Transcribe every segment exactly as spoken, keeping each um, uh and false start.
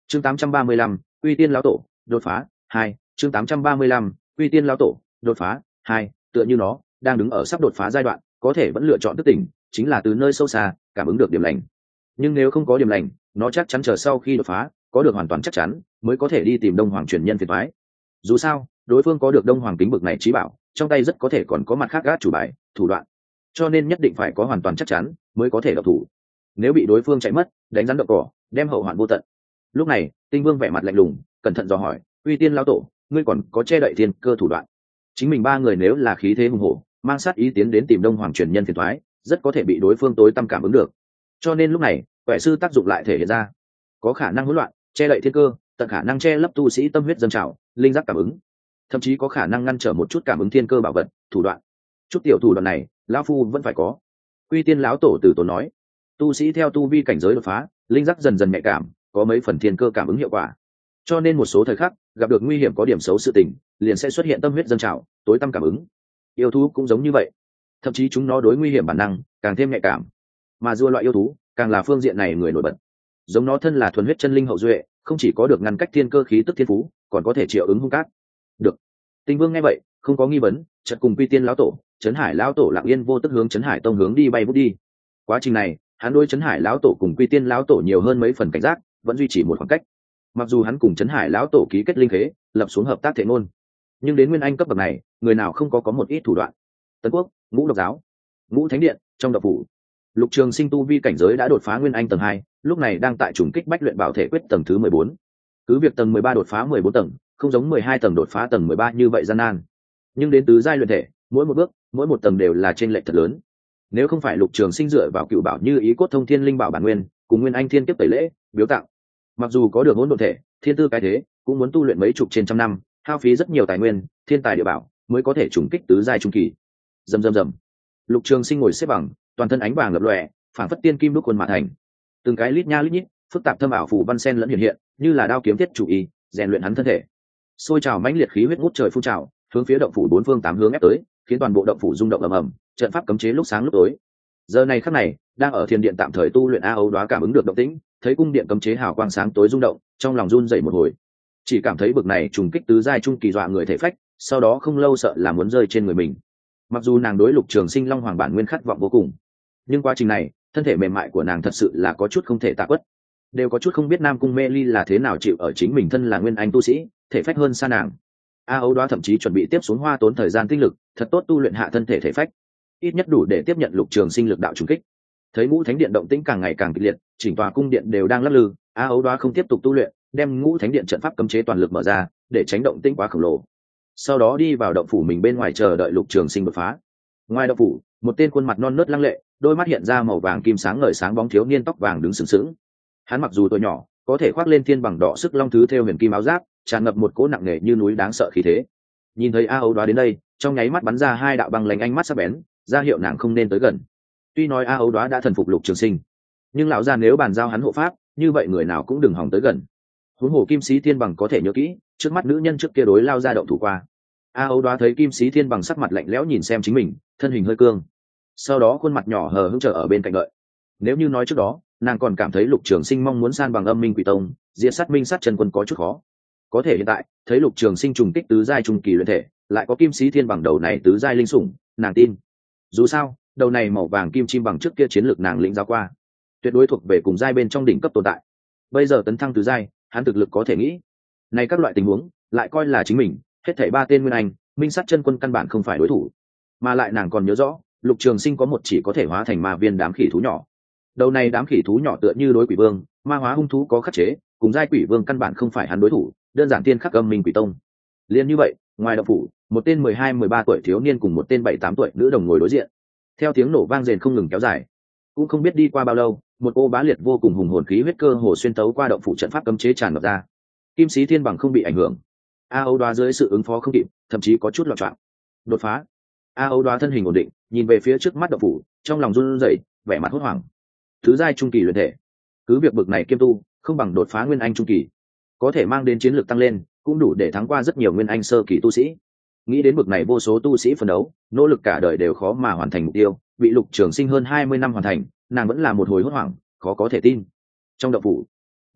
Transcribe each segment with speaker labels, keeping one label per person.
Speaker 1: chương tám trăm ba mươi lăm, uy tiên lão tổ đột phá hai. chương tám trăm ba mươi lăm, uy tiên lão tổ đột phá hai. Tựa như nó đang đứng ở sắp đột phá giai đoạn, có thể vẫn lựa chọn thức tỉnh, chính là từ nơi sâu xa cảm ứng được điểm lành. Nhưng nếu không có điểm lành, nó chắc chắn chờ sau khi đột phá có được hoàn toàn chắc chắn mới có thể đi tìm đông hoàng truyền nhân phiền thoái. Dù sao đối phương có được đông hoàng kính bực này trí bảo, trong tay rất có thể còn có mặt khác gác chủ bài thủ đoạn, cho nên nhất định phải có hoàn toàn chắc chắn mới có thể độc thủ. Nếu bị đối phương chạy mất, đánh rắn đậu cỏ, đem hậu hoạn vô tận. Lúc này Tinh Vương vẻ mặt lạnh lùng, cẩn thận dò hỏi, uy tiên lão tổ, ngươi còn có che đậy thiên cơ thủ đoạn? Chính mình ba người nếu là khí thế hùng hổ, mang sát ý tiến đến tìm đông hoàng truyền nhân phiền thoái, rất có thể bị đối phương tối tâm cảm ứng được. Cho nên lúc này quẻ sư tác dụng lại thể hiện ra, có khả năng hỗn loạn, che đậy thiên cơ, tận khả năng che lấp tu sĩ tâm huyết dâng trào, linh giác cảm ứng, thậm chí có khả năng ngăn trở một chút cảm ứng thiên cơ bảo vật thủ đoạn. Chút tiểu thủ đoạn này lão phu vẫn phải có. Uy tiên lão tổ từ tốn nói, tu sĩ theo tu vi cảnh giới đột phá, linh giác dần dần nhạy cảm, có mấy phần thiên cơ cảm ứng hiệu quả, cho nên một số thời khắc gặp được nguy hiểm có điểm xấu sự tình, liền sẽ xuất hiện tâm huyết dâng trào, tối tâm cảm ứng. Yêu thú cũng giống như vậy, thậm chí chúng nó đối nguy hiểm bản năng càng thêm nhạy cảm, mà rùa loại yêu thú càng là phương diện này người nổi bật. Giống nó thân là thuần huyết chân linh hậu duệ, không chỉ có được ngăn cách thiên cơ khí tức thiên phú, còn có thể triệu ứng hung cát. Được. Tinh Vương nghe vậy không có nghi vấn, chợt cùng Quy Tiên lão tổ, Trấn Hải lão tổ lặng yên vô tức hướng Trấn Hải tông hướng đi bay vút đi. Quá trình này hắn đối Trấn Hải lão tổ cùng Quy Tiên lão tổ nhiều hơn mấy phần cảnh giác, vẫn duy trì một khoảng cách. Mặc dù hắn cùng Trấn Hải lão tổ ký kết linh khế, lập xuống hợp tác thể ngôn, nhưng đến nguyên anh cấp bậc này, người nào không có có một ít thủ đoạn. Tấn Quốc, Ngũ Độc giáo, Ngũ Thánh điện, trong độc phủ, Lục Trường Sinh tu vi cảnh giới đã đột phá nguyên anh tầng hai, lúc này đang tại trùng kích bách luyện bảo thể quyết tầng thứ mười bốn. Cứ việc tầng mười ba đột phá mười bốn tầng, không giống mười hai tầng đột phá tầng mười ba như vậy gian nan, nhưng đến tứ giai luyện thể, mỗi một bước, mỗi một tầng đều là chênh lệch thật lớn. Nếu không phải Lục Trường Sinh dựa vào cựu bảo như ý cốt thông thiên linh bảo bản nguyên, cùng nguyên anh thiên kiếp tẩy lễ, biếu tặng, mặc dù có được hỗn độn thể, thiên tư cái thế, cũng muốn tu luyện mấy chục trên trăm năm, hao phí rất nhiều tài nguyên, thiên tài địa bảo mới có thể trùng kích tứ giai trung kỳ. Rầm rầm rầm. Lục Trường Sinh ngồi xếp bằng, toàn thân ánh vàng lập lòe, phảng phất tiên kim đúc quân mã thành. Từng cái lít nha lít nhít, phức tạp thâm ảo phù văn sen lẫn hiện hiện, như là đao kiếm thiết chủ y, rèn luyện hắn thân thể. Sôi trào mãnh liệt khí huyết ngút trời phun trào, hướng phía động phủ bốn phương tám hướng ép tới, khiến toàn bộ động phủ rung động ầm ầm, trận pháp cấm chế lúc sáng lúc tối. Giờ này khắc này, đang ở thiên điện tạm thời tu luyện A Âu Đoá cảm ứng được động tĩnh, thấy cung điện cấm chế hào quang sáng tối rung động, trong lòng run rẩy một hồi. Chỉ cảm thấy bực này trùng kích tứ giai trung kỳ dọa người thể phách, sau đó không lâu sợ là muốn rơi trên người mình. Mặc dù nàng đối Lục Trường Sinh Long Hoàng bản nguyên khát vọng vô cùng, nhưng quá trình này, thân thể mềm mại của nàng thật sự là có chút không thể tạ quất, đều có chút không biết Nam Cung Mê Ly là thế nào chịu ở chính mình thân là nguyên anh tu sĩ, thể phách hơn xa nàng. A Âu Đoá thậm chí chuẩn bị tiếp xuống hoa tốn thời gian tinh lực, thật tốt tu luyện hạ thân thể thể phách, ít nhất đủ để tiếp nhận Lục Trường Sinh lực đạo trùng kích. Thấy Ngũ Thánh điện động tĩnh càng ngày càng kịch liệt, chỉnh tòa cung điện đều đang lắc lư, A Âu Đoá không tiếp tục tu luyện, đem Ngũ Thánh điện trận pháp cấm chế toàn lực mở ra, để tránh động tĩnh quá khổng lồ. Sau đó đi vào động phủ mình bên ngoài chờ đợi Lục Trường Sinh đột phá. Ngoài động phủ, một tên khuôn mặt non nớt lăng lệ, đôi mắt hiện ra màu vàng kim sáng ngời sáng bóng thiếu niên tóc vàng đứng sừng sững. Hắn mặc dù tuổi nhỏ, có thể khoác lên thiên bằng đỏ sức long thứ theo huyền kim áo giáp, tràn ngập một cỗ nặng nề như núi đáng sợ khí thế. Nhìn thấy A Âu Đoá đến đây, trong nháy mắt bắn ra hai đạo băng lạnh ánh mắt sắc bén, ra hiệu nàng không nên tới gần. Tuy nói A Âu Đoá đã thần phục Lục Trường Sinh, nhưng lão gia nếu bàn giao hắn hộ pháp, như vậy người nào cũng đừng hòng tới gần. Huống hồ Kim Sĩ Thiên Bằng có thể nhớ kỹ, trước mắt nữ nhân trước kia đối lao ra động thủ qua. A Âu Đoá thấy Kim Sĩ Thiên Bằng sắc mặt lạnh lẽo nhìn xem chính mình, thân hình hơi cương, sau đó khuôn mặt nhỏ hờ hững chờ ở bên cạnh đợi. Nếu như nói trước đó, nàng còn cảm thấy Lục Trường Sinh mong muốn san bằng Âm Minh Quỷ Tông, diệt sát Minh Sát Chân Quân có chút khó. Có thể hiện tại, thấy Lục Trường Sinh trùng kích tứ giai trung kỳ luyện thể, lại có Kim Sĩ Thiên Bằng đầu này tứ giai linh sủng, nàng tin. Dù sao, đầu này màu vàng kim chim bằng trước kia chiến lược nàng lĩnh giáo qua, tuyệt đối thuộc về cùng giai bên trong đỉnh cấp tồn tại. Bây giờ tấn thăng tứ giai, hắn thực lực có thể nghĩ. Này các loại tình huống, lại coi là chính mình, hết thảy ba tên nguyên anh, Minh Sát Chân Quân căn bản không phải đối thủ. Mà lại nàng còn nhớ rõ, Lục Trường Sinh có một chỉ có thể hóa thành ma viên đám khỉ thú nhỏ. Đầu này đám khỉ thú nhỏ tựa như đối quỷ vương, ma hóa hung thú có khắc chế, cùng giai quỷ vương căn bản không phải hắn đối thủ, đơn giản tiên khắc Âm Minh Quỷ Tông. Liên như vậy, ngoài động phủ, một tên mười hai mười ba tuổi thiếu niên cùng một tên bảy tám tuổi nữ đồng ngồi đối diện. Theo tiếng nổ vang rền không ngừng kéo dài, cũng không biết đi qua bao lâu, một ô bá liệt vô cùng hùng hồn khí huyết cơ hồ xuyên tấu qua động phủ trận pháp cấm chế tràn ngập ra. Kim Sĩ Thiên Bằng không bị ảnh hưởng. A Âu Đoá dưới sự ứng phó không kịp, thậm chí có chút loạn choạng. Đột phá. A Âu Đoá thân hình ổn định, nhìn về phía trước mắt động phủ, trong lòng run rẩy, vẻ mặt hốt hoảng. Thứ giai trung kỳ luyện thể, cứ việc bực này kiêm tu, không bằng đột phá nguyên anh trung kỳ, có thể mang đến chiến lược tăng lên, cũng đủ để thắng qua rất nhiều nguyên anh sơ kỳ tu sĩ. Nghĩ đến bực này vô số tu sĩ phấn đấu, nỗ lực cả đời đều khó mà hoàn thành mục tiêu, bị Lục Trường Sinh hơn hai mươi năm hoàn thành, nàng vẫn là một hồi hốt hoảng, khó có thể tin. Trong động phủ,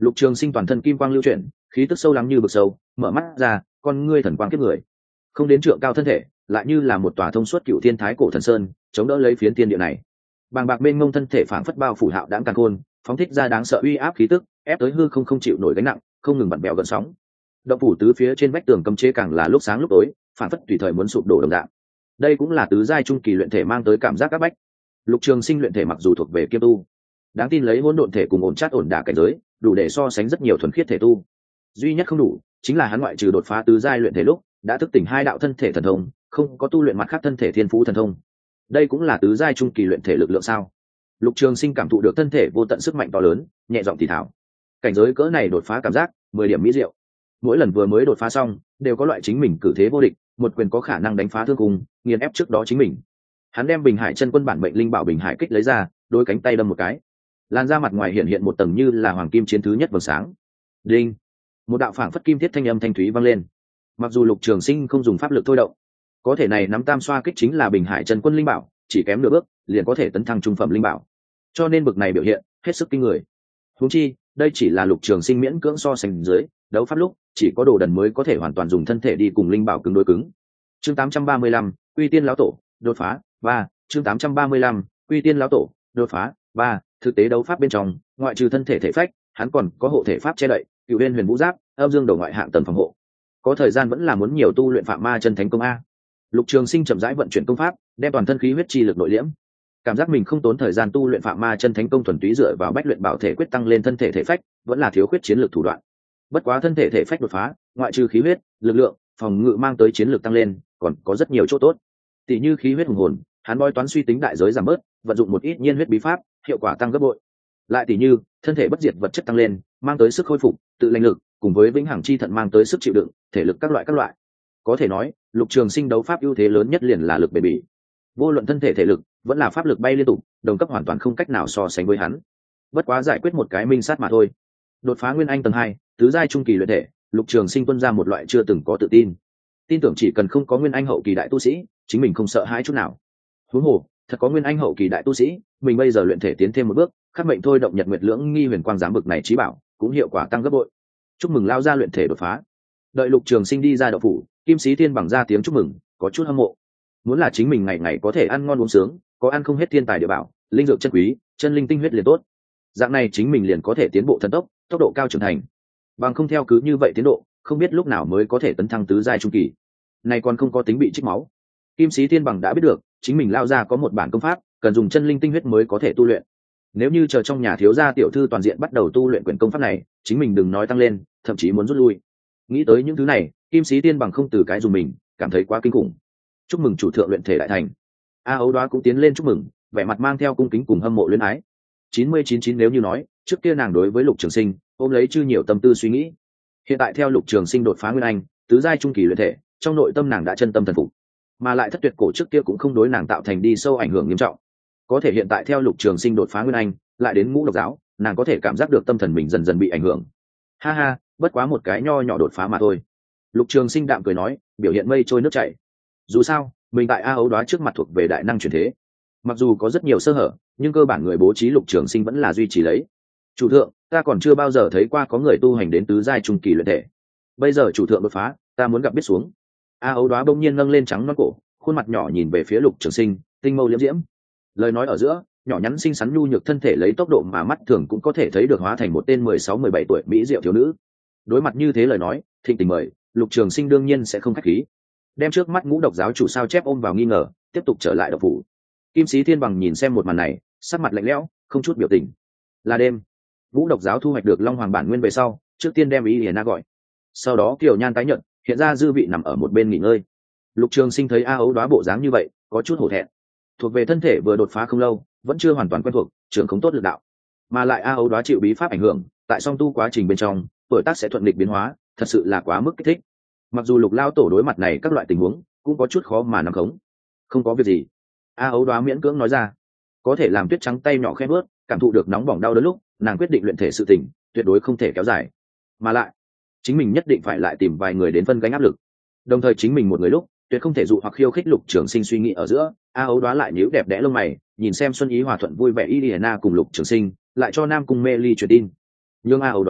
Speaker 1: Lục Trường Sinh toàn thân kim quang lưu chuyển, khí tức sâu lắng như vực sâu, mở mắt ra, con ngươi thần quang kiếp người. Không đến trượng cao thân thể, lại như là một tòa thông suốt cựu thiên thái cổ thần sơn, chống đỡ lấy phiến thiên địa này. Bàng bạc mênh mông thân thể phảng phất bao phủ hạo đãng càn khôn, phóng thích ra đáng sợ uy áp khí tức, ép tới hư không không chịu nổi gánh nặng, không ngừng vặn bèo gần sóng. Động phủ tứ phía trên vách tường cấm chế càng là lúc sáng lúc tối, phảng phất tùy thời muốn sụp đổ đồng dạng. Đây cũng là tứ giai trung kỳ luyện thể mang tới cảm giác các bách. Lục Trường Sinh luyện thể mặc dù thuộc về kiêm tu, đáng tin lấy hỗn độn thể cùng ổn chát ổn đả cảnh giới, đủ để so sánh rất nhiều thuần khiết thể tu. Duy nhất không đủ, chính là hắn ngoại trừ đột phá tứ giai luyện thể lúc, đã thức tỉnh hai đạo thân thể thần thông, không có tu luyện mặt khác thân thể thiên phú thần thông. Đây cũng là tứ giai trung kỳ luyện thể lực lượng sao? Lục Trường Sinh cảm thụ được thân thể vô tận sức mạnh to lớn, nhẹ giọng thì thào. Cảnh giới cỡ này đột phá cảm giác, mười điểm mỹ diệu. Mỗi lần vừa mới đột phá xong, đều có loại chính mình cử thế vô địch, một quyền có khả năng đánh phá thương cung, nghiền ép trước đó chính mình. Hắn đem Bình Hải chân quân bản mệnh linh bảo Bình Hải kích lấy ra, đôi cánh tay đâm một cái. Lan ra mặt ngoài hiện hiện một tầng như là hoàng kim chiến thứ nhất vầng sáng. Đinh! Một đạo phảng phất kim thiết thanh âm thanh thúy vang lên. Mặc dù Lục Trường Sinh không dùng pháp lực thôi động, có thể này nắm tam xoa kích chính là Bình Hải chân quân linh bảo, chỉ kém nửa bước liền có thể tấn thăng trung phẩm linh bảo, cho nên bực này biểu hiện hết sức kinh người. Huống chi đây chỉ là Lục Trường Sinh miễn cưỡng so sánh dưới, đấu pháp lúc chỉ có đồ đần mới có thể hoàn toàn dùng thân thể đi cùng linh bảo cứng đối cứng. Chương tám trăm ba mươi lăm, Uy Tiên lão tổ đột phá ba. Chương tám trăm ba mươi lăm, Uy Tiên lão tổ đột phá ba. Thực tế đấu pháp bên trong, ngoại trừ thân thể thể phách, hắn còn có hộ thể pháp che đậy, Cửu Uyên Huyền Vũ Giáp, âm dương đầu ngoại hạng tầng phòng hộ. Có thời gian vẫn là muốn nhiều tu luyện Phạm Ma chân thánh công a. Lục Trường Sinh chậm rãi vận chuyển công pháp, đem toàn thân khí huyết chi lực nội liễm. Cảm giác mình không tốn thời gian tu luyện Phạm Ma chân thánh công thuần túy dựa vào bách luyện bảo thể quyết tăng lên thân thể thể phách, vẫn là thiếu khuyết chiến lược thủ đoạn. Bất quá thân thể thể phách đột phá, ngoại trừ khí huyết, lực lượng, phòng ngự mang tới chiến lược tăng lên, còn có rất nhiều chỗ tốt. Tỷ như khí huyết hùng hồn, hắn bói toán suy tính đại giới giảm bớt, vận dụng một ít nhiên huyết bí pháp, hiệu quả tăng gấp bội. Lại tỷ như thân thể bất diệt vật chất tăng lên, mang tới sức khôi phục, tự lãnh lực, cùng với vĩnh hằng chi thận mang tới sức chịu đựng, thể lực các loại các loại. Có thể nói, Lục Trường Sinh đấu pháp ưu thế lớn nhất liền là lực bền bỉ. Vô luận thân thể thể lực, vẫn là pháp lực bay liên tục, đồng cấp hoàn toàn không cách nào so sánh với hắn. Bất quá giải quyết một cái minh sát mà thôi. Đột phá nguyên anh tầng hai, tứ giai trung kỳ luyện thể, Lục Trường Sinh tuôn ra một loại chưa từng có tự tin. Tin tưởng chỉ cần không có nguyên anh hậu kỳ đại tu sĩ, chính mình không sợ hãi chút nào. Huống hồ, thật có nguyên anh hậu kỳ đại tu sĩ, mình bây giờ luyện thể tiến thêm một bước, khắc mệnh thôi động nhật nguyệt lưỡng nghi huyền quang giám bực này trí bảo, cũng hiệu quả tăng gấp bội. Chúc mừng lao ra luyện thể đột phá. Đợi Lục Trường Sinh đi ra đậu phủ, Kim Sĩ Thiên bằng ra tiếng chúc mừng, có chút hâm mộ. Muốn là chính mình ngày ngày có thể ăn ngon uống sướng, có ăn không hết thiên tài địa bảo, linh dược chân quý, chân linh tinh huyết liền tốt. Dạng này chính mình liền có thể tiến bộ thần tốc, tốc độ cao trưởng thành. Bằng không theo cứ như vậy tiến độ, không biết lúc nào mới có thể tấn thăng tứ giai trung kỳ. Này còn không có tính bị trích máu. Kim Sĩ Thiên bằng đã biết được, chính mình lao ra có một bản công pháp, cần dùng chân linh tinh huyết mới có thể tu luyện. Nếu như chờ trong nhà thiếu gia tiểu thư toàn diện bắt đầu tu luyện quyển công pháp này, chính mình đừng nói tăng lên, thậm chí muốn rút lui. Nghĩ tới những thứ này, Kim Sĩ Tiên bằng không từ cái dùng mình, cảm thấy quá kinh khủng. Chúc mừng chủ thượng luyện thể đại thành. A Ấu Đoá cũng tiến lên chúc mừng, vẻ mặt mang theo cung kính cùng hâm mộ luyến ái. chín mươi chín chín nếu như nói, trước kia nàng đối với Lục Trường Sinh, ôm lấy chưa nhiều tâm tư suy nghĩ. Hiện tại theo Lục Trường Sinh đột phá nguyên anh, tứ giai trung kỳ luyện thể, trong nội tâm nàng đã chân tâm thần phục. Mà lại thất tuyệt cổ trước kia cũng không đối nàng tạo thành đi sâu ảnh hưởng nghiêm trọng. Có thể hiện tại theo Lục Trường Sinh đột phá nguyên anh, lại đến ngũ độc giáo, nàng có thể cảm giác được tâm thần mình dần dần bị ảnh hưởng. Ha ha, bất quá một cái nho nhỏ đột phá mà thôi. Lục Trường Sinh đạm cười nói, biểu hiện mây trôi nước chảy. Dù sao, mình tại A Ấu Đoá trước mặt thuộc về đại năng chuyển thế, mặc dù có rất nhiều sơ hở, nhưng cơ bản người bố trí Lục Trường Sinh vẫn là duy trì lấy. Chủ thượng, ta còn chưa bao giờ thấy qua có người tu hành đến tứ giai trung kỳ luyện thể. Bây giờ chủ thượng đột phá, ta muốn gặp biết xuống. A Ấu Đoá bỗng nhiên nâng lên trắng nõn cổ, khuôn mặt nhỏ nhìn về phía Lục Trường Sinh, tinh mâu liễm diễm. Lời nói ở giữa, nhỏ nhắn xinh xắn nhu nhược thân thể lấy tốc độ mà mắt thường cũng có thể thấy được hóa thành một tên mười sáu mười bảy tuổi mỹ diệu thiếu nữ. Đối mặt như thế lời nói, thịnh tình mời, Lục Trường Sinh đương nhiên sẽ không khách khí, đem trước mắt ngũ độc giáo chủ sao chép ôm vào nghi ngờ, tiếp tục trở lại độc phủ. Kim Sĩ Thiên bằng nhìn xem một màn này, sắc mặt lạnh lẽo, không chút biểu tình. Là đêm, ngũ độc giáo thu hoạch được Long Hoàng bản nguyên về sau, trước tiên đem Ý Liễu Na gọi, sau đó Kiều Nhan tái nhận, hiện ra dư vị nằm ở một bên nghỉ ngơi. Lục Trường Sinh thấy A Ấu Đoá bộ dáng như vậy, có chút hổ thẹn. Thuộc về thân thể vừa đột phá không lâu, vẫn chưa hoàn toàn quen thuộc, trường không tốt lực đạo, mà lại A Ấu Đoá chịu bí pháp ảnh hưởng, tại song tu quá trình bên trong, tuổi tác sẽ thuận lịch biến hóa, thật sự là quá mức kích thích. Mặc dù Lục lao tổ đối mặt này các loại tình huống cũng có chút khó mà nắm khống. Không có việc gì, A Ấu Đoá miễn cưỡng nói ra. Có thể làm tuyết trắng tay nhỏ khẽ bước, cảm thụ được nóng bỏng đau đớn lúc, nàng quyết định luyện thể sự tình tuyệt đối không thể kéo dài, mà lại chính mình nhất định phải lại tìm vài người đến phân gánh áp lực. Đồng thời chính mình một người lúc tuyệt không thể dụ hoặc khiêu khích Lục Trường Sinh suy nghĩ ở giữa. A Ấu Đoá lại nhíu đẹp đẽ lông mày, nhìn xem Xuân Ý hòa thuận vui vẻ Y Liễu Na cùng Lục Trường Sinh, lại cho Nam Cung Mê Ly truyền tin. Nhưng A Ấu Đoá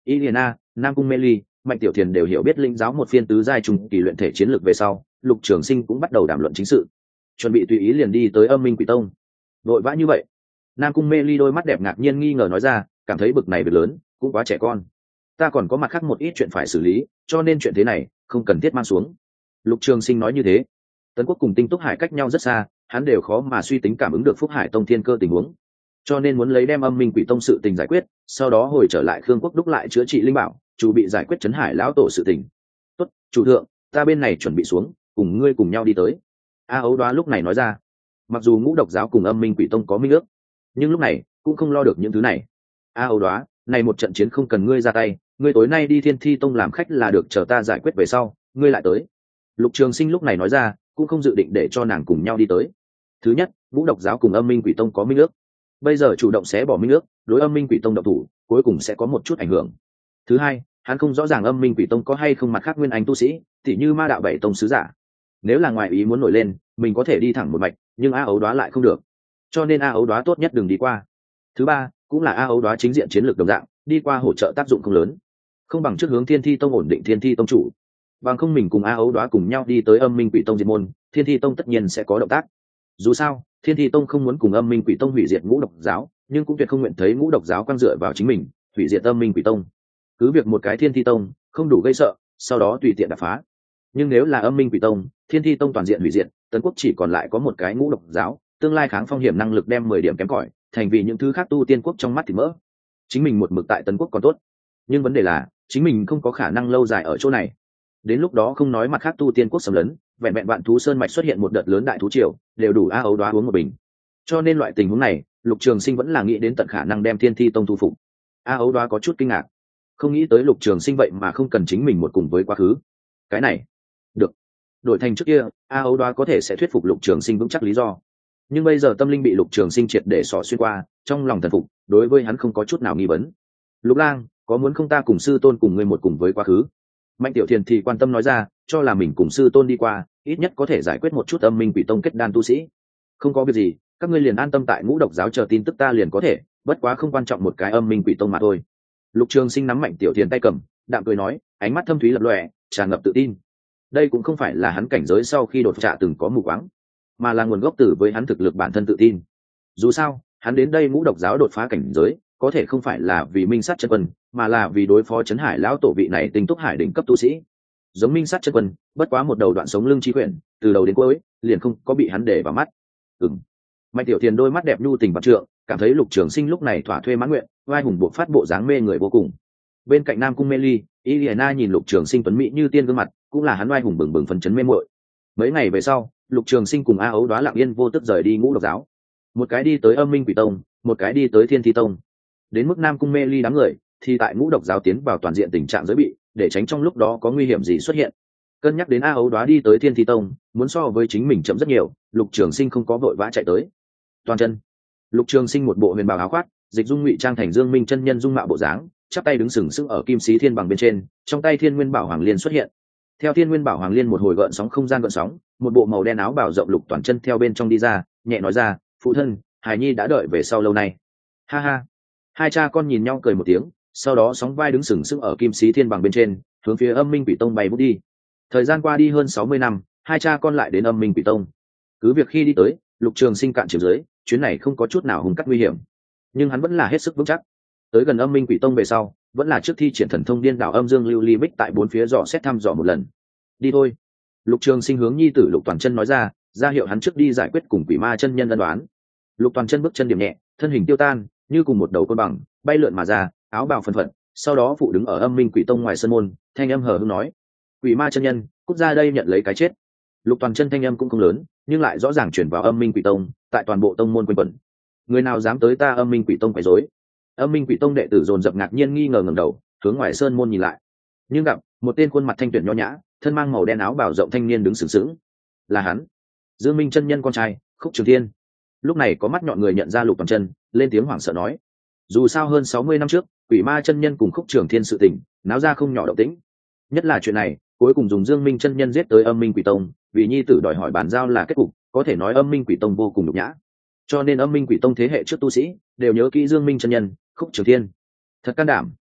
Speaker 1: Iliana, Nam Cung Mê Ly, Mạnh Tiểu Thiền đều hiểu biết lĩnh giáo một phiên tứ giai trùng kỳ luyện thể chiến lược về sau, Lục Trường Sinh cũng bắt đầu đàm luận chính sự, chuẩn bị tùy ý liền đi tới Âm Minh Quỷ Tông. Vội vã như vậy? Nam Cung Mê Ly đôi mắt đẹp ngạc nhiên nghi ngờ nói ra, cảm thấy bực này việc lớn cũng quá trẻ con. Ta còn có mặt khác một ít chuyện phải xử lý, cho nên chuyện thế này không cần thiết mang xuống. Lục Trường Sinh nói như thế. Tấn Quốc cùng Tinh Túc Hải cách nhau rất xa, hắn đều khó mà suy tính cảm ứng được Phúc Hải Tông thiên cơ tình huống, cho nên muốn lấy đem Âm Minh Quỷ Tông sự tình giải quyết, sau đó hồi trở lại Khương Quốc đúc lại chữa trị linh bảo, chủ bị giải quyết Trấn Hải lão tổ sự tình. Tốt, chủ thượng, ta bên này chuẩn bị xuống, cùng ngươi cùng nhau đi tới. A Ấu Đoá lúc này nói ra. Mặc dù Ngũ Độc giáo cùng Âm Minh Quỷ Tông có minh ước, nhưng lúc này cũng không lo được những thứ này. A Ấu Đoá, này một trận chiến không cần ngươi ra tay, ngươi tối nay đi Thiên Thi Tông làm khách là được, chờ ta giải quyết về sau ngươi lại tới. Lục Trường Sinh lúc này nói ra, cũng không dự định để cho nàng cùng nhau đi tới. Thứ nhất, Ngũ Độc giáo cùng Âm Minh Quỷ Tông có minh ước, bây giờ chủ động xé bỏ minh ước, đối Âm Minh Quỷ Tông động thủ, cuối cùng sẽ có một chút ảnh hưởng. Thứ hai, hắn không rõ ràng Âm Minh Quỷ Tông có hay không mặt khác nguyên anh tu sĩ, tỉ như Ma đạo bảy tông sứ giả. Nếu là ngoại ý muốn nổi lên, mình có thể đi thẳng một mạch, nhưng A Ấu Đoá lại không được, cho nên A Ấu Đoá tốt nhất đừng đi qua. Thứ ba, cũng là A Ấu Đoá chính diện chiến lược đồng dạng, đi qua hỗ trợ tác dụng không lớn, không bằng trước hướng Thiên Thi Tông ổn định Thiên Thi Tông chủ, bằng không mình cùng A Ấu Đoá cùng nhau đi tới Âm Minh Quỷ Tông diệt môn, Thiên Thi Tông tất nhiên sẽ có động tác. Dù sao Thiên Thi Tông không muốn cùng Âm Minh Quỷ Tông hủy diệt Ngũ Độc giáo, nhưng cũng tuyệt không nguyện thấy Ngũ Độc giáo quang dựa vào chính mình hủy diệt Âm Minh Quỷ Tông. Cứ việc một cái Thiên Thi Tông không đủ gây sợ, sau đó tùy tiện đập phá, nhưng nếu là Âm Minh Quỷ Tông, Thiên Thi Tông toàn diện hủy diệt, Tấn Quốc chỉ còn lại có một cái Ngũ Độc giáo, tương lai kháng phong hiểm năng lực đem mười điểm kém cỏi, thành vì những thứ khác tu tiên quốc trong mắt thì mỡ. Chính mình một mực tại Tấn Quốc còn tốt, nhưng vấn đề là chính mình không có khả năng lâu dài ở chỗ này. Đến lúc đó không nói mặt khác tu tiên quốc xâm lấn, vẹn vẹn Vạn Thú Sơn mạch xuất hiện một đợt lớn đại thú triều, đều đủ A Ấu Đoá uống một bình. Cho nên loại tình huống này, Lục Trường Sinh vẫn là nghĩ đến tận khả năng đem Thiên Thi Tông thu phục. A Ấu Đoá có chút kinh ngạc, không nghĩ tới Lục Trường Sinh vậy mà không cần chính mình một cùng với quá khứ. Cái này, được, đổi thành trước kia, A Ấu Đoá có thể sẽ thuyết phục Lục Trường Sinh vững chắc lý do, nhưng bây giờ tâm linh bị Lục Trường Sinh triệt để xỏ xuyên qua, trong lòng thần phục, đối với hắn không có chút nào nghi vấn. Lục Lang, có muốn không ta cùng sư tôn cùng ngươi một cùng với quá khứ? Mạnh Tiểu Thiền thì quan tâm nói ra, cho là mình cùng sư tôn đi qua, ít nhất có thể giải quyết một chút Âm Minh Quỷ Tông kết đan tu sĩ. Không có việc gì, các ngươi liền an tâm tại Ngũ Độc giáo chờ tin tức ta liền có thể, bất quá không quan trọng một cái Âm Minh Quỷ Tông mà thôi. Lục Trường Sinh nắm Mạnh Tiểu Thiền tay cầm, đạm cười nói, ánh mắt thâm thúy lập lòe, tràn ngập tự tin. Đây cũng không phải là hắn cảnh giới sau khi đột phá từng có mù quáng, mà là nguồn gốc từ với hắn thực lực bản thân tự tin. Dù sao, hắn đến đây Ngũ Độc giáo đột phá cảnh giới, có thể không phải là vì Minh Sát chân quân, mà là vì đối phó Trấn Hải lão tổ vị này Tinh Túc Hải đỉnh cấp tu sĩ. Giống Minh Sát chân quân, bất quá một đầu đoạn sống lưng chi quyển, từ đầu đến cuối liền không có bị hắn để vào mắt. Ừm. Mạnh Tiểu Thiền đôi mắt đẹp nhu tình vạn trượng, cảm thấy Lục Trường Sinh lúc này thỏa thuê mãn nguyện, vai hùng buộc phát bộ dáng mê người vô cùng. Bên cạnh Nam Cung Mê Ly, Iliana nhìn Lục Trường Sinh tuấn mỹ như tiên gương mặt, cũng là hắn vai hùng bừng bừng phấn chấn mê muội. Mấy ngày về sau, Lục Trường Sinh cùng A Ấu Đoá lặng yên vô tức rời đi Ngũ Độc giáo, một cái đi tới Âm Minh Quỷ Tông, một cái đi tới Thiên Thi Tông. Đến mức Nam Cung Mê Ly đám người thì tại Ngũ Độc giáo tiến vào toàn diện tình trạng giới bị, để tránh trong lúc đó có nguy hiểm gì xuất hiện. Cân nhắc đến A Ấu Đoá đi tới Thiên Thi Tông muốn so với chính mình chậm rất nhiều, Lục Trường Sinh không có vội vã chạy tới. Toàn chân, Lục Trường Sinh một bộ huyền bào áo khoác, dịch dung ngụy trang thành Dương Minh chân nhân dung mạo bộ dáng, chắp tay đứng sừng sững ở Kim Sĩ Thiên bằng bên trên, trong tay Thiên Nguyên Bảo Hoàng Liên xuất hiện. Theo Thiên Nguyên Bảo Hoàng Liên một hồi gợn sóng không gian gợn sóng, một bộ màu đen áo bào rộng Lục Toàn chân theo bên trong đi ra, nhẹ nói ra, phụ thân, Hải Nhi đã đợi về sau lâu nay. Ha ha. Hai cha con nhìn nhau cười một tiếng, sau đó sóng vai đứng sừng sững ở Kim Sĩ Thiên bằng bên trên, hướng phía Âm Minh Quỷ Tông bay vút đi. Thời gian qua đi hơn sáu mươi năm, hai cha con lại đến Âm Minh Quỷ Tông. Cứ việc khi đi tới, Lục Trường Sinh cạn chiều dưới, chuyến này không có chút nào hung cắt nguy hiểm, nhưng hắn vẫn là hết sức vững chắc. Tới gần Âm Minh Quỷ Tông về sau, vẫn là trước thi triển thần thông điên đảo âm dương lưu ly bích tại bốn phía dò xét thăm dò một lần. Đi thôi. Lục Trường Sinh hướng nhi tử Lục Toàn chân nói ra, ra hiệu hắn trước đi giải quyết cùng quỷ ma chân nhân ân đoán. Lục Toàn chân bước chân điểm nhẹ, thân hình tiêu tan, như cùng một đầu côn bằng bay lượn mà ra, áo bào phân phật, sau đó phụ đứng ở Âm Minh Quỷ Tông ngoài sân môn, thanh âm hờ hững nói, quỷ ma chân nhân, cút ra đây nhận lấy cái chết. Lục Toàn chân thanh âm cũng không lớn, nhưng lại rõ ràng chuyển vào Âm Minh Quỷ Tông, tại toàn bộ tông môn quanh quẩn. Người nào dám tới ta Âm Minh Quỷ Tông quấy rối? Âm Minh Quỷ Tông đệ tử dồn dập ngạc nhiên nghi ngờ ngẩng đầu, hướng ngoài sơn môn nhìn lại, nhưng gặp một tên khuôn mặt thanh tuyển nho nhã, thân mang màu đen áo bào rộng thanh niên đứng sừng sững. Là hắn, Dương Minh chân nhân con trai, Khúc Trường Thiên. Lúc này có mắt nhọn người nhận ra Lục Toàn chân, lên tiếng hoảng sợ nói, dù sao hơn sáu mươi năm trước, quỷ ma chân nhân cùng Khúc Trường Thiên sự tình náo ra không nhỏ động tĩnh, nhất là chuyện này cuối cùng dùng Dương Minh chân nhân giết tới Âm Minh Quỷ Tông, vì nhi tử đòi hỏi bàn giao là kết cục, có thể nói Âm Minh Quỷ Tông vô cùng nhục nhã. Cho nên Âm Minh Quỷ Tông thế hệ trước tu sĩ đều nhớ kỹ Dương Minh chân nhân, Khúc Trường Thiên. Thật can đảm,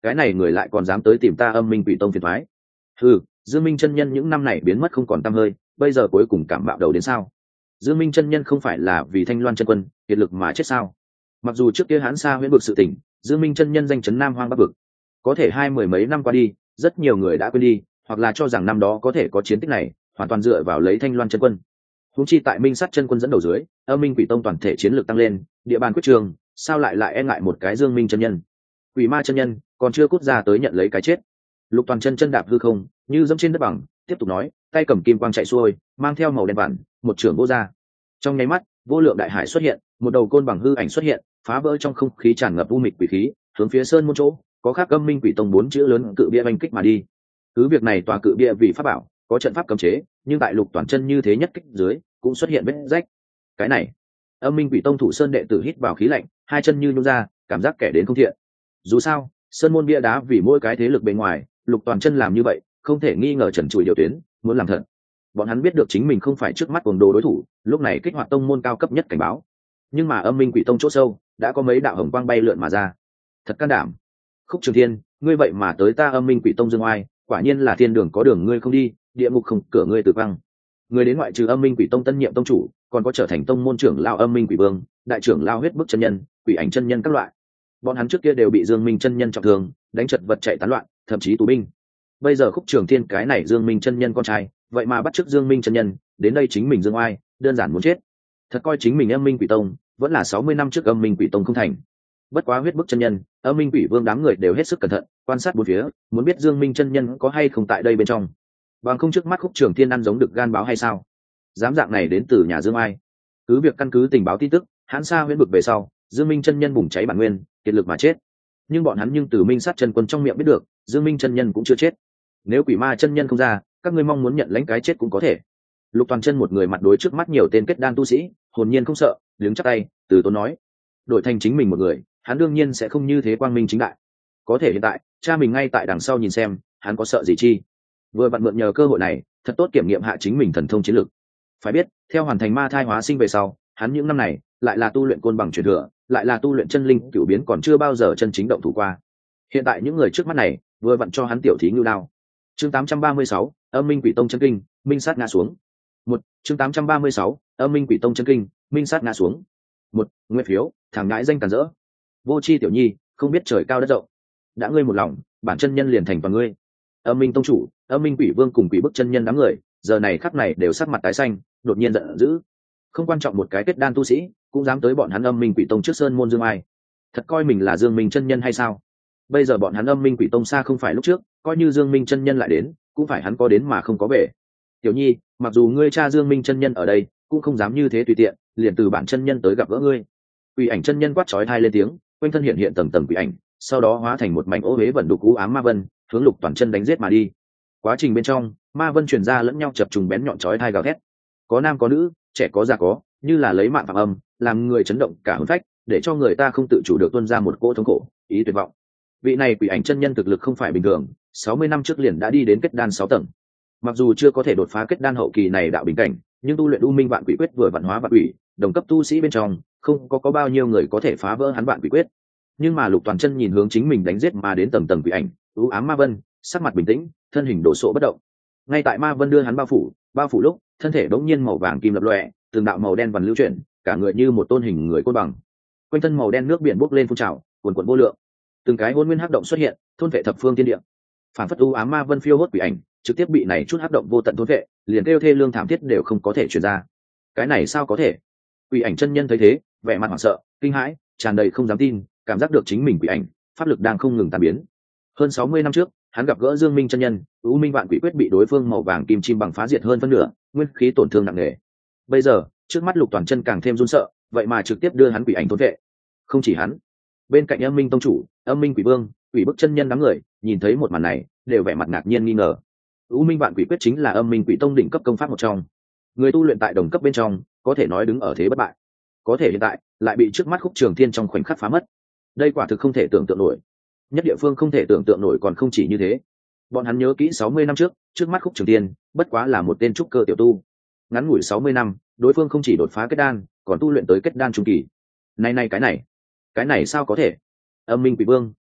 Speaker 1: cái này người lại còn dám tới tìm ta âm minh quỷ tông phiền thoái. Ừ, Dương Minh chân nhân những năm này biến mất không còn tăm hơi, bây giờ cuối cùng cảm bạo đầu đến sao? Dương Minh chân nhân không phải là vì Thanh Loan chân quân kiệt lực mà chết sao? Mặc dù trước kia Hán Sa huyễn vực sự tình, Dương Minh chân nhân danh chấn Nam Hoang Bắc vực, có thể hai mười mấy năm qua đi, rất nhiều người đã quên đi, hoặc là cho rằng năm đó có thể có chiến tích này, hoàn toàn dựa vào lấy Thanh Loan chân quân. Huống chi tại Minh Sát chân quân dẫn đầu dưới, Âm Minh Quỷ Tông toàn thể chiến lược tăng lên, địa bàn quyết trường, sao lại lại e ngại một cái Dương Minh chân nhân? Quỷ Ma chân nhân còn chưa cút ra tới nhận lấy cái chết. Lục Toàn chân chân đạp hư không, như dẫm trên đất bằng, tiếp tục nói, tay cầm kim quang chạy xuôi, mang theo màu đen vằn, một trường vô ra. Trong nháy mắt, vô lượng đại hải xuất hiện, một đầu côn bằng hư ảnh xuất hiện, phá vỡ trong không khí tràn ngập u mịch quỷ khí, hướng phía sơn môn chỗ, có khắc Âm Minh Quỷ Tông bốn chữ lớn cự bia oanh kích mà đi. Cứ việc này tòa cự bia vì pháp bảo, có trận pháp cấm chế, nhưng tại Lục Toàn chân như thế nhất kích dưới, cũng xuất hiện vết rách. Cái này, Âm Minh Quỷ Tông thủ sơn đệ tử hít vào khí lạnh, hai chân như nhún ra, cảm giác kẻ đến không thiện. Dù sao, sơn môn bia đá vì mỗi cái thế lực bên ngoài, Lục Toàn chân làm như vậy, không thể nghi ngờ trần trụi điều tuyến, muốn làm thật. Bọn hắn biết được chính mình không phải trước mắt cuồng đồ đối thủ, lúc này kích hoạt tông môn cao cấp nhất cảnh báo. Nhưng mà Âm Minh Quỷ Tông chỗ sâu, đã có mấy đạo hồng quang bay lượn mà ra. Thật can đảm. Khúc Trường Thiên, ngươi vậy mà tới ta Âm Minh Quỷ Tông dương oai, quả nhiên là thiên đường có đường ngươi không đi, địa ngục không cửa ngươi tự văng. Người đến ngoại trừ Âm Minh Quỷ Tông tân nhiệm tông chủ, còn có trở thành tông môn trưởng lão Âm Minh Quỷ Vương, đại trưởng lão huyết bức chân nhân, quỷ ảnh chân nhân các loại. Bọn hắn trước kia đều bị Dương Minh chân nhân trọng thương, đánh chật vật chạy tán loạn, thậm chí tù binh. Bây giờ Khúc Trường Thiên cái này Dương Minh chân nhân con trai, vậy mà bắt chước Dương Minh chân nhân, đến đây chính mình dương oai, đơn giản muốn chết. Thật coi chính mình Âm Minh Quỷ Tông, vẫn là sáu mươi năm trước Âm Minh Quỷ Tông không thành. Bất quá huyết bức chân nhân, Âm Minh Quỷ Vương đám người đều hết sức cẩn thận, quan sát bốn phía, muốn biết Dương Minh chân nhân có hay không tại đây bên trong. Bằng không trước mắt Khúc Trường Thiên ăn giống được gan báo hay sao? Dám dạng này đến từ nhà Dương Ai. Cứ việc căn cứ tình báo tin tức, Hán Sa huyễn vực về sau, Dương Minh chân nhân bùng cháy bản nguyên, kiệt lực mà chết. Nhưng bọn hắn nhưng từ Minh Sát chân quân trong miệng biết được, Dương Minh chân nhân cũng chưa chết. Nếu Quỷ Ma chân nhân không ra, các ngươi mong muốn nhận lãnh cái chết cũng có thể. Lục Toàn chân một người mặt đối trước mắt nhiều tên kết đan tu sĩ, hồn nhiên không sợ, đứng chắc tay, từ tốn nói, đổi thành chính mình một người, hắn đương nhiên sẽ không như thế quang minh chính đại. Có thể hiện tại, cha mình ngay tại đằng sau nhìn xem, hắn có sợ gì chi? Vừa vặn mượn nhờ cơ hội này, thật tốt kiểm nghiệm hạ chính mình thần thông chiến lược. Phải biết, theo hoàn thành ma thai hóa sinh về sau, hắn những năm này lại là tu luyện côn bằng truyền thừa, lại là tu luyện chân linh cửu biến còn chưa bao giờ chân chính động thủ qua. Hiện tại những người trước mắt này, vừa vặn cho hắn tiểu thí ngưu đao. Chương tám trăm ba mươi sáu, Âm Minh Quỷ Tông chân kinh, minh sát ngã xuống. Một, chương tám trăm ba mươi sáu, Âm Minh Quỷ Tông chân kinh, minh sát ngã xuống. Một, nguyên phiếu, thằng ngãi danh càn rỡ. Vô chi tiểu nhi, không biết trời cao đất rộng. Đã ngươi một lòng, bản chân nhân liền thành toàn ngươi. Âm Minh tông chủ, Âm Minh Quỷ Vương cùng Quỷ bức chân nhân đám người, giờ này khắc này đều sắc mặt tái xanh, đột nhiên giận dữ. Không quan trọng một cái kết đan tu sĩ, cũng dám tới bọn hắn Âm Minh Quỷ Tông trước sơn môn Dương Ai. Thật coi mình là Dương Minh chân nhân hay sao? Bây giờ bọn hắn Âm Minh Quỷ Tông xa không phải lúc trước, coi như Dương Minh chân nhân lại đến, cũng phải hắn có đến mà không có về. Tiểu nhi, mặc dù ngươi cha Dương Minh chân nhân ở đây, cũng không dám như thế tùy tiện, liền từ bản chân nhân tới gặp gỡ ngươi. Quỷ ảnh chân nhân quát chói tai lên tiếng, quanh thân hiện hiện tầng tầng quỷ ảnh, sau đó hóa thành một mảnh ô huế vẩn đục cú ám ma vân, hướng Lục Toàn chân đánh giết mà đi. Quá trình bên trong, ma vân truyền ra lẫn nhau chập trùng bén nhọn chói tai gào thét. Có nam có nữ, trẻ có già có, như là lấy mạng phạm âm, làm người chấn động cả hồn phách, để cho người ta không tự chủ được tuôn ra một cỗ thống khổ, ý tuyệt vọng. Vị này quỷ ảnh chân nhân thực lực không phải bình thường, sáu mươi năm trước liền đã đi đến kết đan sáu tầng. Mặc dù chưa có thể đột phá kết đan hậu kỳ này đạo bình cảnh, nhưng tu luyện U Minh Vạn Quỷ Quyết vừa vạn hóa vạn quỷ, đồng cấp tu sĩ bên trong, không có có bao nhiêu người có thể phá vỡ hắn Vạn Quỷ Quyết. Nhưng mà Lục Toàn chân nhìn hướng chính mình đánh giết mà đến tầng tầng quỷ ảnh, u ám ma vân, sắc mặt bình tĩnh, thân hình đổ sộ bất động. Ngay tại ma vân đưa hắn bao phủ, bao phủ lúc, thân thể đống nhiên màu vàng kim lập lòe, từng đạo màu đen vằn lưu chuyển, cả người như một tôn hình người côn bằng. Quanh thân màu đen nước biển bốc lên phun trào, cuồn cuộn vô lượng. Từng cái hôn nguyên hắc động xuất hiện, thôn vệ thập phương thiên địa. Phản phất u ám ma vân phiêu hốt quỷ ảnh, trực tiếp bị này chút hắc động vô tận thôn vệ, liền kêu thê lương thảm thiết đều không có thể truyền ra. Cái này sao có thể? Quỷ ảnh chân nhân thấy thế, vẻ mặt hoảng sợ, kinh hãi, tràn đầy không dám tin, cảm giác được chính mình quỷ ảnh, pháp lực đang không ngừng tan biến. Hơn sáu mươi năm trước, hắn gặp gỡ Dương Minh chân nhân, U Minh Vạn Quỷ Quyết bị đối phương màu vàng kim chim bằng phá diệt hơn phân nửa, nguyên khí tổn thương nặng nề. Bây giờ, trước mắt Lục Toàn chân càng thêm run sợ, vậy mà trực tiếp đưa hắn quỷ ảnh thôn vệ. Không chỉ hắn, bên cạnh Âm Minh tông chủ, Âm Minh Quỷ Vương, Quỷ bức chân nhân đám người, nhìn thấy một màn này, đều vẻ mặt ngạc nhiên nghi ngờ. U Minh Vạn Quỷ Quyết chính là Âm Minh Quỷ Tông đỉnh cấp công pháp một trong. Người tu luyện tại đồng cấp bên trong, có thể nói đứng ở thế bất bại. Có thể hiện tại, lại bị trước mắt Khúc Trường Thiên trong khoảnh khắc phá mất. Đây quả thực không thể tưởng tượng nổi. Nhất địa phương không thể tưởng tượng nổi còn không chỉ như thế. Bọn hắn nhớ kỹ sáu mươi năm trước, trước mắt Khúc Trường Thiên, bất quá là một tên trúc cơ tiểu tu. Ngắn ngủi sáu mươi năm, đối phương không chỉ đột phá kết đan, còn tu luyện tới kết đan trung kỳ. Này này cái này, cái này sao có thể? Âm Minh Quỷ Vương,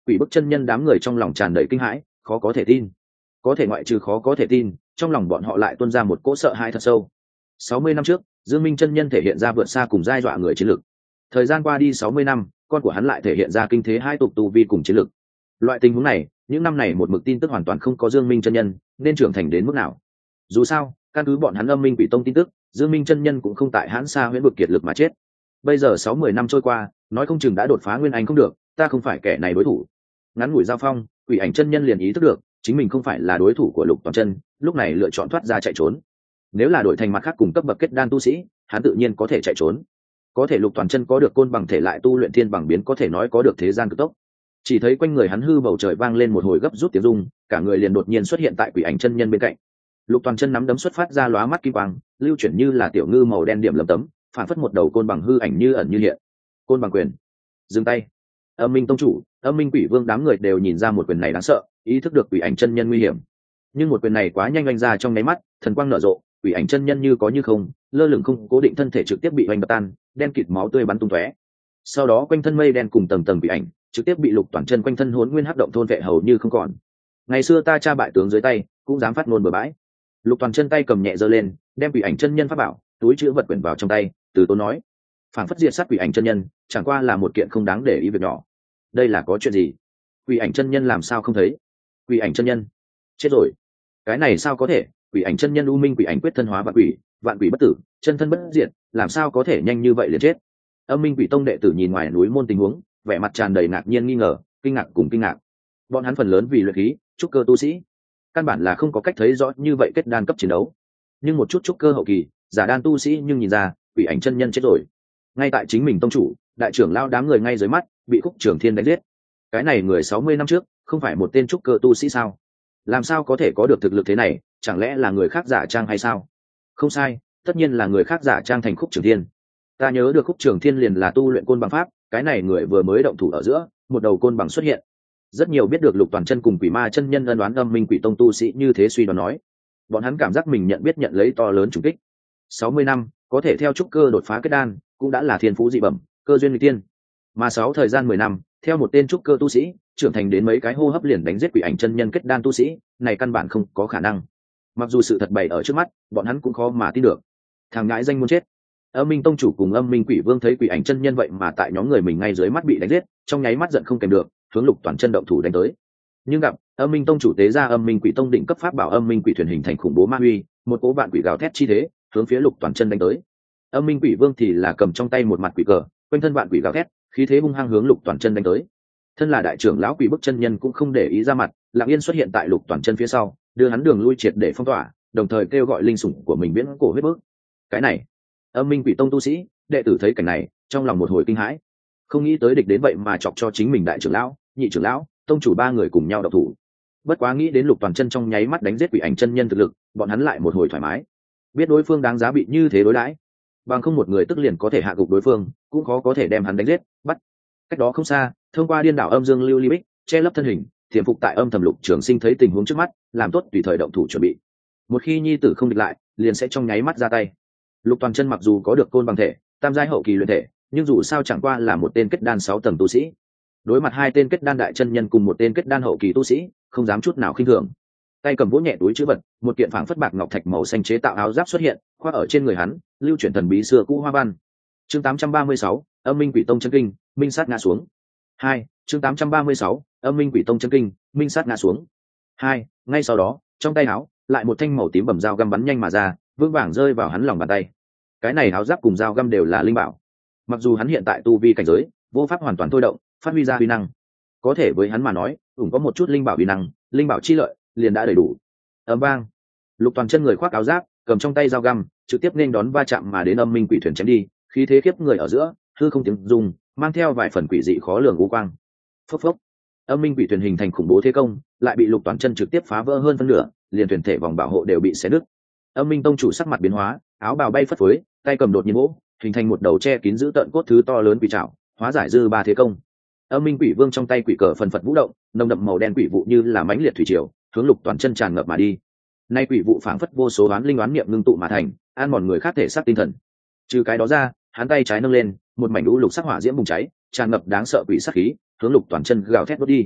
Speaker 1: Quỷ bức chân nhân đám người trong lòng tràn đầy kinh hãi, khó có thể tin. Có thể ngoại trừ khó có thể tin, trong lòng bọn họ lại tuôn ra một cỗ sợ hãi thật sâu. sáu mươi năm trước, Dương Minh chân nhân thể hiện ra vượt xa cùng giai dọa người chiến lực. Thời gian qua đi sáu mươi năm, con của hắn lại thể hiện ra kinh thế hai tục tu vi cùng chiến lực. Loại tình huống này, những năm này một mực tin tức hoàn toàn không có Dương Minh chân nhân, nên trưởng thành đến mức nào? Dù sao, căn cứ bọn hắn Âm Minh Quỷ Tông tin tức, Dương Minh chân nhân cũng không tại Hãn Sa Huyễn vực kiệt lực mà chết. Bây giờ sáu mươi năm trôi qua, nói không chừng đã đột phá nguyên anh không được, ta không phải kẻ này đối thủ. Ngắn ngủi giao phong, Quỷ Ảnh chân nhân liền ý thức được, chính mình không phải là đối thủ của Lục Toàn Chân, lúc này lựa chọn thoát ra chạy trốn. Nếu là đổi thành mặt khác cùng cấp bậc kết đan tu sĩ, hắn tự nhiên có thể chạy trốn. Có thể Lục Toàn Chân có được côn bằng thể lại tu luyện thiên bằng biến, có thể nói có được thế gian cực tốc. Chỉ thấy quanh người hắn hư bầu trời vang lên một hồi gấp rút tiếng rung, cả người liền đột nhiên xuất hiện tại Quỷ Ảnh chân nhân bên cạnh. Lục Toàn Chân nắm đấm xuất phát ra lóa mắt kim quang, lưu chuyển như là tiểu ngư màu đen điểm lấm tấm, phản phất một đầu côn bằng hư ảnh như ẩn như hiện. Côn bằng quyền. Dừng tay. Âm Minh tông chủ, Âm Minh Quỷ Vương đám người đều nhìn ra một quyền này đáng sợ, ý thức được Quỷ Ảnh chân nhân nguy hiểm. Nhưng một quyền này quá nhanh oanh ra trong nháy mắt, thần quang nở rộ, Quỷ Ảnh chân nhân như có như không, lơ lửng không cố định thân thể trực tiếp bị oanh bật tan, đen kịt máu tươi bắn tung tóe. Sau đó quanh thân mây đen cùng tầng tầng Quỷ Ảnh, trực tiếp bị Lục Toàn Chân quanh thân hỗn nguyên hắc động thôn vệ hầu như không còn. Ngày xưa ta cha bại tướng dưới tay, cũng dám phát ngôn bừa bãi. Lục Toàn Chân tay cầm nhẹ giơ lên, đem Quỷ Ảnh chân nhân pháp bảo, túi chứa vật quyển vào trong tay, từ tốn nói: phản phất diệt sát Quỷ Ảnh chân nhân, chẳng qua là một kiện không đáng để ý việc nhỏ. Đây là có chuyện gì? Quỷ Ảnh chân nhân làm sao không thấy? Quỷ Ảnh chân nhân chết rồi. Cái này sao có thể? Quỷ Ảnh chân nhân U Minh Quỷ Ảnh quyết thân hóa vạn quỷ, vạn quỷ bất tử, chân thân bất diệt, làm sao có thể nhanh như vậy liền chết? Âm Minh Quỷ Tông đệ tử nhìn ngoài núi môn tình huống, vẻ mặt tràn đầy ngạc nhiên nghi ngờ, kinh ngạc cùng kinh ngạc. Bọn hắn phần lớn vì luyện khí, trúc cơ tu sĩ, căn bản là không có cách thấy rõ như vậy kết đan cấp chiến đấu. Nhưng một chút trúc cơ hậu kỳ, giả đan tu sĩ nhưng nhìn ra, Quỷ Ảnh chân nhân chết rồi. Ngay tại chính mình tông chủ, đại trưởng lao đám người ngay dưới mắt, bị Khúc Trường Thiên đánh giết. Cái này người sáu mươi năm trước, không phải một tên trúc cơ tu sĩ sao? Làm sao có thể có được thực lực thế này, chẳng lẽ là người khác giả trang hay sao? Không sai, tất nhiên là người khác giả trang thành Khúc Trường Thiên. Ta nhớ được Khúc Trường Thiên liền là tu luyện côn bằng pháp, cái này người vừa mới động thủ ở giữa, một đầu côn bằng xuất hiện. Rất nhiều biết được Lục Toàn Chân cùng Quỷ Ma chân nhân ân đoán Âm Minh Quỷ Tông tu sĩ như thế suy đoán nói. Bọn hắn cảm giác mình nhận biết nhận lấy to lớn trùng kích. sáu mươi năm, có thể theo trúc cơ đột phá kết đan, cũng đã là thiên phú dị bẩm, cơ duyên nghịch tiên. Mà sáu thời gian mười năm, theo một tên trúc cơ tu sĩ, trưởng thành đến mấy cái hô hấp liền đánh giết Quỷ Ảnh chân nhân kết đan tu sĩ, này căn bản không có khả năng. Mặc dù sự thật bày ở trước mắt, bọn hắn cũng khó mà tin được. Thằng ngãi danh muốn chết. Âm Minh tông chủ cùng Âm Minh Quỷ Vương thấy Quỷ Ảnh chân nhân vậy mà tại nhóm người mình ngay dưới mắt bị đánh giết, trong nháy mắt giận không kèm được, hướng Lục Toàn Chân động thủ đánh tới. Nhưng gặp Âm Minh tông chủ tế ra Âm Minh Quỷ Tông định cấp pháp bảo Âm Minh Quỷ thuyền hình thành khủng bố ma huy, một cỗ vạn quỷ gào thét chi thế, hướng phía Lục Toàn Chân đánh tới. Âm Minh Quỷ Vương thì là cầm trong tay một mặt quỷ cờ, quanh thân vạn quỷ gào thét, khí thế hung hăng hướng Lục Toàn Chân đánh tới. Thân là đại trưởng lão Quỷ Bức chân nhân cũng không để ý ra mặt, lặng yên xuất hiện tại Lục Toàn Chân phía sau, đưa hắn đường lui triệt để phong tỏa, đồng thời kêu gọi linh sủng của mình biến cổ huyết bước. Cái này, Âm Minh Quỷ Tông tu sĩ, đệ tử thấy cảnh này, trong lòng một hồi kinh hãi. Không nghĩ tới địch đến vậy mà chọc cho chính mình đại trưởng lão, nhị trưởng lão, tông chủ ba người cùng nhau động thủ. Bất quá nghĩ đến Lục Toàn Chân trong nháy mắt đánh giết Quỷ Ảnh chân nhân thực lực, bọn hắn lại một hồi thoải mái. Biết đối phương đáng giá bị như thế đối đãi, bằng không một người tức liền có thể hạ gục đối phương, cũng khó có thể đem hắn đánh giết, bắt. Cách đó không xa, thông qua điên đảo âm dương lưu ly bích, che lấp thân hình, tiềm phục tại âm thầm Lục Trường Sinh thấy tình huống trước mắt, làm tốt tùy thời động thủ chuẩn bị. Một khi nhi tử không địch lại, liền sẽ trong nháy mắt ra tay. Lục Toàn Chân mặc dù có được côn bằng thể, tam giai hậu kỳ luyện thể, nhưng dù sao chẳng qua là một tên kết đan sáu tầng tu sĩ. Đối mặt hai tên kết đan đại chân nhân cùng một tên kết đan hậu kỳ tu sĩ, không dám chút nào khinh thường. Tay cầm vỗ nhẹ túi trữ vật, một kiện phảng phất bạc ngọc thạch màu xanh chế tạo áo giáp xuất hiện, khoác ở trên người hắn, lưu chuyển thần bí xưa cũ hoa văn. Chương tám trăm ba mươi sáu, Âm Minh Quỷ Tông chân kinh, minh sát ngã xuống. Hai, chương tám trăm ba mươi sáu, Âm Minh Quỷ Tông chân kinh, minh sát ngã xuống. Hai, ngay sau đó, trong tay áo, lại một thanh màu tím bầm dao găm bắn nhanh mà ra, vững vàng rơi vào hắn lòng bàn tay. Cái này áo giáp cùng dao găm đều là linh bảo. Mặc dù hắn hiện tại tu vi cảnh giới, vô pháp hoàn toàn thôi động, phát huy ra uy năng, có thể với hắn mà nói, cũng có một chút linh bảo uy năng, linh bảo chi lợi, liền đã đầy đủ. Ầm vang, Lục Toàn Chân người khoác áo giáp, cầm trong tay dao găm, trực tiếp nên đón va chạm mà đến Âm Minh Quỷ thuyền chém đi, khí thế khiếp người ở giữa, hư không tiếng rung, mang theo vài phần quỷ dị khó lường u quang. Phốc phốc, Âm Minh Quỷ thuyền hình thành khủng bố thế công, lại bị Lục Toàn Chân trực tiếp phá vỡ hơn phân nửa, liền thuyền thể vòng bảo hộ đều bị xé nứt. Âm Minh tông chủ sắc mặt biến hóa, áo bào bay phất phới, tay cầm đột nhiên vỗ, hình thành một đầu che kín giữ tận cốt thứ to lớn quỷ trảo, hóa giải dư ba thế công. Âm Minh Quỷ Vương trong tay quỷ cờ phần phật vũ động, nồng đậm màu đen quỷ vụ như là mãnh liệt thủy triều, hướng Lục Toàn Chân tràn ngập mà đi. Nay quỷ vụ phảng phất vô số oán linh oán niệm ngưng tụ mà thành, an mòn người khác thể xác tinh thần. Trừ cái đó ra, hắn tay trái nâng lên, một mảnh lũ lục sắc hỏa diễm bùng cháy, tràn ngập đáng sợ quỷ sát khí, hướng Lục Toàn Chân gào thét đốt đi.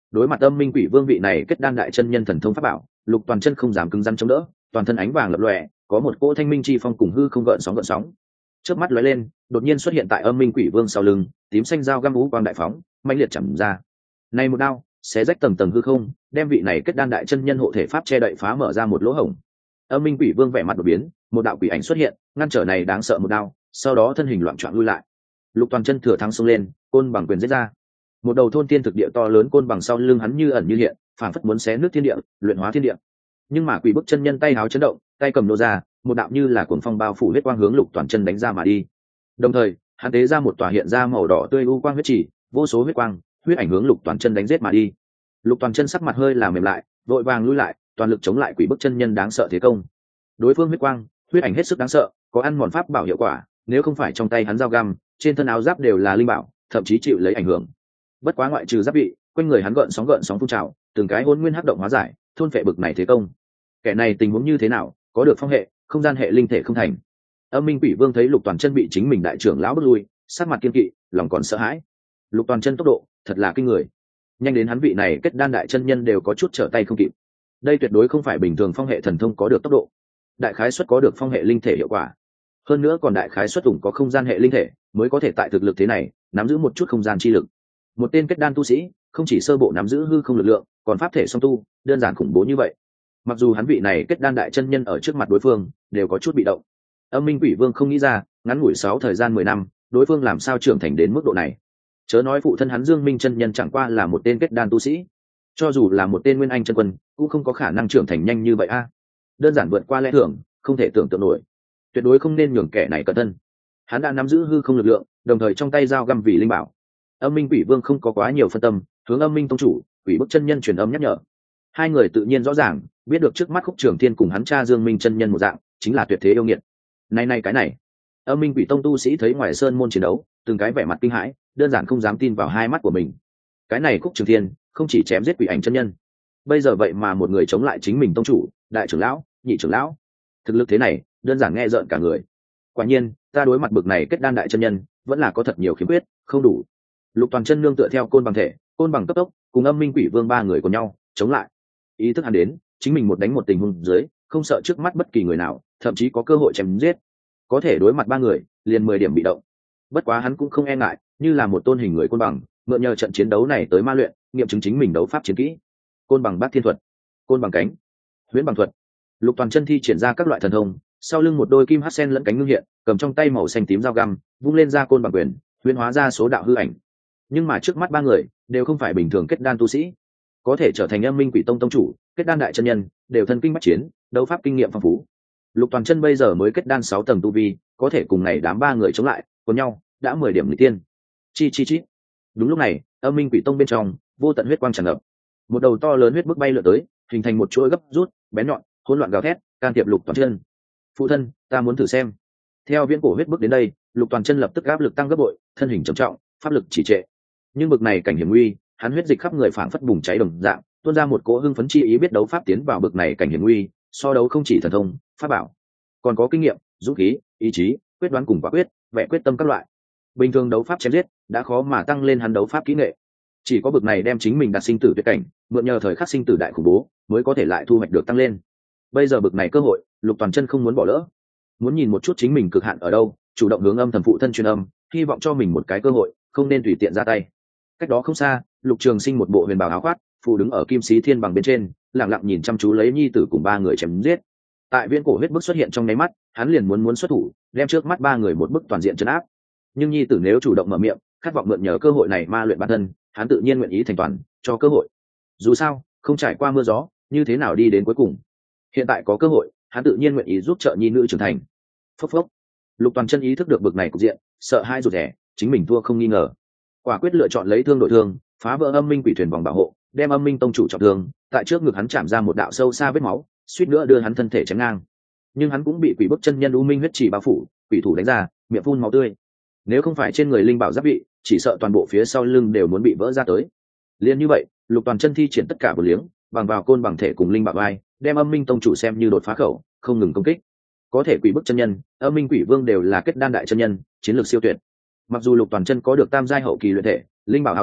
Speaker 1: Đối mặt âm minh quỷ vương vị này kết đan đại chân nhân thần thông pháp bảo, Lục Toàn Chân không dám cứng rắn chống đỡ, toàn thân ánh vàng lập lòe, có một cỗ thanh minh chi phong cùng hư không gợn sóng gợn sóng. Chớp mắt lóe lên, đột nhiên xuất hiện tại âm minh quỷ vương sau lưng, tím xanh dao găm ú quang đại phóng, mãnh liệt chầm ra. Này một đao, xé rách tầng tầng hư không, đem vị này kết đan đại chân nhân hộ thể pháp che đậy phá mở ra một lỗ hổng. Âm minh quỷ vương vẻ mặt đột biến, một đạo quỷ ảnh xuất hiện, ngăn trở này đáng sợ một đao, sau đó thân hình loạn trọn lui lại. Lục Toàn Chân thừa thắng xông lên, côn bằng quyền giết ra. Một đầu thôn tiên thực địa to lớn côn bằng sau lưng hắn như ẩn như hiện, phảng phất muốn xé nước thiên địa, luyện hóa thiên địa. Nhưng mà quỷ bức chân nhân tay háo chấn động, tay cầm nô ra, một đạo như là cuồng phong bao phủ huyết quang hướng Lục Toàn Chân đánh ra mà đi. Đồng thời, hắn tế ra một tòa hiện ra màu đỏ tươi u quang huyết chỉ, vô số huyết quang, huyết ảnh hướng Lục Toàn Chân đánh giết mà đi. Lục Toàn Chân sắc mặt hơi là mềm lại, vội vàng lui lại, toàn lực chống lại quỷ bức chân nhân đáng sợ thế công. Đối phương huyết quang, huyết ảnh hết sức đáng sợ, có ăn mòn pháp bảo hiệu quả, nếu không phải trong tay hắn dao găm, trên thân áo giáp đều là linh bảo, thậm chí chịu lấy ảnh hưởng. Bất quá ngoại trừ giáp bị, quanh người hắn gợn sóng gợn sóng phun trào, từng cái hỗn nguyên hắc động hóa giải, thôn phệ bực này thế công. Kẻ này tình huống như thế nào, có được phong hệ, không gian hệ linh thể không thành. Âm minh quỷ vương thấy Lục Toàn Chân bị chính mình đại trưởng lão bước lui, sắc mặt kiên kỵ, lòng còn sợ hãi. Lục Toàn Chân tốc độ thật là kinh người, nhanh đến hắn vị này kết đan đại chân nhân đều có chút trở tay không kịp. Đây tuyệt đối không phải bình thường phong hệ thần thông có được tốc độ, đại khái suất có được phong hệ linh thể hiệu quả, hơn nữa còn đại khái suất ủng có không gian hệ linh thể mới có thể tại thực lực thế này nắm giữ một chút không gian chi lực. Một tên kết đan tu sĩ không chỉ sơ bộ nắm giữ hư không lực lượng, còn pháp thể song tu, đơn giản khủng bố như vậy. Mặc dù hắn vị này kết đan đại chân nhân ở trước mặt đối phương đều có chút bị động. Âm minh quỷ vương không nghĩ ra, ngắn ngủi sáu thời gian mười năm, đối phương làm sao trưởng thành đến mức độ này. Chớ nói phụ thân hắn Dương Minh chân nhân chẳng qua là một tên kết đan tu sĩ, cho dù là một tên nguyên anh chân quân cũng không có khả năng trưởng thành nhanh như vậy a. Đơn giản vượt qua lẽ thường, không thể tưởng tượng nổi. Tuyệt đối không nên nhường kẻ này cẩn thân. Hắn đã nắm giữ hư không lực lượng, đồng thời trong tay dao găm vì linh bảo. Âm minh quỷ vương không có quá nhiều phân tâm, hướng âm minh tông chủ, quỷ bức chân nhân truyền âm nhắc nhở. Hai người tự nhiên rõ ràng biết được trước mắt Khúc Trường Thiên cùng hắn cha Dương Minh chân nhân một dạng, chính là tuyệt thế yêu nghiệt. Này này cái này, âm minh quỷ tông tu sĩ thấy ngoài sơn môn chiến đấu, từng cái vẻ mặt kinh hãi, đơn giản không dám tin vào hai mắt của mình. Cái này Khúc Trường Thiên không chỉ chém giết quỷ ảnh chân nhân, bây giờ vậy mà một người chống lại chính mình tông chủ, đại trưởng lão, nhị trưởng lão, thực lực thế này đơn giản nghe rợn cả người. Quả nhiên ta đối mặt bực này kết đan đại chân nhân vẫn là có thật nhiều khiếm khuyết, không đủ. Lục Toàn Chân nương tựa theo côn bằng thể, côn bằng cấp tốc, cùng âm minh quỷ vương ba người của nhau chống lại. Ý thức hắn đến chính mình một đánh một tình huống dưới, không sợ trước mắt bất kỳ người nào, thậm chí có cơ hội chém giết, có thể đối mặt ba người liền mười điểm bị động. Bất quá hắn cũng không e ngại, như là một tôn hình người côn bằng, mượn nhờ trận chiến đấu này tới ma luyện, nghiệm chứng chính mình đấu pháp chiến kỹ. Côn bằng bát thiên thuật, côn bằng cánh, huyễn bằng thuật. Lục Toàn Chân thi triển ra các loại thần thông, sau lưng một đôi kim hắc sen lẫn cánh ngưng hiện, cầm trong tay màu xanh tím dao găm, vung lên ra côn bằng quyền, huyễn hóa ra số đạo hư ảnh. Nhưng mà trước mắt ba người đều không phải bình thường kết đan tu sĩ, có thể trở thành âm minh quỷ tông tông chủ, kết đan đại chân nhân, đều thân kinh bách chiến, đấu pháp kinh nghiệm phong phú. Lục Toàn Chân bây giờ mới kết đan sáu tầng tu vi, có thể cùng này đám ba người chống lại, cùng nhau đã mười điểm người tiên. Chi chi chi. Đúng lúc này, âm minh quỷ tông bên trong vô tận huyết quang tràn ngập, một đầu to lớn huyết bức bay lượn tới, hình thành một chuỗi gấp rút bén nhọn, hỗn loạn gào thét, can thiệp Lục Toàn Chân. Phụ thân, ta muốn thử xem. Theo viễn cổ huyết bức đến đây, Lục Toàn Chân lập tức áp lực tăng gấp bội, thân hình trầm trọng, pháp lực chỉ trệ. Nhưng bực này cảnh hiểm nguy, hắn huyết dịch khắp người phảng phất bùng cháy đồng dạng, tuôn ra một cỗ hưng phấn chi ý, biết đấu pháp tiến vào bực này cảnh hiểm nguy, so đấu không chỉ thần thông, pháp bảo, còn có kinh nghiệm, dũng khí, ý chí, quyết đoán cùng quả quyết, vẻ quyết tâm các loại. Bình thường đấu pháp chém giết đã khó mà tăng lên hắn đấu pháp kỹ nghệ, chỉ có bực này đem chính mình đặt sinh tử tuyệt cảnh, mượn nhờ thời khắc sinh tử đại khủng bố, mới có thể lại thu hoạch được tăng lên. Bây giờ bực này cơ hội, Lục Toàn Chân không muốn bỏ lỡ, muốn nhìn một chút chính mình cực hạn ở đâu, chủ động hướng âm thầm phụ thân truyền âm, hy vọng cho mình một cái cơ hội, không nên tùy tiện ra tay. Cách đó không xa, Lục Trường Sinh một bộ huyền bào áo khoác, phụ đứng ở kim sĩ thiên bằng bên trên, lặng lặng nhìn chăm chú lấy nhi tử cùng ba người chém giết. Tại viễn cổ huyết bức xuất hiện trong nháy mắt, hắn liền muốn muốn xuất thủ, đem trước mắt ba người một bức toàn diện trấn áp. Nhưng nhi tử nếu chủ động mở miệng, khát vọng mượn nhờ cơ hội này ma luyện bản thân, hắn tự nhiên nguyện ý thành toàn, cho cơ hội. Dù sao, không trải qua mưa gió, như thế nào đi đến cuối cùng. Hiện tại có cơ hội, hắn tự nhiên nguyện ý giúp trợ nhi nữ trưởng thành. Phốc phốc. Lục Toàn Chân ý thức được bực này cục diện, sợ hai rụt rè, chính mình thua không nghi ngờ, quả quyết lựa chọn lấy thương đổi thương, phá vỡ âm minh quỷ thuyền vòng bảo hộ, đem âm minh tông chủ trọng thương, tại trước ngực hắn chạm ra một đạo sâu xa vết máu, suýt nữa đưa hắn thân thể chém ngang. Nhưng hắn cũng bị quỷ bức chân nhân u minh huyết chỉ bao phủ, quỷ thủ đánh ra, miệng phun máu tươi. Nếu không phải trên người linh bảo giáp bị, chỉ sợ toàn bộ phía sau lưng đều muốn bị vỡ ra tới. Liên như vậy, Lục Toàn Chân thi triển tất cả bổ liếng, bằng vào côn bằng thể cùng linh bảo vai, đem âm minh tông chủ xem như đột phá khẩu, không ngừng công kích. Có thể quỷ bức chân nhân, âm minh quỷ vương đều là kết đan đại chân nhân, chiến lược siêu tuyệt. Mặc dù Lục Toàn Chân có được tam giai hậu kỳ luyện thể, linh bảo áo giáp,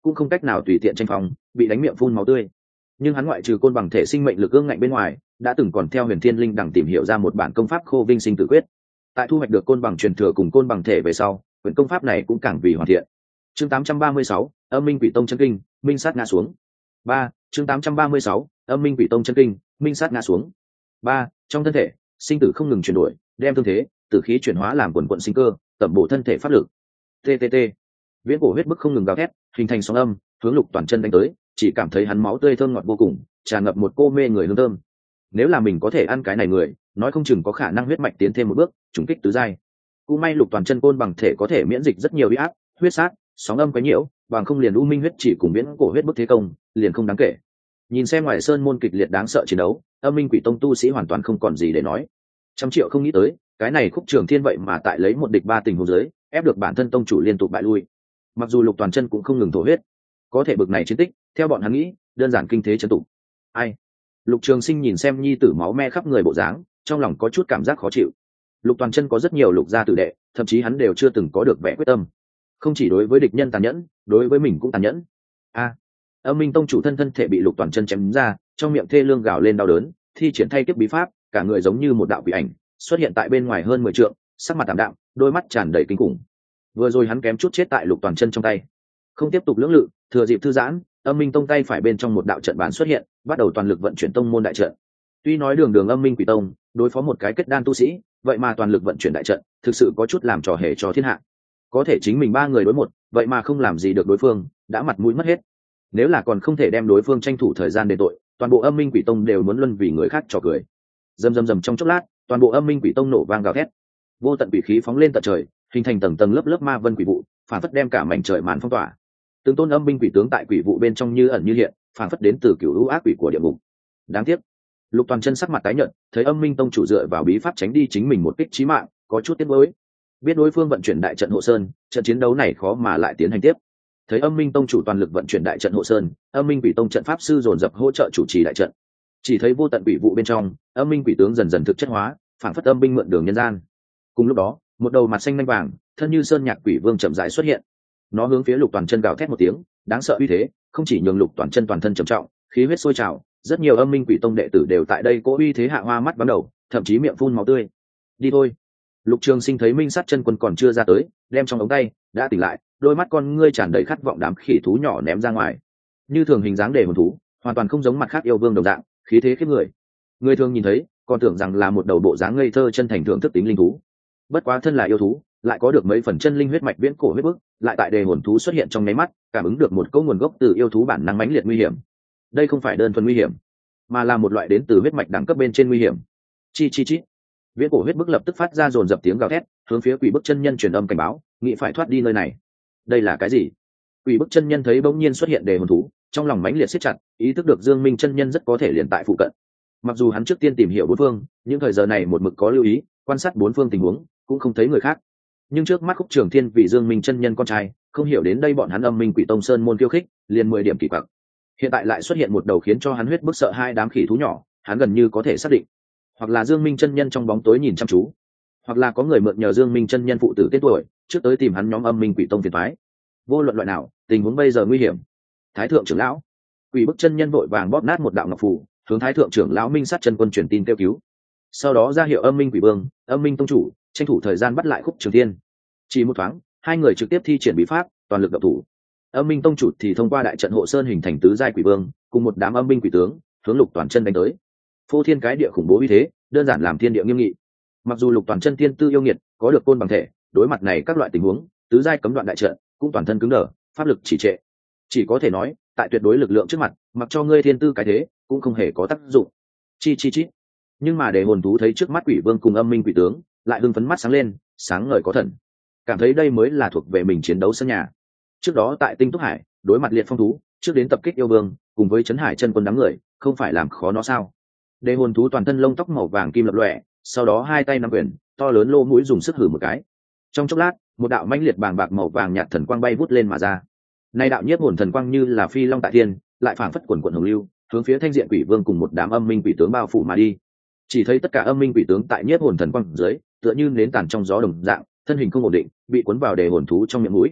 Speaker 1: cũng không cách nào tùy tiện tranh phòng, bị đánh miệng phun máu tươi. Nhưng hắn ngoại trừ côn bằng thể sinh mệnh lực ương ngạnh bên ngoài, đã từng còn theo Huyền Thiên Linh đằng tìm hiểu ra một bản công pháp Khô Vinh Sinh Tử Quyết. Tại thu hoạch được côn bằng truyền thừa cùng côn bằng thể về sau, quyển công pháp này cũng càng vì hoàn thiện. Chương tám trăm ba mươi sáu, Âm Minh Quỷ Tông chân kinh, minh sát ngã xuống. ba, chương tám trăm ba mươi sáu, Âm Minh Quỷ Tông chân kinh, minh sát ngã xuống. ba, trong thân thể, sinh tử không ngừng chuyển đổi, đem thương thế, tử khí chuyển hóa làm quần quần sinh cơ, tẩm bổ thân thể pháp lực. T T T. Viễn cổ huyết bức không ngừng gào thét, hình thành sóng âm, hướng Lục Toàn Chân đánh tới, chỉ cảm thấy hắn máu tươi thơm ngọt vô cùng, tràn ngập một cô mê người hương thơm. Nếu là mình có thể ăn cái này người, nói không chừng có khả năng huyết mạch tiến thêm một bước, trùng kích tứ giai. Cũng may Lục Toàn Chân côn bằng thể có thể miễn dịch rất nhiều uy áp, huyết sát, sóng âm quấy nhiễu, bằng không liền u minh huyết chỉ cùng viễn cổ huyết bức thế công, liền không đáng kể. Nhìn xem ngoài sơn môn kịch liệt đáng sợ chiến đấu, Âm Minh Quỷ Tông tu sĩ hoàn toàn không còn gì để nói. Trăm triệu không nghĩ tới, cái này Khúc Trường Thiên vậy mà tại lấy một địch ba tình huống dưới, ép được bản thân tông chủ liên tục bại lui. Mặc dù Lục Toàn Chân cũng không ngừng thổ huyết, có thể bực này chiến tích, theo bọn hắn nghĩ, đơn giản kinh thế chấn tụ. Ai? Lục Trường Sinh nhìn xem nhi tử máu me khắp người bộ dáng, trong lòng có chút cảm giác khó chịu. Lục Toàn Chân có rất nhiều lục gia tử đệ, thậm chí hắn đều chưa từng có được vẻ quyết tâm. Không chỉ đối với địch nhân tàn nhẫn, đối với mình cũng tàn nhẫn. A! Âm Minh tông chủ thân thân thể bị Lục Toàn Chân chém ra, trong miệng thê lương gào lên đau đớn, thi triển thay kiếp bí pháp, cả người giống như một đạo quỷ ảnh, xuất hiện tại bên ngoài hơn mười trượng, sắc mặt tạm đạm, đôi mắt tràn đầy kinh khủng. Vừa rồi hắn kém chút chết tại Lục Toàn Chân trong tay. Không tiếp tục lưỡng lự, thừa dịp thư giãn, Âm Minh tông tay phải bên trong một đạo trận bản xuất hiện, bắt đầu toàn lực vận chuyển tông môn đại trận. Tuy nói đường đường Âm Minh Quỷ Tông đối phó một cái kết đan tu sĩ, vậy mà toàn lực vận chuyển đại trận, thực sự có chút làm trò hề cho thiên hạ. Có thể chính mình ba người đối một, vậy mà không làm gì được đối phương, đã mặt mũi mất hết. Nếu là còn không thể đem đối phương tranh thủ thời gian đền tội, toàn bộ Âm Minh Quỷ Tông đều muốn luân vì người khác trò cười. Rầm rầm rầm trong chốc lát, toàn bộ Âm Minh Quỷ Tông nổ vang gào thét. Vô tận quỷ khí phóng lên tận trời, hình thành tầng tầng lớp lớp ma vân quỷ vụ, phản phất đem cả mảnh trời màn phong tỏa. Từng tôn âm binh quỷ tướng tại quỷ vụ bên trong như ẩn như hiện, phản phất đến từ cửu lũ ác quỷ của địa ngục. Đáng tiếc, Lục Toàn Chân sắc mặt tái nhợt, thấy Âm Minh tông chủ dựa vào bí pháp tránh đi chính mình một kích chí mạng, có chút tiếc nuối. Biết đối phương vận chuyển đại trận hộ sơn, trận chiến đấu này khó mà lại tiến hành tiếp. Thấy Âm Minh tông chủ toàn lực vận chuyển đại trận hộ sơn, Âm Minh quỷ tông trận pháp sư dồn dập hỗ trợ chủ trì đại trận. Chỉ thấy vô tận quỷ vụ bên trong, Âm Minh quỷ tướng dần dần thực chất hóa, phản phất âm binh mượn đường nhân gian. Cùng lúc đó, một đầu mặt xanh nhanh vàng, thân như sơn nhạc quỷ vương chậm rãi xuất hiện. Nó hướng phía Lục Toàn Chân gào thét một tiếng, đáng sợ uy thế, không chỉ nhường Lục Toàn Chân toàn thân trầm trọng, khí huyết sôi trào, rất nhiều Âm Minh Quỷ Tông đệ tử đều tại đây cố uy thế hạ hoa mắt bắn đầu, thậm chí miệng phun máu tươi. Đi thôi. Lục Trường Sinh thấy Minh Sát Chân Quân còn chưa ra tới, đem trong ống tay đã tỉnh lại, đôi mắt con ngươi tràn đầy khát vọng đám khỉ thú nhỏ ném ra ngoài. Như thường hình dáng để hồn thú, hoàn toàn không giống mặt khác yêu vương đồng dạng, khí thế khiếp người. Người thường nhìn thấy, còn tưởng rằng là một đầu bộ dáng ngây thơ chân thành thượng thức tính linh thú. Bất quá thân là yêu thú, lại có được mấy phần chân linh huyết mạch viễn cổ huyết bức, lại tại đề hồn thú xuất hiện trong nháy mắt, cảm ứng được một câu nguồn gốc từ yêu thú bản năng mãnh liệt nguy hiểm. Đây không phải đơn thuần nguy hiểm, mà là một loại đến từ huyết mạch đẳng cấp bên trên nguy hiểm. Chi chi chi. Viễn cổ huyết bức lập tức phát ra dồn dập tiếng gào thét, hướng phía quỷ bức chân nhân truyền âm cảnh báo, nghĩ phải thoát đi nơi này. Đây là cái gì? Quỷ bức chân nhân thấy bỗng nhiên xuất hiện đề hồn thú, trong lòng mãnh liệt siết chặt, ý thức được Dương Minh chân nhân rất có thể liền tại phụ cận. Mặc dù hắn trước tiên tìm hiểu bốn phương, những thời giờ này một mực có lưu ý, quan sát bốn phương tình huống, cũng không thấy người khác. Nhưng trước mắt Khúc Trường Thiên vì Dương Minh chân nhân con trai, không hiểu đến đây bọn hắn Âm Minh Quỷ Tông sơn môn khiêu khích, liền mười điểm kỳ quặc. Hiện tại lại xuất hiện một đầu khiến cho hắn huyết bức sợ hai đám khỉ thú nhỏ, hắn gần như có thể xác định, hoặc là Dương Minh chân nhân trong bóng tối nhìn chăm chú, hoặc là có người mượn nhờ Dương Minh chân nhân phụ tử tên tuổi, trước tới tìm hắn nhóm Âm Minh Quỷ Tông phiền toái. Vô luận loại nào, tình huống bây giờ nguy hiểm. Thái thượng trưởng lão, Quỷ bức chân nhân vội vàng bóp nát một đạo ngọc phù, hướng Thái thượng trưởng lão Minh Sát chân quân truyền tin kêu cứu. Sau đó ra hiệu Âm Minh Quỷ Vương, Âm Minh tông chủ, tranh thủ thời gian bắt lại Khúc Trường Thiên. Chỉ một thoáng, hai người trực tiếp thi triển bí pháp, toàn lực động thủ. Âm Minh tông chủ thì thông qua đại trận hộ sơn hình thành tứ giai quỷ vương, cùng một đám âm binh quỷ tướng, hướng Lục Toàn Chân đánh tới. Phô thiên cái địa khủng bố uy thế, đơn giản làm thiên địa nghiêm nghị. Mặc dù Lục Toàn Chân tiên tư yêu nghiệt, có được côn bằng thể, đối mặt này các loại tình huống, tứ giai cấm đoạn đại trận, cũng toàn thân cứng đờ, pháp lực chỉ trệ. Chỉ có thể nói, tại tuyệt đối lực lượng trước mặt, mặc cho ngươi thiên tư cái thế, cũng không hề có tác dụng. Chi chi chi. Nhưng mà để hồn thú thấy trước mắt quỷ vương cùng âm minh quỷ tướng, lại hưng phấn mắt sáng lên, sáng ngời có thần, cảm thấy đây mới là thuộc về mình chiến đấu sân nhà. Trước đó tại Tinh Túc Hải, đối mặt liệt phong thú, trước đến tập kích yêu vương, cùng với Trấn Hải chân quân đám người, không phải làm khó nó sao? Đề hồn thú toàn thân lông tóc màu vàng kim lập lòe, sau đó hai tay nắm quyền, to lớn lô mũi dùng sức hử một cái. Trong chốc lát, một đạo mãnh liệt bàng bạc màu vàng nhạt thần quang bay vút lên mà ra. Nay đạo nhiếp hồn thần quang như là phi long tại thiên, lại phảng phất quần quần hồng lưu, hướng phía thanh diện quỷ vương cùng một đám âm minh quỷ tướng bao phủ mà đi. Chỉ thấy tất cả âm minh quỷ tướng tại nhiếp hồn thần quang dưới, tựa như nến tàn trong gió đồng dạng, thân hình không ổn định, bị cuốn vào đề hồn thú trong miệng mũi.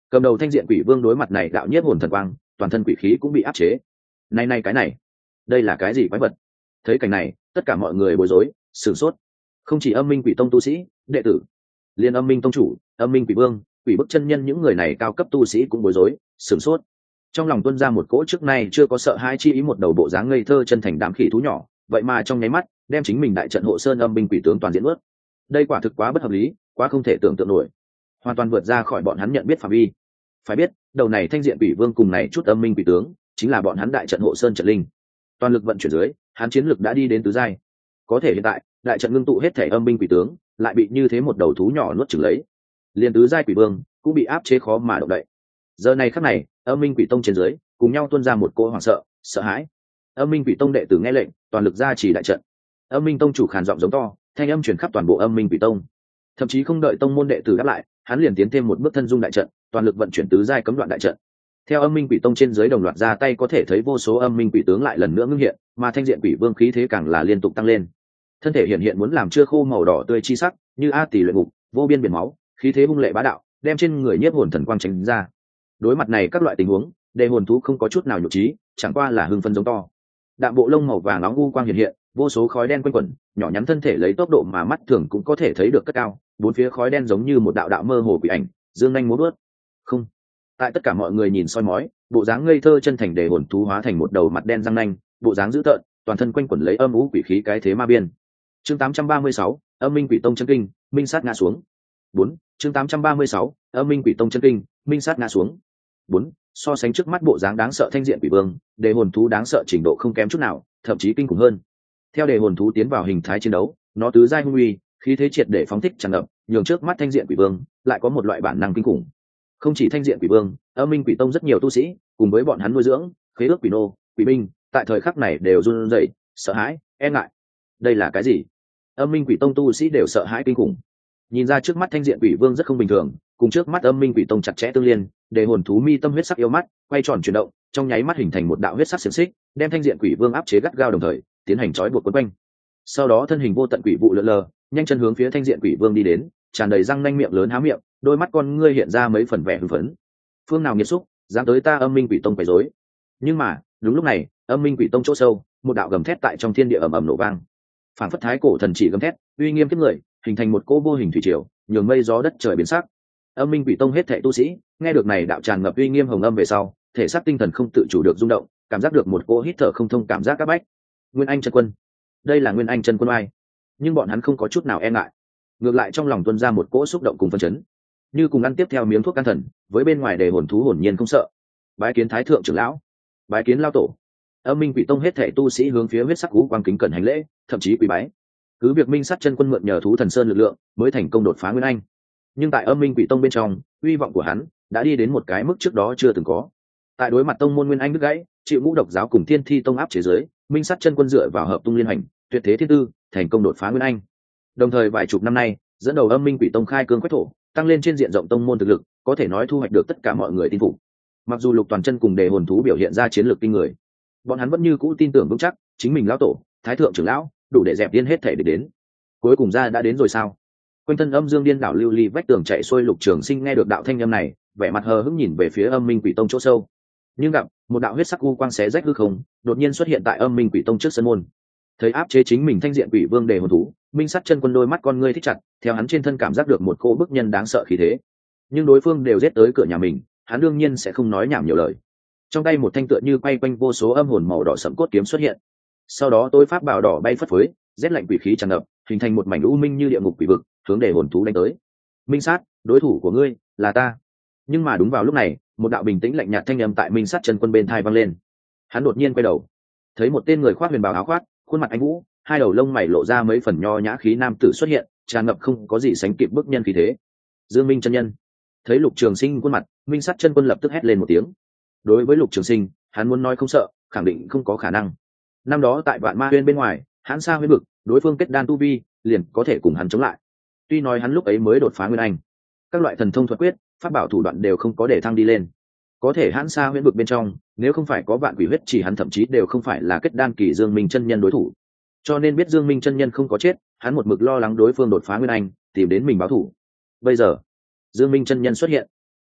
Speaker 1: Cầm đầu thanh diện quỷ vương đối mặt này đạo nhiếp hồn thần quang, toàn thân quỷ khí cũng bị áp chế. Này này cái này, đây là cái gì quái vật? Thấy cảnh này, tất cả mọi người bối rối, sửng sốt. Không chỉ Âm Minh Quỷ Tông tu sĩ, đệ tử, liên Âm Minh Tông chủ, Âm Minh Quỷ Vương, Quỷ Bức chân nhân những người này cao cấp tu sĩ cũng bối rối, sửng sốt. Trong lòng tuôn ra một cỗ trước nay chưa có sợ hãi chi ý, một đầu bộ dáng ngây thơ chân thành đám khỉ thú nhỏ, vậy mà trong nháy mắt đem chính mình đại trận hộ sơn âm binh quỷ tướng toàn diện nuốt. Đây quả thực quá bất hợp lý, quá không thể tưởng tượng nổi, hoàn toàn vượt ra khỏi bọn hắn nhận biết phạm vi. Phải biết, đầu này thanh diện quỷ vương cùng này chút âm minh quỷ tướng, chính là bọn hắn đại trận hộ sơn trận linh. Toàn lực vận chuyển dưới, hắn chiến lực đã đi đến tứ giai. Có thể hiện tại, đại trận ngưng tụ hết thể âm binh quỷ tướng, lại bị như thế một đầu thú nhỏ nuốt chửng lấy. Liên tứ giai quỷ vương cũng bị áp chế khó mà động đậy. Giờ này khắc này, Âm Minh Quỷ Tông trên dưới cùng nhau tuôn ra một cỗ hoảng sợ, sợ hãi. Âm Minh Quỷ Tông đệ tử nghe lệnh, toàn lực ra chỉ đại trận. Âm Minh Tông chủ khàn giọng giống to, thanh âm truyền khắp toàn bộ Âm Minh Quỷ Tông. Thậm chí không đợi tông môn đệ tử đáp lại, hắn liền tiến thêm một bước thân dung đại trận, toàn lực vận chuyển tứ giai cấm đoạn đại trận. Theo Âm Minh Quỷ Tông trên dưới đồng loạt ra tay, có thể thấy vô số âm minh quỷ tướng lại lần nữa ngưng hiện, mà thanh diện quỷ vương khí thế càng là liên tục tăng lên. Thân thể hiện hiện muốn làm chưa khô màu đỏ tươi chi sắc, như a tỷ luyện ngục, vô biên biển máu, khí thế hung lệ bá đạo, đem trên người nhiếp hồn thần quang tránh ra. Đối mặt này các loại tình huống, đề hồn thú không có chút nào nhục trí, chẳng qua là hưng phấn giống to. Đạm bộ lông màu vàng nóng u quang hiện hiện, vô số khói đen quanh quẩn, nhỏ nhắn thân thể lấy tốc độ mà mắt thường cũng có thể thấy được cất cao, bốn phía khói đen giống như một đạo đạo mơ hồ quỷ ảnh, dương nhanh múa bước. Không, tại tất cả mọi người nhìn soi mói, bộ dáng ngây thơ chân thành đề hồn thú hóa thành một đầu mặt đen răng nanh, bộ dáng dữ tợn, toàn thân quanh quẩn lấy âm u quỷ khí cái thế ma biên. Chương tám trăm ba mươi sáu, Âm Minh Quỷ Tông chân kinh, minh sát ngã xuống. Bốn, chương tám trăm ba mươi sáu, Âm Minh Quỷ Tông chân kinh, minh sát ngã xuống. Bốn, so sánh trước mắt bộ dáng đáng sợ thanh diện quỷ vương, đề hồn thú đáng sợ trình độ không kém chút nào, thậm chí kinh khủng hơn. Theo đề hồn thú tiến vào hình thái chiến đấu, nó tứ giai hung uy, khí thế triệt để phóng thích tràn ngập, nhường trước mắt thanh diện quỷ vương lại có một loại bản năng kinh khủng. Không chỉ thanh diện quỷ vương, Âm Minh Quỷ Tông rất nhiều tu sĩ, cùng với bọn hắn nuôi dưỡng, khế ước quỷ nô, quỷ binh, tại thời khắc này đều run rẩy, sợ hãi, e ngại. Đây là cái gì? Âm Minh Quỷ Tông tu sĩ đều sợ hãi kinh khủng. Nhìn ra trước mắt thanh diện quỷ vương rất không bình thường, cùng trước mắt Âm Minh Quỷ Tông chặt chẽ tương liên, để hồn thú mi tâm huyết sắc yêu mắt quay tròn chuyển động, trong nháy mắt hình thành một đạo huyết sắc xiềng xích, đem thanh diện quỷ vương áp chế gắt gao, đồng thời tiến hành trói buộc quấn quanh. Sau đó thân hình vô tận quỷ vụ lượn lờ, nhanh chân hướng phía thanh diện quỷ vương đi đến, tràn đầy răng nanh miệng lớn há miệng, đôi mắt con ngươi hiện ra mấy phần vẻ hưng phấn. Phương nào nghiệt xúc, dám tới ta Âm Minh Quỷ Tông quấy rối. Nhưng mà đúng lúc này, Âm Minh Quỷ Tông chỗ sâu, một đạo gầm thét tại trong thiên địa ầm ầm nổ vang. Phản phất thái cổ thần chỉ gầm thét, uy nghiêm kiếp người, hình thành một cỗ vô hình thủy triều, nhường mây gió đất trời biến sắc. Âm Minh Quỷ Tông hết thảy tu sĩ nghe được này đạo tràn ngập uy nghiêm hồng âm về sau, thể xác tinh thần không tự chủ được rung động, cảm giác được một cỗ hít thở không thông cảm giác các bách. Nguyên Anh chân quân, đây là Nguyên Anh chân quân ai? Nhưng bọn hắn không có chút nào e ngại, ngược lại trong lòng tuôn ra một cỗ xúc động cùng phấn chấn, như cùng ăn tiếp theo miếng thuốc can thần, với bên ngoài đề hồn thú hồn nhiên không sợ. Bái kiến thái thượng trưởng lão, bái kiến lao tổ. Âm Minh Quỷ Tông hết thảy tu sĩ hướng phía huyết sắc cú quang kính cẩn hành lễ, thậm chí quỳ bái. Cứ việc Minh Sát chân quân mượn nhờ thú thần sơn lực lượng mới thành công đột phá Nguyên Anh, nhưng tại Âm Minh Quỷ Tông bên trong, uy vọng của hắn đã đi đến một cái mức trước đó chưa từng có. Tại đối mặt tông môn Nguyên Anh đứt gãy, chịu ngũ độc giáo cùng Thiên Thi Tông áp chế giới, Minh Sát chân quân dựa vào hợp tung liên hành, tuyệt thế thiên tư, thành công đột phá Nguyên Anh. Đồng thời vài chục năm nay, dẫn đầu Âm Minh Quỷ Tông khai cương quét thổ, tăng lên trên diện rộng tông môn thực lực, có thể nói thu hoạch được tất cả mọi người tin phục. Mặc dù Lục Toàn Chân cùng đề hồn thú biểu hiện ra chiến lược kinh người, bọn hắn vẫn như cũ tin tưởng vững chắc chính mình lão tổ, thái thượng trưởng lão đủ để dẹp điên hết thể để đến. Cuối cùng ra đã đến rồi sao? Quanh thân âm dương điên đảo lưu ly vách tường chạy xuôi, Lục Trường Sinh nghe được đạo thanh âm này, vẻ mặt hờ hững nhìn về phía Âm Minh Quỷ Tông chỗ sâu. Nhưng gặp một đạo huyết sắc u quang xé rách hư không, đột nhiên xuất hiện tại Âm Minh Quỷ Tông trước sân môn. Thấy áp chế chính mình thanh diện quỷ vương đề hồn thú, Minh Sát chân quân đôi mắt con ngươi thích chặt, theo hắn trên thân cảm giác được một cô bức nhân đáng sợ khí thế. Nhưng đối phương đều giết tới cửa nhà mình, hắn đương nhiên sẽ không nói nhảm nhiều lời. Trong tay một thanh tựa như quay quanh vô số âm hồn màu đỏ sẫm cốt kiếm xuất hiện. Sau đó tôi pháp bảo đỏ bay phất phới, rét lạnh quỷ khí tràn ngập, hình thành một mảnh u minh như địa ngục quỷ vực, hướng đề hồn thú đánh tới. Minh Sát, đối thủ của ngươi là ta. Nhưng mà đúng vào lúc này, một đạo bình tĩnh lạnh nhạt thanh âm tại Minh Sát chân quân bên tai vang lên. Hắn đột nhiên quay đầu, thấy một tên người khoác huyền bào áo khoác, khuôn mặt anh vũ, hai đầu lông mày lộ ra mấy phần nho nhã khí nam tử xuất hiện, tràn ngập không có gì sánh kịp bức nhân khí thế. Dương Minh chân nhân. Thấy Lục Trường Sinh khuôn mặt, Minh Sát chân quân lập tức hét lên một tiếng. Đối với Lục Trường Sinh, hắn muốn nói không sợ, khẳng định không có khả năng. Năm đó tại Vạn Ma Huyên bên ngoài, hắn xa huyết vực, đối phương kết đan tu vi, liền có thể cùng hắn chống lại. Tuy nói hắn lúc ấy mới đột phá Nguyên Anh, các loại thần thông thuật quyết, pháp bảo thủ đoạn đều không có để thăng đi lên. Có thể hắn xa huyết vực bên trong, nếu không phải có vạn quỷ huyết chỉ, hắn thậm chí đều không phải là kết đan kỳ Dương Minh chân nhân đối thủ. Cho nên biết Dương Minh chân nhân không có chết, hắn một mực lo lắng đối phương đột phá Nguyên Anh, tìm đến mình báo thủ. Bây giờ, Dương Minh chân nhân xuất hiện,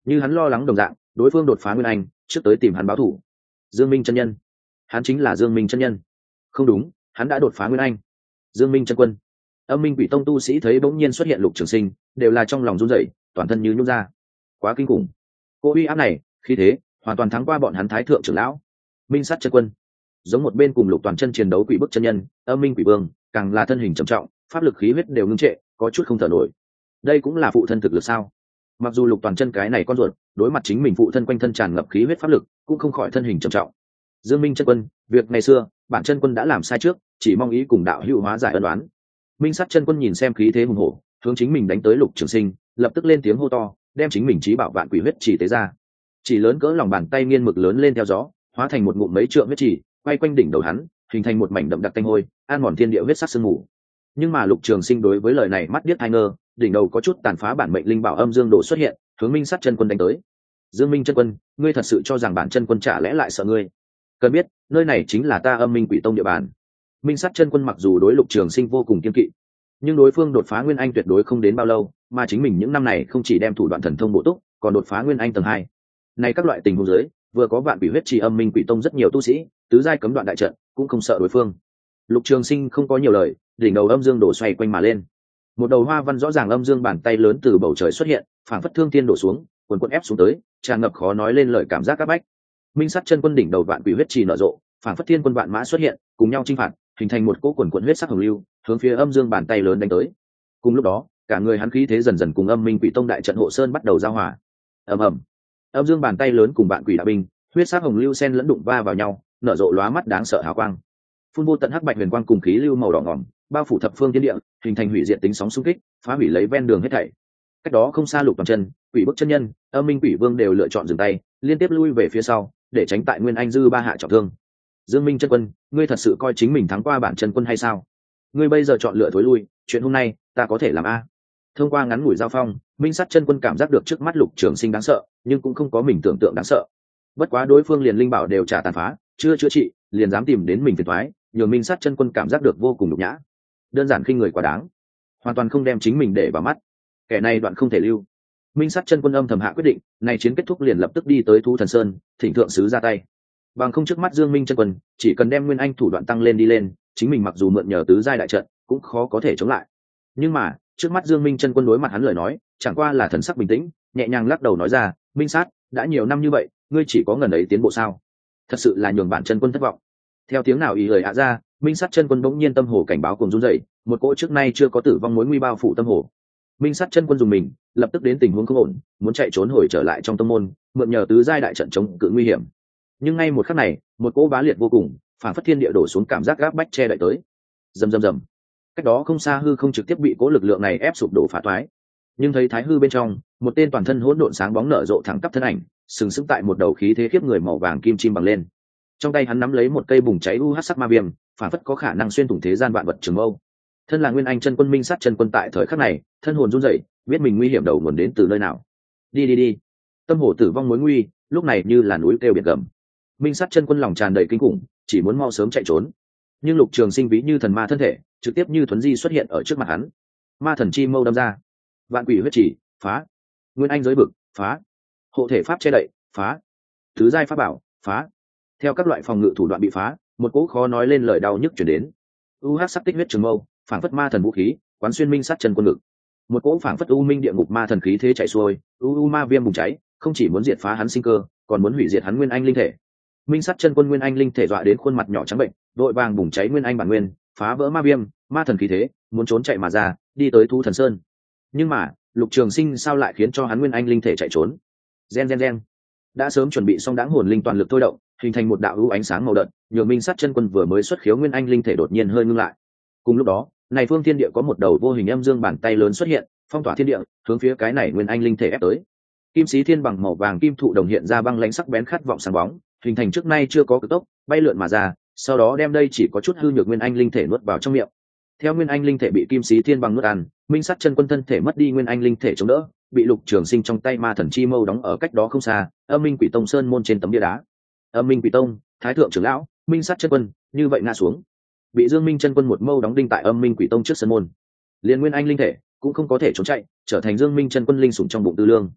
Speaker 1: như hắn lo lắng đồng dạng, đối phương đột phá nguyên anh trước tới tìm hắn báo thù. Dương Minh chân nhân, hắn chính là Dương Minh chân nhân. Không đúng, hắn đã đột phá nguyên anh. Dương Minh chân quân. Âm Minh Quỷ Tông tu sĩ thấy bỗng nhiên xuất hiện Lục Trường Sinh, đều là trong lòng run rẩy, toàn thân như nhũn ra. Quá kinh khủng. Cô uy áp này, khí thế, hoàn toàn thắng qua bọn hắn Thái thượng trưởng lão. Minh Sát chân quân, giống một bên cùng Lục Toàn chân chiến đấu Quỷ Bức chân nhân, Âm Minh Quỷ Vương, càng là thân hình trầm trọng, pháp lực khí huyết đều ngưng trệ, có chút không thở nổi. Đây cũng là phụ thân thực lực sao? Mặc dù Lục Toàn chân cái này con ruột, đối mặt chính mình phụ thân quanh thân tràn ngập khí huyết pháp lực, cũng không khỏi thân hình trầm trọng. Dương Minh chân quân, việc ngày xưa, bản chân quân đã làm sai trước, chỉ mong ý cùng đạo hữu hóa giải ân oán. Minh Sát chân quân nhìn xem khí thế hùng hổ, hướng chính mình đánh tới Lục Trường Sinh, lập tức lên tiếng hô to, đem chính mình chí bảo vạn quỷ huyết chỉ tế ra. Chỉ lớn cỡ lòng bàn tay nghiên mực lớn lên theo gió, hóa thành một ngụm mấy trượng huyết chỉ, quay quanh đỉnh đầu hắn, hình thành một mảnh đậm đặc tanh hôi, an mòn thiên địa huyết sắc sương mù. Nhưng mà Lục Trường Sinh đối với lời này mắt điếc tai ngơ, đỉnh đầu có chút tàn phá bản mệnh linh bảo âm dương đồ xuất hiện, hướng Minh Sát chân quân đánh tới. Dương Minh chân quân, ngươi thật sự cho rằng bản chân quân chả lẽ lại sợ ngươi? Cần biết, nơi này chính là ta Âm Minh Quỷ Tông địa bàn. Minh Sát chân quân mặc dù đối Lục Trường Sinh vô cùng kiên kỵ, nhưng đối phương đột phá nguyên anh tuyệt đối không đến bao lâu, mà chính mình những năm này không chỉ đem thủ đoạn thần thông bổ túc, còn đột phá nguyên anh tầng hai. Này các loại tình huống dưới, vừa có vạn quỷ huyết trì Âm Minh Quỷ Tông rất nhiều tu sĩ, tứ giai cấm đoạn đại trận, cũng không sợ đối phương. Lục Trường Sinh không có nhiều lời, đỉnh đầu âm dương đổ xoay quanh mà lên. Một đầu hoa văn rõ ràng âm dương bàn tay lớn từ bầu trời xuất hiện, phảng phất thương thiên đổ xuống, quần quần ép xuống tới, tràn ngập khó nói lên lời cảm giác các bách. Minh Sát chân quân đỉnh đầu vạn quỷ huyết trì nở rộ, phảng phất thiên quân vạn mã xuất hiện, cùng nhau chinh phạt, hình thành một cỗ quần quần huyết sắc hồng lưu, hướng phía âm dương bàn tay lớn đánh tới. Cùng lúc đó, cả người hắn khí thế dần dần cùng Âm Minh Quỷ Tông đại trận hộ sơn bắt đầu giao hòa. Ầm ầm. Âm dương bàn tay lớn cùng vạn quỷ đạo binh, huyết sắc hồng lưu xen lẫn đụng va vào nhau, nở rộ lóa mắt đáng sợ hào quang. Phun vô tận hắc bạch huyền quang cùng khí lưu màu đỏ ngòm, bao phủ thập phương thiên địa, hình thành hủy diệt tính sóng xung kích, phá hủy lấy ven đường hết thảy. Cách đó không xa Lục Toàn chân, Quỷ Bức chân nhân, Âm Minh Quỷ Vương đều lựa chọn dừng tay, liên tiếp lui về phía sau, để tránh tại Nguyên Anh dư ba hạ trọng thương. Dương Minh chân quân, ngươi thật sự coi chính mình thắng qua bản chân quân hay sao? Ngươi bây giờ chọn lựa thối lui, chuyện hôm nay ta có thể làm a? Thông qua ngắn ngủi giao phong, Minh Sát chân quân cảm giác được trước mắt Lục Trường Sinh đáng sợ, nhưng cũng không có mình tưởng tượng đáng sợ. Bất quá đối phương liền linh bảo đều trả tàn phá, chưa chữa trị, liền dám tìm đến mình phiền toái, nhường Minh Sát chân quân cảm giác được vô cùng nhục nhã. Đơn giản khinh người quá đáng, hoàn toàn không đem chính mình để vào mắt. Kẻ này đoạn không thể lưu. Minh Sát chân quân âm thầm hạ quyết định, này chiến kết thúc liền lập tức đi tới Thú Thần Sơn, thỉnh thượng sứ ra tay. Bằng không trước mắt Dương Minh chân quân, chỉ cần đem nguyên anh thủ đoạn tăng lên đi lên, chính mình mặc dù mượn nhờ tứ giai đại trận, cũng khó có thể chống lại. Nhưng mà, trước mắt Dương Minh chân quân đối mặt hắn lời nói, chẳng qua là thần sắc bình tĩnh, nhẹ nhàng lắc đầu nói ra, Minh Sát, đã nhiều năm như vậy, ngươi chỉ có ngần ấy tiến bộ sao? Thật sự là nhường bản chân quân thất vọng. Theo tiếng nào ý lời hạ ra, Minh Sát chân quân bỗng nhiên tâm hồ cảnh báo cùng run rẩy, một cỗ trước nay chưa có tử vong mối nguy bao phủ tâm hồ. Minh Sát chân quân dùng mình, lập tức đến tình huống không ổn, muốn chạy trốn hồi trở lại trong tông môn, mượn nhờ tứ giai đại trận chống cự nguy hiểm. Nhưng ngay một khắc này, một cỗ bá liệt vô cùng, phản phất thiên địa đổ xuống cảm giác gáp bách che đậy tới. Rầm rầm rầm. Cách đó không xa hư không trực tiếp bị cỗ lực lượng này ép sụp đổ phá toái. Nhưng thấy thái hư bên trong, một tên toàn thân hỗn độn sáng bóng nở rộ thẳng tắp thân ảnh, sừng sững tại một đầu khí thế khiếp người màu vàng kim chim bằng lên. Trong tay hắn nắm lấy một cây bùng cháy u hắc sắc ma viêm, phản phất có khả năng xuyên thủng thế gian vạn vật trường mâu. Thân là nguyên anh chân quân Minh Sát chân quân tại thời khắc này, thân hồn run rẩy, biết mình nguy hiểm đầu nguồn đến từ nơi nào. Đi đi đi. Tâm hồ tử vong mối nguy, lúc này như là núi kêu biển gầm. Minh Sát chân quân lòng tràn đầy kinh khủng, chỉ muốn mau sớm chạy trốn. Nhưng Lục Trường Sinh ví như thần ma thân thể, trực tiếp như thuấn di xuất hiện ở trước mặt hắn. Ma thần chi mâu đâm ra, vạn quỷ huyết chỉ, phá. Nguyên anh giới vực, phá. Hộ thể pháp che đậy, phá. Thứ giai pháp bảo, phá. Theo các loại phòng ngự thủ đoạn bị phá, một cỗ khó nói lên lời đau nhức truyền đến. U hắc sắc tích huyết trường mâu, phảng phất ma thần vũ khí, quán xuyên Minh Sát chân quân ngực. Một cỗ phảng phất u minh địa ngục ma thần khí thế chạy xuôi, u u ma viêm bùng cháy, không chỉ muốn diệt phá hắn sinh cơ, còn muốn hủy diệt hắn nguyên anh linh thể. Minh Sát chân quân nguyên anh linh thể dọa đến khuôn mặt nhỏ trắng bệnh, đội vàng bùng cháy nguyên anh bản nguyên, phá vỡ ma viêm, ma thần khí thế, muốn trốn chạy mà ra, đi tới Thú Thần Sơn. Nhưng mà, Lục Trường Sinh sao lại khiến cho hắn nguyên anh linh thể chạy trốn? Gen gen gen. Đã sớm chuẩn bị xong đáng hồn linh toàn lực thôi động, hình thành một đạo u ánh sáng màu đậm, nhường Minh Sát chân quân vừa mới xuất khiếu nguyên anh linh thể đột nhiên hơi ngưng lại. Cùng lúc đó, này phương thiên địa có một đầu vô hình âm dương bàn tay lớn xuất hiện, phong tỏa thiên địa, hướng phía cái này nguyên anh linh thể ép tới. Kim sĩ thiên bằng màu vàng kim thụ đồng hiện ra băng lãnh sắc bén khát vọng sáng bóng, hình thành trước nay chưa có cực tốc, bay lượn mà ra, sau đó đem đây chỉ có chút hư nhược nguyên anh linh thể nuốt vào trong miệng. Theo nguyên anh linh thể bị kim sĩ thiên bằng nuốt ăn, Minh Sát chân quân thân thể mất đi nguyên anh linh thể chống đỡ, bị Lục Trường Sinh trong tay ma thần chi mâu đóng ở cách đó không xa, Âm Minh Quỷ Tông sơn môn trên tấm bia đá. Âm Minh Quỷ Tông, Thái thượng trưởng lão, Minh Sát chân quân, như vậy ngã xuống. Bị Dương Minh chân quân một mâu đóng đinh tại Âm Minh Quỷ Tông trước sơn môn. Liên nguyên anh linh thể cũng không có thể trốn chạy, trở thành Dương Minh chân quân linh sủng trong bụng tư lương.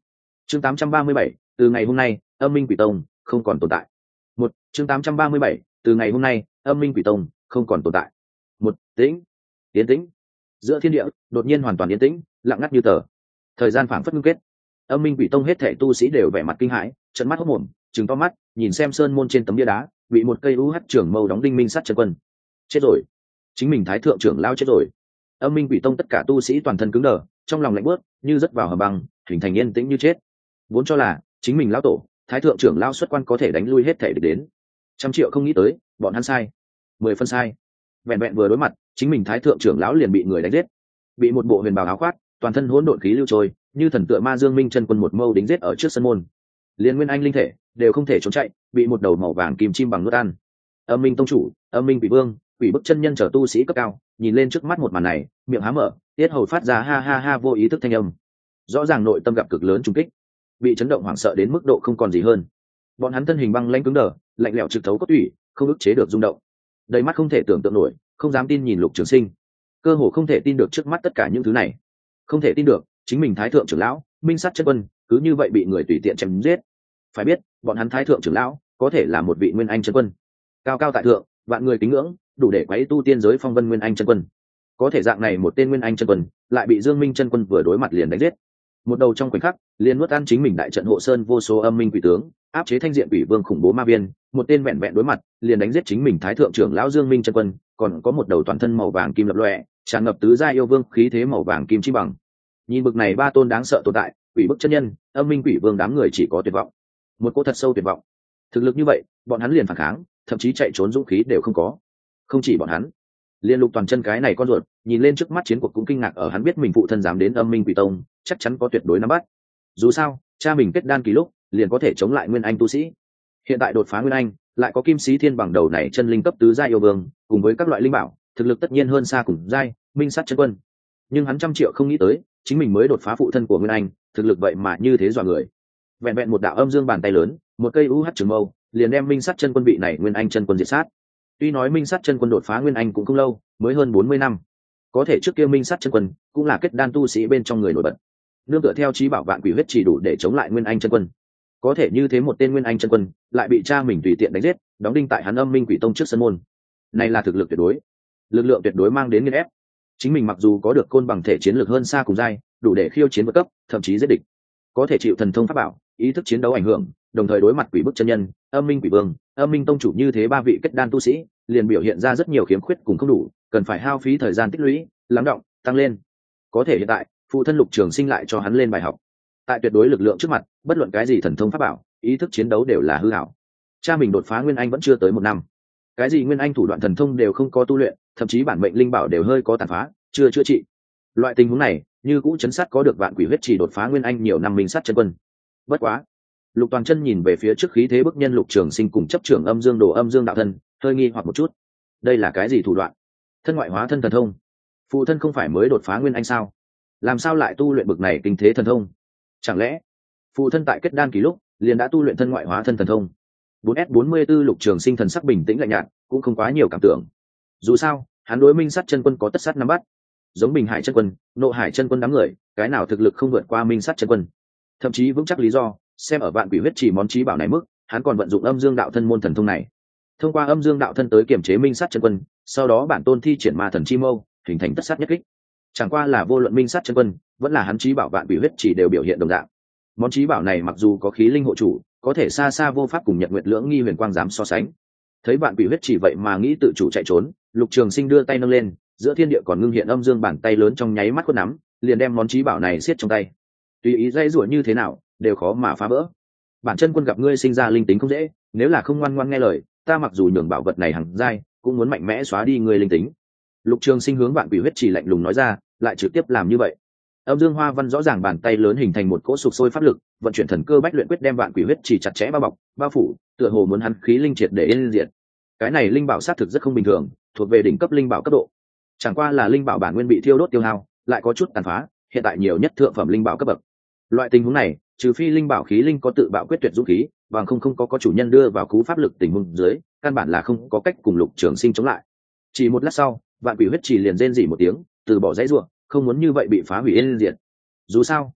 Speaker 1: chương tám trăm ba mươi bảy, từ ngày hôm nay âm minh quỷ tông không còn tồn tại. Một chương tám trăm ba mươi bảy, từ ngày hôm nay âm minh quỷ tông không còn tồn tại. Một tĩnh yên tĩnh giữa thiên địa đột nhiên hoàn toàn yên tĩnh, lặng ngắt như tờ. Thời gian phảng phất ngưng kết. Âm minh quỷ tông hết thảy tu sĩ đều vẻ mặt kinh hãi, trợn mắt hốt mồm, trừng to mắt nhìn xem sơn môn trên tấm bia đá bị một cây u UH trưởng mâu đóng đinh minh sắt chân quân. Chết rồi, chính mình thái thượng trưởng lao chết rồi. Âm minh quỷ tông tất cả tu sĩ toàn thân cứng đờ, trong lòng lạnh bớt như rớt vào hầm băng, hình thành yên tĩnh như chết. Vốn cho là chính mình lão tổ thái thượng trưởng lao xuất quan có thể đánh lui hết thể được đến, trăm triệu không nghĩ tới bọn hắn sai, mười phân sai. Vẹn vẹn vừa đối mặt, chính mình thái thượng trưởng lão liền bị người đánh giết, bị một bộ huyền bào áo khoác, toàn thân hỗn độn khí lưu trôi, như thần tựa ma dương minh chân quân một mâu đính giết ở trước sân môn. Liên nguyên anh linh thể đều không thể trốn chạy, bị một đầu màu vàng kim chim bằng nuốt ăn. Âm minh tông chủ, âm minh quỷ vương, quỷ bức chân nhân trở tu sĩ cấp cao, nhìn lên trước mắt một màn này, miệng há mở, tiết hầu phát ra ha ha ha vô ý thức thanh âm. Rõ ràng nội tâm gặp cực lớn trùng kích, bị chấn động hoảng sợ đến mức độ không còn gì hơn. Bọn hắn thân hình băng lãnh cứng đờ, lạnh lẽo trực thấu cốt tủy, không ức chế được rung động. Đầy mắt không thể tưởng tượng nổi, không dám tin nhìn Lục Trường Sinh, cơ hồ không thể tin được trước mắt tất cả những thứ này, không thể tin được chính mình thái thượng trưởng lão minh sát chân quân cứ như vậy bị người tùy tiện chém giết. Phải biết bọn hắn thái thượng trưởng lão có thể là một vị nguyên anh chân quân, cao cao tại thượng, vạn người kính ngưỡng, đủ để quấy tu tiên giới phong vân nguyên anh chân quân. Có thể dạng này một tên nguyên anh chân quân lại bị Dương Minh chân quân vừa đối mặt liền đánh giết, một đầu trong khoảnh khắc liền nuốt ăn chính mình đại trận hộ sơn vô số âm minh quỷ tướng, áp chế thanh diện quỷ vương khủng bố ma viên, một tên vẹn vẹn đối mặt liền đánh giết chính mình thái thượng trưởng lão Dương Minh chân quân, còn có một đầu toàn thân màu vàng kim lập lòe, tràn ngập tứ gia yêu vương khí thế màu vàng kim chi bằng. Nhìn bực này ba tôn đáng sợ tồn tại, quỷ bức chân nhân, âm minh quỷ vương đám người chỉ có tuyệt vọng, một cô thật sâu tuyệt vọng. Thực lực như vậy, bọn hắn liền phản kháng, thậm chí chạy trốn dũng khí đều không có. Không chỉ bọn hắn, liên Lục toàn chân cái này con ruột, nhìn lên trước mắt chiến cuộc cũng kinh ngạc ở hắn biết mình phụ thân dám đến âm minh quỷ tông, chắc chắn có tuyệt đối nắm bắt. Dù sao, cha mình kết đan kỳ lúc liền có thể chống lại nguyên anh tu sĩ, hiện tại đột phá nguyên anh, lại có kim sĩ thiên bằng đầu này chân linh cấp tứ gia yêu vương, cùng với các loại linh bảo, thực lực tất nhiên hơn xa cùng giai minh sát chân quân. Nhưng hắn trăm triệu không nghĩ tới, chính mình mới đột phá phụ thân của nguyên anh, thực lực vậy mà như thế dọa người. Vẹn vẹn một đạo âm dương bàn tay lớn, một cây u UH trường mâu, liền đem minh sát chân quân vị này nguyên anh chân quân diệt sát. Tuy nói minh sát chân quân đột phá nguyên anh cũng không lâu, mới hơn bốn mươi năm, có thể trước kia minh sát chân quân cũng là kết đan tu sĩ bên trong người nổi bật, nương tựa theo chí bảo vạn quỷ huyết chỉ đủ để chống lại nguyên anh chân quân. Có thể như thế một tên nguyên anh chân quân lại bị cha mình tùy tiện đánh giết, đóng đinh tại hắn âm minh quỷ tông trước sân môn. Này là thực lực tuyệt đối, lực lượng tuyệt đối mang đến nghiền ép. Chính mình mặc dù có được côn bằng thể chiến lược hơn xa cùng giai, đủ để khiêu chiến vượt cấp, thậm chí giết địch, có thể chịu thần thông pháp bảo, ý thức chiến đấu ảnh hưởng, đồng thời đối mặt quỷ bức chân nhân, âm minh quỷ vương, âm minh tông chủ như thế ba vị kết đan tu sĩ, liền biểu hiện ra rất nhiều khiếm khuyết cùng không đủ, cần phải hao phí thời gian tích lũy, lắng động, tăng lên. Có thể hiện tại, phụ thân Lục Trường Sinh lại cho hắn lên bài học. Tại tuyệt đối lực lượng trước mặt, bất luận cái gì thần thông pháp bảo, ý thức chiến đấu đều là hư ảo. Cha mình đột phá nguyên anh vẫn chưa tới một năm, cái gì nguyên anh thủ đoạn thần thông đều không có tu luyện, thậm chí bản mệnh linh bảo đều hơi có tàn phá, chưa chữa trị. Loại tình huống này, như cũ chấn sát có được vạn quỷ huyết chỉ đột phá nguyên anh nhiều năm minh sát chân quân. Bất quá, Lục Toàn Chân nhìn về phía trước khí thế bức nhân Lục Trường Sinh cùng chấp trưởng âm dương đồ âm dương đạo thân, hơi nghi hoặc một chút. Đây là cái gì thủ đoạn? Thân ngoại hóa thân thần thông? Phụ thân không phải mới đột phá nguyên anh sao? Làm sao lại tu luyện bực này kinh thế thần thông? Chẳng lẽ phụ thân tại kết đan kỳ lúc liền đã tu luyện thân ngoại hóa thân thần thông? bốn S bốn mươi 44 Lục Trường Sinh thần sắc bình tĩnh lạnh nhạt, cũng không quá nhiều cảm tưởng. Dù sao, hắn đối minh sát chân quân có tất sát nắm bắt, giống Bình Hải chân quân, Nộ Hải chân quân đám người, cái nào thực lực không vượt qua minh sát chân quân. Thậm chí vững chắc lý do, xem ở vạn quỷ huyết chỉ món chí bảo này mức, hắn còn vận dụng âm dương đạo thân môn thần thông này, thông qua âm dương đạo thân tới kiểm chế minh sát chân quân, sau đó bản tôn thi triển ma thần chi mâu, hình thành tất sát nhất kích. Chẳng qua là vô luận minh sát chân quân, vẫn là hắn chí bảo vạn quỷ huyết chỉ đều biểu hiện đồng dạng. Món chí bảo này mặc dù có khí linh hộ chủ, có thể xa xa vô pháp cùng Nhật Nguyệt Lưỡng Nghi huyền quang dám so sánh. Thấy vạn quỷ huyết chỉ vậy mà nghĩ tự chủ chạy trốn, Lục Trường Sinh đưa tay nâng lên, giữa thiên địa còn ngưng hiện âm dương bàn tay lớn trong nháy mắt quất nắm, liền đem món chí bảo này siết trong tay. Tùy ý dây rủa như thế nào, đều khó mà phá vỡ. Bản chân quân gặp ngươi sinh ra linh tính không dễ, nếu là không ngoan ngoãn nghe lời, ta mặc dù nhường bảo vật này hằng giai, cũng muốn mạnh mẽ xóa đi ngươi linh tính. Lục Trường Sinh hướng vạn quỷ huyết chỉ lạnh lùng nói ra, lại trực tiếp làm như vậy. Âm dương hoa văn rõ ràng bàn tay lớn hình thành một cỗ sục sôi pháp lực, vận chuyển thần cơ bách luyện quyết đem vạn quỷ huyết chỉ chặt chẽ bao bọc, bao phủ, tựa hồ muốn hắn khí linh triệt để yên diệt. Cái này linh bảo sát thực rất không bình thường, thuộc về đỉnh cấp linh bảo cấp độ. Chẳng qua là linh bảo bản nguyên bị thiêu đốt tiêu hao, lại có chút tàn phá, hiện tại nhiều nhất thượng phẩm linh bảo cấp bậc. Loại tình huống này, trừ phi linh bảo khí linh có tự bạo quyết tuyệt dũng khí, bằng không không có có chủ nhân đưa vào cú pháp lực tình huống dưới, căn bản là không có cách cùng Lục Trường Sinh chống lại. Chỉ một lát sau, vạn quỷ huyết chỉ liền rên rỉ một tiếng, từ bỏ dãy rủa, không muốn như vậy bị phá hủy yên diệt. Dù sao,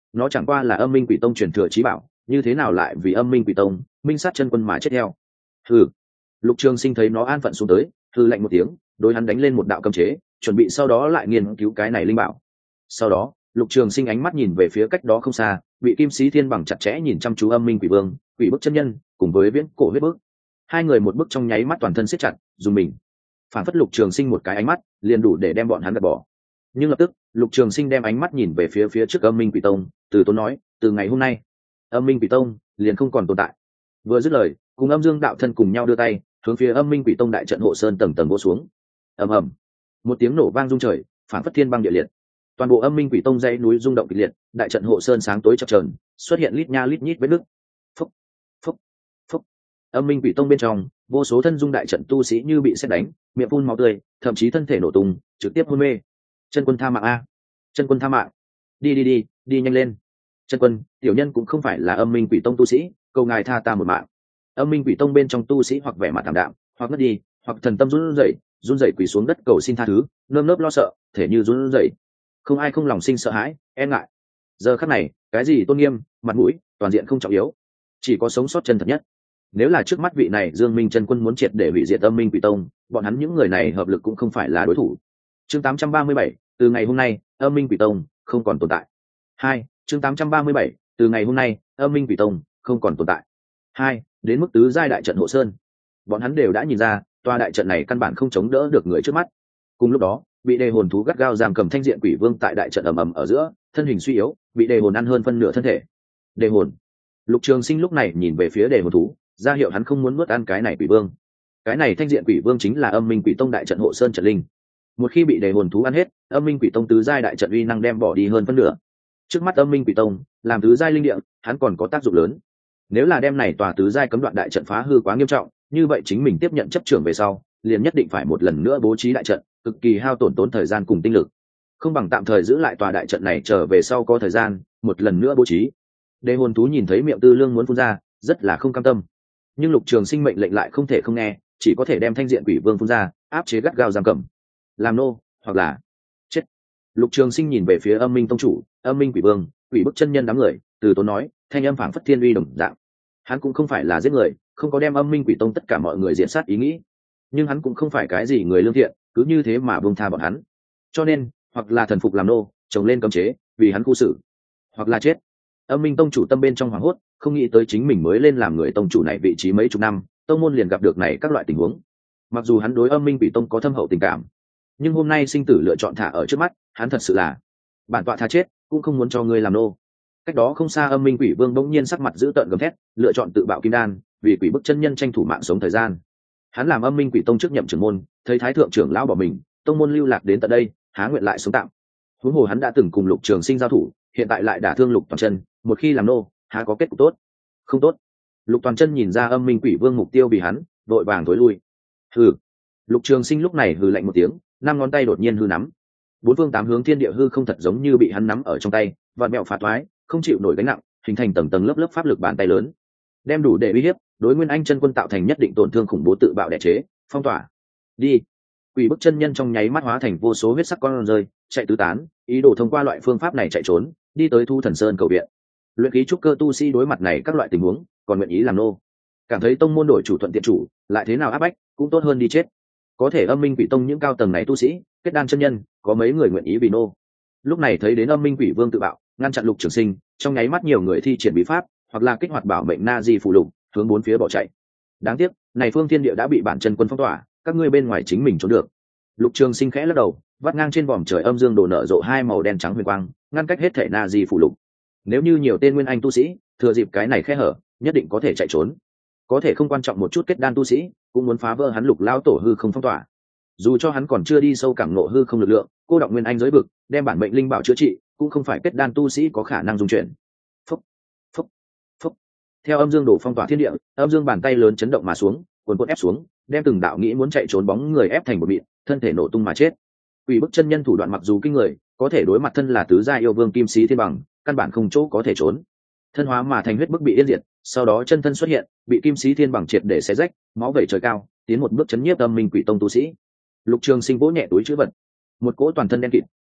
Speaker 1: nó chẳng qua là âm minh quỷ tông truyền thừa trí bảo, như thế nào lại vì âm minh quỷ tông minh sát chân quân mà chết theo. Hừ. Lục Trường Sinh thấy nó an phận xuống tới, hừ lạnh một tiếng, đối hắn đánh lên một đạo cấm chế, chuẩn bị sau đó lại nghiên cứu cái này linh bảo. Sau đó Lục Trường Sinh ánh mắt nhìn về phía cách đó không xa, bị Kim Sĩ Thiên Bằng chặt chẽ nhìn chăm chú âm minh quỷ vương, quỷ bức chân nhân, cùng với viễn cổ huyết bức. Hai người một bức trong nháy mắt toàn thân siết chặt, dùng mình. Phản phất Lục Trường Sinh một cái ánh mắt, liền đủ để đem bọn hắn gạt bỏ. Nhưng lập tức, Lục Trường Sinh đem ánh mắt nhìn về phía phía trước âm minh quỷ tông, từ tốn nói, từ ngày hôm nay, âm minh quỷ tông liền không còn tồn tại. Vừa dứt lời, cùng âm dương đạo thân cùng nhau đưa tay, hướng phía âm minh quỷ tông đại trận hộ sơn tầng tầng vỗ xuống. Ầm ầm, một tiếng nổ vang rung trời, phản phất thiên băng địa liệt. Toàn bộ âm minh quỷ tông dãy núi rung động kịch liệt, đại trận hộ sơn sáng tối chập chờn, xuất hiện lít nha lít nhít vết nứt. Phúc, phúc, phúc. Âm minh quỷ tông bên trong, vô số thân dung đại trận tu sĩ như bị sét đánh, miệng phun máu tươi, thậm chí thân thể nổ tung, trực tiếp hôn mê. Chân quân tha mạng a, chân quân tha mạng, đi đi đi, đi nhanh lên. Chân quân, tiểu nhân cũng không phải là âm minh quỷ tông tu sĩ, cầu ngài tha ta một mạng. Âm minh quỷ tông bên trong tu sĩ hoặc vẻ mặt thảm đạm, hoặc ngất đi, hoặc thần tâm run rẩy, run rẩy quỳ xuống đất cầu xin tha thứ, nơm nớp lo sợ, thể như run rẩy. Không ai không lòng sinh sợ hãi, e ngại. Giờ khắc này, cái gì tôn nghiêm, mặt mũi, toàn diện không trọng yếu, chỉ có sống sót chân thật nhất. Nếu là trước mắt vị này Dương Minh chân quân muốn triệt để hủy diệt âm minh quỷ tông, bọn hắn những người này hợp lực cũng không phải là đối thủ. Chương tám trăm ba mươi bảy, từ ngày hôm nay, âm minh quỷ tông không còn tồn tại. Hai, chương tám trăm ba mươi bảy, từ ngày hôm nay, âm minh quỷ tông không còn tồn tại. Hai, đến mức tứ giai đại trận hộ sơn, bọn hắn đều đã nhìn ra, tòa đại trận này căn bản không chống đỡ được người trước mắt. Cùng lúc đó, bị đề hồn thú gắt gao giam cầm thanh diện quỷ vương tại đại trận ầm ầm ở giữa, thân hình suy yếu, bị đề hồn ăn hơn phân nửa thân thể. Đề hồn. Lục Trường Sinh lúc này nhìn về phía đề hồn thú, ra hiệu hắn không muốn nuốt ăn cái này quỷ vương. Cái này thanh diện quỷ vương chính là âm minh quỷ tông đại trận hộ sơn trận linh. Một khi bị đề hồn thú ăn hết, âm minh quỷ tông tứ giai đại trận uy năng đem bỏ đi hơn phân nửa. Trước mắt âm minh quỷ tông làm tứ giai linh địa, hắn còn có tác dụng lớn. Nếu là đem này tòa tứ giai cấm đoạn đại trận phá hư quá nghiêm trọng, như vậy chính mình tiếp nhận chấp trưởng về sau, liền nhất định phải một lần nữa bố trí đại trận, cực kỳ hao tổn tốn thời gian cùng tinh lực. Không bằng tạm thời giữ lại tòa đại trận này trở về sau có thời gian, một lần nữa bố trí. Đề hồn thú nhìn thấy miệng tư lương muốn phun ra, rất là không cam tâm. Nhưng Lục Trường Sinh mệnh lệnh lại không thể không nghe, chỉ có thể đem thanh diện quỷ vương phun ra, áp chế gắt gao giam cầm. Làm nô, hoặc là chết. Lục Trường Sinh nhìn về phía âm minh tông chủ, âm minh quỷ vương, quỷ bức chân nhân đám người, từ tốn nói, thanh âm phảng phất thiên uy đồng dạng. Hắn cũng không phải là giết người, không có đem âm minh quỷ tông tất cả mọi người diện sát ý nghĩ, nhưng hắn cũng không phải cái gì người lương thiện, cứ như thế mà buông tha bọn hắn. Cho nên, hoặc là thần phục làm nô, trồng lên cấm chế, vì hắn khu xử, hoặc là chết. Âm minh tông chủ tâm bên trong hoảng hốt, không nghĩ tới chính mình mới lên làm người tông chủ này vị trí mấy chục năm, tông môn liền gặp được này các loại tình huống. Mặc dù hắn đối âm minh quỷ tông có thâm hậu tình cảm, nhưng hôm nay sinh tử lựa chọn thả ở trước mắt, hắn thật sự là bản tọa tha chết cũng không muốn cho ngươi làm nô. Cách đó không xa âm minh quỷ vương bỗng nhiên sắc mặt dữ tợn gầm thét, lựa chọn tự bạo kim đan, vì quỷ bức chân nhân tranh thủ mạng sống thời gian. Hắn làm âm minh quỷ tông trước nhậm trưởng môn, thấy thái thượng trưởng lão bỏ mình, tông môn lưu lạc đến tận đây, há nguyện lại sống tạm. Huống hồ hắn đã từng cùng Lục Trường Sinh giao thủ, hiện tại lại đả thương Lục Toàn Chân, một khi làm nô, há có kết cục tốt? Không tốt. Lục Toàn Chân nhìn ra âm minh quỷ vương mục tiêu vì hắn, vội vàng thối lui. Hừ. Lục Trường Sinh lúc này hừ lạnh một tiếng, năm ngón tay đột nhiên hư nắm. Bốn phương tám hướng thiên địa hư không thật giống như bị hắn nắm ở trong tay, vặn mèo phá toái, không chịu nổi gánh nặng, hình thành tầng tầng lớp lớp pháp lực bàn tay lớn, đem đủ để uy hiếp đối Nguyên Anh chân quân tạo thành nhất định tổn thương khủng bố tự bạo đè chế, phong tỏa. Đi. Quỷ bức chân nhân trong nháy mắt hóa thành vô số huyết sắc con rơi, chạy tứ tán, ý đồ thông qua loại phương pháp này chạy trốn, đi tới Thu Thần Sơn cầu viện. Luyện khí trúc cơ tu sĩ đối mặt này các loại tình huống, còn nguyện ý làm nô, cảm thấy tông môn đổi chủ thuận tiện chủ, lại thế nào áp bách, cũng tốt hơn đi chết. Có thể âm minh quỷ tông những cao tầng này tu sĩ, kết đan chân nhân, có mấy người nguyện ý vì nô. Lúc này thấy đến âm minh quỷ vương tự bạo, ngăn chặn Lục Trường Sinh, trong nháy mắt nhiều người thi triển bí pháp, hoặc là kích hoạt bảo mệnh na di phụ lục, hướng bốn phía bỏ chạy. Đáng tiếc, này phương thiên địa đã bị bản chân quân phong tỏa, các ngươi bên ngoài chính mình trốn được. Lục Trường Sinh khẽ lắc đầu, vắt ngang trên vòm trời âm dương đồ nở rộ hai màu đen trắng huyền quang, ngăn cách hết thể na di phụ lục. Nếu như nhiều tên nguyên anh tu sĩ thừa dịp cái này khe hở, nhất định có thể chạy trốn. Có thể không quan trọng một chút kết đan tu sĩ, cũng muốn phá vỡ hắn Lục lão tổ hư không phong tỏa. Dù cho hắn còn chưa đi sâu cảm ngộ hư không lực lượng, cô động nguyên anh giới vực, đem bản mệnh linh bảo chữa trị, cũng không phải kết đan tu sĩ có khả năng dung chuyển. Phúc, phúc, phúc. Theo âm dương đổ phong tỏa thiên địa, âm dương bàn tay lớn chấn động mà xuống, cuồn cuộn ép xuống, đem từng đạo nghĩ muốn chạy trốn bóng người ép thành một mịn, thân thể nổ tung mà chết. Quỷ bức chân nhân thủ đoạn mặc dù kinh người, có thể đối mặt thân là tứ gia yêu vương Kim Sĩ Thiên Bằng, căn bản không chỗ có thể trốn. Thân hóa mà thành huyết bức bị yên diệt, sau đó chân thân xuất hiện, bị Kim Sĩ Thiên Bằng triệt để xé rách, máu vẩy trời cao, tiến một bước chấn nhiếp âm minh quỷ tông tu sĩ. Lục Trường Sinh vỗ nhẹ túi trữ vật, một cỗ toàn thân đen kịt,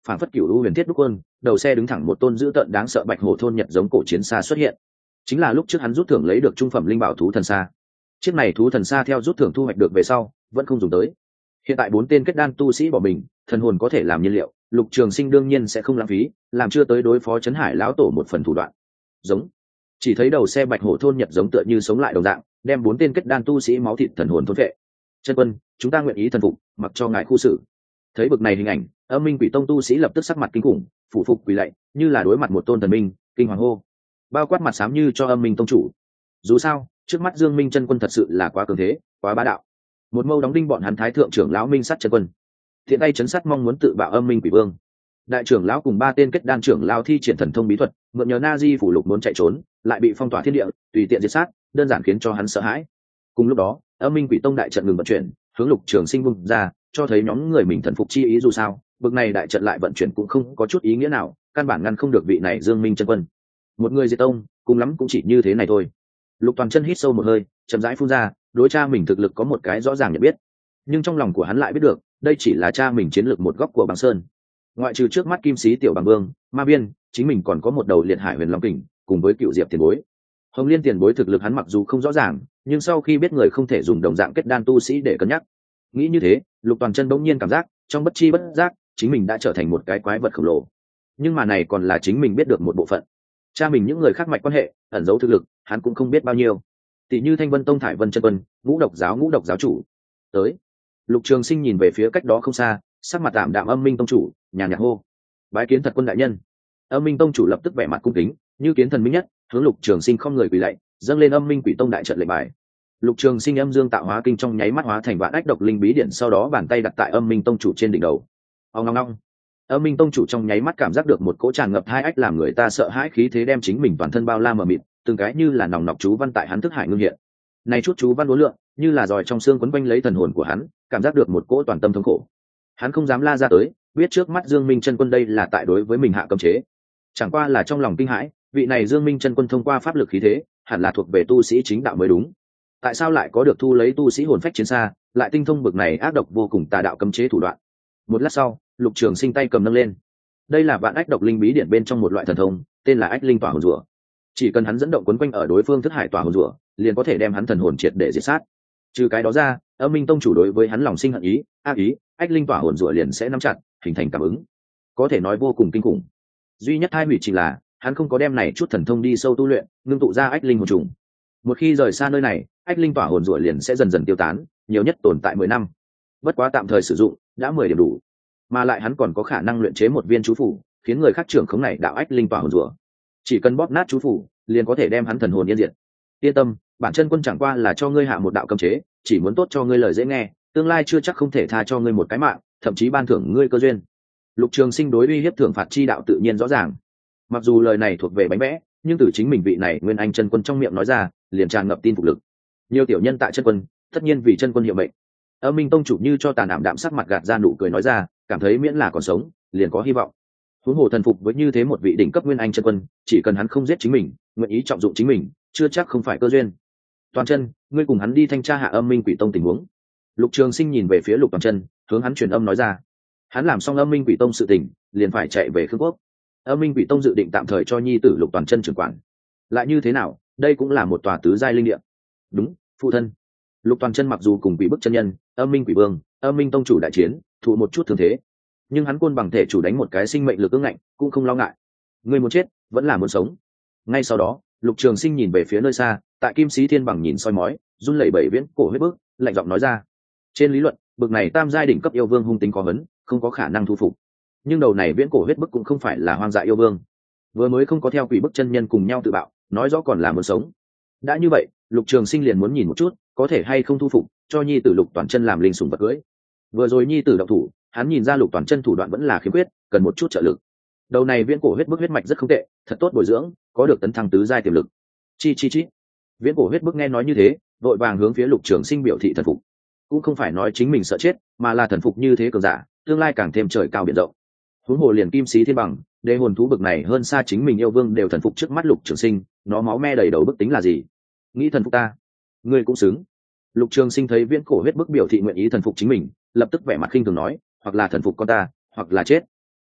Speaker 1: phản phất cửu u huyền thiết đúc quân, đầu xe đứng thẳng một tôn dữ tợn đáng sợ bạch hổ thôn nhật giống cổ chiến xa xuất hiện. Chính là lúc trước hắn rút thưởng lấy được trung phẩm linh bảo thú thần xa. Chiếc này thú thần xa theo rút thưởng thu hoạch được về sau vẫn không dùng tới. Hiện tại bốn tên kết đan tu sĩ bỏ mình, thần hồn có thể làm nhiên liệu, Lục Trường Sinh đương nhiên sẽ không lãng phí, làm chưa tới đối phó Trấn Hải lão tổ một phần thủ đoạn. Giống. Chỉ thấy đầu xe bạch hổ thôn nhật giống tựa như sống lại đồng dạng, đem bốn tên kết đan tu sĩ máu thịt thần hồn thôn vệ. Chân quân, chúng ta nguyện ý thần phục, mặc cho ngài khu xử. Thấy bực này hình ảnh, Âm Minh Quỷ Tông tu sĩ lập tức sắc mặt kinh khủng, phủ phục quỳ lạy, như là đối mặt một tôn thần minh, kinh hoàng hô. Bao quát mặt xám như cho Âm Minh tông chủ. Dù sao, trước mắt Dương Minh chân quân thật sự là quá cường thế, quá bá đạo. Một mâu đóng đinh bọn hắn thái thượng trưởng lão Minh Sắt chân quân. Thiện tay chấn sát mong muốn tự bạo Âm Minh Quỷ Vương. Đại trưởng lão cùng ba tên kết đan trưởng lão thi triển thần thông bí thuật, mượn nhờ Na Di phủ lục muốn chạy trốn, lại bị phong tỏa thiên địa, tùy tiện diệt sát, đơn giản khiến cho hắn sợ hãi. Cùng lúc đó, Âm Minh Quỷ Tông đại trận ngừng vận chuyển, hướng Lục Trường Sinh bung ra, cho thấy nhóm người mình thần phục chi ý dù sao, bực này đại trận lại vận chuyển cũng không có chút ý nghĩa nào, căn bản ngăn không được vị này Dương Minh chân quân. Một người diệt tông, cùng lắm cũng chỉ như thế này thôi. Lục Toàn Chân hít sâu một hơi, chậm rãi phun ra, đối cha mình thực lực có một cái rõ ràng nhận biết, nhưng trong lòng của hắn lại biết được, đây chỉ là cha mình chiến lược một góc của Bàng Sơn. Ngoại trừ trước mắt Kim Sĩ tiểu Bàng Vương, Ma Biên, chính mình còn có một đầu liệt hải huyền long kình, cùng với cựu diệp tiền bối. Hồng Liên tiền bối thực lực hắn mặc dù không rõ ràng, nhưng sau khi biết người không thể dùng đồng dạng kết đan tu sĩ để cân nhắc, nghĩ như thế, Lục Toàn Chân bỗng nhiên cảm giác, trong bất chi bất giác, chính mình đã trở thành một cái quái vật khổng lồ. Nhưng mà này còn là chính mình biết được một bộ phận. Cha mình những người khác mạch quan hệ, ẩn giấu thực lực, hắn cũng không biết bao nhiêu. Tỷ như Thanh Vân Tông Thải Vân chân quân, Ngũ Độc giáo Ngũ Độc giáo chủ. Tới. Lục Trường Sinh nhìn về phía cách đó không xa, sắc mặt tạm đạm Âm Minh tông chủ, nhàn nhạt hô: "Bái kiến thật quân đại nhân." Âm Minh tông chủ lập tức vẻ mặt cung kính, như kiến thần minh nhất, hướng Lục Trường Sinh không người quỳ lạy, dâng lên Âm Minh Quỷ Tông đại trận lệnh bài. Lục Trường Sinh âm dương tạo hóa kinh trong nháy mắt hóa thành vạn ách độc linh bí điển, sau đó bàn tay đặt tại Âm Minh tông chủ trên đỉnh đầu. Ong ong ong. Âm Minh tông chủ trong nháy mắt cảm giác được một cỗ tràn ngập hai ách làm người ta sợ hãi khí thế đem chính mình toàn thân bao la mờ mịt, từng cái như là nòng nọc chú văn tại hắn thức hải ngưng hiện. Này chút chú văn uốn lượn, như là giòi trong xương quấn quanh lấy thần hồn của hắn, cảm giác được một cỗ toàn tâm thống khổ. Hắn không dám la ra tới, biết trước mắt Dương Minh chân quân đây là tại đối với mình hạ cấm chế. Chẳng qua là trong lòng kinh hãi, vị này Dương Minh chân quân thông qua pháp lực khí thế, hẳn là thuộc về tu sĩ chính đạo mới đúng. Tại sao lại có được thu lấy tu sĩ hồn phách chiến xa, lại tinh thông bực này ác độc vô cùng tà đạo cấm chế thủ đoạn? Một lát sau, Lục Trường Sinh tay cầm nâng lên. Đây là vạn ách độc linh bí điển bên trong một loại thần thông, tên là ách linh tỏa hồn rùa. Chỉ cần hắn dẫn động quấn quanh ở đối phương thức hải tỏa hồn rùa, liền có thể đem hắn thần hồn triệt để diệt sát. Trừ cái đó ra, Âm Minh tông chủ đối với hắn lòng sinh hận ý, ác ý, ách linh tỏa hồn rùa liền sẽ nắm chặt, hình thành cảm ứng. Có thể nói vô cùng kinh khủng. Duy nhất hai hủy chỉ là, hắn không có đem này chút thần thông đi sâu tu luyện, ngưng tụ ra ách linh hồn trùng. Một khi rời xa nơi này, ách linh tỏa hồn rùa liền sẽ dần dần tiêu tán, nhiều nhất tồn tại mười năm. Bất quá tạm thời sử dụng, đã mười điểm đủ. Mà lại hắn còn có khả năng luyện chế một viên chú phủ, khiến người khác trưởng khống này đạo ách linh tỏa hồn rùa. Chỉ cần bóp nát chú phủ, liền có thể đem hắn thần hồn yên diệt. Yên tâm, bản chân quân chẳng qua là cho ngươi hạ một đạo cấm chế, chỉ muốn tốt cho ngươi lời dễ nghe, tương lai chưa chắc không thể tha cho ngươi một cái mạng, thậm chí ban thưởng ngươi cơ duyên. Lục Trường Sinh đối uy hiếp thưởng phạt chi đạo tự nhiên rõ ràng. Mặc dù lời này thuộc về bánh vẽ, nhưng từ chính mình vị này Nguyên Anh chân quân trong miệng nói ra, liền tràn ngập tin phục lực. Nhiều tiểu nhân tại chân quân, tất nhiên vì chân quân hiệu mệnh. Âm Minh tông chủ như cho tàn ảm đạm sắc mặt gạt ra nụ cười nói ra, cảm thấy miễn là còn sống, liền có hy vọng. Huống hồ thần phục với như thế một vị đỉnh cấp Nguyên Anh chân quân, chỉ cần hắn không giết chính mình, nguyện ý trọng dụng chính mình, chưa chắc không phải cơ duyên. Toàn Chân, ngươi cùng hắn đi thanh tra hạ Âm Minh Quỷ Tông tình huống. Lục Trường Sinh nhìn về phía Lục Toàn Chân, hướng hắn truyền âm nói ra. Hắn làm xong Âm Minh Quỷ Tông sự tình, liền phải chạy về Khương Quốc. Âm Minh Quỷ Tông dự định tạm thời cho nhi tử Lục Toàn Chân trưởng quản. Lại như thế nào, đây cũng là một tòa tứ giai linh địa. Đúng, phụ thân. Lục Toàn Chân mặc dù cùng Quỷ Bức chân nhân, Âm Minh Quỷ Vương, Âm Minh tông chủ đại chiến, thụ một chút thương thế, nhưng hắn côn bằng thể chủ đánh một cái sinh mệnh lực ương ngạnh, cũng không lo ngại. Ngươi muốn chết, vẫn là muốn sống. Ngay sau đó, Lục Trường Sinh nhìn về phía nơi xa, tại Kim Sĩ Thiên bằng nhìn soi mói, run lẩy bẩy viễn cổ huyết bức, lạnh giọng nói ra. Trên lý luận, bực này tam giai đỉnh cấp yêu vương hung tính có hấn, không có khả năng thu phục. Nhưng đầu này viễn cổ huyết bức cũng không phải là hoang dại yêu vương, vừa mới không có theo Quỷ Bức chân nhân cùng nhau tự bạo, nói rõ còn là muốn sống. Đã như vậy, Lục Trường Sinh liền muốn nhìn một chút, có thể hay không thu phục, cho nhi tử Lục Toàn Chân làm linh sủng vật cưới. Vừa rồi nhi tử động thủ, hắn nhìn ra Lục Toàn Chân thủ đoạn vẫn là khiếm khuyết, cần một chút trợ lực. Đầu này viễn cổ huyết bức huyết mạch rất không tệ, thật tốt bồi dưỡng, có được tấn thăng tứ giai tiềm lực. Chi chi chi. Viễn cổ huyết bức nghe nói như thế, vội vàng hướng phía Lục Trường Sinh biểu thị thần phục. Cũng không phải nói chính mình sợ chết, mà là thần phục như thế cường giả, tương lai càng thêm trời cao biển rộng. Huống hồ liền Kim Sĩ Thiên bằng, đế hồn thú bực này hơn xa chính mình yêu vương đều thần phục trước mắt Lục Trường Sinh, nó máu me đầy đầu bức tính là gì? Nghĩ thần phục ta, ngươi cũng xứng. Lục Trường Sinh thấy viễn cổ huyết bức biểu thị nguyện ý thần phục chính mình, lập tức vẻ mặt khinh thường nói, hoặc là thần phục con ta, hoặc là chết.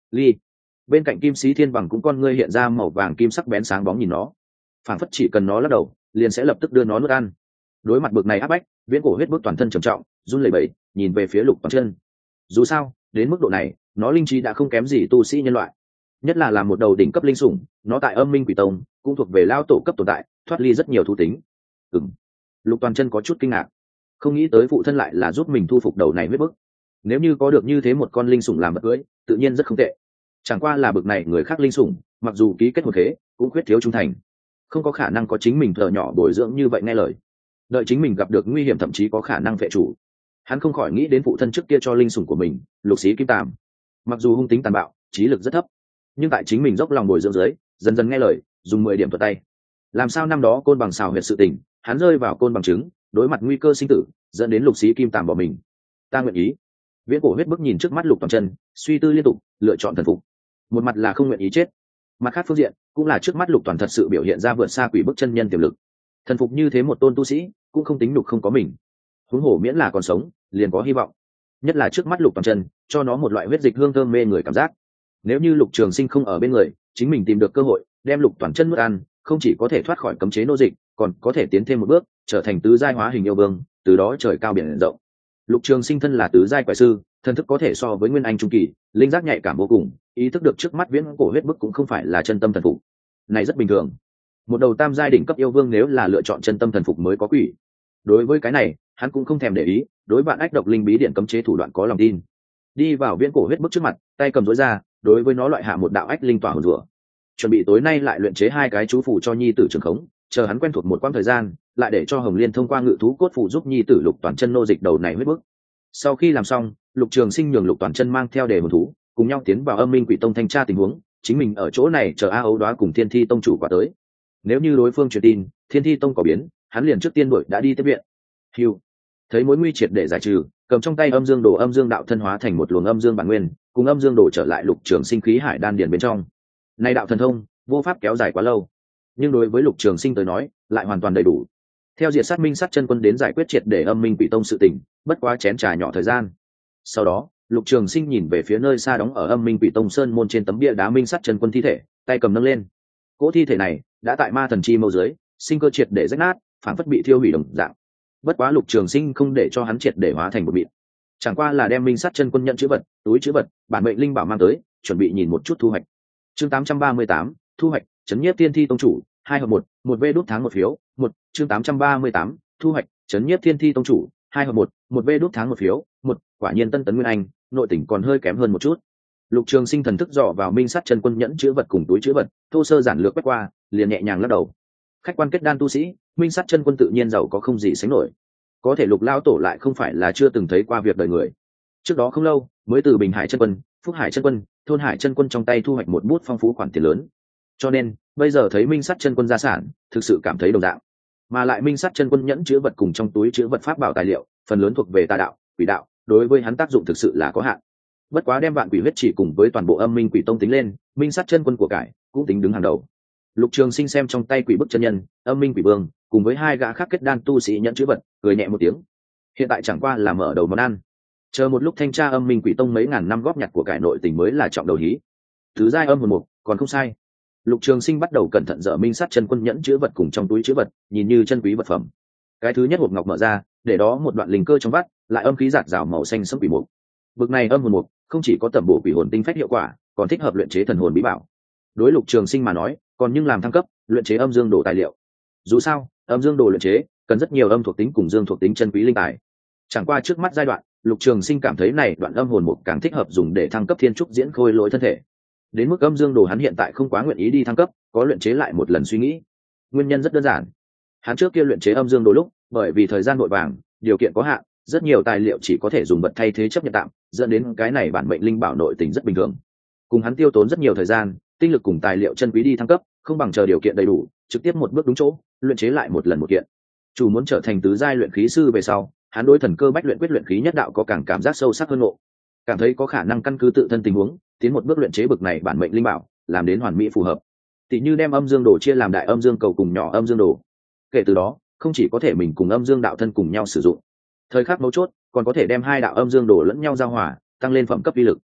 Speaker 1: ly. Bên cạnh kim sĩ thiên bằng cũng con ngươi hiện ra màu vàng kim sắc bén sáng bóng nhìn nó, phảng phất chỉ cần nó lắc đầu liền sẽ lập tức đưa nó nuốt ăn. Đối mặt bực này áp bách, viễn cổ huyết bức toàn thân trầm trọng run lẩy bẩy nhìn về phía Lục Toàn Chân. Dù sao đến mức độ này nó linh trí đã không kém gì tu sĩ nhân loại, nhất là làm một đầu đỉnh cấp linh sủng, nó tại Âm Minh Quỷ Tông cũng thuộc về lao tổ cấp tồn tại, thoát ly rất nhiều thú tính. Ừm. Lục Toàn Chân có chút kinh ngạc, không nghĩ tới phụ thân lại là giúp mình thu phục đầu này huyết bức. Nếu như có được như thế một con linh sủng làm vật cưới, tự nhiên rất không tệ. Chẳng qua là bực này người khác linh sủng, mặc dù ký kết hồn khế, cũng khuyết thiếu trung thành, không có khả năng có chính mình thợ nhỏ bồi dưỡng như vậy nghe lời. Đợi chính mình gặp được nguy hiểm thậm chí có khả năng vệ chủ. Hắn không khỏi nghĩ đến phụ thân trước kia cho linh sủng của mình, Lục Sĩ Kim Tàm. Mặc dù hung tính tàn bạo, trí lực rất thấp, nhưng tại chính mình dốc lòng bồi dưỡng dưới, dần dần nghe lời, dùng mười điểm thuật tay. Làm sao năm đó côn bằng xào huyệt sự tình, hắn rơi vào côn bằng trứng, đối mặt nguy cơ sinh tử, dẫn đến Lục Sĩ Kim Tàm bỏ mình. Ta nguyện ý. Viễn cổ huyết bức nhìn trước mắt Lục Toàn Chân, suy tư liên tục, lựa chọn thần phục. Một mặt là không nguyện ý chết, mặt khác phương diện cũng là trước mắt Lục Toàn thật sự biểu hiện ra vượt xa quỷ bức chân nhân tiềm lực. Thần phục như thế một tôn tu sĩ, cũng không tính Lục không có mình. Huống hồ miễn là còn sống, liền có hy vọng. Nhất là trước mắt Lục Toàn Chân, cho nó một loại huyết dịch hương thơm mê người cảm giác. Nếu như Lục Trường Sinh không ở bên người, chính mình tìm được cơ hội, đem Lục Toàn Chân nuốt ăn, không chỉ có thể thoát khỏi cấm chế nô dịch, còn có thể tiến thêm một bước, trở thành tứ giai hóa hình yêu vương, từ đó trời cao biển rộng. Lục Trường Sinh thân là tứ giai quái sư, thần thức có thể so với nguyên anh trung kỳ, linh giác nhạy cảm vô cùng, ý thức được trước mắt viễn cổ huyết bức cũng không phải là chân tâm thần phục. Này rất bình thường. Một đầu tam giai đỉnh cấp yêu vương nếu là lựa chọn chân tâm thần phục mới có quỷ. Đối với cái này, hắn cũng không thèm để ý, đối bạn ách độc linh bí điện cấm chế thủ đoạn có lòng tin. Đi vào viễn cổ huyết bức trước mặt, tay cầm rối ra, đối với nó loại hạ một đạo ách linh tỏa hồn rủa. Chuẩn bị tối nay lại luyện chế hai cái chú phù cho nhi tử trường khống, chờ hắn quen thuộc một quãng thời gian, lại để cho Hồng Liên thông qua ngự thú cốt phù giúp nhi tử Lục Toàn Chân nô dịch đầu này huyết bức. Sau khi làm xong, Lục Trường Sinh nhường Lục Toàn Chân mang theo đề hồn thú, cùng nhau tiến vào Âm Minh Quỷ Tông thanh tra tình huống, chính mình ở chỗ này chờ A Ấu Đoá cùng Thiên Thi Tông chủ quả tới. Nếu như đối phương truyền tin, Thiên Thi Tông có biến, hắn liền trước tiên đuổi đã đi tiếp viện. Hưu, thấy mối nguy triệt để giải trừ, cầm trong tay âm dương đồ âm dương đạo thân hóa thành một luồng âm dương bản nguyên, cùng âm dương đồ trở lại Lục Trường Sinh khí hải đan điền bên trong. Này đạo thần thông, vô pháp kéo dài quá lâu, nhưng đối với Lục Trường Sinh tới nói, lại hoàn toàn đầy đủ. Theo diệt sát minh sát chân quân đến giải quyết triệt để Âm Minh Quỷ Tông sự tình, bất quá chén trà nhỏ thời gian. Sau đó, Lục Trường Sinh nhìn về phía nơi xa đóng ở Âm Minh Quỷ Tông sơn môn trên tấm bia đá minh sát chân quân thi thể, tay cầm nâng lên. Cỗ thi thể này đã tại ma thần chi mâu dưới, sinh cơ triệt để rách nát, phản phất bị thiêu hủy đồng dạng. Bất quá Lục Trường Sinh không để cho hắn triệt để hóa thành một mịn, chẳng qua là đem minh sát chân quân nhận chữ vật, túi chữ vật, bản mệnh linh bảo mang tới, chuẩn bị nhìn một chút thu hoạch. Chương tám trăm ba mươi tám, thu hoạch, trấn nhiếp Thiên Thi Tông chủ, hai hợp một, một vé đút tháng một phiếu, một, chương tám trăm ba mươi tám, thu hoạch, trấn nhiếp Thiên Thi Tông chủ, hai hợp một, một vé đút tháng một phiếu, một, quả nhiên tân tấn nguyên anh, nội tình còn hơi kém hơn một chút. Lục Trường Sinh thần thức dò vào minh sát chân quân nhẫn chữ vật cùng túi chữ vật, thô sơ giản lược quét qua, liền nhẹ nhàng lắc đầu. Khách quan kết đan tu sĩ, minh sát chân quân tự nhiên giàu có không gì sánh nổi. Có thể Lục lao tổ lại không phải là chưa từng thấy qua việc đời người. Trước đó không lâu, mới từ Bình Hải chân quân, Phúc Hải chân quân, Thôn Hải chân quân trong tay thu hoạch một bút phong phú khoản tiền lớn. Cho nên, bây giờ thấy minh sát chân quân gia sản, thực sự cảm thấy đồng dạng. Mà lại minh sát chân quân nhẫn chữ vật cùng trong túi chữ vật pháp bảo tài liệu, phần lớn thuộc về tà đạo, quỷ đạo, đối với hắn tác dụng thực sự là có hạn. Bất quá đem vạn quỷ huyết chỉ cùng với toàn bộ Âm Minh Quỷ Tông tính lên, minh sát chân quân của cải cũng tính đứng hàng đầu. Lục Trường Sinh xem trong tay quỷ bức chân nhân, Âm Minh Quỷ Vương, cùng với hai gã khác kết đan tu sĩ nhẫn chữ vật, cười nhẹ một tiếng. Hiện tại chẳng qua là mở đầu món ăn, chờ một lúc thanh tra Âm Minh Quỷ Tông mấy ngàn năm góp nhặt của cải nội tình mới là trọng đầu hí. Thứ giai âm hồn mục, còn không sai. Lục Trường Sinh bắt đầu cẩn thận dở minh sát chân quân nhẫn chữ vật cùng trong túi chữ vật, nhìn như chân quý vật phẩm. Cái thứ nhất hộp ngọc mở ra, để đó một đoạn linh cơ trong vắt, lại âm khí rạc rào màu xanh sẫm quỷ mục. Bực này âm hồn mục không chỉ có tẩm bổ quỷ hồn tinh phách hiệu quả, còn thích hợp luyện chế thần hồn bí bảo. Đối Lục Trường Sinh mà nói, còn nhưng làm thăng cấp, luyện chế âm dương đồ tài liệu. Dù sao, âm dương đồ luyện chế cần rất nhiều âm thuộc tính cùng dương thuộc tính chân quý linh tài. Chẳng qua trước mắt giai đoạn, Lục Trường Sinh cảm thấy này đoạn âm hồn mục càng thích hợp dùng để thăng cấp thiên trúc diễn khôi lỗi thân thể. Đến mức âm dương đồ hắn hiện tại không quá nguyện ý đi thăng cấp, có luyện chế lại một lần suy nghĩ. Nguyên nhân rất đơn giản, hắn trước kia luyện chế âm dương đồ lúc, bởi vì thời gian vội vàng, điều kiện có hạn, rất nhiều tài liệu chỉ có thể dùng vật thay thế chấp nhận tạm, dẫn đến cái này bản mệnh linh bảo nội tình rất bình thường. Cùng hắn tiêu tốn rất nhiều thời gian, tinh lực cùng tài liệu chân quý đi thăng cấp, không bằng chờ điều kiện đầy đủ, trực tiếp một bước đúng chỗ, luyện chế lại một lần một kiện. Chủ muốn trở thành tứ giai luyện khí sư về sau, hắn đối thần cơ bách luyện quyết luyện khí nhất đạo có càng cảm giác sâu sắc hơn ngộ, cảm thấy có khả năng căn cứ tự thân tình huống, tiến một bước luyện chế bực này bản mệnh linh bảo, làm đến hoàn mỹ phù hợp. Tỷ như đem âm dương đồ chia làm đại âm dương cầu cùng nhỏ âm dương đồ. Kể từ đó, không chỉ có thể mình cùng âm dương đạo thân cùng nhau sử dụng, thời khắc mấu chốt, còn có thể đem hai đạo âm dương đồ lẫn nhau giao hòa, tăng lên phẩm cấp uy lực.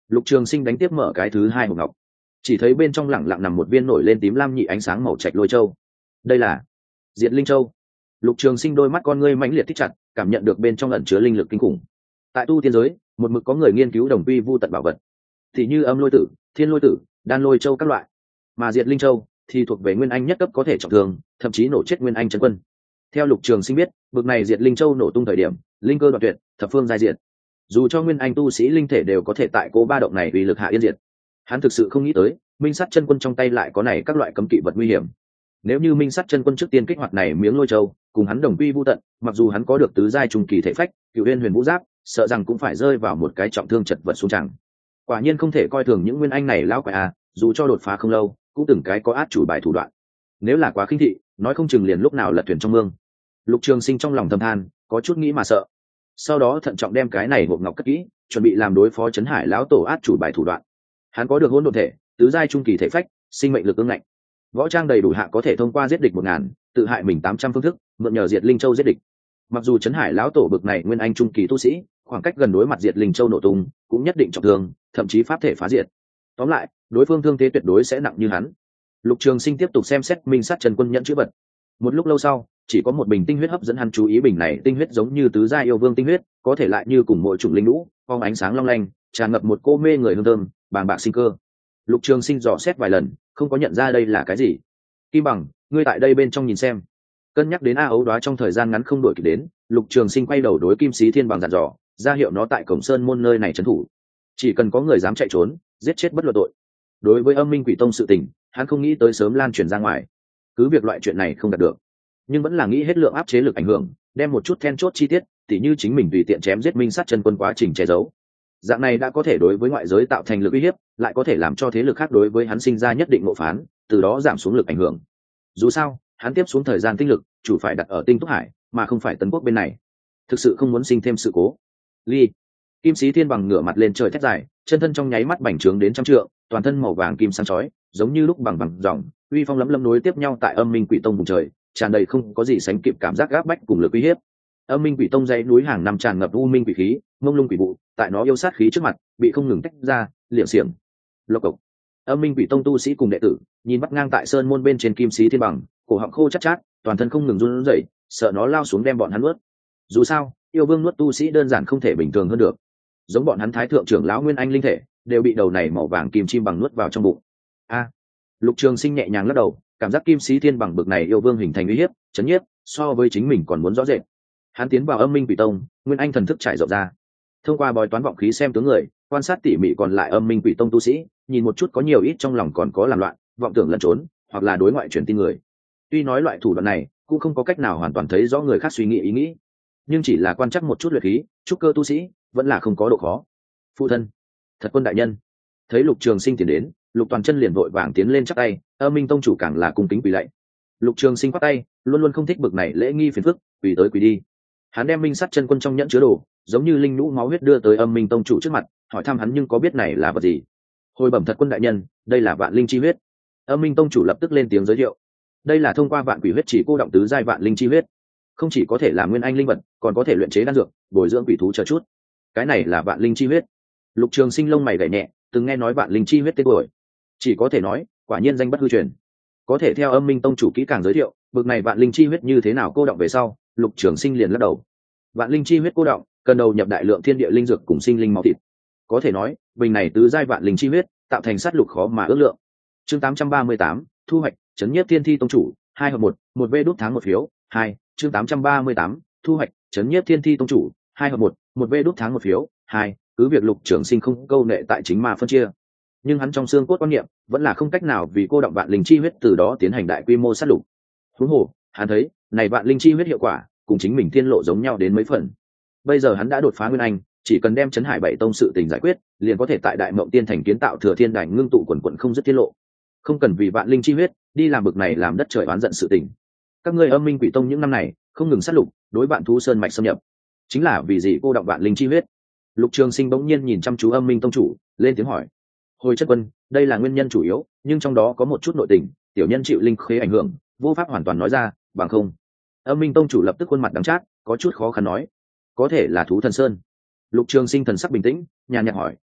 Speaker 1: Lục Trường Sinh đánh tiếp mở cái thứ hai hộp ngọc, chỉ thấy bên trong lẳng lặng nằm một viên nổi lên tím lam nhị ánh sáng màu trạch lôi châu. Đây là Diệt Linh Châu. Lục Trường Sinh đôi mắt con ngươi mãnh liệt thích chặt, cảm nhận được bên trong ẩn chứa linh lực kinh khủng. Tại tu tiên giới, một mực có người nghiên cứu đồng quy vu tận bảo vật, thì như Âm Lôi Tử, Thiên Lôi Tử, Đan Lôi Châu các loại. Mà Diệt Linh Châu thì thuộc về nguyên anh nhất cấp, có thể trọng thương, thậm chí nổ chết nguyên anh chân quân. Theo Lục Trường Sinh biết, vực này Diệt Linh Châu nổ tung thời điểm, linh cơ đoạn tuyệt, thập phương giai diệt. Dù cho nguyên anh tu sĩ linh thể đều có thể tại cố ba động này vì lực hạ yên diệt. Hắn thực sự không nghĩ tới, Minh Sắt Chân Quân trong tay lại có này các loại cấm kỵ vật nguy hiểm. Nếu như Minh Sắt Chân Quân trước tiên kích hoạt này miếng lôi châu, cùng hắn đồng quy vu tận, mặc dù hắn có được tứ giai trung kỳ thể phách, Cửu Uyên Huyền Vũ Giáp, sợ rằng cũng phải rơi vào một cái trọng thương chật vật xuống chẳng. Quả nhiên không thể coi thường những nguyên anh này lão quái à, dù cho đột phá không lâu, cũng từng cái có át chủ bài thủ đoạn. Nếu là quá khinh thị, nói không chừng liền lúc nào lật thuyền trong mương. Lục Trường Sinh trong lòng thầm than, có chút nghĩ mà sợ. Sau đó thận trọng đem cái này hộp ngọc cất kỹ, chuẩn bị làm đối phó Trấn Hải lão tổ át chủ bài thủ đoạn. Hắn có được hỗn độn thể, tứ giai trung kỳ thể phách, sinh mệnh lực ương ngạnh, võ trang đầy đủ hạ có thể thông qua giết địch một ngàn, tự hại mình tám trăm phương thức, mượn nhờ Diệt Linh Châu giết địch. Mặc dù Trấn Hải lão tổ bực này nguyên anh trung kỳ tu sĩ, khoảng cách gần đối mặt Diệt Linh Châu nổ tung, cũng nhất định trọng thương, thậm chí pháp thể phá diệt. Tóm lại, đối phương thương thế tuyệt đối sẽ nặng như hắn. Lục Trường Sinh tiếp tục xem xét Minh Sắt Chân Quân nhận chữ vật. Một lúc lâu sau, chỉ có một bình tinh huyết hấp dẫn hắn chú ý. Bình này tinh huyết giống như tứ gia yêu vương tinh huyết, có thể lại như cùng mỗi chủng linh lũ, phong ánh sáng long lanh, tràn ngập một cô mê người hương thơm, bàng bạc sinh cơ. Lục Trường Sinh dò xét vài lần, không có nhận ra đây là cái gì. Kim Bằng, ngươi tại đây bên trong nhìn xem. Cân nhắc đến A Ấu Đoá trong thời gian ngắn không đuổi kịp đến, Lục Trường Sinh quay đầu đối Kim Sĩ Thiên Bằng dặn dò, ra hiệu nó tại Cổng Sơn môn nơi này trấn thủ. Chỉ cần có người dám chạy trốn, giết chết bất luận tội. Đối với Âm Minh Quỷ Tông sự tình, hắn không nghĩ tới sớm lan truyền ra ngoài. Cứ việc loại chuyện này không đạt được, nhưng vẫn là nghĩ hết lượng áp chế lực ảnh hưởng, đem một chút then chốt chi tiết, tỉ như chính mình tùy tiện chém giết Minh Sắt Chân Quân quá trình che giấu. Dạng này đã có thể đối với ngoại giới tạo thành lực uy hiếp, lại có thể làm cho thế lực khác đối với hắn sinh ra nhất định ngộ phán, từ đó giảm xuống lực ảnh hưởng. Dù sao, hắn tiếp xuống thời gian tinh lực chủ phải đặt ở Tinh Túc Hải, mà không phải Tấn Quốc bên này. Thực sự không muốn sinh thêm sự cố. Ly. Kim Sĩ Thiên Bằng ngửa mặt lên trời thét dài, chân thân trong nháy mắt bành trướng đến trăm trượng, toàn thân màu vàng kim sáng chói, giống như lúc bằng bằng dòng, uy phong lấm lấm nối tiếp nhau tại Âm Minh Quỷ Tông vùng trời, tràn đầy không có gì sánh kịp cảm giác gáp bách cùng lực uy hiếp. Âm Minh Quỷ Tông dãy núi hàng năm tràn ngập u minh quỷ khí, ngông lung quỷ vụ, tại nó yêu sát khí trước mặt, bị không ngừng tách ra, liệng xiềng. Lộc cộc. Âm Minh Quỷ Tông tu sĩ cùng đệ tử, nhìn bắt ngang tại sơn môn bên trên Kim Sĩ Thiên Bằng, cổ họng khô chát chát, toàn thân không ngừng run rẩy, sợ nó lao xuống đem bọn hắn nuốt. Dù sao, yêu vương nuốt tu sĩ đơn giản không thể bình thường hơn được. Giống bọn hắn thái thượng trưởng lão nguyên anh linh thể, đều bị đầu này màu vàng kim chim bằng nuốt vào trong bụng. A. Lục Trường Sinh nhẹ nhàng lắc đầu, cảm giác Kim Sĩ Thiên Bằng bực này yêu vương hình thành uy hiếp, chấn nhiếp, so với chính mình còn muốn rõ rệt. Hắn tiến vào Âm Minh Quỷ Tông, nguyên anh thần thức trải rộng ra, thông qua bói toán vọng khí xem tướng người, quan sát tỉ mỉ còn lại Âm Minh Quỷ Tông tu sĩ, nhìn một chút có nhiều ít trong lòng còn có làm loạn, vọng tưởng lẩn trốn, hoặc là đối ngoại truyền tin người. Tuy nói loại thủ đoạn này cũng không có cách nào hoàn toàn thấy rõ người khác suy nghĩ ý nghĩ, nhưng chỉ là quan chắc một chút luyện khí, trúc cơ tu sĩ, vẫn là không có độ khó. Phụ thân, Thật Quân đại nhân. Thấy Lục Trường Sinh tiến đến, Lục Toàn Chân liền vội vàng tiến lên chắp tay, Âm Minh Tông chủ càng là cung kính quỳ lạy. Lục Trường Sinh quát tay, luôn luôn không thích bực này lễ nghi phiền phức, quỳ tới quỳ đi. Hắn đem Minh Sắt Chân Quân trong nhẫn chứa đồ, giống như linh nhũ máu huyết đưa tới Âm Minh Tông chủ trước mặt, hỏi thăm hắn nhưng có biết này là vật gì. Hồi bẩm Thật Quân đại nhân, đây là vạn linh chi huyết. Âm Minh Tông chủ lập tức lên tiếng giới thiệu, đây là thông qua vạn quỷ huyết chỉ cô động tứ giai vạn linh chi huyết, không chỉ có thể làm nguyên anh linh vật, còn có thể luyện chế đan dược, bồi dưỡng quỷ thú chờ chút. Cái này là vạn linh chi huyết. Lục Trường Sinh lông mày gảy nhẹ, từng nghe nói vạn linh chi huyết tên tuổi, chỉ có thể nói quả nhiên danh bất hư truyền. Có thể theo Âm Minh Tông chủ kỹ càng giới thiệu, bực này vạn linh chi huyết như thế nào cô động về sau, Lục Trường Sinh liền lắc đầu. Vạn linh chi huyết cô động, cần đầu nhập đại lượng thiên địa linh dược cùng sinh linh máu thịt. Có thể nói, bình này tứ giai vạn linh chi huyết, tạo thành sát lục khó mà ước lượng. Chương tám trăm ba mươi tám, thu hoạch, trấn nhiếp Thiên Thi Tông chủ, hai hợp một, một vé đút tháng một phiếu, hai. Chương tám trăm ba mươi tám, thu hoạch, trấn nhiếp Thiên Thi Tông chủ, hai hợp một, một vé đút tháng một phiếu, hai. Cứ việc Lục Trường Sinh không câu nệ tại chính mà phân chia, nhưng hắn trong xương cốt quan niệm vẫn là không cách nào vì cô động vạn linh chi huyết từ đó tiến hành đại quy mô sát lục. Huống hồ, hắn thấy, này vạn linh chi huyết hiệu quả, cùng chính mình thiên lộ giống nhau đến mấy phần. Bây giờ hắn đã đột phá nguyên anh, chỉ cần đem Trấn Hải bảy tông sự tình giải quyết, liền có thể tại Đại Mộng Tiên Thành kiến tạo Thừa Thiên Đài ngưng tụ quần quần không dứt thiên lộ. Không cần vì vạn linh chi huyết đi làm bực này làm đất trời oán giận sự tình. Các ngươi Âm Minh Quỷ Tông những năm này không ngừng sát lục, đối vạn thú sơn mạch xâm nhập, chính là vì gì cô động vạn linh chi huyết? Lục Trường Sinh bỗng nhiên nhìn chăm chú Âm Minh Tông chủ, lên tiếng hỏi. Hồi chất quân, đây là nguyên nhân chủ yếu, nhưng trong đó có một chút nội tình, tiểu nhân chịu linh khế ảnh hưởng, vô pháp hoàn toàn nói ra, bằng không. Âm Minh Tông chủ lập tức khuôn mặt đắng chát, có chút khó khăn nói. Có thể là thú thần sơn. Lục Trường Sinh thần sắc bình tĩnh, nhàn nhạt hỏi,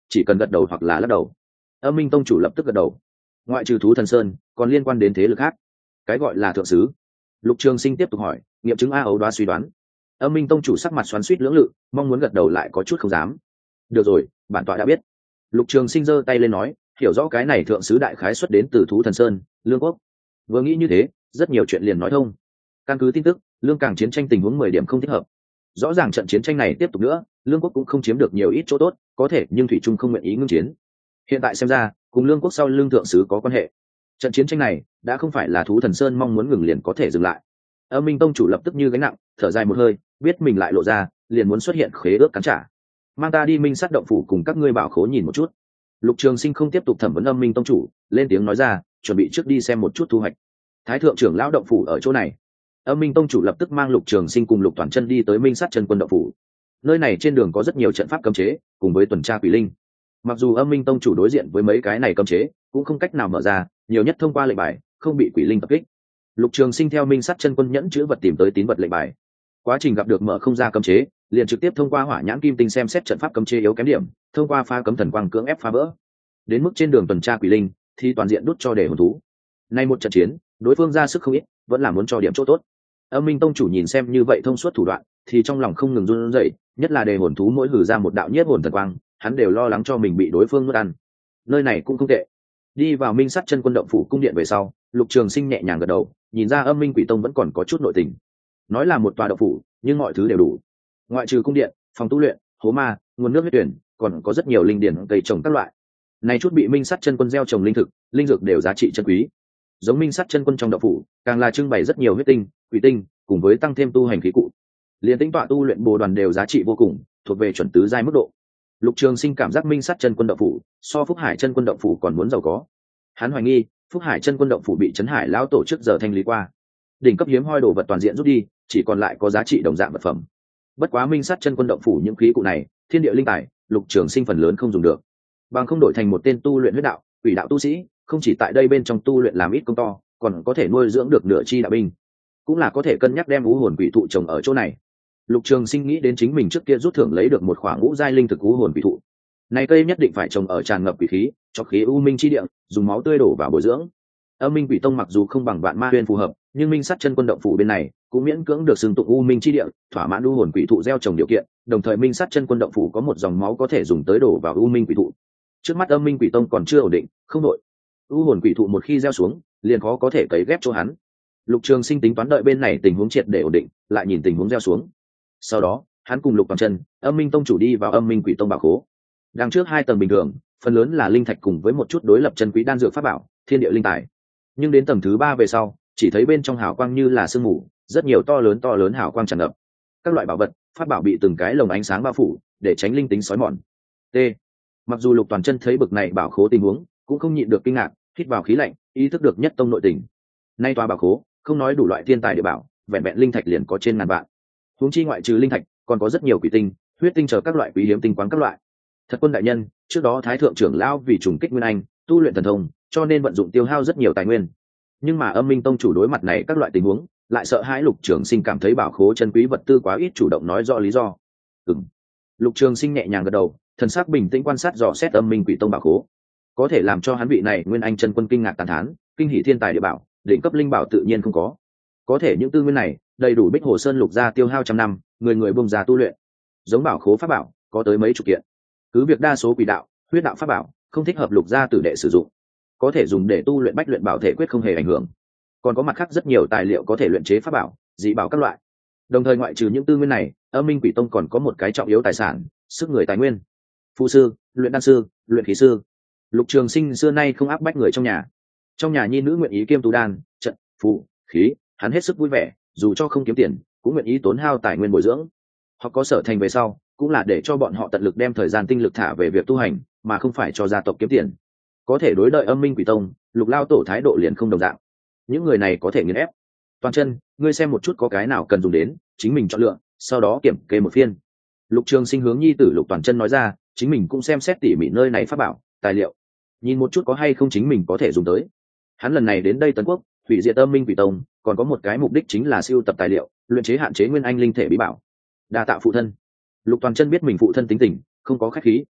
Speaker 1: chỉ cần gật đầu hoặc là lắc đầu. Âm minh tông chủ lập tức gật đầu. Ngoại trừ thú thần sơn còn liên quan đến thế lực khác. Cái gọi là thượng sứ. Lục Trường Sinh tiếp tục hỏi, nghiệm chứng a ấu đoá suy đoán. Âm minh tông chủ sắc mặt xoắn xuýt lưỡng lự, mong muốn gật đầu lại có chút không dám. Được rồi, bản tọa đã biết. Lục Trường Sinh giơ tay lên nói, hiểu rõ cái này thượng sứ đại khái xuất đến từ thú thần sơn, lương quốc. Vừa nghĩ như thế, rất nhiều chuyện liền nói thông. Căn cứ tin tức, lương càng chiến tranh tình huống mười điểm không thích hợp. Rõ ràng trận chiến tranh này tiếp tục nữa, lương quốc cũng không chiếm được nhiều ít chỗ tốt, có thể nhưng thủy trung không nguyện ý ngưng chiến. Hiện tại xem ra, cùng lương quốc sau lương thượng sứ có quan hệ. Trận chiến tranh này đã không phải là thú thần sơn mong muốn ngừng liền có thể dừng lại. Âm minh tông chủ lập tức như gánh nặng, thở dài một hơi, biết mình lại lộ ra, liền muốn xuất hiện khế ước cắn trả. Mang ta đi minh sát động phủ cùng các ngươi bảo khố nhìn một chút. Lục Trường Sinh không tiếp tục thẩm vấn âm minh tông chủ, lên tiếng nói ra, chuẩn bị trước đi xem một chút thu hoạch. Thái thượng trưởng lão động phủ ở chỗ này. Âm minh tông chủ lập tức mang Lục Trường Sinh cùng Lục Toàn Chân đi tới minh sát chân quân động phủ. Nơi này trên đường có rất nhiều trận pháp cấm chế, cùng với tuần tra quỷ linh. Mặc dù âm minh tông chủ đối diện với mấy cái này cấm chế, cũng không cách nào mở ra, nhiều nhất thông qua lệnh bài, không bị quỷ linh tập kích. Lục Trường Sinh theo minh sát chân quân nhẫn chữ vật tìm tới tín vật lệnh bài. Quá trình gặp được mở không ra cấm chế, liền trực tiếp thông qua hỏa nhãn kim tinh xem xét trận pháp cấm chế yếu kém điểm, thông qua phá cấm thần quang cưỡng ép phá vỡ. Đến mức trên đường tuần tra quỷ linh, thì toàn diện đút cho để hồn thú. Nay một trận chiến, đối phương ra sức không ít, vẫn là muốn cho điểm chỗ tốt. Âm minh tông chủ nhìn xem như vậy thông suốt thủ đoạn, thì trong lòng không ngừng run rẩy, nhất là đề hồn thú mỗi hử ra một đạo nhiếp hồn thần quang, hắn đều lo lắng cho mình bị đối phương nuốt ăn. Nơi này cũng không tệ. Đi vào minh sắt chân quân động phủ cung điện về sau, Lục Trường Sinh nhẹ nhàng gật đầu, nhìn ra Âm minh quỷ tông vẫn còn có chút nội tình. Nói là một tòa động phủ, nhưng mọi thứ đều đủ. Ngoại trừ cung điện, phòng tu luyện, hố ma, nguồn nước huyết tuyển, còn có rất nhiều linh điển cây trồng các loại. Này chút bị minh sắt chân quân gieo trồng linh thực, linh dược đều giá trị chân quý. Giống minh sắt chân quân trong động phủ, càng là trưng bày rất nhiều huyết tinh, quỷ tinh, cùng với tăng thêm tu hành khí cụ. Liên tính tọa tu luyện bồ đoàn đều giá trị vô cùng, thuộc về chuẩn tứ giai mức độ. Lục Trường Sinh cảm giác minh sắt chân quân động phủ so Phúc Hải chân quân động phủ còn muốn giàu có. Hắn hoài nghi Phúc Hải chân quân động phủ bị Trấn Hải lão tổ trước giờ thanh lý qua, đỉnh cấp hiếm hoi đồ vật toàn diện rút đi, chỉ còn lại có giá trị đồng dạng vật phẩm. Bất quá minh sắt chân quân động phủ những khí cụ này, thiên địa linh tài, Lục Trường Sinh phần lớn không dùng được, bằng không đổi thành một tên tu luyện huyết đạo, quỷ đạo tu sĩ, không chỉ tại đây bên trong tu luyện làm ít công to, còn có thể nuôi dưỡng được nửa chi đạo binh, cũng là có thể cân nhắc đem u hồn quỷ thụ trồng ở chỗ này. Lục Trường Sinh nghĩ đến chính mình trước kia rút thưởng lấy được một khoả ngũ giai linh thực u hồn quỷ thụ, này cây nhất định phải trồng ở tràn ngập quỷ khí, cho khí u minh chi địa, dùng máu tươi đổ vào bồi dưỡng. Âm minh quỷ tông mặc dù không bằng vạn ma huyên phù hợp, nhưng minh sát chân quân động phủ bên này cũng miễn cưỡng được xưng tụng u minh chi địa, thỏa mãn u hồn quỷ thụ gieo trồng điều kiện, đồng thời minh sát chân quân động phủ có một dòng máu có thể dùng tới đổ vào u minh quỷ thụ. Trước mắt âm minh quỷ tông còn chưa ổn định, không đội. U hồn quỷ thụ một khi gieo xuống, liền khó có thể cấy ghép cho hắn. Lục Trường Sinh tính toán đợi bên này tình huống triệt để ổn định, lại nhìn tình huống gieo xuống. Sau đó, hắn cùng Lục Toàn Chân, Âm Minh tông chủ đi vào Âm Minh Quỷ tông bảo khố. Đằng trước hai tầng bình thường, phần lớn là linh thạch cùng với một chút đối lập chân quý đan dược pháp bảo, thiên địa linh tài. Nhưng đến tầng thứ ba về sau, chỉ thấy bên trong hào quang như là sương mù, rất nhiều to lớn to lớn hào quang tràn ngập. Các loại bảo vật, pháp bảo bị từng cái lồng ánh sáng bao phủ, để tránh linh tính sói mòn. T. Mặc dù Lục Toàn Chân thấy bực này bảo khố tình huống, cũng không nhịn được kinh ngạc, hít vào khí lạnh, ý thức được nhất tông nội tình. Nay tòa bảo khố, không nói đủ loại thiên tài địa bảo, vẹn vẹn linh thạch liền có trên ngàn vạn. Huống chi ngoại trừ linh thạch, còn có rất nhiều quỷ tinh, huyết tinh chờ các loại quý hiếm tinh quáng các loại. Thật quân đại nhân, trước đó Thái thượng trưởng lão vì trùng kích nguyên anh, tu luyện thần thông, cho nên vận dụng tiêu hao rất nhiều tài nguyên. Nhưng mà Âm Minh tông chủ đối mặt này các loại tình huống, lại sợ hãi Lục Trường Sinh cảm thấy bảo khố chân quý vật tư quá ít, chủ động nói rõ lý do. Ừm. Lục Trường Sinh nhẹ nhàng gật đầu, thần sắc bình tĩnh quan sát dò xét Âm Minh Quỷ tông bảo khố. Có thể làm cho hắn vị này nguyên anh chân quân kinh ngạc tán thán, kinh hỉ thiên tài địa bảo, định cấp linh bảo tự nhiên không có. Có thể những tư nguyên này, đầy đủ Bích Hồ Sơn lục gia tiêu hao trăm năm, người người bông ra tu luyện. Giống bảo khố pháp bảo, có tới mấy chục kiện. Cứ việc đa số quỷ đạo, huyết đạo pháp bảo, không thích hợp lục gia tử đệ sử dụng, có thể dùng để tu luyện bách luyện bảo thể quyết không hề ảnh hưởng. Còn có mặt khác rất nhiều tài liệu có thể luyện chế pháp bảo, dị bảo các loại. Đồng thời ngoại trừ những tư nguyên này, Âm Minh Quỷ tông còn có một cái trọng yếu tài sản, sức người tài nguyên. Phù sư, luyện đan sư, luyện khí sư. Lục Trường Sinh xưa nay không áp bách người trong nhà. Trong nhà nhi nữ nguyện ý kiêm tu đan, trận, phù, khí, hắn hết sức vui vẻ, dù cho không kiếm tiền, cũng nguyện ý tốn hao tài nguyên bồi dưỡng. Họ có sở thành về sau, cũng là để cho bọn họ tận lực đem thời gian tinh lực thả về việc tu hành, mà không phải cho gia tộc kiếm tiền. Có thể đối đợi Âm Minh Quỷ tông, Lục lao tổ thái độ liền không đồng dạng. Những người này có thể nghiền ép. Toàn Chân, ngươi xem một chút có cái nào cần dùng đến, chính mình chọn lựa, sau đó kiểm kê một phiên. Lục Trường Sinh hướng nhi tử Lục Toàn Chân nói ra, chính mình cũng xem xét tỉ mỉ nơi này pháp bảo, tài liệu, nhìn một chút có hay không chính mình có thể dùng tới. Hắn lần này đến đây Tấn Quốc, hủy diệt Âm Minh Quỷ tông, còn có một cái mục đích chính là siêu tập tài liệu, luyện chế hạn chế nguyên anh linh thể bí bảo. Đa tạ phụ thân. Lục Toàn Chân biết mình phụ thân tính tình, không có khách khí.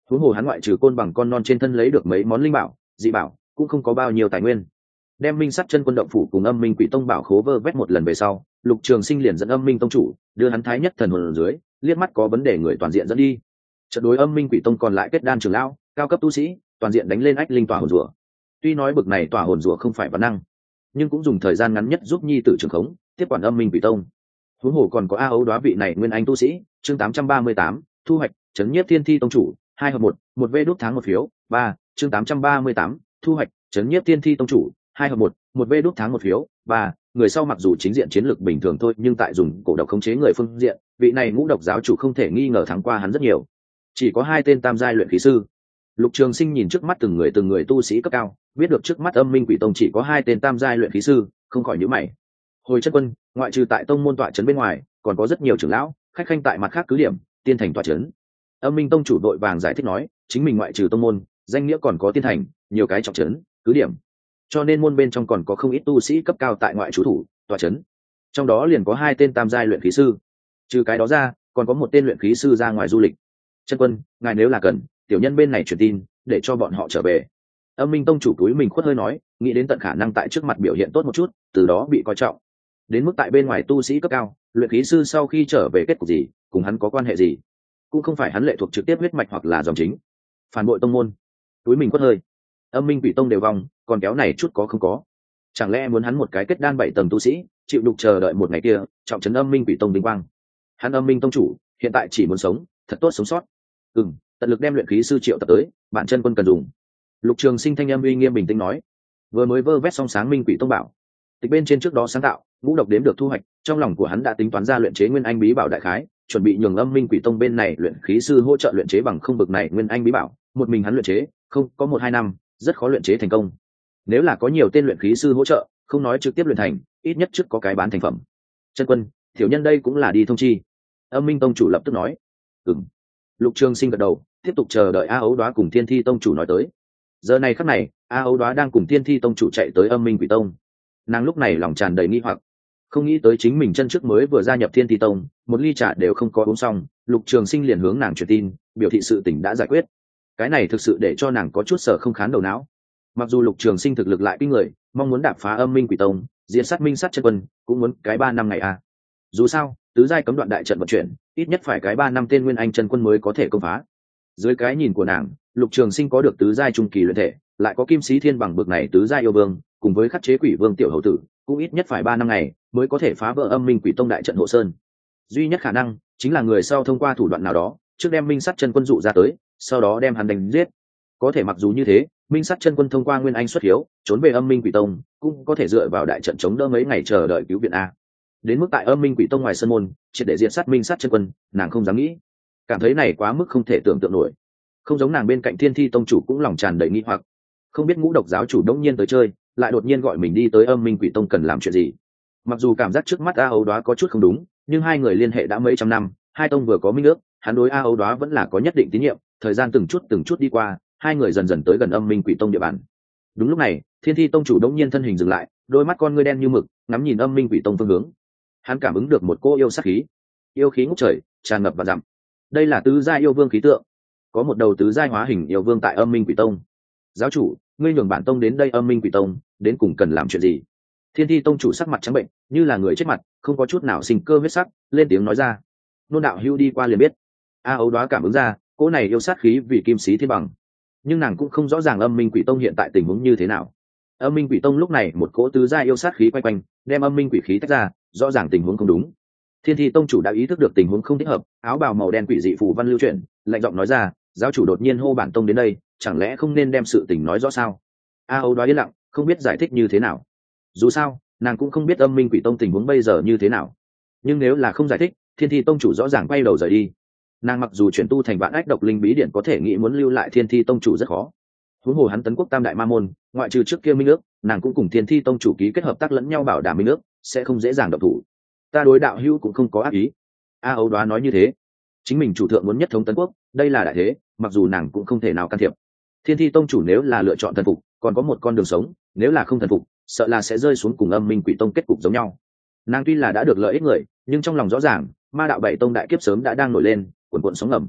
Speaker 1: huống hồ hắn ngoại trừ côn bằng con non trên thân lấy được mấy món linh bảo dị bảo, cũng không có bao nhiêu tài nguyên. Đem minh sắt chân quân động phủ cùng âm minh quỷ tông bảo khố vơ vét một lần về sau, Lục Trường Sinh liền dẫn âm minh tông chủ đưa hắn thái nhất thần hồn ở dưới, liếc mắt có vấn đề người toàn diện dẫn đi. Trận đối âm minh quỷ tông còn lại kết đan trưởng lão, cao cấp tu sĩ, toàn diện đánh lên ách linh tỏa hồn rùa. Tuy nói bực này tỏa hồn rùa không phải bản năng, nhưng cũng dùng thời gian ngắn nhất giúp nhi tử trưởng khống tiếp quản âm minh quỷ tông. Huống hồ còn có A Ấu Đóa vị này nguyên anh tu sĩ. Chương tám trăm ba mươi tám, thu hoạch chấn nhiếp thiên thi tông chủ, hai hợp một, một vê đút tháng một phiếu. Ba. Chương tám trăm ba mươi tám, thu hoạch chấn nhiếp thiên thi tông chủ, hai hợp một, một vê đút tháng một phiếu. Ba. Người sau mặc dù chính diện chiến lược bình thường thôi, nhưng tại dùng cổ độc khống chế người phương diện, vị này ngũ độc giáo chủ không thể nghi ngờ thắng qua hắn rất nhiều. Chỉ có hai tên tam giai luyện khí sư. Lục Trường Sinh nhìn trước mắt từng người từng người tu sĩ cấp cao, biết được trước mắt âm minh quỷ tông chỉ có hai tên tam giai luyện khí sư, không khỏi nhíu mày. Hồi chất quân, ngoại trừ tại tông môn tọa trấn bên ngoài, còn có rất nhiều trưởng lão, khách khanh tại mặt khác cứ điểm, tiên thành tọa trấn. Âm minh tông chủ đội vàng giải thích nói, chính mình ngoại trừ tông môn, danh nghĩa còn có tiên thành, nhiều cái trọng trấn, cứ điểm. Cho nên môn bên trong còn có không ít tu sĩ cấp cao tại ngoại trú thủ, tọa trấn. Trong đó liền có hai tên tam giai luyện khí sư. Trừ cái đó ra, còn có một tên luyện khí sư ra ngoài du lịch. Chân quân, ngài nếu là cần, tiểu nhân bên này truyền tin, để cho bọn họ trở về. Âm minh tông chủ túi mình khuất hơi nói, nghĩ đến tận khả năng tại trước mặt biểu hiện tốt một chút, từ đó bị coi trọng. Đến mức tại bên ngoài tu sĩ cấp cao, luyện khí sư sau khi trở về kết cục gì, cùng hắn có quan hệ gì, cũng không phải hắn lệ thuộc trực tiếp huyết mạch hoặc là dòng chính. Phản bội tông môn, túi mình khuất hơi. Âm minh quỷ tông đều vong, còn kéo này chút có không có. Chẳng lẽ muốn hắn một cái kết đan bảy tầng tu sĩ, chịu đục chờ đợi một ngày kia, trọng trấn âm minh quỷ tông vinh quang. Hắn âm minh tông chủ, hiện tại chỉ muốn sống, thật tốt sống sót. Ừm, tận lực đem luyện khí sư triệu tập tới, bạn chân quân cần dùng. Lục Trường Sinh thanh âm uy nghiêm bình tĩnh nói, vừa mới vơ vét xong sáng minh quỷ tông bảo, tịch bên trên trước đó sáng tạo ngũ độc đếm được thu hoạch, trong lòng của hắn đã tính toán ra luyện chế nguyên anh bí bảo đại khái, chuẩn bị nhường âm minh quỷ tông bên này luyện khí sư hỗ trợ luyện chế bằng không bực này nguyên anh bí bảo, một mình hắn luyện chế, không có một hai năm, rất khó luyện chế thành công. Nếu là có nhiều tên luyện khí sư hỗ trợ, không nói trực tiếp luyện thành, ít nhất trước có cái bán thành phẩm. Chân quân, tiểu nhân đây cũng là đi thông chi. Âm minh tông chủ lập tức nói, ừm. Lục Trường Sinh gật đầu, tiếp tục chờ đợi A Ấu Đóa cùng Thiên Thi tông chủ nói tới. Giờ này khắc này, A Ấu Đóa đang cùng Thiên Thi tông chủ chạy tới âm minh quỷ tông. Nàng lúc này lòng tràn đầy nghi hoặc, không nghĩ tới chính mình chân trước mới vừa gia nhập Thiên Thi tông, một ly trà đều không có uống xong, Lục Trường Sinh liền hướng nàng truyền tin, biểu thị sự tình đã giải quyết. Cái này thực sự để cho nàng có chút sợ không khán đầu não. Mặc dù Lục Trường Sinh thực lực lại kinh người, mong muốn đạp phá âm minh quỷ tông, diệt sát minh sát chân quân, cũng muốn cái ba năm ngày à. Dù sao, tứ giai cấm đoạn đại trận vận chuyển, ít nhất phải cái ba năm tên nguyên anh chân quân mới có thể công phá. Dưới cái nhìn của nàng, Lục Trường Sinh có được tứ giai trung kỳ luyện thể, lại có kim sĩ thiên bằng bực này tứ giai yêu vương, cùng với khắc chế quỷ vương tiểu hầu tử, cũng ít nhất phải ba năm ngày mới có thể phá vỡ âm minh quỷ tông đại trận hộ sơn. Duy nhất khả năng chính là người sau thông qua thủ đoạn nào đó, trước đem minh sát chân quân dụ ra tới, sau đó đem hắn đánh giết. Có thể mặc dù như thế, minh sát chân quân thông qua nguyên anh xuất hiếu, trốn về âm minh quỷ tông, cũng có thể dựa vào đại trận chống đỡ mấy ngày chờ đợi cứu viện a. Đến mức tại âm minh quỷ tông ngoài sân môn, triệt để diện sát minh sát chân quân, nàng không dám nghĩ, cảm thấy này quá mức không thể tưởng tượng nổi. Không giống nàng bên cạnh Thiên Thi tông chủ cũng lòng tràn đầy nghi hoặc, không biết ngũ độc giáo chủ đống nhiên tới chơi, lại đột nhiên gọi mình đi tới âm minh quỷ tông cần làm chuyện gì. Mặc dù cảm giác trước mắt A Ấu Đóa có chút không đúng, nhưng hai người liên hệ đã mấy trăm năm, hai tông vừa có minh ước, hắn đối A Ấu Đóa vẫn là có nhất định tín nhiệm. Thời gian từng chút từng chút đi qua, hai người dần dần tới gần âm minh quỷ tông địa bàn. Đúng lúc này, Thiên Thi tông chủ đống nhiên thân hình dừng lại, đôi mắt con ngươi đen như mực, ngắm nhìn âm minh quỷ tông phương hướng. Hắn cảm ứng được một cô yêu sát khí, yêu khí ngút trời, tràn ngập và dặm. Đây là tứ giai yêu vương khí tượng, có một đầu tứ giai hóa hình yêu vương tại âm minh quỷ tông. Giáo chủ, ngươi nhường bản tông đến đây âm minh quỷ tông, đến cùng cần làm chuyện gì? Thiên Thi tông chủ sắc mặt trắng bệnh, như là người chết mặt, không có chút nào sinh cơ huyết sắc, lên tiếng nói ra. Nôn đạo hưu đi qua liền biết. A Ấu Đóa cảm ứng ra, cỗ này yêu sát khí vì kim sĩ thiên bằng, nhưng nàng cũng không rõ ràng âm minh quỷ tông hiện tại tình huống như thế nào. Âm minh quỷ tông lúc này một cỗ tứ giai yêu sát khí quay quanh, đem âm minh quỷ khí tách ra, rõ ràng tình huống không đúng. Thiên Thi tông chủ đã ý thức được tình huống không thích hợp, áo bào màu đen quỷ dị phù văn lưu chuyển, lạnh giọng nói ra, giáo chủ đột nhiên hô bản tông đến đây, chẳng lẽ không nên đem sự tình nói rõ sao? A Ấu Đóa yên lặng, không biết giải thích như thế nào. Dù sao, nàng cũng không biết âm minh quỷ tông tình huống bây giờ như thế nào. Nhưng nếu là không giải thích, Thiên Thi tông chủ rõ ràng quay đầu rời đi. Nàng mặc dù chuyển tu thành vạn ách độc linh bí điển có thể nghĩ muốn lưu lại Thiên Thi tông chủ rất khó. Huống hồ hắn tấn quốc tam đại ma môn, ngoại trừ trước kia minh ước, nàng cũng cùng Thiên Thi tông chủ ký kết hợp tác lẫn nhau bảo đảm minh ước, sẽ không dễ dàng động thủ. Ta đối đạo hữu cũng không có ác ý. A Ấu Đóa nói như thế, chính mình chủ thượng muốn nhất thống tấn quốc, đây là đại thế, mặc dù nàng cũng không thể nào can thiệp. Thiên Thi tông chủ nếu là lựa chọn thần phục, còn có một con đường sống, nếu là không thần phục, sợ là sẽ rơi xuống cùng âm minh quỷ tông kết cục giống nhau. Nàng tuy là đã được lợi ích người, nhưng trong lòng rõ ràng, ma đạo bảy tông đại kiếp sớm đã đang nổi lên, cuồn cuộn sóng ngầm.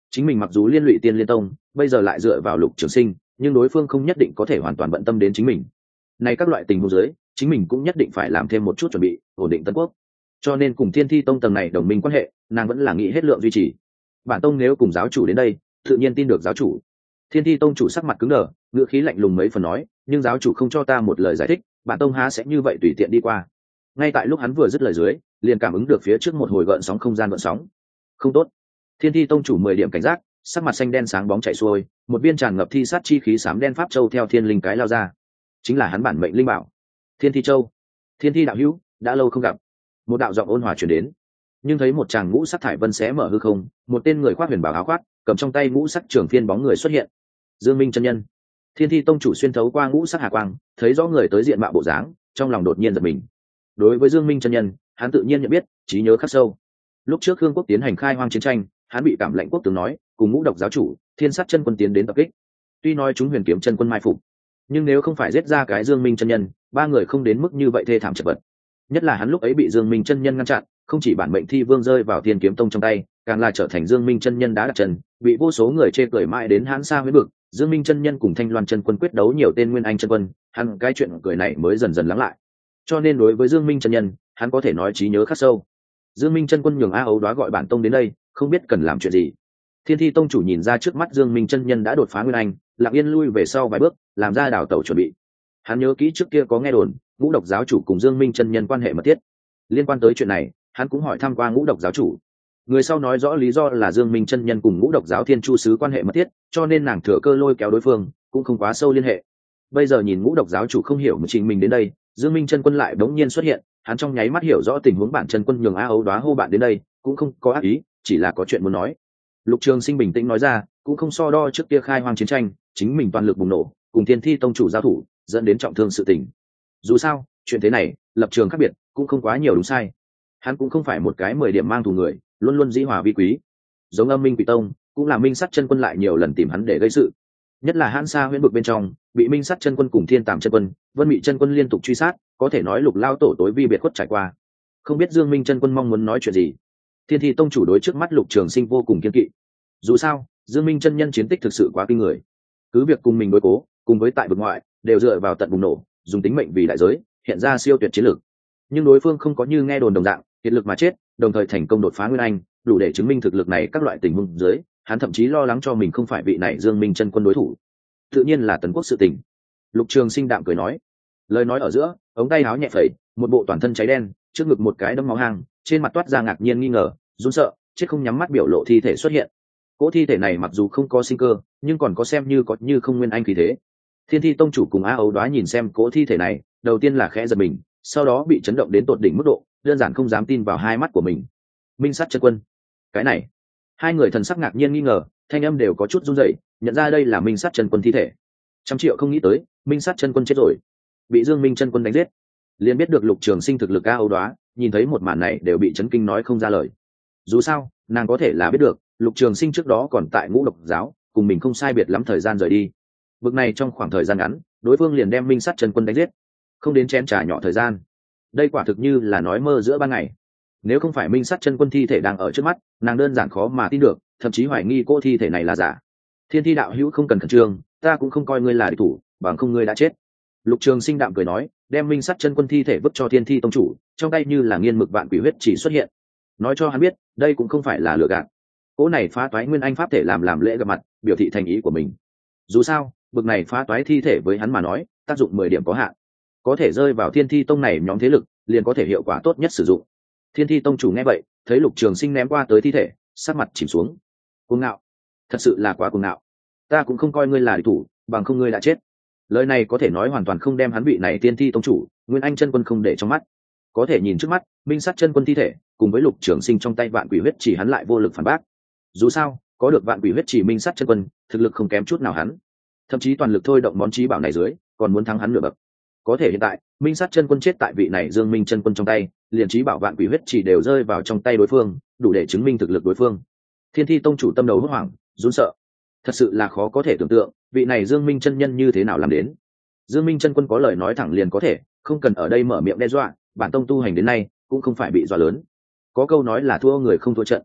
Speaker 1: chính mình mặc dù liên lụy tiên liên tông bây giờ lại dựa vào Lục Trường Sinh, nhưng đối phương không nhất định có thể hoàn toàn bận tâm đến chính mình. Này các loại tình huống dưới, chính mình cũng nhất định phải làm thêm một chút chuẩn bị, ổn định Tân Quốc. Cho nên cùng Thiên Thi tông tầng này đồng minh quan hệ, nàng vẫn là nghĩ hết lượng duy trì. Bản tông nếu cùng giáo chủ đến đây, tự nhiên tin được giáo chủ. Thiên Thi tông chủ sắc mặt cứng đờ, ngữ khí lạnh lùng mấy phần nói, nhưng giáo chủ không cho ta một lời giải thích, bản tông há sẽ như vậy tùy tiện đi qua. Ngay tại lúc hắn vừa dứt lời dưới, liền cảm ứng được phía trước một hồi gợn sóng không gian gợn sóng. Không tốt. Thiên Thi tông chủ mười điểm cảnh giác, sắc mặt xanh đen sáng bóng chạy xuôi, một viên tràn ngập thi sát chi khí xám đen pháp châu theo thiên linh cái lao ra. Chính là hắn bản mệnh linh bảo, Thiên Thi châu. Thiên Thi đạo hữu, đã lâu không gặp. Một đạo giọng ôn hòa truyền đến. Nhưng thấy một chàng ngũ sắc thải vân xé mở hư không, một tên người khoác huyền bảo áo khoác, cầm trong tay ngũ sắc trường phiên bóng người xuất hiện. Dương Minh chân nhân. Thiên Thi tông chủ xuyên thấu qua ngũ sắc hà quang, thấy rõ người tới diện mạo bộ dáng, trong lòng đột nhiên giật mình. Đối với Dương Minh chân nhân, hắn tự nhiên nhận biết, trí nhớ khắc sâu. Lúc trước Khương quốc tiến hành khai hoang chiến tranh, hắn bị Cảm Lệnh quốc tướng nói, cùng ngũ độc giáo chủ, Thiên Sát chân quân tiến đến tập kích. Tuy nói chúng huyền kiếm chân quân mai phục, nhưng nếu không phải giết ra cái Dương Minh chân nhân, ba người không đến mức như vậy thê thảm chật vật. Nhất là hắn lúc ấy bị Dương Minh chân nhân ngăn chặn, không chỉ bản mệnh thi vương rơi vào Thiên Kiếm tông trong tay, càng là trở thành Dương Minh chân nhân đá đặt chân, bị vô số người chê cười mãi đến hãn xa huyết bực. Dương Minh chân nhân cùng Thanh Loan chân quân quyết đấu nhiều tên nguyên anh chân quân, hắn cái chuyện cười này mới dần dần lắng lại. Cho nên đối với Dương Minh chân nhân, hắn có thể nói trí nhớ khắc sâu. Dương Minh chân quân nhường A Ấu Đoá gọi bản tông đến đây, không biết cần làm chuyện gì. Thiên Thi tông chủ nhìn ra trước mắt Dương Minh chân nhân đã đột phá nguyên anh, lặng yên lui về sau vài bước, làm ra đảo tẩu chuẩn bị. Hắn nhớ kỹ trước kia có nghe đồn, ngũ độc giáo chủ cùng Dương Minh chân nhân quan hệ mật thiết. Liên quan tới chuyện này, hắn cũng hỏi thăm qua ngũ độc giáo chủ. Người sau nói rõ lý do là Dương Minh chân nhân cùng ngũ độc giáo thiên chu sứ quan hệ mật thiết, cho nên nàng thừa cơ lôi kéo đối phương, cũng không quá sâu liên hệ. Bây giờ nhìn ngũ độc giáo chủ không hiểu một trình mình đến đây, Dương Minh chân quân lại đống nhiên xuất hiện, hắn trong nháy mắt hiểu rõ tình huống bản chân quân nhường A Ấu Đoá hô bạn đến đây, cũng không có ác ý, chỉ là có chuyện muốn nói. Lục Trường Sinh bình tĩnh nói ra, cũng không so đo trước kia khai hoang chiến tranh, chính mình toàn lực bùng nổ, cùng Thiên Thi tông chủ giao thủ, dẫn đến trọng thương sự tình. Dù sao, chuyện thế này, lập trường khác biệt, cũng không quá nhiều đúng sai. Hắn cũng không phải một cái mười điểm mang thù người, luôn luôn dĩ hòa vi quý. Giống Âm Minh Quỷ Tông, cũng là Minh Sắt chân quân lại nhiều lần tìm hắn để gây sự. Nhất là Hãn Sa huyễn vực bên trong, bị Minh Sắt chân quân cùng Thiên Tàm chân quân, Vân Mị chân quân liên tục truy sát, có thể nói Lục lao tổ tối vi biệt khuất trải qua. Không biết Dương Minh chân quân mong muốn nói chuyện gì. Thiên Thi tông chủ đối trước mắt Lục Trường Sinh vô cùng kiên kỵ. Dù sao, Dương Minh chân nhân chiến tích thực sự quá kinh người. Cứ việc cùng mình đối cố, cùng với tại vực ngoại, đều dựa vào tận bùng nổ, dùng tính mệnh vì đại giới, hiện ra siêu tuyệt chiến lược. Nhưng đối phương không có như nghe đồn đồng dạng, kiệt lực mà chết, đồng thời thành công đột phá nguyên anh, đủ để chứng minh thực lực này các loại tình huống dưới, hắn thậm chí lo lắng cho mình không phải vị này Dương Minh chân quân đối thủ. Tự nhiên là Tần Quốc sự tình. Lục Trường Sinh đạm cười nói, lời nói ở giữa, ống tay áo nhẹ phẩy, một bộ toàn thân cháy đen, trước ngực một cái đấm máu hang, trên mặt toát ra ngạc nhiên nghi ngờ, run sợ, chết không nhắm mắt biểu lộ thi thể xuất hiện. Cỗ thi thể này mặc dù không có sinh cơ, nhưng còn có xem như có như không nguyên anh khí thế. Thiên Thi tông chủ cùng A Ấu Đoá nhìn xem cỗ thi thể này, đầu tiên là khẽ giật mình, sau đó bị chấn động đến tột đỉnh mức độ, đơn giản không dám tin vào hai mắt của mình. Minh Sắt chân quân, cái này, hai người thần sắc ngạc nhiên nghi ngờ, thanh âm đều có chút run rẩy, nhận ra đây là Minh Sắt chân quân thi thể. Trăm triệu không nghĩ tới, Minh Sắt chân quân chết rồi, bị Dương Minh chân quân đánh giết. Liền biết được Lục Trường Sinh thực lực A Ấu Đoá, nhìn thấy một màn này đều bị chấn kinh nói không ra lời. Dù sao, nàng có thể là biết được, Lục Trường Sinh trước đó còn tại Ngũ Độc giáo, cùng mình không sai biệt lắm thời gian rời đi. Vực này trong khoảng thời gian ngắn, đối phương liền đem Minh Sắt chân quân đánh giết, không đến chén trà nhỏ thời gian. Đây quả thực như là nói mơ giữa ban ngày. Nếu không phải Minh Sắt chân quân thi thể đang ở trước mắt, nàng đơn giản khó mà tin được, thậm chí hoài nghi cô thi thể này là giả. Thiên Thi đạo hữu không cần khẩn trương, ta cũng không coi ngươi là địch thủ, bằng không ngươi đã chết. Lục Trường Sinh đạm cười nói, đem Minh Sắt chân quân thi thể vứt cho Thiên Thi tông chủ, trong tay như là nghiên mực vạn quỷ huyết chỉ xuất hiện, nói cho hắn biết, đây cũng không phải là lừa gạt. Cỗ này phá toái nguyên anh pháp thể làm làm lễ gặp mặt, biểu thị thành ý của mình. Dù sao, bực này phá toái thi thể với hắn mà nói, tác dụng mười điểm có hạn. Có thể rơi vào Thiên Thi tông này nhóm thế lực, liền có thể hiệu quả tốt nhất sử dụng. Thiên Thi tông chủ nghe vậy, thấy Lục Trường Sinh ném qua tới thi thể, sắc mặt chìm xuống. Cuồng ngạo, thật sự là quá cuồng ngạo. Ta cũng không coi ngươi là địch thủ, bằng không ngươi đã chết. Lời này có thể nói hoàn toàn không đem hắn vị này Thiên Thi tông chủ, Nguyên Anh chân quân không để trong mắt. Có thể nhìn trước mắt, Minh Sắt chân quân thi thể, cùng với Lục Trường Sinh trong tay vạn quỷ huyết chỉ hắn lại vô lực phản bác. Dù sao, có được vạn quỷ huyết chỉ Minh Sắt chân quân, thực lực không kém chút nào hắn. Thậm chí toàn lực thôi động món chí bảo này dưới, còn muốn thắng hắn nửa bậc. Có thể hiện tại, Minh Sắt chân quân chết tại vị này Dương Minh chân quân trong tay, liền chí bảo vạn quỷ huyết chỉ đều rơi vào trong tay đối phương, đủ để chứng minh thực lực đối phương. Thiên Thi tông chủ tâm đầu hốt hoảng, run sợ. Thật sự là khó có thể tưởng tượng, vị này Dương Minh chân nhân như thế nào làm đến. Dương Minh chân quân có lời nói thẳng liền có thể, không cần ở đây mở miệng đe dọa, bản tông tu hành đến nay cũng không phải bị dọa lớn. Có câu nói là thua người không thua trận.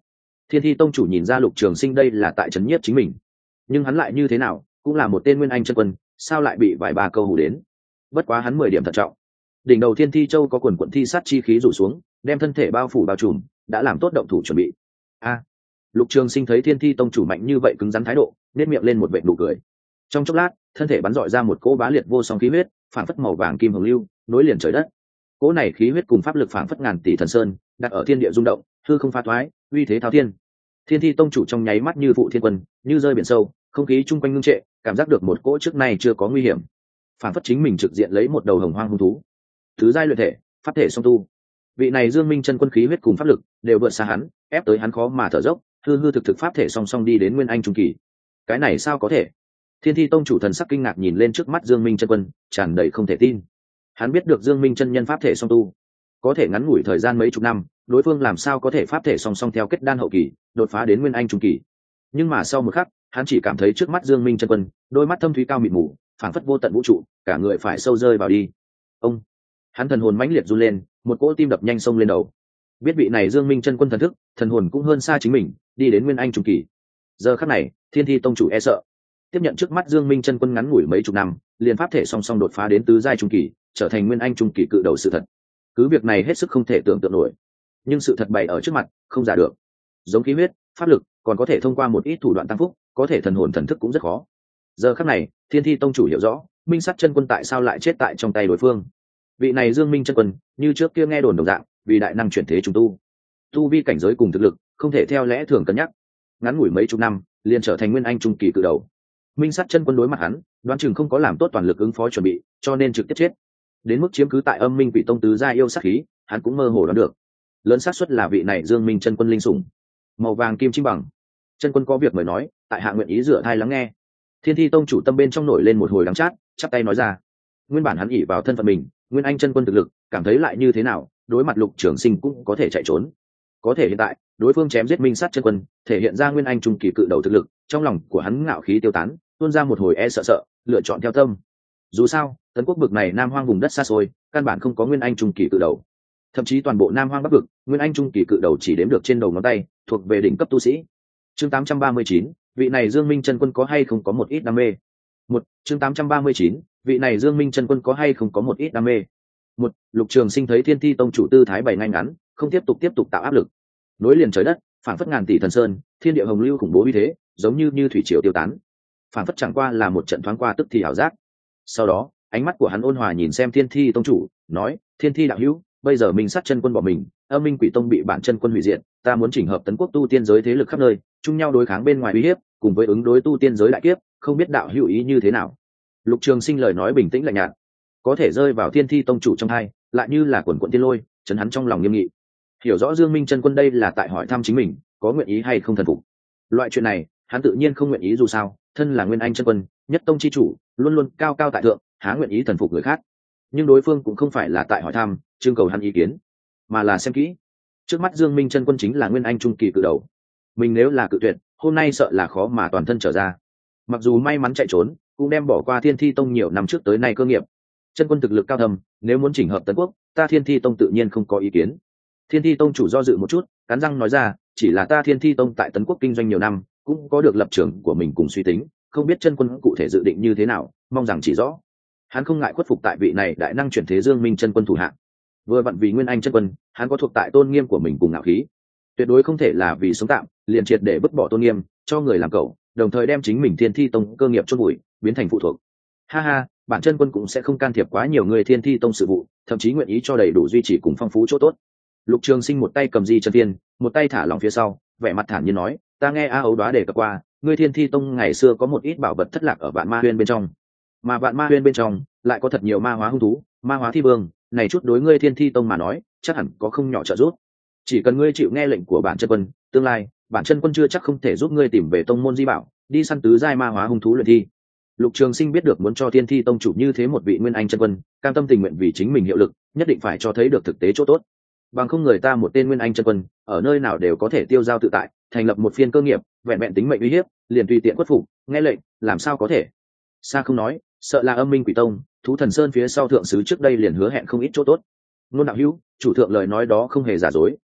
Speaker 1: Thiên Thi tông chủ nhìn ra Lục Trường Sinh đây là tại trấn nhiếp chính mình, nhưng hắn lại như thế nào cũng là một tên nguyên anh chân quân, sao lại bị vài ba câu hù đến. Bất quá hắn mười điểm thận trọng. Đỉnh đầu Thiên Thi châu có quần quận thi sát chi khí rủ xuống, đem thân thể bao phủ bao trùm, đã làm tốt động thủ chuẩn bị. A, Lục Trường Sinh thấy Thiên Thi tông chủ mạnh như vậy cứng rắn thái độ, nét miệng lên một vệt nụ cười. Trong chốc lát, thân thể bắn rọi ra một cỗ bá liệt vô song khí huyết, phản phất màu vàng kim hồng lưu, nối liền trời đất. Cỗ này khí huyết cùng pháp lực phản phất ngàn tỷ thần sơn, đặt ở thiên địa rung động, hư không phá thoái, uy thế thao thiên. Thiên Thi tông chủ trong nháy mắt như phụ thiên quân, như rơi biển sâu, không khí chung quanh ngưng trệ, cảm giác được một cỗ trước nay chưa có nguy hiểm. Phản phất chính mình trực diện lấy một đầu hồng hoang hung thú. Thứ giai luyện thể, pháp thể song tu. Vị này Dương Minh chân quân khí huyết cùng pháp lực đều vượt xa hắn, ép tới hắn khó mà thở dốc, hư hư thực thực pháp thể song song đi đến nguyên anh trung kỳ. Cái này sao có thể? Thiên Thi tông chủ thần sắc kinh ngạc nhìn lên trước mắt Dương Minh chân quân, tràn đầy không thể tin. Hắn biết được Dương Minh chân nhân pháp thể song tu, có thể ngắn ngủi thời gian mấy chục năm, đối phương làm sao có thể pháp thể song song theo kết đan hậu kỳ, đột phá đến nguyên anh trung kỳ. Nhưng mà sau một khắc, hắn chỉ cảm thấy trước mắt Dương Minh chân quân, đôi mắt thâm thúy cao mịt mù, phảng phất vô tận vũ trụ, cả người phải sâu rơi vào đi. Ông, hắn thần hồn mãnh liệt run lên, một cỗ tim đập nhanh xông lên đầu. Biết vị này Dương Minh chân quân thần thức, thần hồn cũng hơn xa chính mình, đi đến nguyên anh trung kỳ. Giờ khắc này, Thiên Thi tông chủ e sợ. Tiếp nhận trước mắt Dương Minh chân quân ngắn ngủi mấy chục năm, liền pháp thể song song đột phá đến tứ giai trung kỳ, trở thành nguyên anh trung kỳ cự đầu sự thật. Cứ việc này hết sức không thể tưởng tượng nổi, nhưng sự thật bày ở trước mặt, không giả được. Giống khí huyết, pháp lực, còn có thể thông qua một ít thủ đoạn tăng phúc, có thể thần hồn thần thức cũng rất khó. Giờ khắc này, Thiên Thi tông chủ hiểu rõ, Minh Sắt chân quân tại sao lại chết tại trong tay đối phương. Vị này Dương Minh chân quân, như trước kia nghe đồn đồng dạng, vì đại năng chuyển thế trùng tu, tu vi cảnh giới cùng thực lực, không thể theo lẽ thường cân nhắc. Ngắn ngủi mấy chục năm, liền trở thành nguyên anh trung kỳ cự đầu. Minh Sắt chân quân đối mặt hắn, đoán chừng không có làm tốt toàn lực ứng phó chuẩn bị, cho nên trực tiếp chết. Đến mức chiếm cứ tại Âm Minh Quỷ Tông tứ gia yêu sát khí, hắn cũng mơ hồ đoán được. Lớn xác suất là vị này Dương Minh chân quân linh sủng. Màu vàng kim chim bằng. Chân quân có việc mời nói, tại hạ nguyện ý rửa thai lắng nghe. Thiên Thi tông chủ tâm bên trong nổi lên một hồi đắng chát, chắp tay nói ra. Nguyên bản hắn ỷ vào thân phận mình, nguyên anh chân quân thực lực, cảm thấy lại như thế nào, đối mặt Lục Trường Sinh cũng có thể chạy trốn. Có thể hiện tại, đối phương chém giết Minh Sắt chân quân, thể hiện ra nguyên anh trung kỳ cự đầu thực lực, trong lòng của hắn ngạo khí tiêu tán, tuôn ra một hồi e sợ sợ, lựa chọn theo tâm. Dù sao, tấn quốc bực này Nam Hoang vùng đất xa xôi, căn bản không có nguyên anh trung kỳ cự đầu. Thậm chí toàn bộ Nam Hoang Bắc vực, nguyên anh trung kỳ cự đầu chỉ đếm được trên đầu ngón tay, thuộc về đỉnh cấp tu sĩ. Chương tám trăm ba mươi chín, vị này Dương Minh chân quân có hay không có một ít đam mê. Một, chương tám trăm ba mươi chín, vị này Dương Minh chân quân có hay không có một ít đam mê. Một, Lục Trường Sinh thấy Thiên Thi tông chủ tư thái bày ngay ngắn, không tiếp tục tiếp tục tạo áp lực. Nối liền trời đất, phảng phất ngàn tỷ thần sơn, thiên địa hồng lưu khủng bố uy thế, giống như như thủy triều tiêu tán. Phảng phất chẳng qua là một trận thoáng qua tức thì ảo giác. Sau đó, ánh mắt của hắn ôn hòa nhìn xem Thiên Thi tông chủ, nói: "Thiên Thi đạo hữu, bây giờ Minh Sắt chân quân bỏ mình, Âm Minh Quỷ Tông bị bản chân quân hủy diệt, ta muốn chỉnh hợp tấn quốc tu tiên giới thế lực khắp nơi, chung nhau đối kháng bên ngoài uy hiếp, cùng với ứng đối tu tiên giới đại kiếp, không biết đạo hữu ý như thế nào?" Lục Trường Sinh lời nói bình tĩnh lạnh nhạt, có thể rơi vào Thiên Thi tông chủ trong hai, lại như là quần quần tiên lôi, chấn hắn trong lòng nghiêm nghị. Hiểu rõ Dương Minh chân quân đây là tại hỏi thăm chính mình, có nguyện ý hay không thần phục. Loại chuyện này, hắn tự nhiên không nguyện ý dù sao, thân là nguyên anh chân quân, nhất tông chi chủ, luôn luôn cao cao tại thượng, há nguyện ý thần phục người khác. Nhưng đối phương cũng không phải là tại hỏi thăm, trưng cầu hắn ý kiến, mà là xem kỹ. Trước mắt Dương Minh chân quân chính là nguyên anh trung kỳ cự đầu. Mình nếu là cự tuyệt, hôm nay sợ là khó mà toàn thân trở ra. Mặc dù may mắn chạy trốn, cũng đem bỏ qua Thiên Thi tông nhiều năm trước tới nay cơ nghiệp. Chân quân thực lực cao thâm, nếu muốn chỉnh hợp tấn quốc, ta Thiên Thi tông tự nhiên không có ý kiến. Thiên Thi tông chủ do dự một chút, cắn răng nói ra, chỉ là ta Thiên Thi tông tại tấn quốc kinh doanh nhiều năm, cũng có được lập trường của mình cùng suy tính, không biết chân quân cụ thể dự định như thế nào, mong rằng chỉ rõ. Hắn không ngại khuất phục tại vị này đại năng chuyển thế Dương Minh chân quân thủ hạ. Vừa vặn vì nguyên anh chân quân, hắn có thuộc tại tôn nghiêm của mình cùng ngạo khí, tuyệt đối không thể là vì sống tạm, liền triệt để vứt bỏ tôn nghiêm, cho người làm cẩu, đồng thời đem chính mình Thiên Thi tông cơ nghiệp chôn vùi, biến thành phụ thuộc. Ha ha, bản chân quân cũng sẽ không can thiệp quá nhiều người Thiên Thi tông sự vụ, thậm chí nguyện ý cho đầy đủ duy trì cùng phong phú chỗ tốt. Lục Trường Sinh một tay cầm di chân tiên, một tay thả lỏng phía sau, vẻ mặt thản nhiên nói, ta nghe A Ấu Đoá đề cập qua, ngươi Thiên Thi tông ngày xưa có một ít bảo vật thất lạc ở Vạn Ma Huyên bên trong, mà Vạn Ma Huyên bên trong lại có thật nhiều ma hóa hung thú, ma hóa thi vương, này chút đối ngươi Thiên Thi tông mà nói, chắc hẳn có không nhỏ trợ giúp. Chỉ cần ngươi chịu nghe lệnh của bản chân quân, tương lai, bản chân quân chưa chắc không thể giúp ngươi tìm về tông môn di bảo, đi săn tứ giai ma hóa hung thú luyện thi. Lục Trường Sinh biết được muốn cho Thiên Thi tông chủ như thế một vị nguyên anh chân quân, cam tâm tình nguyện vì chính mình hiệu lực, nhất định phải cho thấy được thực tế chỗ tốt. Bằng không người ta một tên nguyên anh chân quân, ở nơi nào đều có thể tiêu dao tự tại, thành lập một phiên cơ nghiệp, vẹn vẹn tính mệnh uy hiếp, liền tùy tiện khuất phục, nghe lệnh, làm sao có thể? Xa không nói, sợ là Âm Minh Quỷ Tông, Thú Thần Sơn phía sau thượng sứ trước đây liền hứa hẹn không ít chỗ tốt. Nôn đạo hữu, chủ thượng lời nói đó không hề giả dối,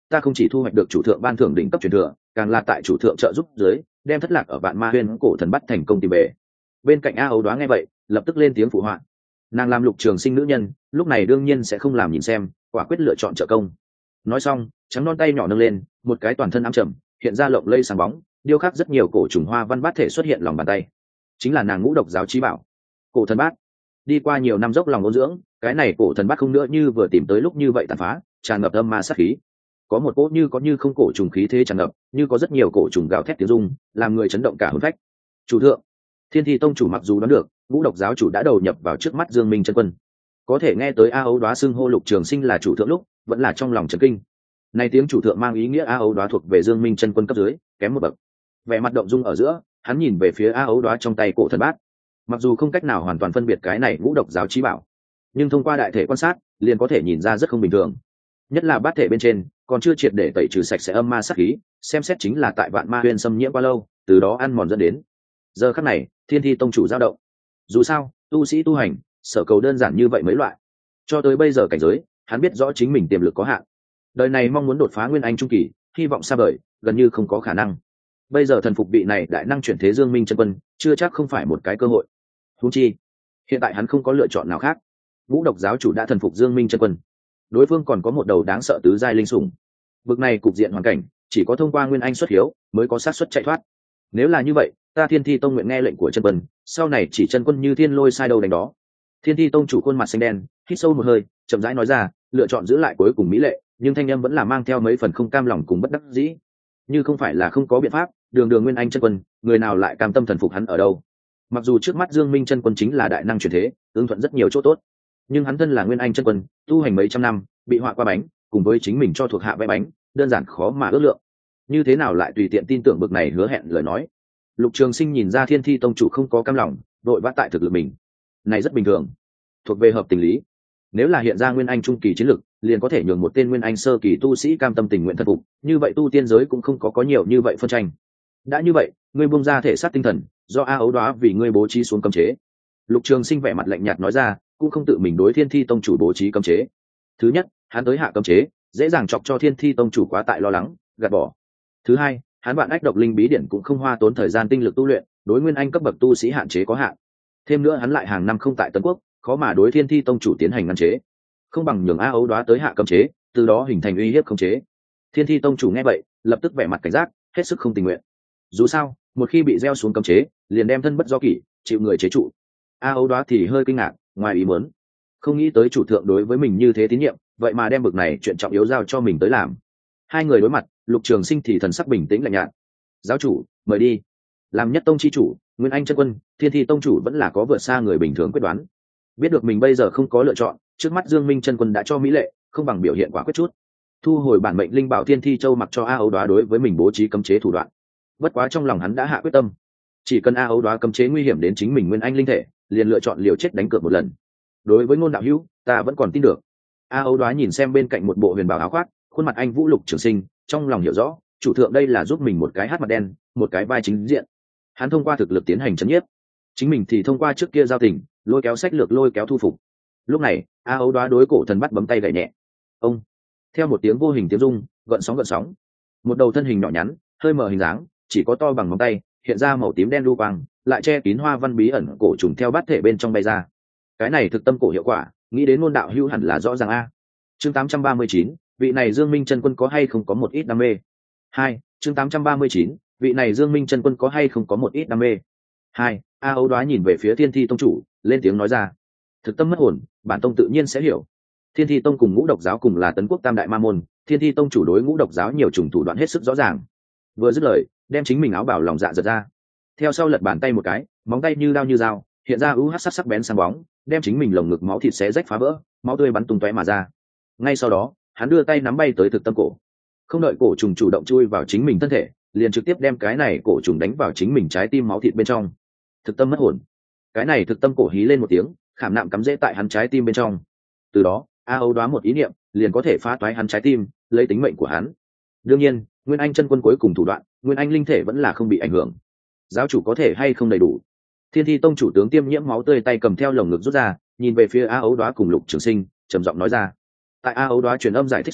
Speaker 1: ta không chỉ thu hoạch được chủ thượng ban thưởng đỉnh cấp truyền thừa, càng là tại chủ thượng trợ giúp dưới đem thất lạc ở vạn ma huyên cổ thần bắt thành công tìm về. Bên cạnh A Ấu Đoá nghe vậy lập tức lên tiếng phụ họa. Nàng làm Lục Trường Sinh nữ nhân, lúc này đương nhiên sẽ không làm nhìn xem, quả quyết lựa chọn trợ công. Nói xong, trắng non tay nhỏ nâng lên, một cái toàn thân ám trầm hiện ra lộng lây sáng bóng, điêu khắc rất nhiều cổ trùng hoa văn bát thể xuất hiện lòng bàn tay, chính là nàng ngũ độc giáo chí bảo cổ thần bát. Đi qua nhiều năm dốc lòng ôn dưỡng, cái này cổ thần bát không nữa như vừa tìm tới lúc như vậy tàn phá, tràn ngập âm ma sát khí. Có một cỗ như có như không cổ trùng khí thế tràn ngập, như có rất nhiều cổ trùng gào thét tiếng rung, làm người chấn động cả hồn phách. Chủ thượng, Thiên Thi tông chủ mặc dù đoán được ngũ độc giáo chủ đã đầu nhập vào trước mắt Dương Minh chân quân, có thể nghe tới A Ấu Đoá xưng hô Lục Trường Sinh là chủ thượng lúc vẫn là trong lòng chấn kinh. Này tiếng chủ thượng mang ý nghĩa A Ấu Đoá thuộc về Dương Minh chân quân cấp dưới, kém một bậc. Vẻ mặt động dung ở giữa, hắn nhìn về phía A Ấu Đoá trong tay cổ thần bát. Mặc dù không cách nào hoàn toàn phân biệt cái này ngũ độc giáo chí bảo, nhưng thông qua đại thể quan sát liền có thể nhìn ra rất không bình thường. Nhất là bát thể bên trên còn chưa triệt để tẩy trừ sạch sẽ âm ma sát khí, xem xét chính là tại vạn ma huyên xâm nhiễm quá lâu, từ đó ăn mòn dẫn đến. Giờ khắc này Thiên Thi tông chủ dao động. Dù sao tu sĩ tu hành sở cầu đơn giản như vậy mấy loại, cho tới bây giờ cảnh giới hắn biết rõ chính mình tiềm lực có hạn, đời này mong muốn đột phá nguyên anh trung kỳ hy vọng xa vời, gần như không có khả năng. Bây giờ thần phục vị này đại năng chuyển thế Dương Minh chân quân chưa chắc không phải một cái cơ hội. Huống chi hiện tại hắn không có lựa chọn nào khác, ngũ độc giáo chủ đã thần phục Dương Minh chân quân, đối phương còn có một đầu đáng sợ tứ giai linh sủng. Vực này cục diện hoàn cảnh chỉ có thông qua nguyên anh xuất hiếu mới có xác suất chạy thoát. Nếu là như vậy, ta Thiên Thi tông nguyện nghe lệnh của chân quân, sau này chỉ chân quân như thiên lôi sai đầu đánh đó. Thiên Thi tông chủ khuôn mặt xanh đen hít sâu một hơi, chậm rãi nói ra, lựa chọn giữ lại cuối cùng mỹ lệ, nhưng thanh âm vẫn là mang theo mấy phần không cam lòng cùng bất đắc dĩ. Như không phải là không có biện pháp, đường đường nguyên anh chân quân, người nào lại cam tâm thần phục hắn ở đâu? Mặc dù trước mắt Dương Minh chân quân chính là đại năng chuyển thế, ứng thuận rất nhiều chỗ tốt, nhưng hắn thân là nguyên anh chân quân, tu hành mấy trăm năm, bị họa qua bánh, cùng với chính mình cho thuộc hạ vẽ bánh, đơn giản khó mà ước lượng. Như thế nào lại tùy tiện tin tưởng bực này hứa hẹn lời nói? Lục Trường Sinh nhìn ra Thiên Thi tông chủ không có cam lòng, đội vã tại thực lực mình, này rất bình thường, thuộc về hợp tình lý. Nếu là hiện ra nguyên anh trung kỳ chiến lực, liền có thể nhường một tên nguyên anh sơ kỳ tu sĩ cam tâm tình nguyện thần phục, như vậy tu tiên giới cũng không có có nhiều như vậy phân tranh. Đã như vậy, ngươi buông ra thể xác tinh thần, do A Ấu Đoá vì ngươi bố trí xuống cấm chế. Lục Trường Sinh vẻ mặt lạnh nhạt nói ra, cũng không tự mình đối Thiên Thi tông chủ bố trí cấm chế. Thứ nhất, hắn tới hạ cấm chế, dễ dàng chọc cho Thiên Thi tông chủ quá tại lo lắng, gạt bỏ. Thứ hai, hắn bạn ách độc linh bí điển cũng không hoa tốn thời gian tinh lực tu luyện, đối nguyên anh cấp bậc tu sĩ hạn chế có hạn. Thêm nữa hắn lại hàng năm không tại Tân Quốc, khó mà đối Thiên Thi tông chủ tiến hành ngăn chế. Không bằng nhường A Ấu Đoá tới hạ cấm chế, từ đó hình thành uy hiếp khống chế. Thiên Thi tông chủ nghe vậy, lập tức vẻ mặt cảnh giác, hết sức không tình nguyện. Dù sao, một khi bị gieo xuống cấm chế, liền đem thân bất do kỷ, chịu người chế trụ. A Ấu Đoá thì hơi kinh ngạc, ngoài ý muốn, không nghĩ tới chủ thượng đối với mình như thế tín nhiệm, vậy mà đem bực này chuyện trọng yếu giao cho mình tới làm. Hai người đối mặt, Lục Trường Sinh thì thần sắc bình tĩnh lạnh nhạt. Giáo chủ, mời đi. Làm nhất tông chi chủ, nguyên anh chân quân, Thiên Thi tông chủ vẫn là có vượt xa người bình thường quyết đoán. Biết được mình bây giờ không có lựa chọn, trước mắt Dương Minh chân quân đã cho mỹ lệ, không bằng biểu hiện quả quyết chút. Thu hồi bản mệnh linh bảo Thiên Thi châu, mặc cho A Ấu Đoá đối với mình bố trí cấm chế thủ đoạn. Bất quá trong lòng hắn đã hạ quyết tâm, chỉ cần A Ấu Đoá cấm chế nguy hiểm đến chính mình nguyên anh linh thể, liền lựa chọn liều chết đánh cược một lần. Đối với ngôn đạo hữu, ta vẫn còn tin được. A Ấu Đoá nhìn xem bên cạnh một bộ huyền bảo áo khoác, khuôn mặt anh vũ Lục Trường Sinh, trong lòng hiểu rõ, chủ thượng đây là giúp mình một cái hát mặt đen, một cái vai chính diện. Hắn thông qua thực lực tiến hành chấn nhiếp, chính mình thì thông qua trước kia giao tình, lôi kéo sách lược lôi kéo thu phục. Lúc này, A Ấu Đoá đối cổ thần bắt bấm tay gảy nhẹ. Ông, theo một tiếng vô hình tiếng rung, gợn sóng gợn sóng, một đầu thân hình nhỏ nhắn, hơi mờ hình dáng, chỉ có to bằng ngón tay, hiện ra màu tím đen lưu quang, lại che kín hoa văn bí ẩn cổ trùng theo bát thể bên trong bay ra. Cái này thực tâm cổ hiệu quả, nghĩ đến môn đạo hữu hẳn là rõ ràng a. Chương tám trăm ba mươi chín, vị này Dương Minh chân quân có hay không có một ít đam mê. Hai, chương tám trăm ba mươi chín, vị này Dương Minh chân quân có hay không có một ít đam mê. Hai, A Ấu Đoá nhìn về phía Thiên Thi tông chủ, lên tiếng nói ra. Thực tâm mất hồn, bản tông tự nhiên sẽ hiểu. Thiên Thi tông cùng ngũ độc giáo cùng là Tấn Quốc tam đại ma môn, Thiên Thi tông chủ đối ngũ độc giáo nhiều chủng thủ đoạn hết sức rõ ràng. Vừa dứt lời, đem chính mình áo bảo lòng dạ giật ra. Theo sau lật bàn tay một cái, móng tay như đao như dao, hiện ra u hắc sắc sắc bén sáng bóng, đem chính mình lồng ngực máu thịt xé rách phá vỡ, máu tươi bắn tung tóe mà ra. Ngay sau đó, hắn đưa tay nắm bay tới thực tâm cổ, không đợi cổ trùng chủ động chui vào chính mình thân thể, liền trực tiếp đem cái này cổ trùng đánh vào chính mình trái tim máu thịt bên trong. Thực tâm mất hồn. Cái này thực tâm cổ hí lên một tiếng, khảm nạm cắm rễ tại hắn trái tim bên trong. Từ đó, A Ấu Đoá một ý niệm, liền có thể phá toái hắn trái tim, lấy tính mệnh của hắn. Đương nhiên, nguyên anh chân quân cuối cùng thủ đoạn, nguyên anh linh thể vẫn là không bị ảnh hưởng. Giáo chủ có thể hay không đầy đủ. Thiên Thi tông chủ tướng tiêm nhiễm máu tươi tay cầm theo lồng ngực rút ra, nhìn về phía A Ấu Đoá cùng Lục Trường Sinh, trầm giọng nói ra. Tại A Ấu Đoá truyền âm giải thích xuống,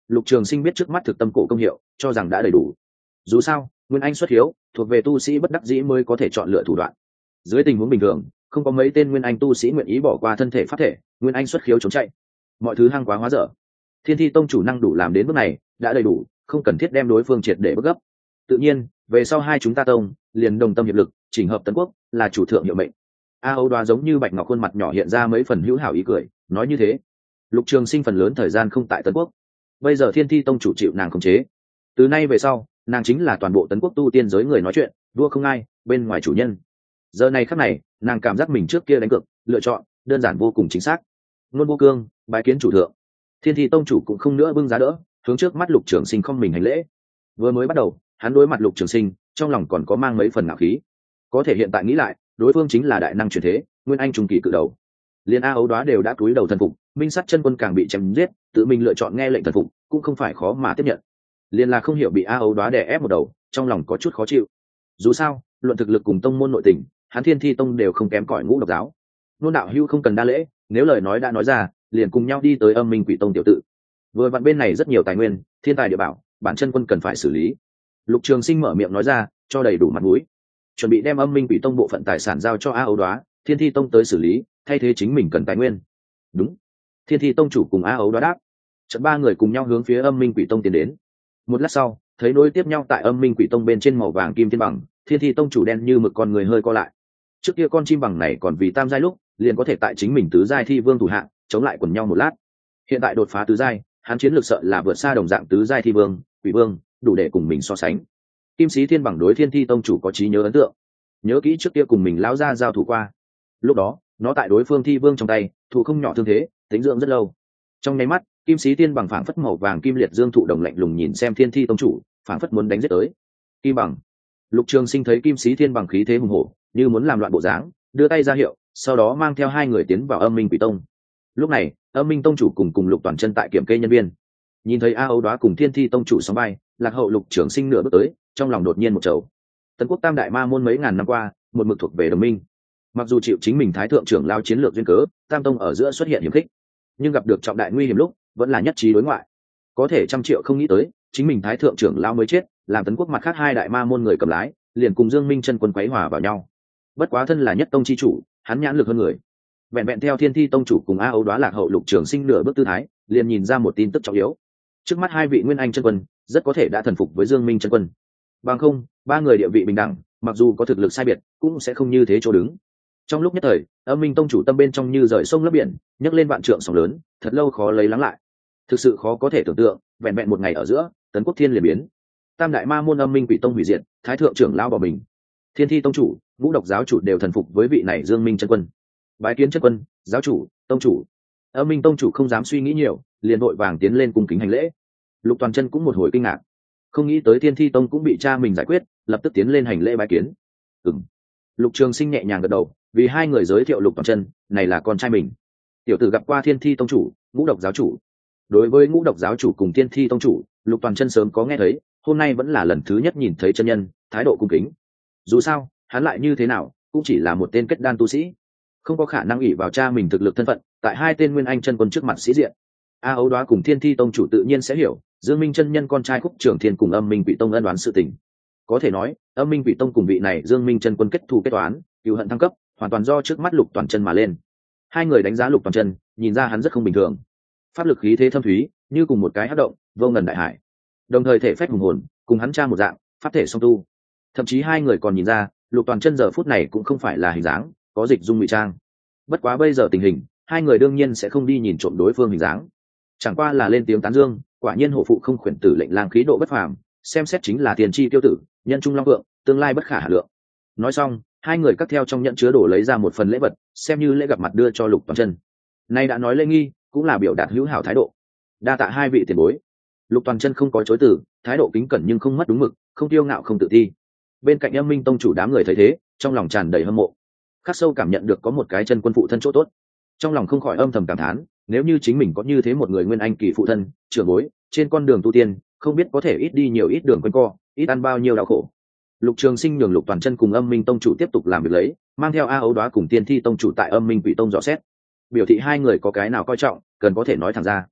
Speaker 1: Lục Trường Sinh biết trước mắt thực tâm cổ công hiệu, cho rằng đã đầy đủ. Dù sao, nguyên anh xuất hiếu, thuộc về tu sĩ bất đắc dĩ mới có thể chọn lựa thủ đoạn. Dưới tình huống bình thường, không có mấy tên nguyên anh tu sĩ nguyện ý bỏ qua thân thể pháp thể, nguyên anh xuất khiếu trốn chạy. Mọi thứ hăng quá hóa dở. Thiên Thi Tông chủ năng đủ làm đến bước này, đã đầy đủ, không cần thiết đem đối phương triệt để bức gấp. Tự nhiên, về sau hai chúng ta tông liền đồng tâm hiệp lực, chỉnh hợp Tấn Quốc, là chủ thượng hiệu mệnh. A Âu Đoá giống như bạch ngọc khuôn mặt nhỏ hiện ra mấy phần hữu hảo ý cười, nói như thế. Lục Trường Sinh phần lớn thời gian không tại Tấn Quốc, bây giờ Thiên Thi Tông chủ chịu nàng khống chế, từ nay về sau, nàng chính là toàn bộ Tấn Quốc tu tiên giới người nói chuyện, vua không ai, bên ngoài chủ nhân. Giờ này khắc này, nàng cảm giác mình trước kia đánh cược, lựa chọn đơn giản vô cùng chính xác. Nôn Vô Cương bái kiến chủ thượng. Thiên Thi Tông chủ cũng không nữa bưng giá đỡ, hướng trước mắt Lục Trường Sinh không mình hành lễ. Vừa mới bắt đầu, hắn đối mặt Lục Trường Sinh, trong lòng còn có mang mấy phần ngạo khí. Có thể hiện tại nghĩ lại, đối phương chính là đại năng truyền thế, nguyên anh trung kỳ cự đầu. Liên A Ấu Đoá đều đã cúi đầu thần phục, Minh Sắt Chân Quân càng bị chém giết, tự mình lựa chọn nghe lệnh thần phục, cũng không phải khó mà tiếp nhận. Liên là không hiểu bị A Ấu Đoá đè ép một đầu, trong lòng có chút khó chịu. Dù sao, luận thực lực cùng tông môn nội tình, hắn Thiên Thi Tông đều không kém cỏi Ngũ Độc giáo. Nôn đạo hữu không cần đa lễ, nếu lời nói đã nói ra, liền cùng nhau đi tới Âm Minh Quỷ Tông tiểu tự. Vừa vặn bên này rất nhiều tài nguyên, thiên tài địa bảo, bản chân quân cần phải xử lý. Lục Trường Sinh mở miệng nói ra, cho đầy đủ mặt mũi, chuẩn bị đem Âm Minh Quỷ Tông bộ phận tài sản giao cho A Ấu Đoá, Thiên Thi Tông tới xử lý, thay thế chính mình cần tài nguyên. Đúng. Thiên Thi Tông chủ cùng A Ấu Đoá đáp. Chợt ba người cùng nhau hướng phía Âm Minh Quỷ Tông tiến đến. Một lát sau, thấy nối tiếp nhau tại Âm Minh Quỷ Tông bên trên màu vàng kim thiên bằng, Thiên Thi Tông chủ đen như mực con người hơi co lại. Trước kia con chim bằng này còn vì tam giai lúc, liền có thể tại chính mình tứ giai thi vương thủ hạng, chống lại quần nhau một lát. Hiện tại đột phá tứ giai, hắn chiến lược sợ là vượt xa đồng dạng tứ giai thi vương, quỷ vương, đủ để cùng mình so sánh. Kim Sĩ Thiên bằng đối Thiên Thi Tông chủ có trí nhớ ấn tượng, nhớ kỹ trước kia cùng mình lão ra giao thủ qua. Lúc đó, nó tại đối phương thi vương trong tay, thủ không nhỏ thương thế, tính dưỡng rất lâu. Trong nháy mắt, Kim Sĩ Thiên bằng phảng phất màu vàng kim liệt dương thụ đồng lạnh lùng nhìn xem Thiên Thi Tông chủ, phảng phất muốn đánh giết tới. Kim bằng. Lục Trường Sinh thấy Kim Sĩ Thiên bằng khí thế hùng hổ, như muốn làm loạn bộ dáng, đưa tay ra hiệu, sau đó mang theo hai người tiến vào Âm Minh Quỷ Tông. Lúc này, Âm Minh Tông chủ cùng cùng Lục Toàn Chân tại kiểm kê nhân viên. Nhìn thấy A Ấu Đoá cùng Thiên Thi Tông chủ sóng bay, Lạc Hậu Lục Trường Sinh nửa bước tới, trong lòng đột nhiên một trầu. Tấn Quốc Tam Đại Ma môn mấy ngàn năm qua, một mực thuộc về đồng minh. Mặc dù chịu chính mình Thái thượng trưởng lao chiến lược duyên cớ, Tam Tông ở giữa xuất hiện hiểm khích, nhưng gặp được trọng đại nguy hiểm lúc, vẫn là nhất trí đối ngoại. Có thể trăm triệu không nghĩ tới, chính mình Thái thượng trưởng lao mới chết, làm Tấn Quốc mặt khác hai đại ma môn người cầm lái, liền cùng Dương Minh chân quân quấy hòa vào nhau. Bất quá thân là nhất tông chi chủ, hắn nhãn lực hơn người. Vẹn vẹn theo Thiên Thi Tông chủ cùng A Ấu Đoá Lạc Hậu Lục Trường Sinh nửa bước tư thái, liền nhìn ra một tin tức trọng yếu. Trước mắt hai vị nguyên anh chân quân, rất có thể đã thần phục với Dương Minh chân quân. Bằng không, ba người địa vị bình đẳng, mặc dù có thực lực sai biệt, cũng sẽ không như thế chỗ đứng. Trong lúc nhất thời, Âm Minh Tông chủ tâm bên trong như rời sông lấp biển, nhấc lên vạn trượng sóng lớn, thật lâu khó lấy lắng lại. Thực sự khó có thể tưởng tượng, vẹn vẹn một ngày ở giữa, Tấn Quốc thiên liền biến. Tam đại ma môn Âm Minh Quỷ Tông hủy diệt, Thái thượng trưởng lao bỏ mình. Thiên Thi Tông chủ, Ngũ Độc giáo chủ đều thần phục với vị này Dương Minh chân quân. Bái kiến chân quân, giáo chủ, tông chủ. Âm Minh Tông chủ không dám suy nghĩ nhiều, liền vội vàng tiến lên cung kính hành lễ. Lục Toàn Chân cũng một hồi kinh ngạc, không nghĩ tới Thiên Thi Tông cũng bị cha mình giải quyết, lập tức tiến lên hành lễ bái kiến. Ừm. Lục Trường Sinh nhẹ nhàng gật đầu, vì hai người giới thiệu Lục Toàn Chân, này là con trai mình. Tiểu tử gặp qua Thiên Thi Tông chủ, Ngũ Độc giáo chủ. Đối với Ngũ Độc giáo chủ cùng Thiên Thi Tông chủ, Lục Toàn Chân sớm có nghe thấy, hôm nay vẫn là lần thứ nhất nhìn thấy chân nhân, thái độ cung kính. Dù sao, hắn lại như thế nào, cũng chỉ là một tên kết đan tu sĩ, không có khả năng ủy vào cha mình thực lực thân phận, tại hai tên nguyên anh chân quân trước mặt sĩ diện. A Ấu Đoá cùng Thiên Thi Tông chủ tự nhiên sẽ hiểu, Dương Minh chân nhân con trai Khúc Trường Thiên cùng Âm Minh Quỷ Tông ân oán sự tình. Có thể nói, Âm Minh Quỷ Tông cùng vị này Dương Minh chân quân kết thù kết toán, cừu hận thăng cấp, hoàn toàn do trước mắt Lục Toàn Chân mà lên. Hai người đánh giá Lục Toàn Chân, nhìn ra hắn rất không bình thường. Pháp lực khí thế thâm thúy, như cùng một cái hắc động, vô ngần đại hải. Đồng thời thể phách hùng hồn, cùng hắn cha một dạng, pháp thể song tu. Thậm chí hai người còn nhìn ra, Lục Toàn Chân giờ phút này cũng không phải là hình dáng, có dịch dung ngụy trang. Bất quá bây giờ tình hình, hai người đương nhiên sẽ không đi nhìn trộm đối phương hình dáng, chẳng qua là lên tiếng tán dương, quả nhiên hổ phụ không khuyển tử lệnh lang khí độ bất phàm, xem xét chính là tiền chi tiêu tử, nhân trung long vượng, tương lai bất khả hà lượng. Nói xong, hai người cắt theo trong nhận chứa đồ lấy ra một phần lễ vật, xem như lễ gặp mặt đưa cho Lục Toàn Chân. Nay đã nói lễ nghi, cũng là biểu đạt hữu hảo thái độ. Đa tạ hai vị tiền bối. Lục Toàn Chân không có chối từ, thái độ kính cẩn nhưng không mất đúng mực, không tiêu ngạo không tự ti. Bên cạnh Âm Minh Tông chủ đám người thấy thế, trong lòng tràn đầy hâm mộ, khắc sâu cảm nhận được có một cái chân quân phụ thân chỗ tốt, trong lòng không khỏi âm thầm cảm thán, nếu như chính mình có như thế một người nguyên anh kỳ phụ thân, trưởng bối, trên con đường tu tiên, không biết có thể ít đi nhiều ít đường quanh co, ít ăn bao nhiêu đau khổ. Lục Trường Sinh nhường Lục Toàn Chân cùng Âm Minh Tông chủ tiếp tục làm việc lấy, mang theo A Ấu Đoá cùng Tiên Thi Tông chủ tại Âm Minh Quỷ Tông dò xét, biểu thị hai người có cái nào coi trọng, cần có thể nói thẳng ra.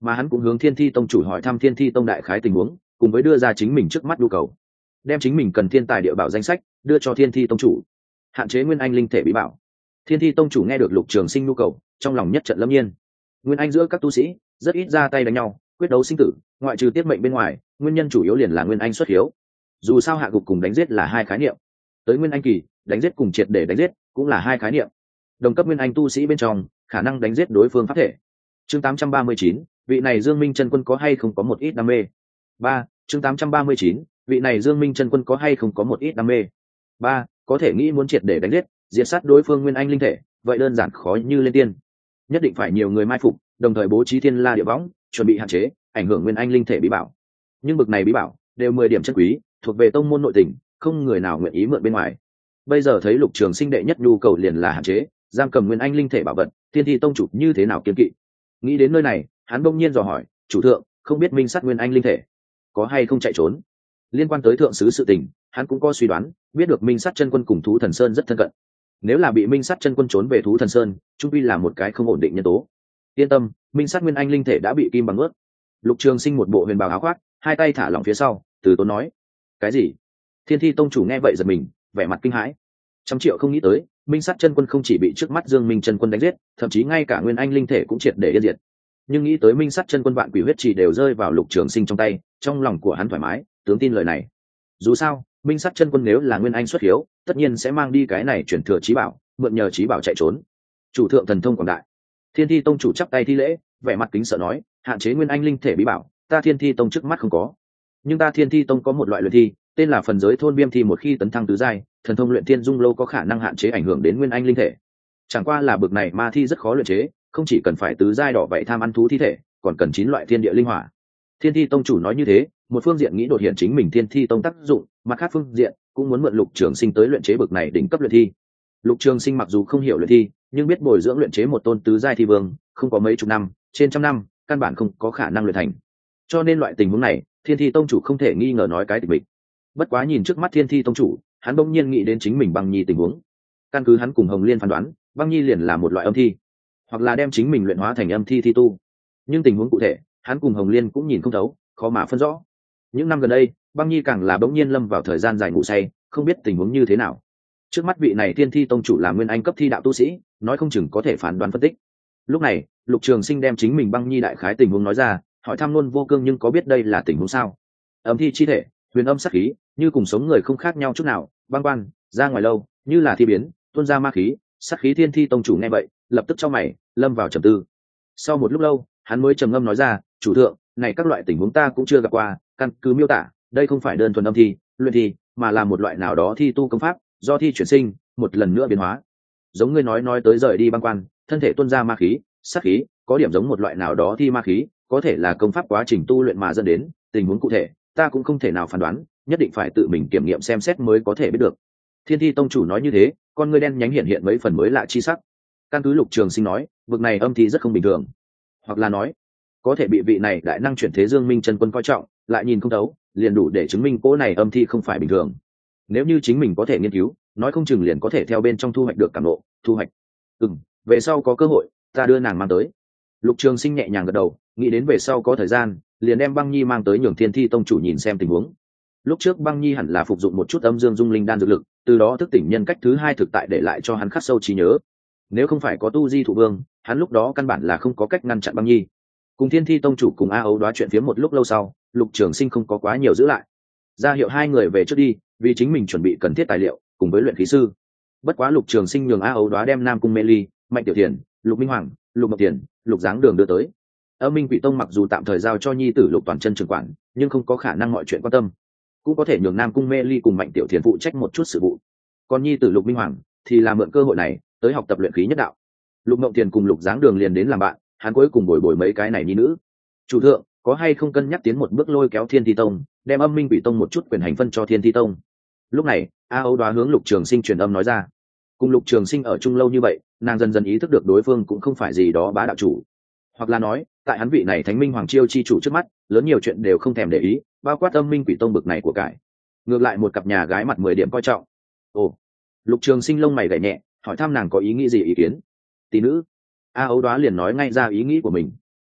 Speaker 1: mà hắn cũng hướng Thiên Thi tông chủ hỏi thăm Thiên Thi tông đại khái tình huống, cùng với đưa ra chính mình trước mắt nhu cầu, đem chính mình cần thiên tài địa bảo danh sách đưa cho Thiên Thi tông chủ, hạn chế nguyên anh linh thể bí bảo. Thiên Thi tông chủ nghe được Lục Trường Sinh nhu cầu, trong lòng nhất trận lâm nhiên. Nguyên anh giữa các tu sĩ rất ít ra tay đánh nhau, quyết đấu sinh tử, ngoại trừ tiết mệnh bên ngoài, nguyên nhân chủ yếu liền là nguyên anh xuất hiếu. Dù sao hạ gục cùng đánh giết là hai khái niệm, tới nguyên anh kỳ, đánh giết cùng triệt để đánh giết cũng là hai khái niệm. Đồng cấp nguyên anh tu sĩ bên trong, khả năng đánh giết đối phương pháp thể. Chương tám trăm ba mươi chín, vị này Dương Minh chân quân có hay không có một ít đam mê. ba Chương tám trăm ba mươi chín, vị này Dương Minh chân quân có hay không có một ít đam mê. ba Có thể nghĩ muốn triệt để đánh giết, diệt sát đối phương nguyên anh linh thể, vậy đơn giản khó như lên tiên. Nhất định phải nhiều người mai phục, đồng thời bố trí thiên la địa võng, chuẩn bị hạn chế ảnh hưởng nguyên anh linh thể bí bảo. Nhưng bực này bí bảo đều mười điểm chân quý, thuộc về tông môn nội tình, không người nào nguyện ý mượn bên ngoài. Bây giờ thấy Lục Trường Sinh đệ nhất nhu cầu liền là hạn chế giam cầm nguyên anh linh thể bảo vật, Thiên Thi tông chủ như thế nào kiên kỵ. Nghĩ đến nơi này, hắn bỗng nhiên dò hỏi, chủ thượng, không biết minh sát nguyên anh linh thể có hay không chạy trốn. Liên quan tới thượng sứ sự tình, hắn cũng có suy đoán, biết được minh sát chân quân cùng thú thần sơn rất thân cận. Nếu là bị minh sát chân quân trốn về thú thần sơn, trung quy là một cái không ổn định nhân tố. Yên tâm, minh sát nguyên anh linh thể đã bị kim bằng ướt. Lục Trường Sinh một bộ huyền bào áo khoác, hai tay thả lỏng phía sau, từ tốn nói, cái gì? Thiên Thi tông chủ nghe vậy giật mình, vẻ mặt kinh hãi. Trăm triệu không nghĩ tới, minh sát chân quân không chỉ bị trước mắt Dương Minh chân quân đánh giết, thậm chí ngay cả nguyên anh linh thể cũng triệt để yên diệt. Nhưng nghĩ tới minh sát chân quân vạn quỷ huyết trì đều rơi vào Lục Trường Sinh trong tay, trong lòng của hắn thoải mái, tướng tin lời này. Dù sao, minh sát chân quân nếu là nguyên anh xuất hiếu, tất nhiên sẽ mang đi cái này chuyển thừa chí bảo, mượn nhờ chí bảo chạy trốn. Chủ thượng thần thông quảng đại. Thiên Thi tông chủ chắp tay thi lễ, vẻ mặt kính sợ nói, hạn chế nguyên anh linh thể bí bảo, ta Thiên Thi tông trước mắt không có. Nhưng ta Thiên Thi tông có một loại luyện thi, tên là phần giới thôn viêm thi, một khi tấn thăng tứ giai, thần thông luyện thiên dung lâu có khả năng hạn chế ảnh hưởng đến nguyên anh linh thể. Chẳng qua là bực này ma thi rất khó luyện chế, không chỉ cần phải tứ giai đỏ vậy tham ăn thú thi thể, còn cần chín loại thiên địa linh hỏa. Thiên Thi tông chủ nói như thế, một phương diện nghĩ đột hiện chính mình Thiên Thi tông tác dụng, mặt khác phương diện cũng muốn mượn Lục Trường Sinh tới luyện chế bực này đỉnh cấp luyện thi. Lục Trường Sinh mặc dù không hiểu luyện thi, nhưng biết bồi dưỡng luyện chế một tôn tứ giai thi vương, không có mấy chục năm, trên trăm năm, căn bản không có khả năng luyện thành. Cho nên loại tình huống này, Thiên Thi tông chủ không thể nghi ngờ nói cái tịch mịch. Bất quá nhìn trước mắt Thiên Thi tông chủ, hắn bỗng nhiên nghĩ đến chính mình Băng Nhi tình huống. Căn cứ hắn cùng Hồng Liên phán đoán, Băng Nhi liền là một loại âm thi, hoặc là đem chính mình luyện hóa thành âm thi thi tu. Nhưng tình huống cụ thể, hắn cùng Hồng Liên cũng nhìn không thấu, khó mà phân rõ. Những năm gần đây, Băng Nhi càng là bỗng nhiên lâm vào thời gian dài ngủ say, không biết tình huống như thế nào. Trước mắt vị này Thiên Thi tông chủ là nguyên anh cấp thi đạo tu sĩ, nói không chừng có thể phán đoán phân tích. Lúc này, Lục Trường Sinh đem chính mình Băng Nhi đại khái tình huống nói ra, hỏi thăm luôn Vô Cương nhưng có biết đây là tình huống sao? Âm thi chi thể, huyền âm sát khí, như cùng sống người không khác nhau chút nào, băng quan ra ngoài lâu, như là thi biến, tuôn ra ma khí, sát khí. Thiên Thi tông chủ nghe vậy, lập tức chau mày, lâm vào trầm tư. Sau một lúc lâu, hắn mới trầm ngâm nói ra, chủ thượng, này các loại tình huống ta cũng chưa gặp qua, căn cứ miêu tả, đây không phải đơn thuần âm thi, luyện thi, mà là một loại nào đó thi tu công pháp, do thi chuyển sinh, một lần nữa biến hóa. Giống ngươi nói nói tới rời đi băng quan, thân thể tuôn ra ma khí, sát khí, có điểm giống một loại nào đó thi ma khí, có thể là công pháp quá trình tu luyện mà dẫn đến, tình huống cụ thể, ta cũng không thể nào phán đoán, nhất định phải tự mình kiểm nghiệm xem xét mới có thể biết được. Thiên Thi tông chủ nói như thế, con ngươi đen nhánh hiện hiện mấy phần mới lạ chi sắc. Căn cứ Lục Trường Sinh nói, vực này âm thi rất không bình thường, hoặc là nói, có thể bị vị này đại năng chuyển thế Dương Minh chân quân coi trọng, lại nhìn không thấu, liền đủ để chứng minh cỗ này âm thi không phải bình thường. Nếu như chính mình có thể nghiên cứu, nói không chừng liền có thể theo bên trong thu hoạch được cảm ngộ, thu hoạch. Ừm, về sau có cơ hội, ta đưa nàng mang tới. Lục Trường Sinh nhẹ nhàng gật đầu, nghĩ đến về sau có thời gian, liền đem Băng Nhi mang tới nhường Thiên Thi tông chủ nhìn xem tình huống. Lúc trước Băng Nhi hẳn là phục dụng một chút âm dương dung linh đan dược lực, từ đó thức tỉnh nhân cách thứ hai thực tại để lại cho hắn khắc sâu trí nhớ. Nếu không phải có tu di thụ vương, hắn lúc đó căn bản là không có cách ngăn chặn Băng Nhi. Cùng Thiên Thi tông chủ cùng A Ấu đoá chuyện phía một lúc lâu sau, Lục Trường Sinh không có quá nhiều giữ lại, ra hiệu hai người về trước đi, vì chính mình chuẩn bị cần thiết tài liệu cùng với luyện khí sư. Bất quá Lục Trường Sinh nhường A Ấu đoá đem Nam Cung Mê Ly, Mạnh Tiểu Thiền, Lục Minh Hoàng, Lục Ngọc Tiền, Lục Giáng Đường đưa tới. Âm Minh Quỷ Tông mặc dù tạm thời giao cho nhi tử Lục Toàn Chân trưởng quản, nhưng không có khả năng mọi chuyện quan tâm, cũng có thể nhường Nam Cung Mê Ly cùng Mạnh Tiểu Thiền phụ trách một chút sự vụ. Còn nhi tử Lục Minh Hoàng thì là mượn cơ hội này tới học tập luyện khí nhất đạo. Lục Ngọc Tiền cùng Lục Giáng Đường liền đến làm bạn, hắn cuối cùng bồi bồi mấy cái này nhi nữ. Chủ thượng, có hay không cân nhắc tiến một bước lôi kéo Thiên Thi tông, đem Âm Minh Quỷ Tông một chút quyền hành phân cho Thiên Thi tông? Lúc này, A Ấu đoá hướng Lục Trường Sinh truyền âm nói ra. Cùng Lục Trường Sinh ở chung lâu như vậy, nàng dần dần ý thức được đối phương cũng không phải gì đó bá đạo chủ, hoặc là nói, tại hắn vị này Thánh Minh Hoàng Chiêu chi chủ trước mắt, lớn nhiều chuyện đều không thèm để ý, bao quát Âm Minh Quỷ Tông bực này của cải. Ngược lại một cặp nhà gái mặt mười điểm coi trọng. Ồ, Lục Trường Sinh lông mày gảy nhẹ, hỏi thăm nàng có ý nghĩ gì ý kiến. Tỷ nữ. A Ấu đoá liền nói ngay ra ý nghĩ của mình.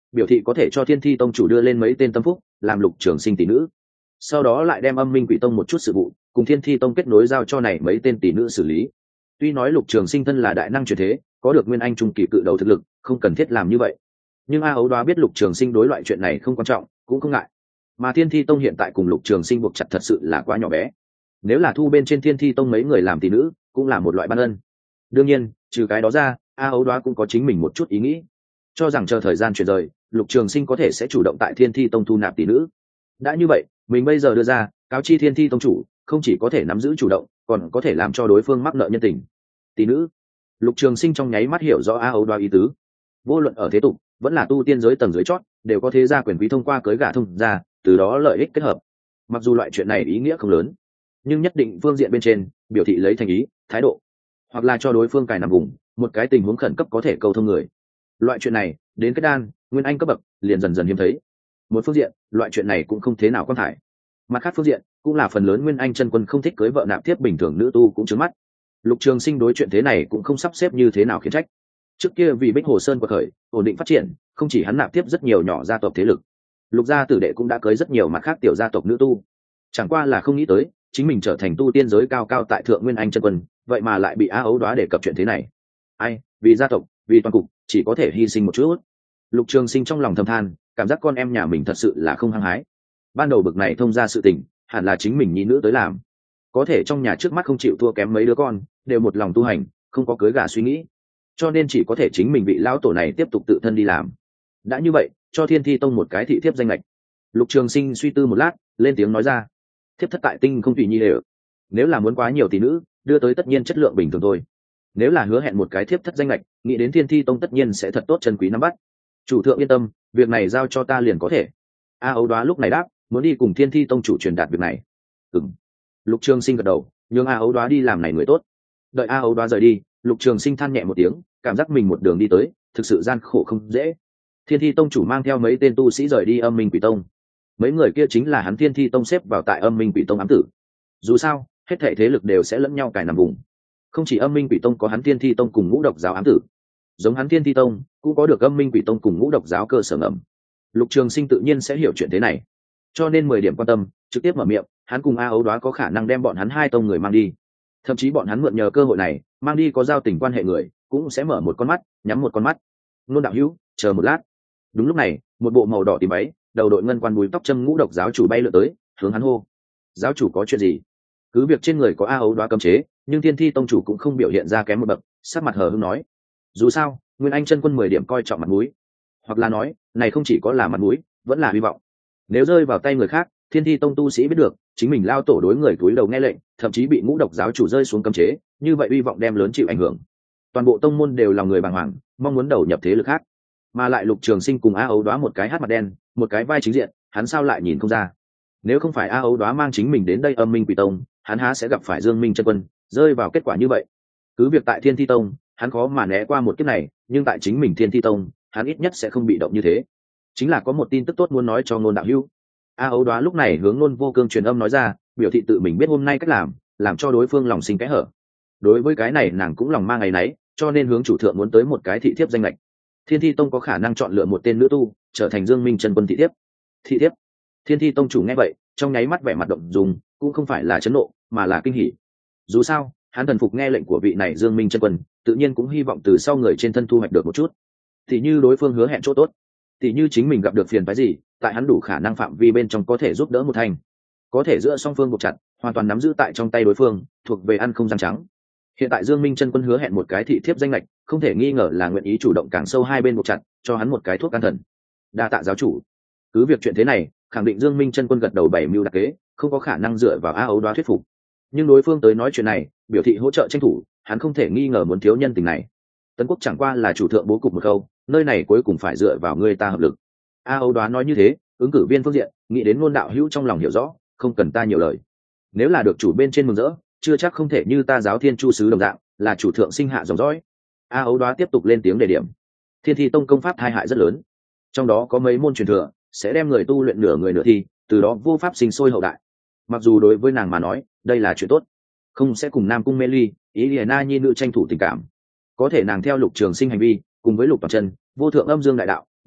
Speaker 1: biểu thị có thể cho thiên thi tông chủ đưa lên mấy tên tâm phúc làm Lục Trường Sinh tỷ nữ, sau đó lại đem âm minh quỷ tông một chút sự vụ cùng thiên thi tông kết nối giao cho này mấy tên tỷ nữ xử lý. Tuy nói Lục Trường Sinh thân là đại năng truyền thế, có được nguyên anh trung kỳ cự đầu thực lực, không cần thiết làm như vậy, nhưng A Ấu Đoá biết Lục Trường Sinh đối loại chuyện này không quan trọng, cũng không ngại. Mà Thiên Thi Tông hiện tại cùng Lục Trường Sinh buộc chặt thật sự là quá nhỏ bé, nếu là thu bên trên Thiên Thi Tông mấy người làm tỷ nữ cũng là một loại ban ân. Đương nhiên trừ cái đó ra, A Ấu Đoá cũng có chính mình một chút ý nghĩ, cho rằng chờ thời gian chuyển rời, Lục Trường Sinh có thể sẽ chủ động tại Thiên Thi Tông thu nạp tỷ nữ. Đã như vậy, mình bây giờ đưa ra cáo chi Thiên Thi Tông chủ, không chỉ có thể nắm giữ chủ động, còn có thể làm cho đối phương mắc nợ nhân tình. Tỷ nữ. Lục Trường Sinh trong nháy mắt hiểu rõ A Ấu Đoá ý tứ. Vô luận ở thế tục vẫn là tu tiên giới tầng dưới chót, đều có thế gia quyền quý thông qua cưới gả thông gia, từ đó lợi ích kết hợp. Mặc dù loại chuyện này ý nghĩa không lớn, nhưng nhất định phương diện bên trên biểu thị lấy thành ý, thái độ, hoặc là cho đối phương cài nằm vùng, một cái tình huống khẩn cấp có thể câu thông người. Loại chuyện này đến kết đan nguyên anh cấp bậc liền dần dần hiếm thấy. Một phương diện, loại chuyện này cũng không thế nào quan thải. Mặt khác phương diện, cũng là phần lớn nguyên anh chân quân không thích cưới vợ nạp tiếp bình thường nữ tu cũng trướng mắt. Lục Trường Sinh đối chuyện thế này cũng không sắp xếp như thế nào khiến trách. Trước kia vì Bích Hồ Sơn quật khởi, ổn định phát triển, không chỉ hắn nạp tiếp rất nhiều nhỏ gia tộc thế lực, Lục gia tử đệ cũng đã cưới rất nhiều mặt khác tiểu gia tộc nữ tu. Chẳng qua là không nghĩ tới, chính mình trở thành tu tiên giới cao cao tại thượng nguyên anh chân quân, vậy mà lại bị A Ấu Đoá đề cập chuyện thế này. Ai, vì gia tộc, vì toàn cục, chỉ có thể hy sinh một chút. Lục Trường Sinh trong lòng thầm than, cảm giác con em nhà mình thật sự là không hăng hái. Ban đầu bực này thông ra sự tình, hẳn là chính mình nhi nữ tới làm. Có thể trong nhà trước mắt không chịu thua kém mấy đứa con, đều một lòng tu hành, không có cưới gả suy nghĩ, cho nên chỉ có thể chính mình vị lão tổ này tiếp tục tự thân đi làm. Đã như vậy, cho Thiên Thi Tông một cái thị thiếp danh lệch. Lục Trường Sinh suy tư một lát, lên tiếng nói ra: thiếp thất tại tinh không tùy nhi đều, nếu là muốn quá nhiều tỷ nữ, đưa tới tất nhiên chất lượng bình thường thôi. Nếu là hứa hẹn một cái thiếp thất danh lệch, nghĩ đến Thiên Thi Tông tất nhiên sẽ thật tốt chân quý nắm bắt. Chủ thượng yên tâm, việc này giao cho ta liền có thể. A Ấu Đoá lúc này đáp, muốn đi cùng Thiên Thi Tông chủ truyền đạt việc này. Ừm. Lục Trường Sinh gật đầu, nhường A Ấu Đoá đi làm này người tốt. Đợi A Ấu Đoá rời đi, Lục Trường Sinh than nhẹ một tiếng, cảm giác mình một đường đi tới thực sự gian khổ không dễ. Thiên Thi Tông chủ mang theo mấy tên tu sĩ rời đi Âm Minh Quỷ Tông, mấy người kia chính là hắn Thiên Thi Tông xếp vào tại Âm Minh Quỷ Tông ám tử. Dù sao hết thảy thế lực đều sẽ lẫn nhau cài nằm vùng, không chỉ Âm Minh Quỷ Tông có hắn Thiên Thi Tông cùng Ngũ Độc giáo ám tử, giống hắn Thiên Thi Tông cũng có được Âm Minh Quỷ Tông cùng Ngũ Độc giáo cơ sở ngầm. Lục Trường Sinh tự nhiên sẽ hiểu chuyện thế này, cho nên mười điểm quan tâm, trực tiếp mở miệng, hắn cùng A Ấu Đoá có khả năng đem bọn hắn hai tông người mang đi, thậm chí bọn hắn mượn nhờ cơ hội này mang đi có giao tình quan hệ người, cũng sẽ mở một con mắt nhắm một con mắt. Nôn đạo hữu, chờ một lát. Đúng lúc này, một bộ màu đỏ tím váy, đầu đội ngân quan búi tóc châm Ngũ Độc giáo chủ bay lượn tới, hướng hắn hô: giáo chủ có chuyện gì? Cứ việc trên người có A Ấu Đoá cấm chế, nhưng Thiên Thi Tông chủ cũng không biểu hiện ra kém một bậc, sắc mặt hờ hững nói: dù sao nguyên anh chân quân mười điểm coi trọng mặt mũi, hoặc là nói này không chỉ có là mặt mũi, vẫn là hy vọng. Nếu rơi vào tay người khác, Thiên Thi Tông tu sĩ biết được chính mình lao tổ đối người túi đầu nghe lệnh, thậm chí bị Ngũ Độc giáo chủ rơi xuống cấm chế, như vậy hy vọng đem lớn chịu ảnh hưởng. Toàn bộ tông môn đều là người bàng hoàng, mong muốn đầu nhập thế lực khác, mà lại Lục Trường Sinh cùng A Ấu Đoá một cái hát mặt đen, một cái vai chính diện, hắn sao lại nhìn không ra? Nếu không phải A Ấu Đoá mang chính mình đến đây Âm Minh Quỷ Tông, hắn há sẽ gặp phải Dương Minh chân quân, rơi vào kết quả như vậy. Cứ việc tại Thiên Thi Tông, hắn khó mà né qua một kiếp này, nhưng tại chính mình Thiên Thi Tông, hắn ít nhất sẽ không bị động như thế. Chính là có một tin tức tốt muốn nói cho Ngôn đạo hữu. A Ấu Đoá lúc này hướng Ngôn Vô Cương truyền âm nói ra, biểu thị tự mình biết hôm nay cách làm, làm cho đối phương lòng sinh cái hở. Đối với cái này nàng cũng lòng mang ngày nấy, cho nên hướng chủ thượng muốn tới một cái thị thiếp danh lệch. Thiên Thi Tông có khả năng chọn lựa một tên nữ tu, trở thành Dương Minh chân quân thị thiếp. Thị thiếp? Thiên Thi Tông chủ nghe vậy, trong nháy mắt vẻ mặt động dung, cũng không phải là chấn nộ, mà là kinh hỉ. Dù sao, hắn thần phục nghe lệnh của vị này Dương Minh chân quân, tự nhiên cũng hy vọng từ sau người trên thân thu hoạch được một chút. Thì như đối phương hứa hẹn chỗ tốt, thì như chính mình gặp được phiền phức gì, tại hắn đủ khả năng phạm vi bên trong có thể giúp đỡ một thành. Có thể giữa song phương buộc chặt, hoàn toàn nắm giữ tại trong tay đối phương, thuộc về ăn không răng trắng. Hiện tại Dương Minh chân quân hứa hẹn một cái thị thiếp danh lệch, không thể nghi ngờ là nguyện ý chủ động càng sâu hai bên buộc chặt, cho hắn một cái thuốc can thần. Đa tạ giáo chủ. Cứ việc chuyện thế này, khẳng định Dương Minh chân quân gật đầu bảy mưu đặc kế, không có khả năng dựa vào A Ấu Đoá thuyết phục. Nhưng đối phương tới nói chuyện này, biểu thị hỗ trợ tranh thủ, hắn không thể nghi ngờ muốn thiếu nhân tình này. Tấn Quốc chẳng qua là chủ thượng bố cục một câu, nơi này cuối cùng phải dựa vào người ta hợp lực. A Ấu Đoá nói như thế, ứng cử viên phương diện, nghĩ đến Ngôn đạo hữu trong lòng hiểu rõ, không cần ta nhiều lời. Nếu là được chủ bên trên mừng rỡ, chưa chắc không thể như ta giáo Thiên Chu sứ đồng dạng, là chủ thượng sinh hạ dòng dõi. A Ấu Đoá tiếp tục lên tiếng đề điểm. Thiên Thi Tông công pháp tai hại rất lớn, trong đó có mấy môn truyền thừa sẽ đem người tu luyện nửa người nửa thi, từ đó vô pháp sinh sôi hậu đại. Mặc dù đối với nàng mà nói, đây là chuyện tốt, không sẽ cùng Nam Cung Mê Ly, ý Liễu Na nhi nữ tranh thủ tình cảm. Có thể nàng theo Lục Trường Sinh hành vi, cùng với Lục Toàn Chân, vô thượng âm dương đại đạo,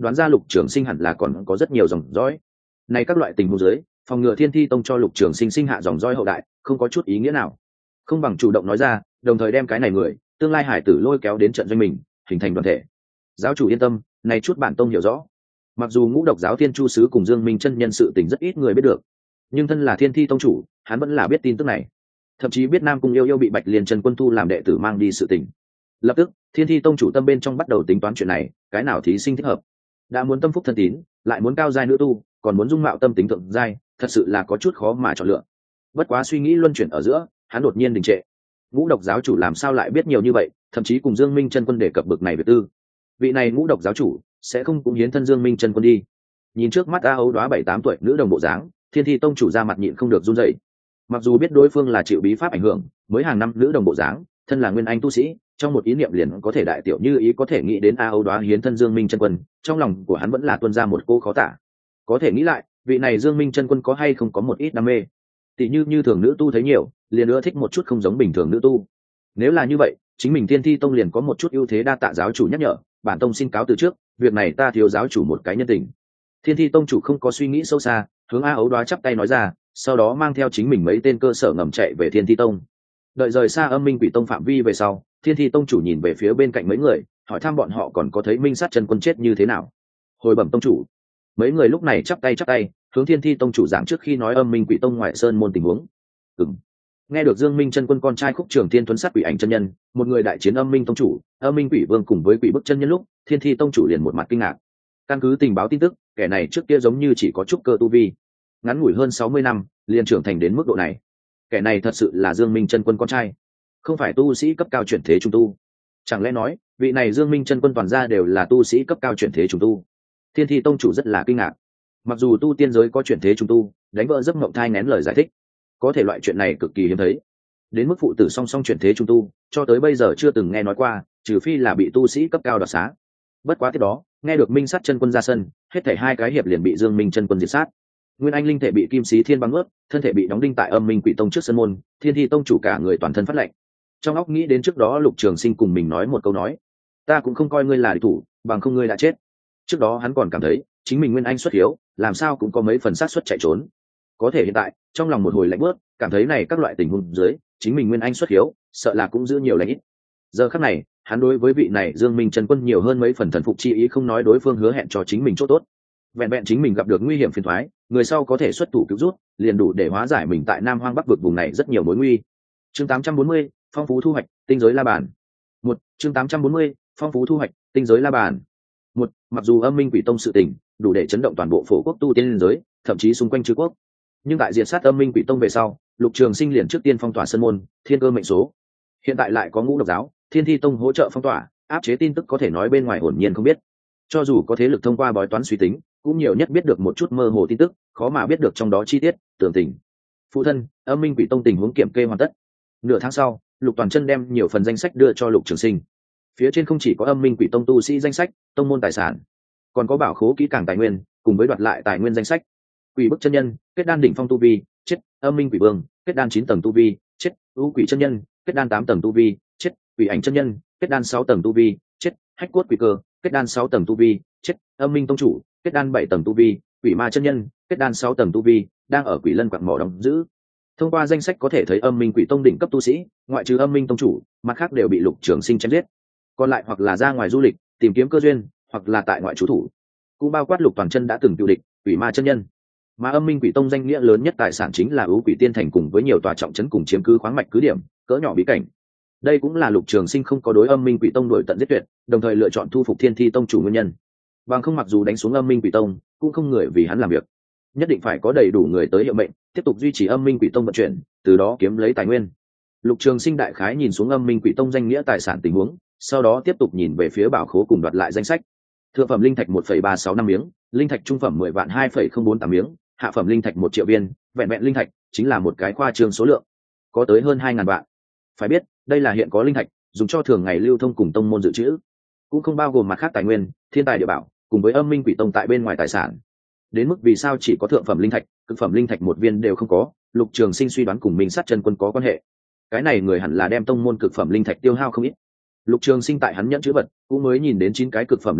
Speaker 1: đoán ra Lục Trường Sinh hẳn là còn có rất nhiều dòng dõi. Này các loại tình huống dưới, phòng ngừa Thiên Thi Tông cho Lục Trường Sinh sinh hạ dòng dõi hậu đại, không có chút ý nghĩa nào. Không bằng chủ động nói ra, đồng thời đem cái này người, tương lai hải tử lôi kéo đến trận doanh mình, hình thành đoàn thể. Giáo chủ yên tâm, này chút bản tông hiểu rõ. Mặc dù Ngũ Độc giáo Thiên Chu sứ cùng Dương Minh chân nhân sự tình rất ít người biết được, nhưng thân là Thiên Thi Tông chủ, hắn vẫn là biết tin tức này. Thậm chí biết Nam Cung Yêu Yêu bị Bạch Liên Chân Quân thu làm đệ tử mang đi sự tình. Lập tức, Thiên Thi Tông chủ tâm bên trong bắt đầu tính toán chuyện này, cái nào thí sinh thích hợp. Đã muốn tâm phúc thân tín, lại muốn cao giai nữ tu, còn muốn dung mạo tâm tính thượng giai, thật sự là có chút khó mà chọn lựa. Bất quá suy nghĩ luân chuyển ở giữa, hắn đột nhiên đình trệ. Ngũ Độc giáo chủ làm sao lại biết nhiều như vậy, thậm chí cùng Dương Minh chân quân đề cập bực này về tư. Vị này Ngũ Độc giáo chủ sẽ không cũng hiến thân Dương Minh chân quân đi. Nhìn trước mắt A Ấu Đóa bảy tám tuổi nữ đồng bộ dáng, Thiên Thi Tông chủ ra mặt nhịn không được run rẩy. Mặc dù biết đối phương là chịu bí pháp ảnh hưởng, mới hàng năm nữ đồng bộ dáng, thân là nguyên anh tu sĩ, trong một ý niệm liền có thể đại tiểu như ý có thể nghĩ đến A Ấu Đóa hiến thân Dương Minh chân quân, trong lòng của hắn vẫn là tuôn ra một cô khó tả. Có thể nghĩ lại, vị này Dương Minh chân quân có hay không có một ít đam mê, tỷ như như thường nữ tu thấy nhiều, liền ưa thích một chút không giống bình thường nữ tu. Nếu là như vậy, chính mình Thiên Thi Tông liền có một chút ưu thế, đa tạ giáo chủ nhắc nhở, bản tông xin cáo từ trước, việc này ta thiếu giáo chủ một cái nhân tình. Thiên Thi Tông chủ không có suy nghĩ sâu xa, hướng A Ấu Đóa chắp tay nói ra, sau đó mang theo chính mình mấy tên cơ sở ngầm chạy về Thiên Thi Tông. Đợi rời xa Âm Minh Quỷ Tông phạm vi về sau, Thiên Thi Tông chủ nhìn về phía bên cạnh mấy người, hỏi thăm bọn họ còn có thấy Minh Sát chân quân chết như thế nào. Hồi bẩm tông chủ. Mấy người lúc này chắp tay chắp tay, hướng Thiên Thi Tông chủ giảng trước khi nói Âm Minh Quỷ Tông ngoại sơn môn tình huống. Ừm. Nghe được Dương Minh chân quân con trai Khúc Trường Thiên tuấn sát quỷ ảnh chân nhân, một người đại chiến Âm Minh Tông chủ, Âm Minh Quỷ Vương cùng với Quỷ Bức chân nhân lúc, Thiên Thi Tông chủ liền một mặt kinh ngạc. Căn cứ tình báo tin tức, kẻ này trước kia giống như chỉ có chút cơ tu vi, ngắn ngủi hơn sáu mươi năm, liền trưởng thành đến mức độ này. Kẻ này thật sự là Dương Minh chân quân con trai, không phải tu sĩ cấp cao chuyển thế trùng tu. Chẳng lẽ nói, vị này Dương Minh chân quân toàn gia đều là tu sĩ cấp cao chuyển thế trùng tu? Thiên Thi Tông chủ rất là kinh ngạc. Mặc dù tu tiên giới có chuyển thế trùng tu, đánh vỡ giấc mộng thai nén lời giải thích, có thể loại chuyện này cực kỳ hiếm thấy. Đến mức phụ tử song song chuyển thế trùng tu, cho tới bây giờ chưa từng nghe nói qua, trừ phi là bị tu sĩ cấp cao đoạt xá. Bất quá tiếp đó, nghe được Minh Sát chân quân ra sân, hết thảy hai cái hiệp liền bị Dương Minh chân quân diệt sát. Nguyên anh linh thể bị Kim Sĩ Thiên băng ướt, thân thể bị đóng đinh tại Âm Minh Quỷ Tông trước sân môn, Thiên Thi Tông chủ cả người toàn thân phát lạnh. Trong óc nghĩ đến trước đó Lục Trường Sinh cùng mình nói một câu nói, ta cũng không coi ngươi là địch thủ, bằng không ngươi đã chết. Trước đó hắn còn cảm thấy chính mình nguyên anh xuất hiếu, làm sao cũng có mấy phần xác suất chạy trốn. Có thể hiện tại, trong lòng một hồi lạnh bước, cảm thấy này các loại tình huống dưới, chính mình nguyên anh xuất hiếu, sợ là cũng giữ nhiều lành ít. Giờ khắc này, hắn đối với vị này Dương Minh chân quân nhiều hơn mấy phần thần phục chi ý, không nói đối phương hứa hẹn cho chính mình chỗ tốt, vẹn vẹn chính mình gặp được nguy hiểm phiền toái, người sau có thể xuất thủ cứu rút, liền đủ để hóa giải mình tại Nam Hoang Bắc vực vùng này rất nhiều mối nguy. Chương tám trăm bốn mươi, phong phú thu hoạch, tinh giới la bàn. Một, chương tám trăm bốn mươi, phong phú thu hoạch, tinh giới la bàn. Một, mặc dù Âm Minh Quỷ Tông sự tình đủ để chấn động toàn bộ phổ quốc tu tiên giới, thậm chí xung quanh chư quốc, nhưng tại diệt sát Âm Minh Quỷ Tông về sau, Lục Trường Sinh liền trước tiên phong tỏa sơn môn, thiên cơ mệnh số. Hiện tại lại có Ngũ Độc giáo, Thiên Thi Tông hỗ trợ phong tỏa, áp chế tin tức có thể nói bên ngoài hồn nhiên không biết. Cho dù có thế lực thông qua bói toán suy tính, cũng nhiều nhất biết được một chút mơ hồ tin tức, khó mà biết được trong đó chi tiết tường tình. Phụ thân, Âm Minh Quỷ Tông tình huống kiểm kê hoàn tất. Nửa tháng sau, Lục Toàn Chân đem nhiều phần danh sách đưa cho Lục Trường Sinh. Phía trên không chỉ có Âm Minh Quỷ Tông tu sĩ danh sách, tông môn tài sản, còn có bảo khố kỹ càng tài nguyên, cùng với đoạt lại tài nguyên danh sách. Quỷ Bức chân nhân, kết đan đỉnh phong tu vi, chết. Âm Minh Quỷ Vương, kết đan chín tầng tu vi, chết. U Quỷ chân nhân, kết đan tám tầng tu vi, chết. Quỷ Ảnh chân nhân, kết đan sáu tầng tu vi, chết. Hách Cốt Quỷ Cơ, kết đan sáu tầng tu vi, chết. Âm Minh Tông chủ, kết đan bảy tầng tu vi, Quỷ Ma chân nhân, kết đan sáu tầng tu vi, đang ở Quỷ Lân quặng mỏ đóng giữ. Thông qua danh sách có thể thấy Âm Minh Quỷ Tông đỉnh cấp tu sĩ, ngoại trừ Âm Minh Tông chủ, mặt khác đều bị Lục Trường Sinh chém giết. Còn lại hoặc là ra ngoài du lịch, tìm kiếm cơ duyên, hoặc là tại ngoại trú thủ. Cũng bao quát Lục Toàn Chân đã từng tiêu địch, Quỷ Ma chân nhân. Mà Âm Minh Quỷ Tông danh nghĩa lớn nhất tài sản chính là Ưu Quỷ Tiên Thành cùng với nhiều tòa trọng trấn cùng chiếm cứ khoáng mạch cứ điểm, cỡ nhỏ bí cảnh. Đây cũng là Lục Trường Sinh không có đối Âm Minh Quỷ Tông đuổi tận giết tuyệt, đồng thời lựa chọn thu phục Thiên Thi Tông chủ nguyên nhân. Bằng không mặc dù đánh xuống Âm Minh Quỷ Tông, cũng không người vì hắn làm việc. Nhất định phải có đầy đủ người tới hiệu mệnh, tiếp tục duy trì Âm Minh Quỷ Tông vận chuyển, từ đó kiếm lấy tài nguyên. Lục Trường Sinh đại khái nhìn xuống Âm Minh Quỷ Tông danh nghĩa tài sản tình huống, sau đó tiếp tục nhìn về phía bảo khố cùng đoạt lại danh sách. Thượng phẩm linh thạch một phẩy ba sáu năm miếng, linh thạch trung phẩm mười vạn hai phẩy không bốn tám miếng, hạ phẩm linh thạch một triệu viên, vẹn vẹn linh thạch chính là một cái khoa trương số lượng, có tới hơn hai ngàn vạn. Phải biết, đây là hiện có linh thạch, dùng cho thường ngày lưu thông cùng tông môn dự trữ, cũng không bao gồm mặt khác tài nguyên, thiên tài địa bảo, cùng với Âm Minh Quỷ Tông tại bên ngoài tài sản. Đến mức vì sao chỉ có thượng phẩm linh thạch, cực phẩm linh thạch một viên đều không có, Lục Trường Sinh suy đoán cùng Minh Sát chân quân có quan hệ. Cái này người hẳn là đem tông môn cực phẩm linh thạch tiêu hao không ít. Lục Trường Sinh tại hắn nhẫn chữ vật, cũng mới nhìn đến chín cái cực phẩm linh thạch,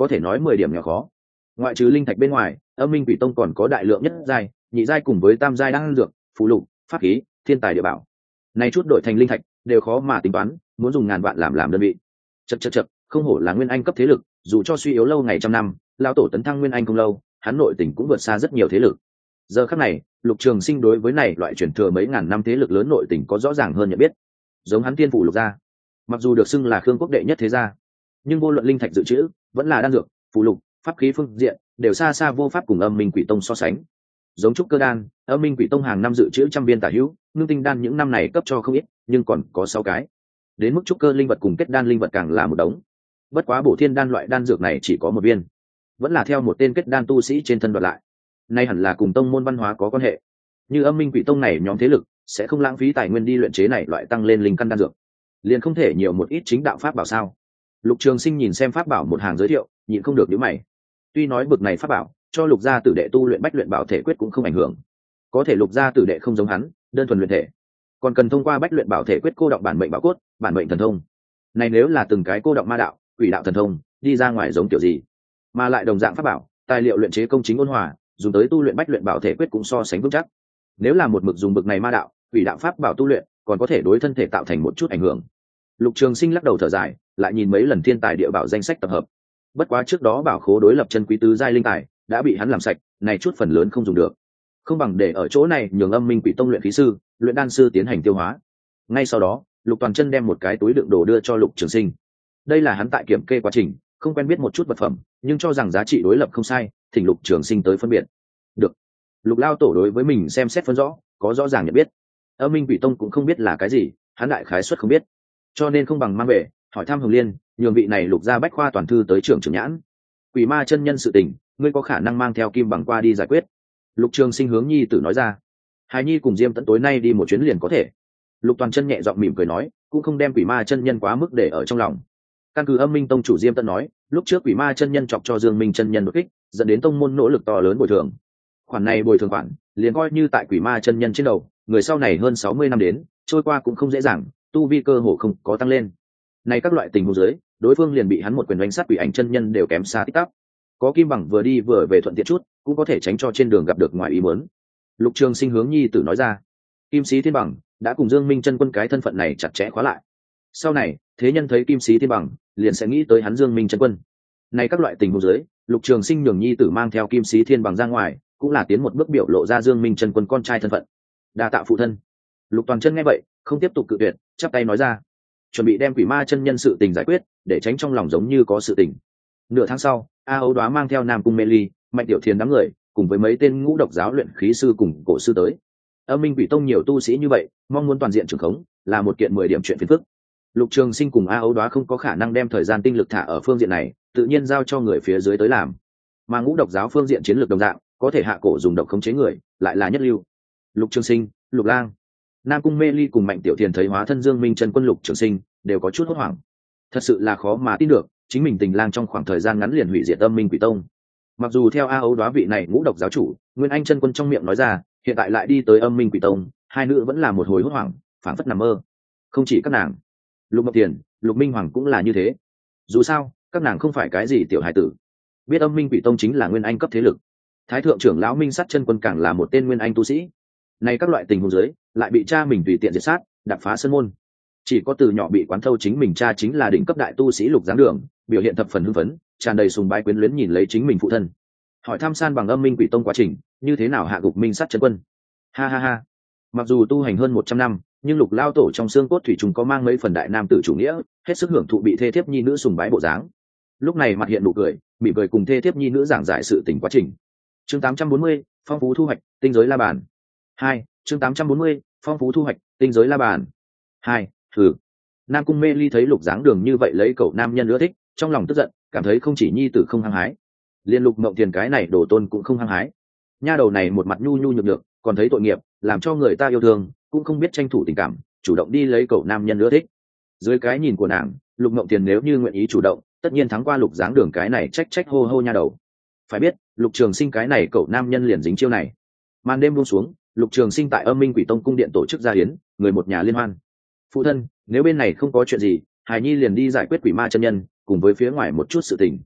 Speaker 1: có thể nói mười điểm nhỏ khó. Ngoại trừ linh thạch bên ngoài, Âm Minh Quỷ Tông còn có đại lượng nhất giai, nhị giai cùng với tam giai đan dược, phù lục, pháp khí, thiên tài địa bảo. Này chút đổi thành linh thạch đều khó mà tính toán, muốn dùng ngàn vạn làm làm đơn vị. Chậc chậc chậc, không hổ là nguyên anh cấp thế lực, dù cho suy yếu lâu ngày trăm năm, lão tổ tấn thăng nguyên anh không lâu, hắn nội tình cũng vượt xa rất nhiều thế lực. Giờ khắc này, Lục Trường Sinh đối với này loại truyền thừa mấy ngàn năm thế lực lớn nội tình có rõ ràng hơn nhận biết. Giống hắn tiên phủ Lục gia, mặc dù được xưng là Khương quốc đệ nhất thế gia, nhưng vô luận linh thạch dự trữ, vẫn là đan dược, phù lục, pháp khí phương diện, đều xa xa vô pháp cùng Âm Minh Quỷ Tông so sánh. Giống trúc cơ đan, Âm Minh Quỷ Tông hàng năm dự trữ trăm viên tả hữu, ngưng tinh đan những năm này cấp cho không ít, nhưng còn có sáu cái. Đến mức trúc cơ linh vật cùng kết đan linh vật càng là một đống. Bất quá bổ thiên đan loại đan dược này chỉ có một viên, vẫn là theo một tên kết đan tu sĩ trên thân đoạt lại. Nay hẳn là cùng tông môn văn hóa có quan hệ. Như Âm Minh Quỷ Tông này nhóm thế lực sẽ không lãng phí tài nguyên đi luyện chế này loại tăng lên linh căn đan dược, liền không thể nhiều một ít chính đạo pháp bảo sao? Lục Trường Sinh nhìn xem pháp bảo một hàng giới thiệu, nhịn không được nhíu mày. Tuy nói bực này pháp bảo cho Lục gia tử đệ tu luyện bách luyện bảo thể quyết cũng không ảnh hưởng, có thể Lục gia tử đệ không giống hắn, đơn thuần luyện thể, còn cần thông qua bách luyện bảo thể quyết cô động bản mệnh bảo cốt, bản mệnh thần thông. Này nếu là từng cái cô động ma đạo, quỷ đạo thần thông, đi ra ngoài giống kiểu gì? Mà lại đồng dạng pháp bảo, tài liệu luyện chế công chính ôn hòa, dùng tới tu luyện bách luyện bảo thể quyết cũng so sánh vững chắc. Nếu là một mực dùng bực này ma đạo, quỷ đạo pháp bảo tu luyện, còn có thể đối thân thể tạo thành một chút ảnh hưởng. Lục Trường Sinh lắc đầu thở dài, lại nhìn mấy lần thiên tài địa bảo danh sách tập hợp. Bất quá trước đó bảo khố đối lập chân quý tứ giai linh tài đã bị hắn làm sạch, này chút phần lớn không dùng được. Không bằng để ở chỗ này nhường Âm Minh Quỷ Tông luyện khí sư, luyện đan sư tiến hành tiêu hóa. Ngay sau đó, Lục Toàn Chân đem một cái túi đựng đồ đưa cho Lục Trường Sinh. Đây là hắn tại kiểm kê quá trình, không quen biết một chút vật phẩm, nhưng cho rằng giá trị đối lập không sai, thỉnh Lục Trường Sinh tới phân biệt. Được. Lục lao tổ đối với mình xem xét phân rõ, có rõ ràng nhận biết. Âm Minh Quỷ Tông cũng không biết là cái gì, hắn đại khái suất không biết, cho nên không bằng mang về hỏi thăm Hồng Liên, nhường vị này Lục gia bách khoa toàn thư tới trưởng trưởng nhãn. Quỷ ma chân nhân sự tình, ngươi có khả năng mang theo Kim Bằng qua đi giải quyết. Lục Trường Sinh hướng nhi tử nói ra. Hải nhi cùng Diêm Tẫn tối nay đi một chuyến liền có thể. Lục Toàn Chân nhẹ giọng mỉm cười nói, cũng không đem quỷ ma chân nhân quá mức để ở trong lòng. Căn cứ Âm Minh Tông chủ Diêm Tẫn nói, lúc trước quỷ ma chân nhân chọc cho Dương Minh chân nhân đột kích, dẫn đến tông môn nỗ lực to lớn bồi thường. Khoản này bồi thường khoản, liền coi như tại quỷ ma chân nhân trên đầu, người sau này hơn sáu mươi năm đến, trôi qua cũng không dễ dàng, tu vi cơ hồ không có tăng lên. Này các loại tình huống dưới, đối phương liền bị hắn một quyền đánh sát quỷ ảnh chân nhân đều kém xa tích tắp. Có Kim Bằng vừa đi vừa về thuận tiện chút, cũng có thể tránh cho trên đường gặp được ngoài ý muốn. Lục Trường Sinh hướng nhi tử nói ra. Kim Sĩ Thiên Bằng đã cùng Dương Minh chân quân cái thân phận này chặt chẽ khóa lại. Sau này, thế nhân thấy Kim Sĩ Thiên Bằng, liền sẽ nghĩ tới hắn Dương Minh chân quân. Này các loại tình huống dưới, Lục Trường Sinh nhường nhi tử mang theo Kim Sĩ Thiên Bằng ra ngoài, cũng là tiến một bước biểu lộ ra Dương Minh chân quân con trai thân phận. Đa tạ phụ thân. Lục Toàn Chân nghe vậy, không tiếp tục cự tuyệt, chắp tay nói ra, chuẩn bị đem quỷ ma chân nhân sự tình giải quyết, để tránh trong lòng giống như có sự tình. Nửa tháng sau, A Âu Đoá mang theo Nam Cung Mê Ly, Mạnh Tiểu Thiền đám người, cùng với mấy tên ngũ độc giáo luyện khí sư cùng cổ sư tới. Âm Minh Quỷ Tông nhiều tu sĩ như vậy, mong muốn toàn diện trưởng khống, là một kiện mười điểm chuyện phiền phức. Lục Trường Sinh cùng A Âu Đoá không có khả năng đem thời gian tinh lực thả ở phương diện này, tự nhiên giao cho người phía dưới tới làm. Mà ngũ độc giáo phương diện chiến lược đồng dạng, có thể hạ cổ dùng độc khống chế người, lại là nhất lưu. Lục Trường Sinh, Lục Lang, Nam Cung Mê Ly cùng Mạnh Tiểu Thiền thấy hóa thân Dương Minh chân quân Lục Trường Sinh, đều có chút hốt hoảng. Thật sự là khó mà tin được, chính mình Tình Lang trong khoảng thời gian ngắn liền hủy diệt Âm Minh Quỷ Tông. Mặc dù theo A Âu Đoá vị này ngũ độc giáo chủ, Nguyên Anh chân quân trong miệng nói ra, hiện tại lại đi tới Âm Minh Quỷ Tông, hai nữ vẫn là một hồi hốt hoảng, phảng phất nằm mơ. Không chỉ các nàng, Lục Mộc Tiền, Lục Minh Hoàng cũng là như thế. Dù sao, các nàng không phải cái gì tiểu hài tử, biết Âm Minh Quỷ Tông chính là Nguyên Anh cấp thế lực. Thái thượng trưởng lão Minh Sắt chân quân càng là một tên Nguyên Anh tu sĩ. Này các loại tình huống dưới, lại bị cha mình tùy tiện diệt sát, đập phá sân môn. Chỉ có từ nhỏ bị quán thâu chính mình cha chính là đỉnh cấp đại tu sĩ Lục Giáng Đường, biểu hiện thập phần hưng phấn, tràn đầy sùng bái quyến luyến nhìn lấy chính mình phụ thân. Hỏi thăm san bằng Âm Minh Quỷ Tông quá trình, như thế nào hạ gục Minh Sắt chân quân. Ha ha ha. Mặc dù tu hành hơn một trăm năm, nhưng Lục lao tổ trong xương cốt thủy trùng có mang mấy phần đại nam tử chủ nghĩa, hết sức hưởng thụ bị thê thiếp nhi nữ sùng bái bộ dáng. Lúc này mặt hiện nụ cười, bị cười cùng thê thiếp nhi nữ giảng giải sự tình quá trình. Chương tám trăm bốn mươi, phong phú thu hoạch, tinh giới la bàn. Hai, chương tám trăm bốn mươi, phong phú thu hoạch, tinh giới la bàn. Hai, thử. Nam Cung Mê Ly thấy Lục Giáng Đường như vậy lấy cậu nam nhân ưa thích, trong lòng tức giận, cảm thấy không chỉ nhi tử không hăng hái, liên Lục Mộng Tiền cái này đồ tôn cũng không hăng hái. Nha đầu này một mặt nhu nhu nhược nhược, còn thấy tội nghiệp, làm cho người ta yêu thương, cũng không biết tranh thủ tình cảm, chủ động đi lấy cậu nam nhân ưa thích. Dưới cái nhìn của nàng, Lục Mộng Tiền nếu như nguyện ý chủ động, tất nhiên thắng qua Lục Giáng Đường cái này trách trách hô hô nha đầu. Phải biết, Lục Trường Sinh cái này cậu nam nhân liền dính chiêu này. Màn đêm buông xuống, Lục Trường Sinh tại Âm Minh Quỷ Tông cung điện tổ chức gia hiến, người một nhà liên hoan. Phụ thân, nếu bên này không có chuyện gì, Hải Nhi liền đi giải quyết quỷ ma chân nhân, cùng với phía ngoài một chút sự tình.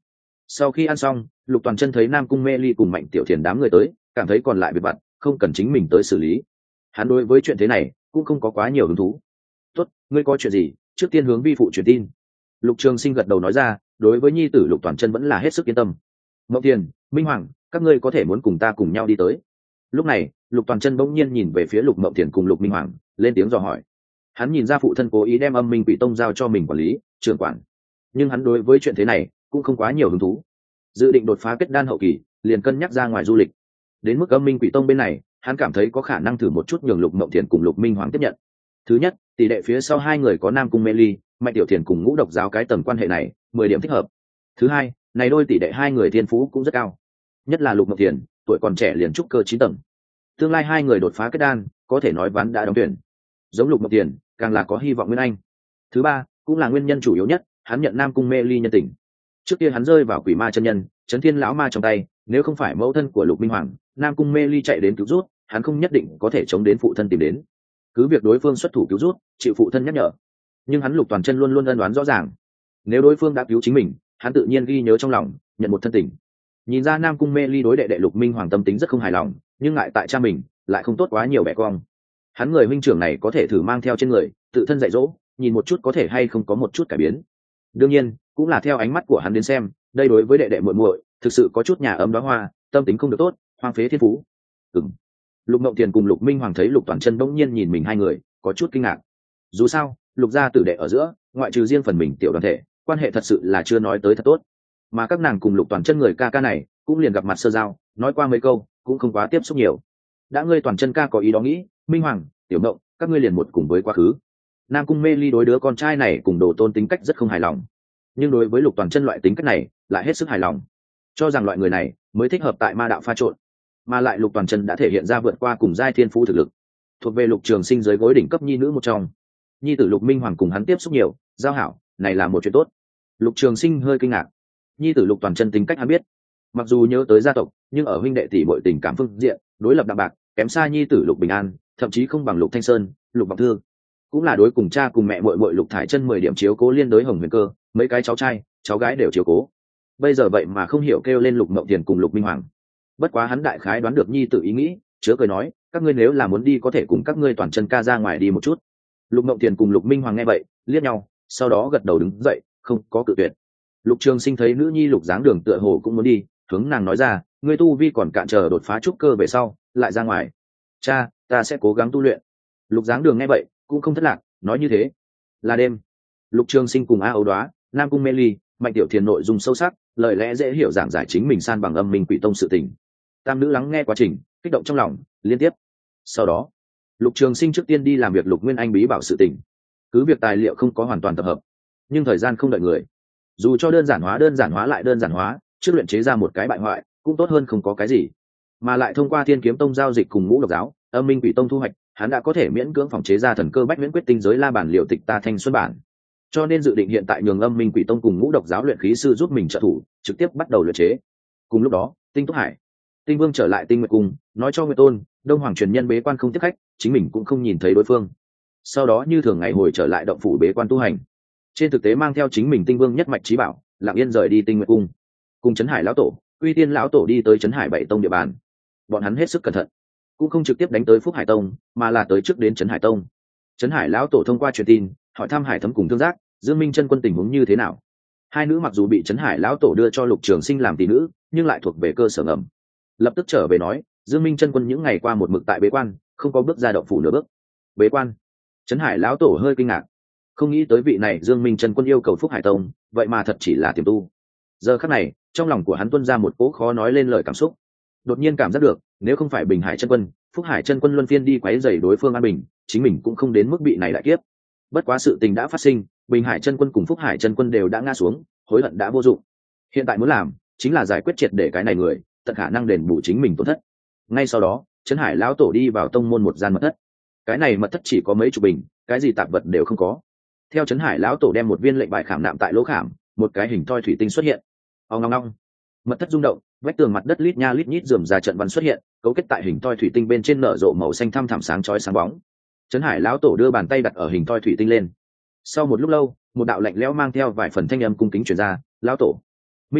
Speaker 1: Sau khi ăn xong, Lục Toàn Chân thấy Nam Cung Mê Ly cùng Mạnh Tiểu Thiền đám người tới, cảm thấy còn lại việc vặt không cần chính mình tới xử lý. Hắn đối với chuyện thế này cũng không có quá nhiều hứng thú. Tốt, ngươi có chuyện gì trước tiên hướng vi phụ truyền tin. Lục Trường Sinh gật đầu nói ra, đối với nhi tử Lục Toàn Chân vẫn là hết sức yên tâm. Ngọc Thiền, Minh Hoàng, các ngươi có thể muốn cùng ta cùng nhau đi tới. Lúc này Lục Toàn Chân bỗng nhiên nhìn về phía Lục Mộng Thiền cùng Lục Minh Hoàng, lên tiếng dò hỏi. Hắn nhìn ra phụ thân cố ý đem Âm Minh Quỷ Tông giao cho mình quản lý, trưởng quản, nhưng hắn đối với chuyện thế này cũng không quá nhiều hứng thú. Dự định đột phá kết đan hậu kỳ, liền cân nhắc ra ngoài du lịch. Đến mức Âm Minh Quỷ Tông bên này, hắn cảm thấy có khả năng thử một chút nhường Lục Mộng Thiền cùng Lục Minh Hoàng tiếp nhận. Thứ nhất, tỷ lệ phía sau hai người có Nam Cung Mê Ly, Mạnh Tiểu Thiền cùng Ngũ Độc Giáo cái tầng quan hệ này, mười điểm thích hợp. Thứ hai, này đôi tỷ lệ hai người thiên phú cũng rất cao, nhất là Lục Mộng Thiền, tuổi còn trẻ liền trúc cơ chín tầng. Tương lai hai người đột phá kết đan, có thể nói ván đã đóng tuyển. Giống Lục Mộng Thiền, càng là có hy vọng nguyên anh. Thứ ba, cũng là nguyên nhân chủ yếu nhất, hắn nhận Nam Cung Mê Ly nhân tình. Trước kia hắn rơi vào Quỷ Ma chân nhân, Chấn Thiên lão ma trong tay, nếu không phải mẫu thân của Lục Minh Hoàng, Nam Cung Mê Ly chạy đến cứu rút, hắn không nhất định có thể chống đến phụ thân tìm đến. Cứ việc đối phương xuất thủ cứu rút, chịu phụ thân nhắc nhở, nhưng hắn Lục Toàn Chân luôn luôn ân đoán rõ ràng. Nếu đối phương đã cứu chính mình, hắn tự nhiên ghi nhớ trong lòng, nhận một thân tình. Nhìn ra Nam Cung Mê Ly đối đệ đệ Lục Minh Hoàng tâm tính rất không hài lòng, nhưng ngại tại cha mình lại không tốt quá nhiều bẻ cong. Hắn người huynh trưởng này có thể thử mang theo trên người, tự thân dạy dỗ, nhìn một chút có thể hay không có một chút cải biến. Đương nhiên, cũng là theo ánh mắt của hắn đến xem, đây đối với đệ đệ muội muội, thực sự có chút nhà ấm đóa hoa, tâm tính không được tốt, hoang phế thiên phú. Ừm. Lục Mộng Tiền cùng Lục Minh Hoàng thấy Lục Toàn Chân bỗng nhiên nhìn mình hai người, có chút kinh ngạc. Dù sao, Lục gia tử đệ ở giữa, ngoại trừ riêng phần mình tiểu đoàn thể, quan hệ thật sự là chưa nói tới thật tốt. Mà các nàng cùng Lục Toàn Chân người ca ca này, cũng liền gặp mặt sơ giao, nói qua mấy câu, cũng không quá tiếp xúc nhiều. Đã ngươi Toàn Chân ca có ý đó nghĩ, Minh Hoàng, Tiểu Mộng, các ngươi liền một cùng với quá khứ. Nam Cung Mê Ly đối đứa con trai này cùng Đồ Tôn tính cách rất không hài lòng, nhưng đối với Lục Toàn Chân loại tính cách này, lại hết sức hài lòng, cho rằng loại người này mới thích hợp tại ma đạo pha trộn. Mà lại Lục Toàn Chân đã thể hiện ra vượt qua cùng giai thiên phú thực lực, thuộc về Lục Trường Sinh dưới gối đỉnh cấp nhi nữ một trong. Nhi tử Lục Minh Hoàng cùng hắn tiếp xúc nhiều, giao hảo, này là một chuyện tốt. Lục Trường Sinh hơi kinh ngạc. Nhi tử Lục Toàn Chân tính cách hắn biết, mặc dù nhớ tới gia tộc, nhưng ở huynh đệ tỷ muội tình cảm phương diện, đối lập đạm bạc, kém xa nhi tử Lục Bình An, thậm chí không bằng Lục Thanh Sơn, Lục Bạc Thương. Cũng là đối cùng cha cùng mẹ muội muội Lục Thải Chân mười điểm chiếu cố liên đối Hồng Huyền Cơ, mấy cái cháu trai, cháu gái đều chiếu cố. Bây giờ vậy mà không hiểu kêu lên Lục Mộng Tiền cùng Lục Minh Hoàng. Bất quá hắn đại khái đoán được nhi tử ý nghĩ, chứa cười nói, các ngươi nếu là muốn đi có thể cùng các ngươi Toàn Chân ca ra ngoài đi một chút. Lục Mộng Tiền cùng Lục Minh Hoàng nghe vậy, liếc nhau, sau đó gật đầu đứng dậy, không có cự tuyệt. Lục Trường Sinh thấy nữ nhi Lục Giáng Đường tựa hồ cũng muốn đi, hướng nàng nói ra, ngươi tu vi còn cạn, chờ đột phá trúc cơ về sau, lại ra ngoài. Cha, ta sẽ cố gắng tu luyện. Lục Giáng Đường nghe vậy, cũng không thất lạc, nói như thế. Là đêm, Lục Trường Sinh cùng A Ấu Đoá, Nam Cung Mê Ly, Mạnh Tiểu Thiền nội dung sâu sắc, lời lẽ dễ hiểu giảng giải chính mình san bằng Âm Minh Quỷ Tông sự tình. Tam nữ lắng nghe quá trình, kích động trong lòng, liên tiếp. Sau đó, Lục Trường Sinh trước tiên đi làm việc Lục Nguyên Anh bí bảo sự tình. Cứ việc tài liệu không có hoàn toàn tập hợp, nhưng thời gian không đợi người. Dù cho đơn giản hóa đơn giản hóa lại đơn giản hóa, trước luyện chế ra một cái bại hoại, cũng tốt hơn không có cái gì. Mà lại thông qua Thiên Kiếm Tông giao dịch cùng Ngũ Độc Giáo, Âm Minh Quỷ Tông thu hoạch, hắn đã có thể miễn cưỡng phòng chế ra thần cơ bách miễn quyết tinh giới la bản liệu tịch ta thanh xuân bản. Cho nên dự định hiện tại nhường Âm Minh Quỷ Tông cùng Ngũ Độc Giáo luyện khí sư giúp mình trợ thủ, trực tiếp bắt đầu luyện chế. Cùng lúc đó, Tinh Túc Hải, Tinh Vương trở lại Tinh Nguyệt Cung, nói cho Nguyệt Tôn, Đông Hoàng truyền nhân bế quan không tiếp khách, chính mình cũng không nhìn thấy đối phương. Sau đó như thường ngày hồi trở lại động phủ bế quan tu hành. Trên thực tế mang theo chính mình Tinh Vương nhất mạch chí bảo, lặng yên rời đi Tinh Nguyệt Cung, cùng Trấn Hải lão tổ, Uy Tiên lão tổ đi tới Trấn Hải Bảy Tông địa bàn. Bọn hắn hết sức cẩn thận, cũng không trực tiếp đánh tới Phúc Hải Tông, mà là tới trước đến Trấn Hải Tông. Trấn Hải lão tổ thông qua truyền tin, hỏi thăm Hải Thấm cùng Thương Giác, Dương Minh Chân Quân tình huống như thế nào. Hai nữ mặc dù bị Trấn Hải lão tổ đưa cho Lục Trường Sinh làm tỷ nữ, nhưng lại thuộc về cơ sở ngầm. Lập tức trở về nói, Dương Minh Chân Quân những ngày qua một mực tại bế quan, không có bước ra động phủ nửa bước. Bế quan? Trấn Hải lão tổ hơi kinh ngạc, không nghĩ tới vị này Dương Minh Chân Quân yêu cầu Phúc Hải Tông, vậy mà thật chỉ là tiềm tu. Giờ khắc này, trong lòng của hắn tuôn ra một cỗ khó nói lên lời cảm xúc. Đột nhiên cảm giác được, nếu không phải Bình Hải Chân Quân, Phúc Hải Chân Quân luân phiên đi quấy rầy đối phương an bình, chính mình cũng không đến mức bị này đại kiếp. Bất quá sự tình đã phát sinh, Bình Hải Chân Quân cùng Phúc Hải Chân Quân đều đã ngã xuống, hối hận đã vô dụng. Hiện tại muốn làm, chính là giải quyết triệt để cái này người, tận khả năng đền bù chính mình tổn thất. Ngay sau đó, Trấn Hải lão tổ đi vào tông môn một gian mật thất. Cái này mật thất chỉ có mấy chục bình, cái gì tạp vật đều không có. Theo Trấn Hải lão tổ đem một viên lệnh bài khảm nạm tại lỗ khảm, một cái hình thoi thủy tinh xuất hiện. Ong ong ong. Mật thất rung động, vách tường mặt đất lít nha lít nhít rườm rà trận văn xuất hiện, cấu kết tại hình thoi thủy tinh bên trên nở rộ màu xanh thăm thẳm sáng chói sáng bóng. Trấn Hải lão tổ đưa bàn tay đặt ở hình thoi thủy tinh lên. Sau một lúc lâu, một đạo lạnh lẽo mang theo vài phần thanh âm cung kính truyền ra, "Lão tổ." "Minh Hải,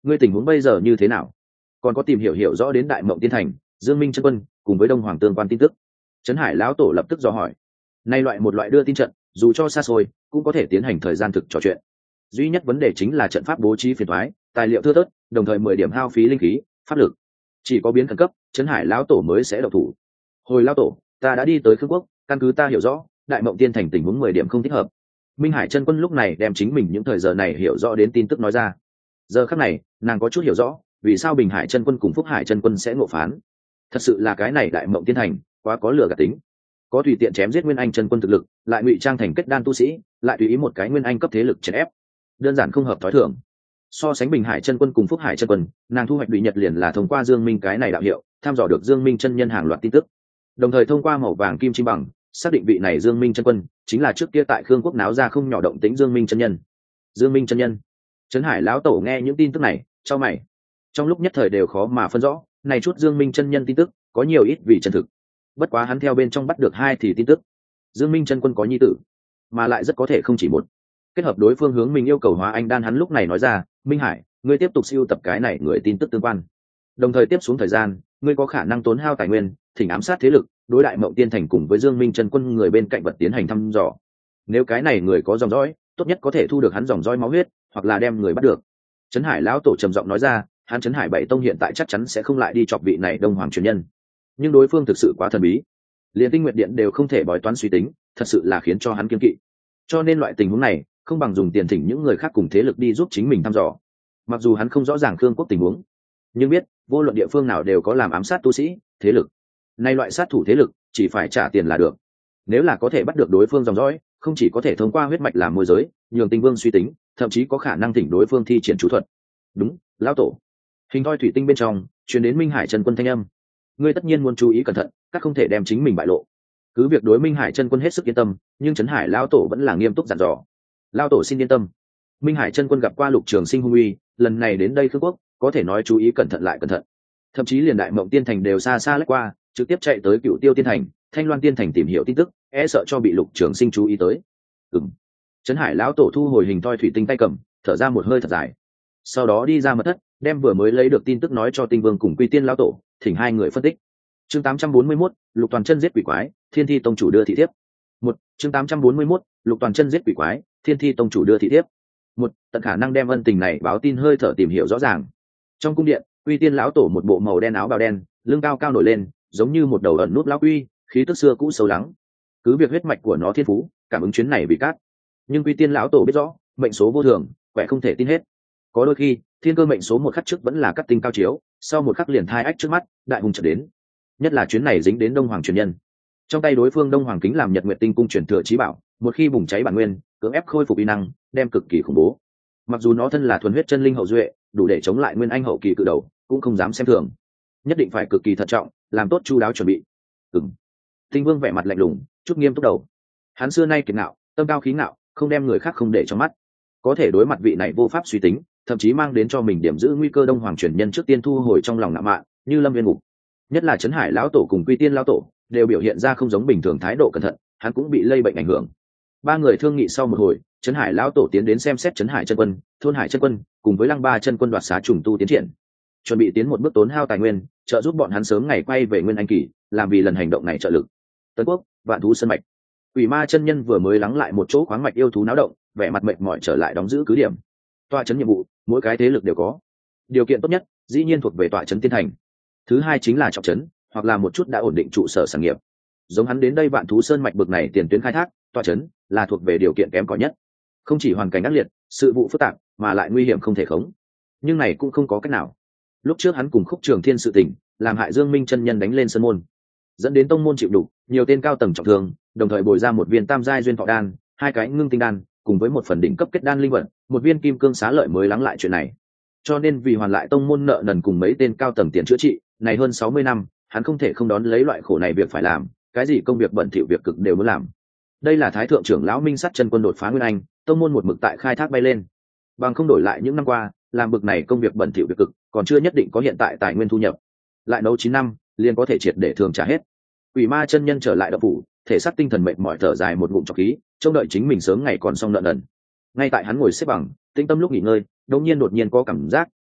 Speaker 1: ngươi tình huống bây giờ như thế nào? Còn có tìm hiểu hiểu rõ đến Đại Mộng Tiên Thành, Dương Minh chân quân cùng với Đông Hoàng tương quan tin tức. Trấn Hải lão tổ lập tức dò hỏi. Nay loại một loại đưa tin trận, dù cho xa xôi, cũng có thể tiến hành thời gian thực trò chuyện. Duy nhất vấn đề chính là trận pháp bố trí phiền toái, tài liệu thưa thớt, đồng thời mười điểm hao phí linh khí, pháp lực. Chỉ có biến khẩn cấp, Trấn Hải lão tổ mới sẽ động thủ. Hồi lão tổ, ta đã đi tới Khương Quốc, căn cứ ta hiểu rõ, Đại Mộng Tiên Thành tình huống mười điểm không thích hợp. Minh Hải chân quân lúc này đem chính mình những thời giờ này hiểu rõ đến tin tức nói ra. Giờ khắc này, nàng có chút hiểu rõ, vì sao Bình Hải chân quân cùng Phúc Hải chân quân sẽ ngộ phán. Thật sự là cái này Đại Mộng Tiên Thành quá có lừa gạt tính, có tùy tiện chém giết Nguyên Anh chân quân thực lực, lại ngụy trang thành kết đan tu sĩ, lại tùy ý một cái Nguyên Anh cấp thế lực chèn ép, đơn giản không hợp thói thường. So sánh Bình Hải chân quân cùng Phúc Hải chân quân, nàng thu hoạch Lụy Nhật liền là thông qua Dương Minh cái này đạo hiệu, tham dò được Dương Minh chân nhân hàng loạt tin tức, đồng thời thông qua màu vàng kim chim bằng xác định vị này Dương Minh chân quân chính là trước kia tại Khương Quốc náo ra không nhỏ động tĩnh Dương Minh chân nhân. Dương Minh chân nhân. Trấn Hải lão tổ nghe những tin tức này, cho mày, trong lúc nhất thời đều khó mà phân rõ, này chút Dương Minh chân nhân tin tức có nhiều ít vì chân thực. Bất quá hắn theo bên trong bắt được hai thì tin tức. Dương Minh chân quân có nhi tử, mà lại rất có thể không chỉ một. Kết hợp đối phương hướng mình yêu cầu hóa anh đan, hắn lúc này nói ra, Minh Hải, ngươi tiếp tục siêu tập cái này người tin tức tương quan. Đồng thời tiếp xuống thời gian, ngươi có khả năng tốn hao tài nguyên, thỉnh ám sát thế lực, đối Đại Mộng Tiên Thành cùng với Dương Minh chân quân người bên cạnh vật tiến hành thăm dò. Nếu cái này người có dòng dõi, tốt nhất có thể thu được hắn dòng dõi máu huyết, hoặc là đem người bắt được. Trấn Hải lão tổ trầm giọng nói ra, hắn Trấn Hải Bảy Tông hiện tại chắc chắn sẽ không lại đi chọc vị này Đông Hoàng truyền nhân, nhưng đối phương thực sự quá thần bí, liền Tinh Nguyệt Điện đều không thể bói toán suy tính, thật sự là khiến cho hắn kiêng kỵ. Cho nên loại tình huống này, không bằng dùng tiền thỉnh những người khác cùng thế lực đi giúp chính mình thăm dò. Mặc dù hắn không rõ ràng Khương Quốc tình huống, nhưng biết vô luận địa phương nào đều có làm ám sát tu sĩ, thế lực. Nay loại sát thủ thế lực chỉ phải trả tiền là được. Nếu là có thể bắt được đối phương dòng dõi, không chỉ có thể thông qua huyết mạch làm môi giới, nhường Tinh Vương suy tính, thậm chí có khả năng thỉnh đối phương thi triển chú thuật. Đúng, lão tổ. Hình thoi thủy tinh bên trong truyền đến Minh Hải chân quân thanh âm. Ngươi tất nhiên muốn chú ý cẩn thận, các không thể đem chính mình bại lộ. Cứ việc đối Minh Hải chân quân hết sức yên tâm, nhưng Trấn Hải lão tổ vẫn là nghiêm túc dặn dò. Lão tổ xin yên tâm. Minh Hải chân quân gặp qua Lục Trường Sinh hung uy, lần này đến đây Khương Quốc, có thể nói chú ý cẩn thận lại cẩn thận. Thậm chí liền Đại Mộng Tiên Thành đều xa xa lách qua, trực tiếp chạy tới Cựu Tiêu Tiên Thành, Thanh Loan Tiên Thành tìm hiểu tin tức, e sợ cho bị Lục Trường Sinh chú ý tới. Ừm. Trấn Hải lão tổ thu hồi hình thoi thủy tinh tay cầm, thở ra một hơi thật dài. Sau đó đi ra mật thất, đem vừa mới lấy được tin tức nói cho Tinh Vương cùng Quy Tiên lão tổ, thỉnh hai người phân tích. Chương tám trăm bốn mươi mốt, Lục Toàn Chân giết quỷ quái, Thiên Thi tông chủ đưa thị thiếp. Một, chương tám trăm bốn mươi mốt, Lục Toàn Chân giết quỷ quái, Thiên Thi tông chủ đưa thị thiếp. Một, tận khả năng đem ân tình này báo tin hơi thở tìm hiểu rõ ràng. Trong cung điện, Quy Tiên lão tổ một bộ màu đen áo bào đen, lưng cao cao nổi lên, giống như một đầu ẩn nút lão quy, khí tức xưa cũ sâu lắng. Cứ việc huyết mạch của nó thiên phú, cảm ứng chuyến này bị cắt, nhưng Quy Tiên lão tổ biết rõ, mệnh số vô thường, quẻ không thể tin hết. Có đôi khi, thiên cơ mệnh số một khắc trước vẫn là cắt tinh cao chiếu, sau một khắc liền thai ách trước mắt, đại hùng trở đến. Nhất là chuyến này dính đến Đông Hoàng truyền nhân. Trong tay đối phương Đông Hoàng kính làm Nhật Nguyệt Tinh cung truyền thừa chí bảo, một khi bùng cháy bản nguyên, cưỡng ép khôi phục uy năng, đem cực kỳ khủng bố. Mặc dù nó thân là thuần huyết chân linh hậu duệ, đủ để chống lại Nguyên Anh hậu kỳ cự đầu, cũng không dám xem thường. Nhất định phải cực kỳ thận trọng, làm tốt chu đáo chuẩn bị. Ừm. Tinh Vương vẻ mặt lạnh lùng, chút nghiêm túc đầu. Hắn xưa nay kiệt ngạo, tâm cao khí ngạo, không đem người khác không để trong mắt. Có thể đối mặt vị này vô pháp suy tính, thậm chí mang đến cho mình điểm giữ nguy cơ Đông Hoàng truyền nhân trước tiên thu hồi trong lòng ngạo mạn, như lâm viên ngục. Nhất là Trấn Hải lão tổ cùng Quy Tiên lão tổ đều biểu hiện ra không giống bình thường thái độ cẩn thận, hắn cũng bị lây bệnh ảnh hưởng. Ba người thương nghị sau một hồi, Trấn Hải lão tổ tiến đến xem xét Trấn Hải chân quân, Thôn Hải chân quân cùng với Lăng Ba chân quân đoạt xá trùng tu tiến triển, chuẩn bị tiến một bước tốn hao tài nguyên, trợ giúp bọn hắn sớm ngày quay về Nguyên Anh kỳ, làm vì lần hành động này trợ lực. Tấn Quốc, Vạn Thú Sơn mạch. Quỷ Ma chân nhân vừa mới lắng lại một chỗ khoáng mạch yêu thú náo động, vẻ mặt mệt mỏi trở lại đóng giữ cứ điểm. Tọa trấn nhiệm vụ, mỗi cái thế lực đều có. Điều kiện tốt nhất, dĩ nhiên thuộc về tọa trấn tiên thành. Thứ hai chính là trọng trấn, hoặc là một chút đã ổn định trụ sở sản nghiệp. Giống hắn đến đây Vạn Thú Sơn mạch bực này tiền tuyến khai thác, tọa trấn là thuộc về điều kiện kém cỏi nhất. Không chỉ hoàn cảnh ác liệt, sự vụ phức tạp, mà lại nguy hiểm không thể khống. Nhưng này cũng không có cách nào. Lúc trước hắn cùng Khúc Trường Thiên sự tình, làm hại Dương Minh chân nhân đánh lên sơn môn, dẫn đến tông môn chịu đủ, nhiều tên cao tầng trọng thương, đồng thời bồi ra một viên tam giai duyên thọ đan, hai cái ngưng tinh đan, cùng với một phần đỉnh cấp kết đan linh vật, một viên kim cương xá lợi mới lắng lại chuyện này. Cho nên vì hoàn lại tông môn nợ nần cùng mấy tên cao tầng tiền chữa trị, này hơn sáu mươi năm, hắn không thể không đón lấy loại khổ này việc phải làm, cái gì công việc bận thỉu việc cực đều muốn làm. Đây là Thái thượng trưởng lão Minh Sắt chân quân đột phá Nguyên Anh, tông môn một mực tại khai thác bay lên. Bằng không đổi lại những năm qua, làm bực này công việc bận thỉu việc cực, còn chưa nhất định có hiện tại tài nguyên thu nhập. Lại nấu chín năm, liền có thể triệt để thường trả hết. Quỷ Ma chân nhân trở lại đạo phủ, thể xác tinh thần mệt mỏi thở dài một ngụm trọc khí, trông đợi chính mình sớm ngày còn xong nợ nần. Ngay tại hắn ngồi xếp bằng, tĩnh tâm lúc nghỉ ngơi, đột nhiên đột nhiên có cảm giác,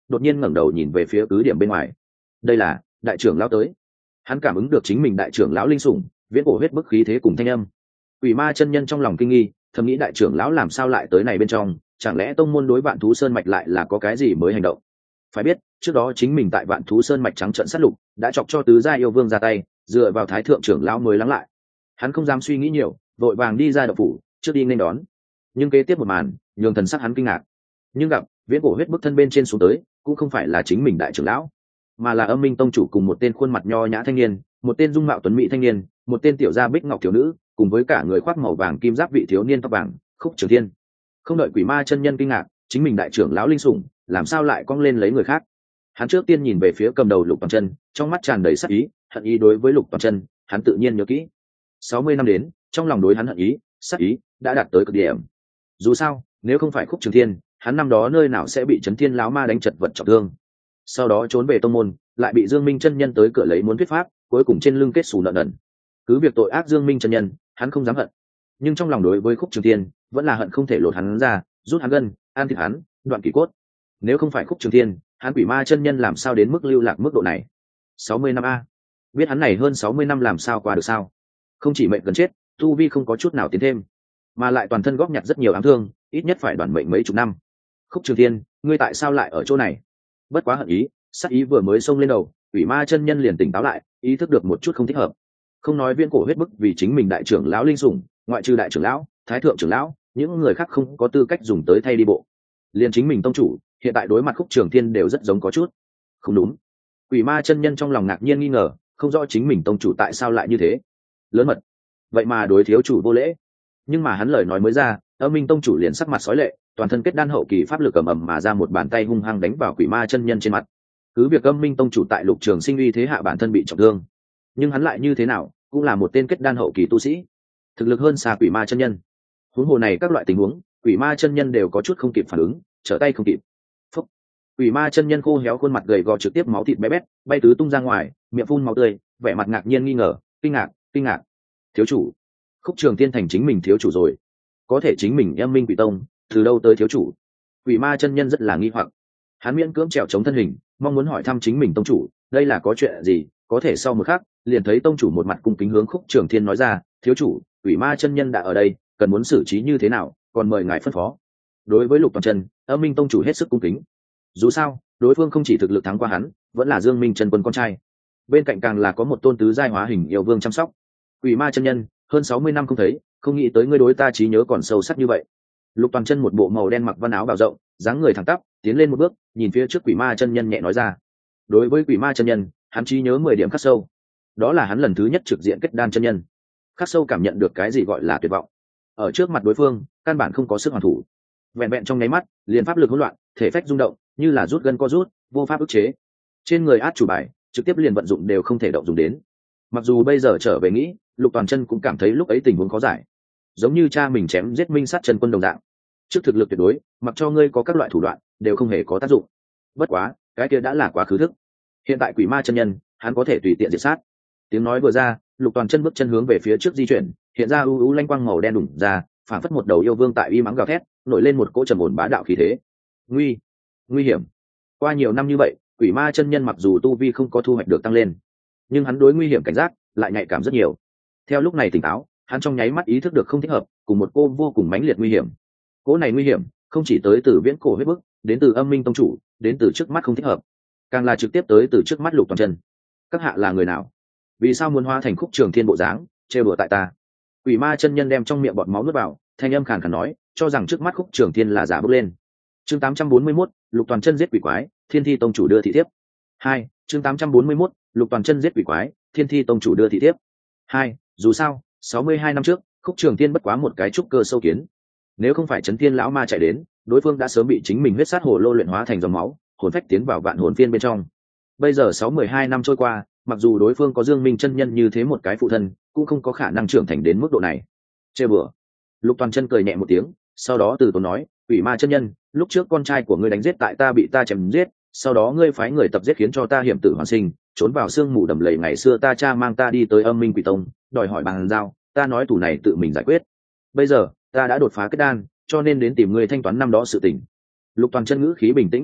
Speaker 1: đột nhiên ngẩng đầu nhìn về phía cứ điểm bên ngoài. Đây là đại trưởng lão tới. Hắn cảm ứng được chính mình đại trưởng lão linh sủng, viễn cổ huyết bức khí thế cùng thanh âm. Quỷ ma chân nhân trong lòng kinh nghi, thầm nghĩ đại trưởng lão làm sao lại tới này bên trong, chẳng lẽ tông môn đối Vạn Thú Sơn mạch lại là có cái gì mới hành động. Phải biết trước đó chính mình tại Vạn Thú Sơn mạch trắng trận sát lục đã chọc cho tứ gia yêu vương ra tay, dựa vào thái thượng trưởng lão mới lắng lại. Hắn không dám suy nghĩ nhiều, vội vàng đi ra động phủ trước đi nên đón. Nhưng kế tiếp một màn nhường thần sắc hắn kinh ngạc, nhưng gặp viễn cổ huyết bức thân bên trên xuống tới cũng không phải là chính mình đại trưởng lão, mà là Âm Minh tông chủ cùng một tên khuôn mặt nho nhã thanh niên, một tên dung mạo tuấn mỹ thanh niên, một tên tiểu gia bích ngọc thiếu nữ, cùng với cả người khoác màu vàng kim giáp vị thiếu niên tóc vàng Khúc Trường Thiên. Không đợi Quỷ Ma chân nhân kinh ngạc, chính mình đại trưởng lão linh sủng làm sao lại cong lên lấy người khác. Hắn trước tiên nhìn về phía cầm đầu Lục Toàn Chân, trong mắt tràn đầy sắc ý, hận ý đối với Lục Toàn Chân, hắn tự nhiên nhớ kỹ. sáu mươi năm đến, trong lòng đối hắn hận ý, sắc ý đã đạt tới cực điểm. Dù sao, nếu không phải Khúc Trường Thiên, hắn năm đó nơi nào sẽ bị Chấn Thiên lão ma đánh chật vật trọng thương. Sau đó trốn về tông môn, lại bị Dương Minh chân nhân tới cửa lấy muốn thuyết pháp, cuối cùng trên lưng kết xù nợ nần. Cứ việc tội ác Dương Minh chân nhân, hắn không dám hận, nhưng trong lòng đối với Khúc Trường Thiên vẫn là hận không thể lột hắn ra, rút hắn gân, ăn thịt hắn, đoạn kỷ cốt. Nếu không phải Khúc Trường Thiên, hắn Quỷ Ma chân nhân làm sao đến mức lưu lạc mức độ này. sáu mươi năm a, biết hắn này hơn sáu mươi năm làm sao qua được sao? Không chỉ mệnh gần chết, tu vi không có chút nào tiến thêm, mà lại toàn thân góp nhặt rất nhiều ám thương, ít nhất phải đoàn mệnh mấy chục năm. Khúc Trường Thiên, ngươi tại sao lại ở chỗ này? Bất quá hận ý, sát ý vừa mới xông lên đầu, Quỷ Ma chân nhân liền tỉnh táo lại, ý thức được một chút không thích hợp. Không nói viên cổ huyết bức vì chính mình đại trưởng lão linh sủng, ngoại trừ đại trưởng lão, thái thượng trưởng lão, những người khác không có tư cách dùng tới thay đi bộ. Liền chính mình tông chủ, hiện tại đối mặt Khúc Trường Thiên đều rất giống có chút không đúng. Quỷ Ma chân nhân trong lòng ngạc nhiên nghi ngờ, không rõ chính mình tông chủ tại sao lại như thế. Lớn mật, vậy mà đối thiếu chủ vô lễ. Nhưng mà hắn lời nói mới ra, Âm Minh tông chủ liền sắc mặt sói lệ, toàn thân kết đan hậu kỳ pháp lực ầm ầm mà ra một bàn tay hung hăng đánh vào Quỷ Ma chân nhân trên mặt. Cứ việc Âm Minh tông chủ tại Lục Trường Sinh uy thế hạ bản thân bị trọng thương, nhưng hắn lại như thế nào cũng là một tên kết đan hậu kỳ tu sĩ, thực lực hơn xa Quỷ Ma chân nhân. Huống hồ này các loại tình huống, Quỷ Ma chân nhân đều có chút không kịp phản ứng, trở tay không kịp. Phúc. Quỷ Ma chân nhân khô héo khuôn mặt gầy gò trực tiếp máu thịt bé bét bay tứ tung ra ngoài, miệng phun máu tươi, vẻ mặt ngạc nhiên nghi ngờ, kinh ngạc, kinh ngạc. Thiếu chủ, Khúc Trường Thiên thành chính mình thiếu chủ rồi. Có thể chính mình Âm Minh Quỷ tông từ đâu tới thiếu chủ? Quỷ Ma chân nhân rất là nghi hoặc, hắn miễn cưỡng trèo chống thân hình, mong muốn hỏi thăm chính mình tông chủ, đây là có chuyện gì? Có thể sau một khắc, liền thấy tông chủ một mặt cung kính hướng Khúc Trường Thiên nói ra, thiếu chủ, Quỷ Ma chân nhân đã ở đây, cần muốn xử trí như thế nào, còn mời ngài phân phó. Đối với Lục Toàn Chân, Âm Minh tông chủ hết sức cung kính. Dù sao, đối phương không chỉ thực lực thắng qua hắn, vẫn là Dương Minh chân quân con trai, bên cạnh càng là có một tôn tứ giai hóa hình yêu vương chăm sóc. Quỷ Ma chân nhân, hơn sáu mươi năm không thấy, không nghĩ tới ngươi đối ta trí nhớ còn sâu sắc như vậy. Lục Toàn Chân một bộ màu đen mặc văn áo bào rộng, dáng người thẳng tắp, tiến lên một bước, nhìn phía trước Quỷ Ma chân nhân nhẹ nói ra. Đối với Quỷ Ma chân nhân, hắn trí nhớ mười điểm khắc sâu. Đó là hắn lần thứ nhất trực diện kết đan chân nhân, khắc sâu cảm nhận được cái gì gọi là tuyệt vọng. Ở trước mặt đối phương, căn bản không có sức hoàn thủ. Vẹn vẹn trong nháy mắt, liền pháp lực hỗn loạn, thể phách rung động, như là rút gân co rút, vô pháp ức chế. Trên người át chủ bài, trực tiếp liền vận dụng đều không thể động dùng đến. Mặc dù bây giờ trở về nghĩ, Lục Toàn Chân cũng cảm thấy lúc ấy tình huống khó giải, giống như cha mình chém giết Minh Sát chân quân đồng dạng. Trước thực lực tuyệt đối, mặc cho ngươi có các loại thủ đoạn, đều không hề có tác dụng. Bất quá, cái kia đã là quá khứ thức. Hiện tại Quỷ Ma chân nhân, hắn có thể tùy tiện diệt sát. Tiếng nói vừa ra, Lục Toàn Chân bước chân hướng về phía trước di chuyển, hiện ra u u lanh quang màu đen đủng ra, phản phất một đầu yêu vương tại uy mắng gào thét, nổi lên một cỗ trầm ổn bá đạo khí thế. Nguy, nguy hiểm. Qua nhiều năm như vậy, Quỷ Ma chân nhân mặc dù tu vi không có thu hoạch được tăng lên, nhưng hắn đối nguy hiểm cảnh giác lại nhạy cảm rất nhiều. Theo lúc này tỉnh táo, hắn trong nháy mắt ý thức được không thích hợp, cùng một cô vô cùng mãnh liệt nguy hiểm. Cỗ này nguy hiểm không chỉ tới từ viễn cổ huyết bức, đến từ Âm Minh tông chủ, đến từ trước mắt không thích hợp, càng là trực tiếp tới từ trước mắt Lục Toàn Chân. Các hạ là người nào? Vì sao muốn hóa thành Khúc Trường Thiên bộ dáng, trêu đùa tại ta? Quỷ Ma chân nhân đem trong miệng bọt máu nuốt vào, thanh âm khàn khàn nói, cho rằng trước mắt Khúc Trường Thiên là giả bước lên. Chương tám trăm bốn mươi mốt, Lục Toàn Chân giết quỷ quái, Thiên Thi tông chủ đưa thị thiếp. Hai, chương tám trăm bốn mươi mốt, Lục Toàn Chân giết quỷ quái, Thiên Thi tông chủ đưa thị thiếp. Hai, dù sao, sáu mươi hai năm trước, Khúc Trường Thiên bất quá một cái trúc cơ sâu kiến. Nếu không phải Chấn Thiên lão ma chạy đến, đối phương đã sớm bị chính mình huyết sát hồ lô luyện hóa thành dòng máu, hồn phách tiến vào vạn hồn phiên bên trong. Bây giờ sáu mươi hai năm trôi qua, mặc dù đối phương có Dương Minh chân nhân như thế một cái phụ thân, cũng không có khả năng trưởng thành đến mức độ này. Chê bừa. Lục Toàn Chân cười nhẹ một tiếng, sau đó từ tốn nói, Quỷ Ma chân nhân, lúc trước con trai của ngươi đánh giết tại ta bị ta chém giết, sau đó ngươi phái người tập giết khiến cho ta hiểm tử hoàn sinh, trốn vào sương mù đầm lầy ngày xưa ta cha mang ta đi tới Âm Minh Quỷ tông, đòi hỏi bằng giao, ta nói tù này tự mình giải quyết. Bây giờ, ta đã đột phá kết đan, cho nên đến tìm ngươi thanh toán năm đó sự tình. Lục Toàn Chân ngữ khí bình tĩnh lạnh nhạt,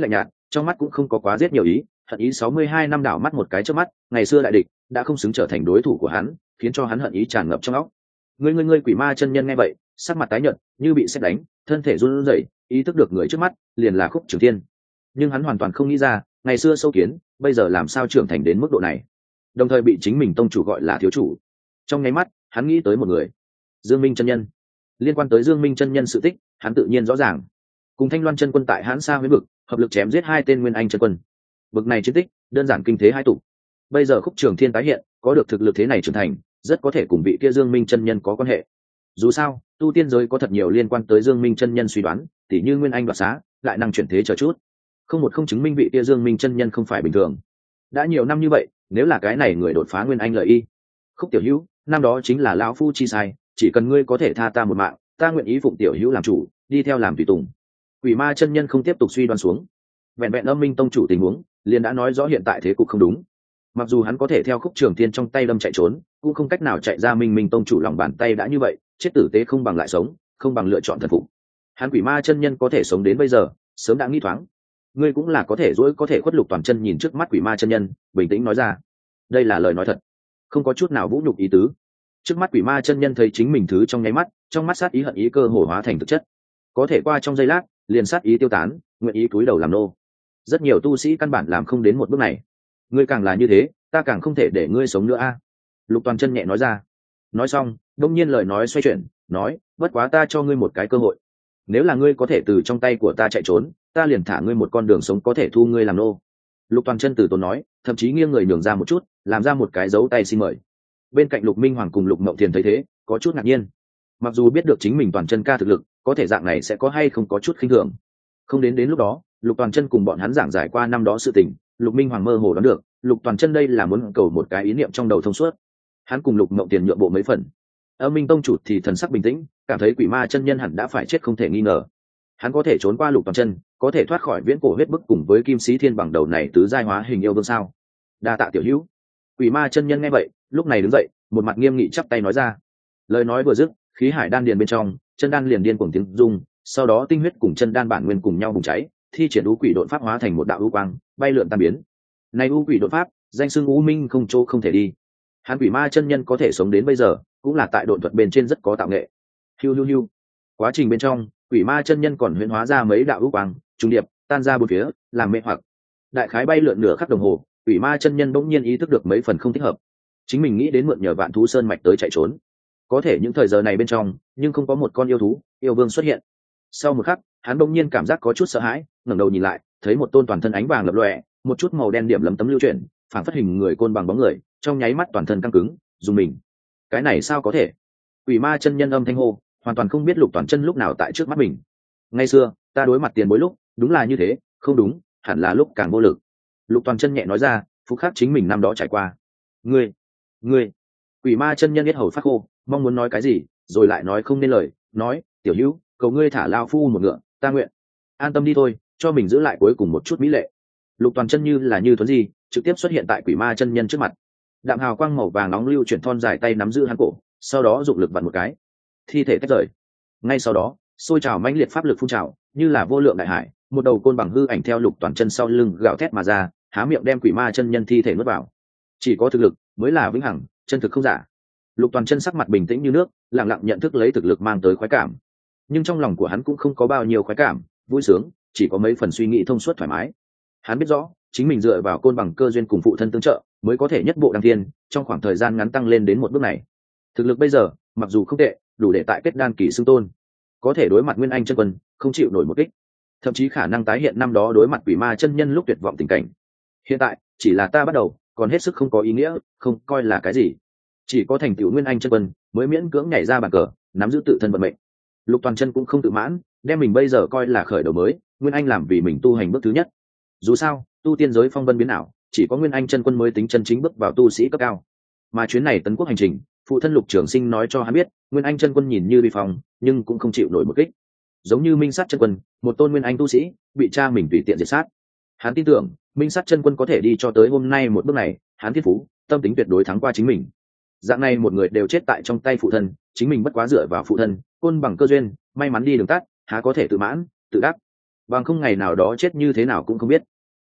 Speaker 1: trong mắt cũng không có quá giết nhiều ý, hận ý sáu mươi hai năm đảo mắt một cái trước mắt, ngày xưa đại địch đã không xứng trở thành đối thủ của hắn, khiến cho hắn hận ý tràn ngập trong óc. Ngươi ngươi ngươi quỷ ma chân nhân nghe vậy, sắc mặt tái nhợt, như bị sét đánh, thân thể run rẩy, ý thức được người trước mắt liền là Khúc Trường Thiên. Nhưng hắn hoàn toàn không nghĩ ra, ngày xưa sâu kiến, bây giờ làm sao trưởng thành đến mức độ này, đồng thời bị chính mình tông chủ gọi là thiếu chủ. Trong nháy mắt, hắn nghĩ tới một người, Dương Minh chân nhân. Liên quan tới Dương Minh chân nhân sự tích, hắn tự nhiên rõ ràng. Cùng Thanh Loan chân quân tại Hán Sa Huyễn vực, hợp lực chém giết hai tên nguyên anh chân quân. Vực này chiến tích, đơn giản kinh thế hai tụ. Bây giờ Khúc Trường Thiên tái hiện, có được thực lực thế này trưởng thành, rất có thể cùng vị kia Dương Minh chân nhân có quan hệ. Dù sao, tu tiên giới có thật nhiều liên quan tới Dương Minh chân nhân suy đoán, tỉ như nguyên anh đoạt xá, lại năng chuyển thế chờ chút. Không một không chứng minh vị kia Dương Minh chân nhân không phải bình thường. Đã nhiều năm như vậy, nếu là cái này người đột phá nguyên anh lợi y. Khúc tiểu hữu, năm đó chính là lão phu chi sai, chỉ cần ngươi có thể tha ta một mạng, ta nguyện ý phụng tiểu hữu làm chủ, đi theo làm tùy tùng. Quỷ ma chân nhân không tiếp tục suy đoán xuống. Vẹn vẹn Âm Minh tông chủ tình huống, liền đã nói rõ hiện tại thế cục không đúng. Mặc dù hắn có thể theo Khúc Trường Thiên trong tay đâm chạy trốn, cũng không cách nào chạy ra Minh Minh tông chủ lòng bàn tay đã như vậy, chết tử tế không bằng lại sống, không bằng lựa chọn thần phục. Hắn quỷ ma chân nhân có thể sống đến bây giờ, sớm đã nghĩ thoáng. Ngươi cũng là có thể dỗi có thể khuất Lục Toàn chân nhìn trước mắt quỷ ma chân nhân, bình tĩnh nói ra. Đây là lời nói thật, không có chút nào vũ nhục ý tứ. Trước mắt quỷ ma chân nhân thấy chính mình thứ trong nháy mắt, trong mắt sát ý hận ý cơ hồ hóa thành thực chất. Có thể qua trong giây lát, liền sát ý tiêu tán, nguyện ý cúi đầu làm nô. Rất nhiều tu sĩ căn bản làm không đến một bước này. Ngươi càng là như thế, ta càng không thể để ngươi sống nữa a. Lục Toàn chân nhẹ nói ra. Nói xong, đông nhiên lời nói xoay chuyển, nói, bất quá ta cho ngươi một cái cơ hội. Nếu là ngươi có thể từ trong tay của ta chạy trốn, ta liền thả ngươi một con đường sống có thể thu ngươi làm nô. Lục Toàn chân từ tốn nói, thậm chí nghiêng người nhường ra một chút, làm ra một cái dấu tay xin mời. Bên cạnh Lục Minh Hoàng cùng Lục Mộng Thiền thấy thế, có chút ngạc nhiên. Mặc dù biết được chính mình Toàn chân ca thực lực, có thể dạng này sẽ có hay không có chút khinh thường. Không đến đến lúc đó, Lục Toàn chân cùng bọn hắn giảng giải qua năm đó sự tình, Lục Minh Hoàng mơ hồ đoán được, Lục Toàn chân đây là muốn cầu một cái ý niệm trong đầu thông suốt. Hắn cùng Lục Mộng Tiền nhượng bộ mấy phần. Âm Minh tông chủ thì thần sắc bình tĩnh, cảm thấy quỷ ma chân nhân hẳn đã phải chết không thể nghi ngờ. Hắn có thể trốn qua Lục Toàn chân, có thể thoát khỏi viễn cổ huyết bức cùng với Kim Sĩ Thiên bằng đầu này tứ giai hóa hình yêu vương sao? Đa tạ tiểu hữu. Quỷ ma chân nhân nghe vậy, lúc này đứng dậy, một mặt nghiêm nghị chắp tay nói ra. Lời nói vừa dứt, khí hải đan điền bên trong, chân đan liền điên cuồng tiếng rung, sau đó tinh huyết cùng chân đan bản nguyên cùng nhau bùng cháy, thi triển u quỷ độn pháp hóa thành một đạo u quang, bay lượn tan biến. Này u quỷ độn pháp, danh xưng U Minh không chỗ không thể đi. Hắn quỷ ma chân nhân có thể sống đến bây giờ, cũng là tại độn thuật bên trên rất có tạo nghệ. Hiu hiu hiu. Quá trình bên trong, quỷ ma chân nhân còn huyễn hóa ra mấy đạo u quang, trung điệp, tan ra bốn phía, làm mê hoặc. Đại khái bay lượn nửa khắc đồng hồ, quỷ ma chân nhân bỗng nhiên ý thức được mấy phần không thích hợp. Chính mình nghĩ đến mượn nhờ Vạn Thú Sơn mạch tới chạy trốn. Có thể những thời giờ này bên trong, nhưng không có một con yêu thú, yêu vương xuất hiện. Sau một khắc, hắn bỗng nhiên cảm giác có chút sợ hãi, ngẩng đầu nhìn lại, thấy một tôn toàn thân ánh vàng lập lòe, một chút màu đen điểm lấm tấm lưu chuyển, phản phất hình người côn bằng bóng người, trong nháy mắt toàn thân căng cứng, dùng mình. Cái này sao có thể? Quỷ ma chân nhân âm thanh hô, hoàn toàn không biết Lục Toàn chân lúc nào tại trước mắt mình. Ngày xưa, ta đối mặt tiền bối lúc, đúng là như thế, không đúng, hẳn là lúc càng vô lực. Lục Toàn chân nhẹ nói ra, phục khắc chính mình năm đó trải qua. Ngươi, ngươi. Quỷ ma chân nhân biết hầu phát khô, mong muốn nói cái gì, rồi lại nói không nên lời, nói, tiểu hữu, cầu ngươi thả lao phu một ngựa, ta nguyện. An tâm đi thôi, cho mình giữ lại cuối cùng một chút mỹ lệ. Lục Toàn chân như là như thuấn gì, trực tiếp xuất hiện tại quỷ ma chân nhân trước mặt. Đạm hào quang màu vàng nóng lưu chuyển thon dài tay nắm giữ hắn cổ, sau đó dụng lực vặn một cái, thi thể tách rời. Ngay sau đó, sôi trào mãnh liệt pháp lực phun trào, như là vô lượng đại hải, một đầu côn bằng hư ảnh theo Lục Toàn chân sau lưng gào thét mà ra, há miệng đem quỷ ma chân nhân thi thể nuốt vào. Chỉ có thực lực mới là vĩnh hằng, chân thực không giả. Lục Toàn chân sắc mặt bình tĩnh như nước, lặng lặng nhận thức lấy thực lực mang tới khoái cảm. Nhưng trong lòng của hắn cũng không có bao nhiêu khoái cảm, vui sướng, chỉ có mấy phần suy nghĩ thông suốt thoải mái. Hắn biết rõ, chính mình dựa vào côn bằng cơ duyên cùng phụ thân tương trợ, mới có thể nhất bộ đăng thiên, trong khoảng thời gian ngắn tăng lên đến một bước này. Thực lực bây giờ, mặc dù không tệ, đủ để tại kết đan kỳ xưng tôn, có thể đối mặt Nguyên Anh chân quân, không chịu nổi một kích, thậm chí khả năng tái hiện năm đó đối mặt quỷ ma chân nhân lúc tuyệt vọng tình cảnh. Hiện tại, chỉ là ta bắt đầu, còn hết sức không có ý nghĩa, không coi là cái gì. Chỉ có thành tựu Nguyên Anh chân quân, mới miễn cưỡng nhảy ra bàn cờ, nắm giữ tự thân vận mệnh. Lục Toàn chân cũng không tự mãn, đem mình bây giờ coi là khởi đầu mới, Nguyên Anh làm vì mình tu hành bước thứ nhất. Dù sao, tu tiên giới phong vân biến ảo, chỉ có Nguyên Anh chân quân mới tính chân chính bước vào tu sĩ cấp cao. Mà chuyến này tấn quốc hành trình, phụ thân Lục Trường Sinh nói cho hắn biết, Nguyên Anh chân quân nhìn như vi phong, nhưng cũng không chịu nổi một kích. Giống như Minh Sát chân quân, một tôn Nguyên Anh tu sĩ, bị cha mình tùy tiện diệt sát. Hắn tin tưởng, Minh Sát chân quân có thể đi cho tới hôm nay một bước này, hắn thiên phú, tâm tính tuyệt đối thắng qua chính mình. Dạng này một người đều chết tại trong tay phụ thân, chính mình bất quá dựa vào phụ thân, côn bằng cơ duyên, may mắn đi đường tắt, há có thể tự mãn, tự đắc. Bằng không ngày nào đó chết như thế nào cũng không biết.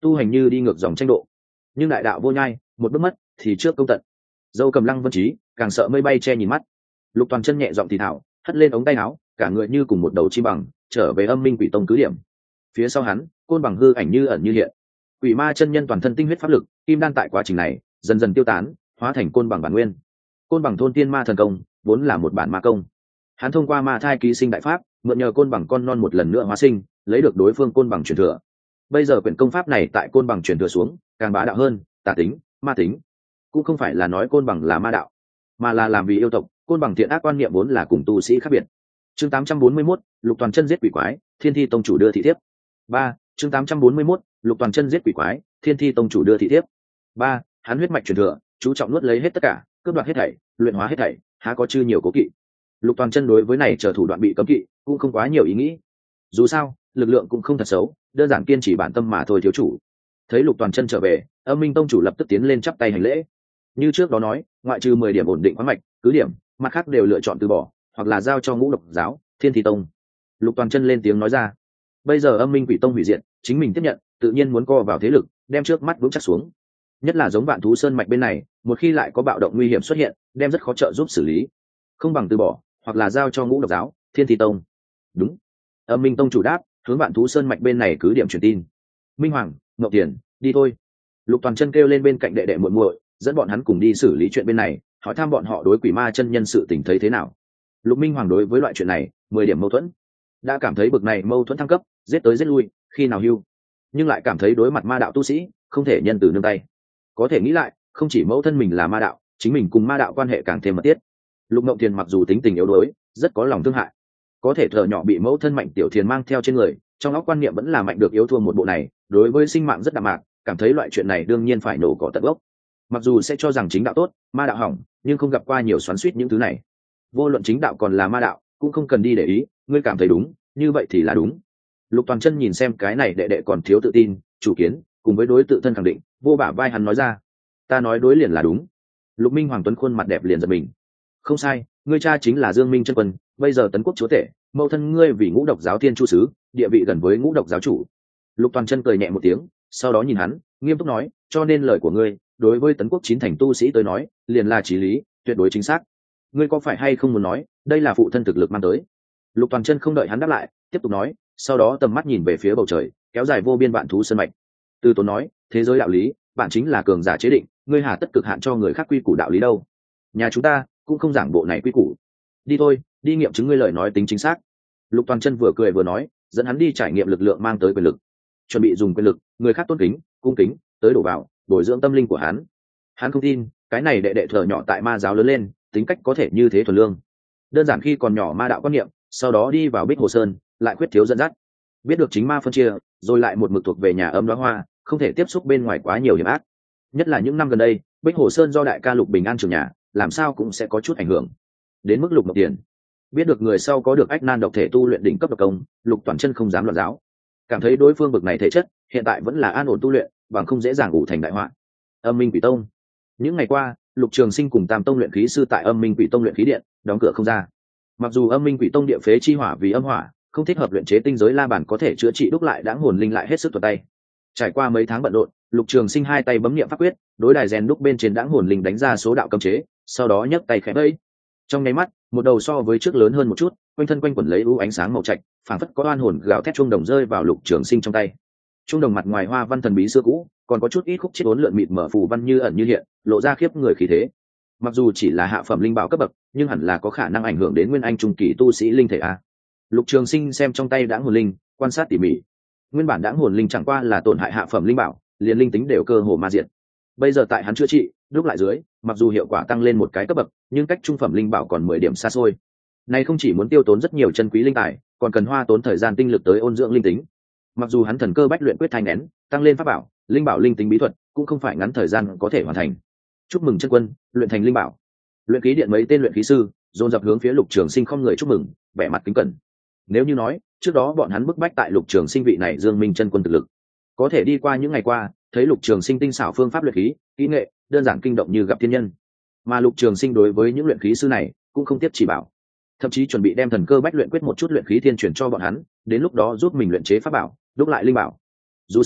Speaker 1: tu hành như đi ngược dòng tranh độ, nhưng đại đạo vô nhai, một bước mất thì trước công tận. Dâu cầm lăng vân trí càng sợ mây bay che nhìn mắt. Lục Toàn Chân nhẹ giọng thì thảo, hất lên ống tay áo, cả người như cùng một đầu chim bằng trở về Âm Minh Quỷ Tông cứ điểm. Phía sau hắn, côn bằng hư ảnh như ẩn như hiện. Quỷ ma chân nhân toàn thân tinh huyết pháp lực, kim đan tại quá trình này dần dần tiêu tán, hóa thành côn bằng bản nguyên. Côn bằng thôn tiên ma thần công vốn là một bản ma công. Hắn thông qua ma thai ký sinh đại pháp, mượn nhờ côn bằng con non một lần nữa hóa sinh, lấy được đối phương côn bằng truyền thừa. Bây giờ quyển công pháp này tại côn bằng truyền thừa xuống, càng bá đạo hơn, tà tính, ma tính. Cũng không phải là nói côn bằng là ma đạo, mà là làm vì yêu tộc, côn bằng thiện ác quan niệm vốn là cùng tu sĩ khác biệt. Chương tám trăm bốn mươi mốt, Lục Toàn Chân giết quỷ quái, Thiên Thi tông chủ đưa thị thiếp. ba, chương tám trăm bốn mươi mốt, Lục Toàn Chân giết quỷ quái, Thiên Thi tông chủ đưa thị thiếp. ba, hắn huyết mạch truyền thừa, chú trọng nuốt lấy hết tất cả, cướp đoạt hết thảy, luyện hóa hết thảy, há có chư nhiều cố kỵ. Lục Toàn Chân đối với này chờ thủ đoạn bị cấm kỵ, cũng không quá nhiều ý nghĩ. Dù sao, lực lượng cũng không thật xấu, đơn giản kiên trì bản tâm mà thôi thiếu chủ. Thấy Lục Toàn Chân trở về, Âm Minh tông chủ lập tức tiến lên chắp tay hành lễ. Như trước đó nói, ngoại trừ mười điểm ổn định khoáng mạch, cứ điểm, mặt khác đều lựa chọn từ bỏ, hoặc là giao cho Ngũ Độc giáo, Thiên Thi tông. Lục Toàn Chân lên tiếng nói ra. Bây giờ Âm Minh Quỷ tông hủy diệt, chính mình tiếp nhận, tự nhiên muốn co vào thế lực, đem trước mắt vững chắc xuống. Nhất là giống Vạn Thú Sơn mạch bên này, một khi lại có bạo động nguy hiểm xuất hiện, đem rất khó trợ giúp xử lý. Không bằng từ bỏ, hoặc là giao cho Ngũ Độc giáo, Thiên Thi tông. Đúng. Âm Minh tông chủ đáp, hướng Vạn Thú Sơn mạch bên này cứ điểm truyền tin. Minh Hoàng, Ngọc Tiền, đi thôi. Lục Toàn Chân kêu lên bên cạnh đệ đệ muội muội, dẫn bọn hắn cùng đi xử lý chuyện bên này, hỏi thăm bọn họ đối quỷ ma chân nhân sự tình thấy thế nào. Lục Minh Hoàng đối với loại chuyện này mười điểm mâu thuẫn, đã cảm thấy bực này mâu thuẫn thăng cấp, giết tới giết lui, khi nào hưu, nhưng lại cảm thấy đối mặt ma đạo tu sĩ không thể nhân từ nương tay. Có thể nghĩ lại, không chỉ mẫu thân mình là ma đạo, chính mình cùng ma đạo quan hệ càng thêm mật thiết. Lục Ngộng Thiền mặc dù tính tình yếu đuối, rất có lòng thương hại, có thể thở nhỏ bị mẫu thân Mạnh Tiểu Thiền mang theo trên người, trong óc quan niệm vẫn là mạnh được yếu thua một bộ này, đối với sinh mạng rất đạm mạc, cảm thấy loại chuyện này đương nhiên phải nổ cỏ tận gốc. Mặc dù sẽ cho rằng chính đạo tốt, ma đạo hỏng, nhưng không gặp qua nhiều xoắn xuýt những thứ này. Vô luận chính đạo còn là ma đạo, cũng không cần đi để ý, ngươi cảm thấy đúng, như vậy thì là đúng. Lục Toàn Chân nhìn xem cái này đệ đệ còn thiếu tự tin, chủ kiến, cùng với đối tự thân khẳng định, vô bả vai hắn nói ra, ta nói đối liền là đúng. Lục Minh Hoàng Tuấn khuôn mặt đẹp liền giật mình. Không sai, ngươi cha chính là Dương Minh chân quân, bây giờ tấn quốc chúa tể, mẫu thân ngươi vì Ngũ Độc giáo thiên chu sứ, địa vị gần với Ngũ Độc giáo chủ. Lục Toàn Chân cười nhẹ một tiếng, sau đó nhìn hắn, nghiêm túc nói, cho nên lời của ngươi đối với tấn quốc chín thành tu sĩ tới nói liền là chí lý, tuyệt đối chính xác. Ngươi có phải hay không muốn nói đây là phụ thân thực lực mang tới? Lục Toàn Chân không đợi hắn đáp lại, tiếp tục nói, sau đó tầm mắt nhìn về phía bầu trời, kéo dài vô biên vạn thú sơn mạch. Từ Tốn nói, thế giới đạo lý, bạn chính là cường giả chế định, ngươi hà tất cực hạn cho người khác quy củ đạo lý đâu? Nhà chúng ta cũng không giảng bộ này quy củ. Đi thôi, đi nghiệm chứng ngươi lời nói tính chính xác. Lục Toàn Chân vừa cười vừa nói, dẫn hắn đi trải nghiệm lực lượng mang tới quyền lực, chuẩn bị dùng quyền lực, người khác tôn kính, cung kính, tới đổ vào, bồi dưỡng tâm linh của hắn. Hắn không tin, cái này đệ đệ thở nhỏ tại ma giáo lớn lên, tính cách có thể như thế thuần lương. Đơn giản khi còn nhỏ ma đạo quan niệm, sau đó đi vào Bích Hồ Sơn, lại khuyết thiếu dẫn dắt, biết được chính ma phân chia, rồi lại một mực thuộc về nhà âm đóa hoa, không thể tiếp xúc bên ngoài quá nhiều hiểm ác. Nhất là những năm gần đây, Bích Hồ Sơn do đại ca Lục Bình An trưởng nhà, làm sao cũng sẽ có chút ảnh hưởng. Đến mức Lục Ngọc Tiền, biết được người sau có được ách nan độc thể tu luyện đỉnh cấp độc công, Lục Toàn Chân không dám loạn giáo, cảm thấy đối phương bực này thể chất, hiện tại vẫn là an ổn tu luyện, bằng không dễ dàng ủ thành đại họa. Âm Minh Quỷ Tông. Những ngày qua, Lục Trường Sinh cùng Tam Tông luyện khí sư tại Âm Minh Quỷ Tông luyện khí điện, đóng cửa không ra. Mặc dù Âm Minh Quỷ Tông địa phế chi hỏa vì âm hỏa, không thích hợp luyện chế tinh giới la bàn có thể chữa trị đúc lại đãng hồn linh lại hết sức tuột tay. Trải qua mấy tháng bận rộn, Lục Trường Sinh hai tay bấm niệm pháp quyết, đối đài rèn đúc bên trên đãng hồn linh đánh ra số đạo cấm chế, sau đó nhấc tay khẽ vẫy. Trong nháy mắt, một đầu so với trước lớn hơn một chút, quanh thân quanh quẩn lấy u ánh sáng màu trạch, phảng phất có oan hồn gào thét trung đồng rơi vào Lục Trường Sinh trong tay. Trung đồng mặt ngoài hoa văn thần bí xưa cũ, còn có chút ít khúc chết uốn lượn mịt mở phù văn như ẩn như hiện, lộ ra khiếp người khí thế. Mặc dù chỉ là hạ phẩm linh bảo cấp bậc, nhưng hẳn là có khả năng ảnh hưởng đến nguyên anh trung kỳ tu sĩ linh thể a. Lục Trường Sinh xem trong tay đãng hồn linh, quan sát tỉ mỉ. Nguyên bản đãng hồn linh chẳng qua là tổn hại hạ phẩm linh bảo, liền linh tính đều cơ hồ ma diệt. Bây giờ tại hắn chữa trị, lúc lại dưới, mặc dù hiệu quả tăng lên một cái cấp bậc, nhưng cách trung phẩm linh bảo còn mười điểm xa xôi. Này không chỉ muốn tiêu tốn rất nhiều chân quý linh tài, còn cần hoa tốn thời gian tinh lực tới ôn dưỡng linh tính. Mặc dù hắn thần cơ bách luyện quyết thanh nén, tăng lên pháp bảo, linh bảo linh tính bí thuật, cũng không phải ngắn thời gian có thể hoàn thành. Chúc mừng chân quân, luyện thành linh bảo. Luyện khí điện mấy tên luyện khí sư dồn dập hướng phía Lục Trường Sinh không người chúc mừng, vẻ mặt kính cẩn. Nếu như nói trước đó bọn hắn bức bách tại Lục Trường Sinh vị này Dương Minh chân quân thực lực, có thể đi qua những ngày qua, thấy Lục Trường Sinh tinh xảo phương pháp luyện khí, kỹ nghệ, đơn giản kinh động như gặp thiên nhân. Mà Lục Trường Sinh đối với những luyện khí sư này cũng không tiếp chỉ bảo, thậm chí chuẩn bị đem thần cơ bách luyện quyết một chút luyện khí thiên truyền cho bọn hắn, đến lúc đó giúp mình luyện chế pháp bảo, đúc lại linh bảo. Dù sao,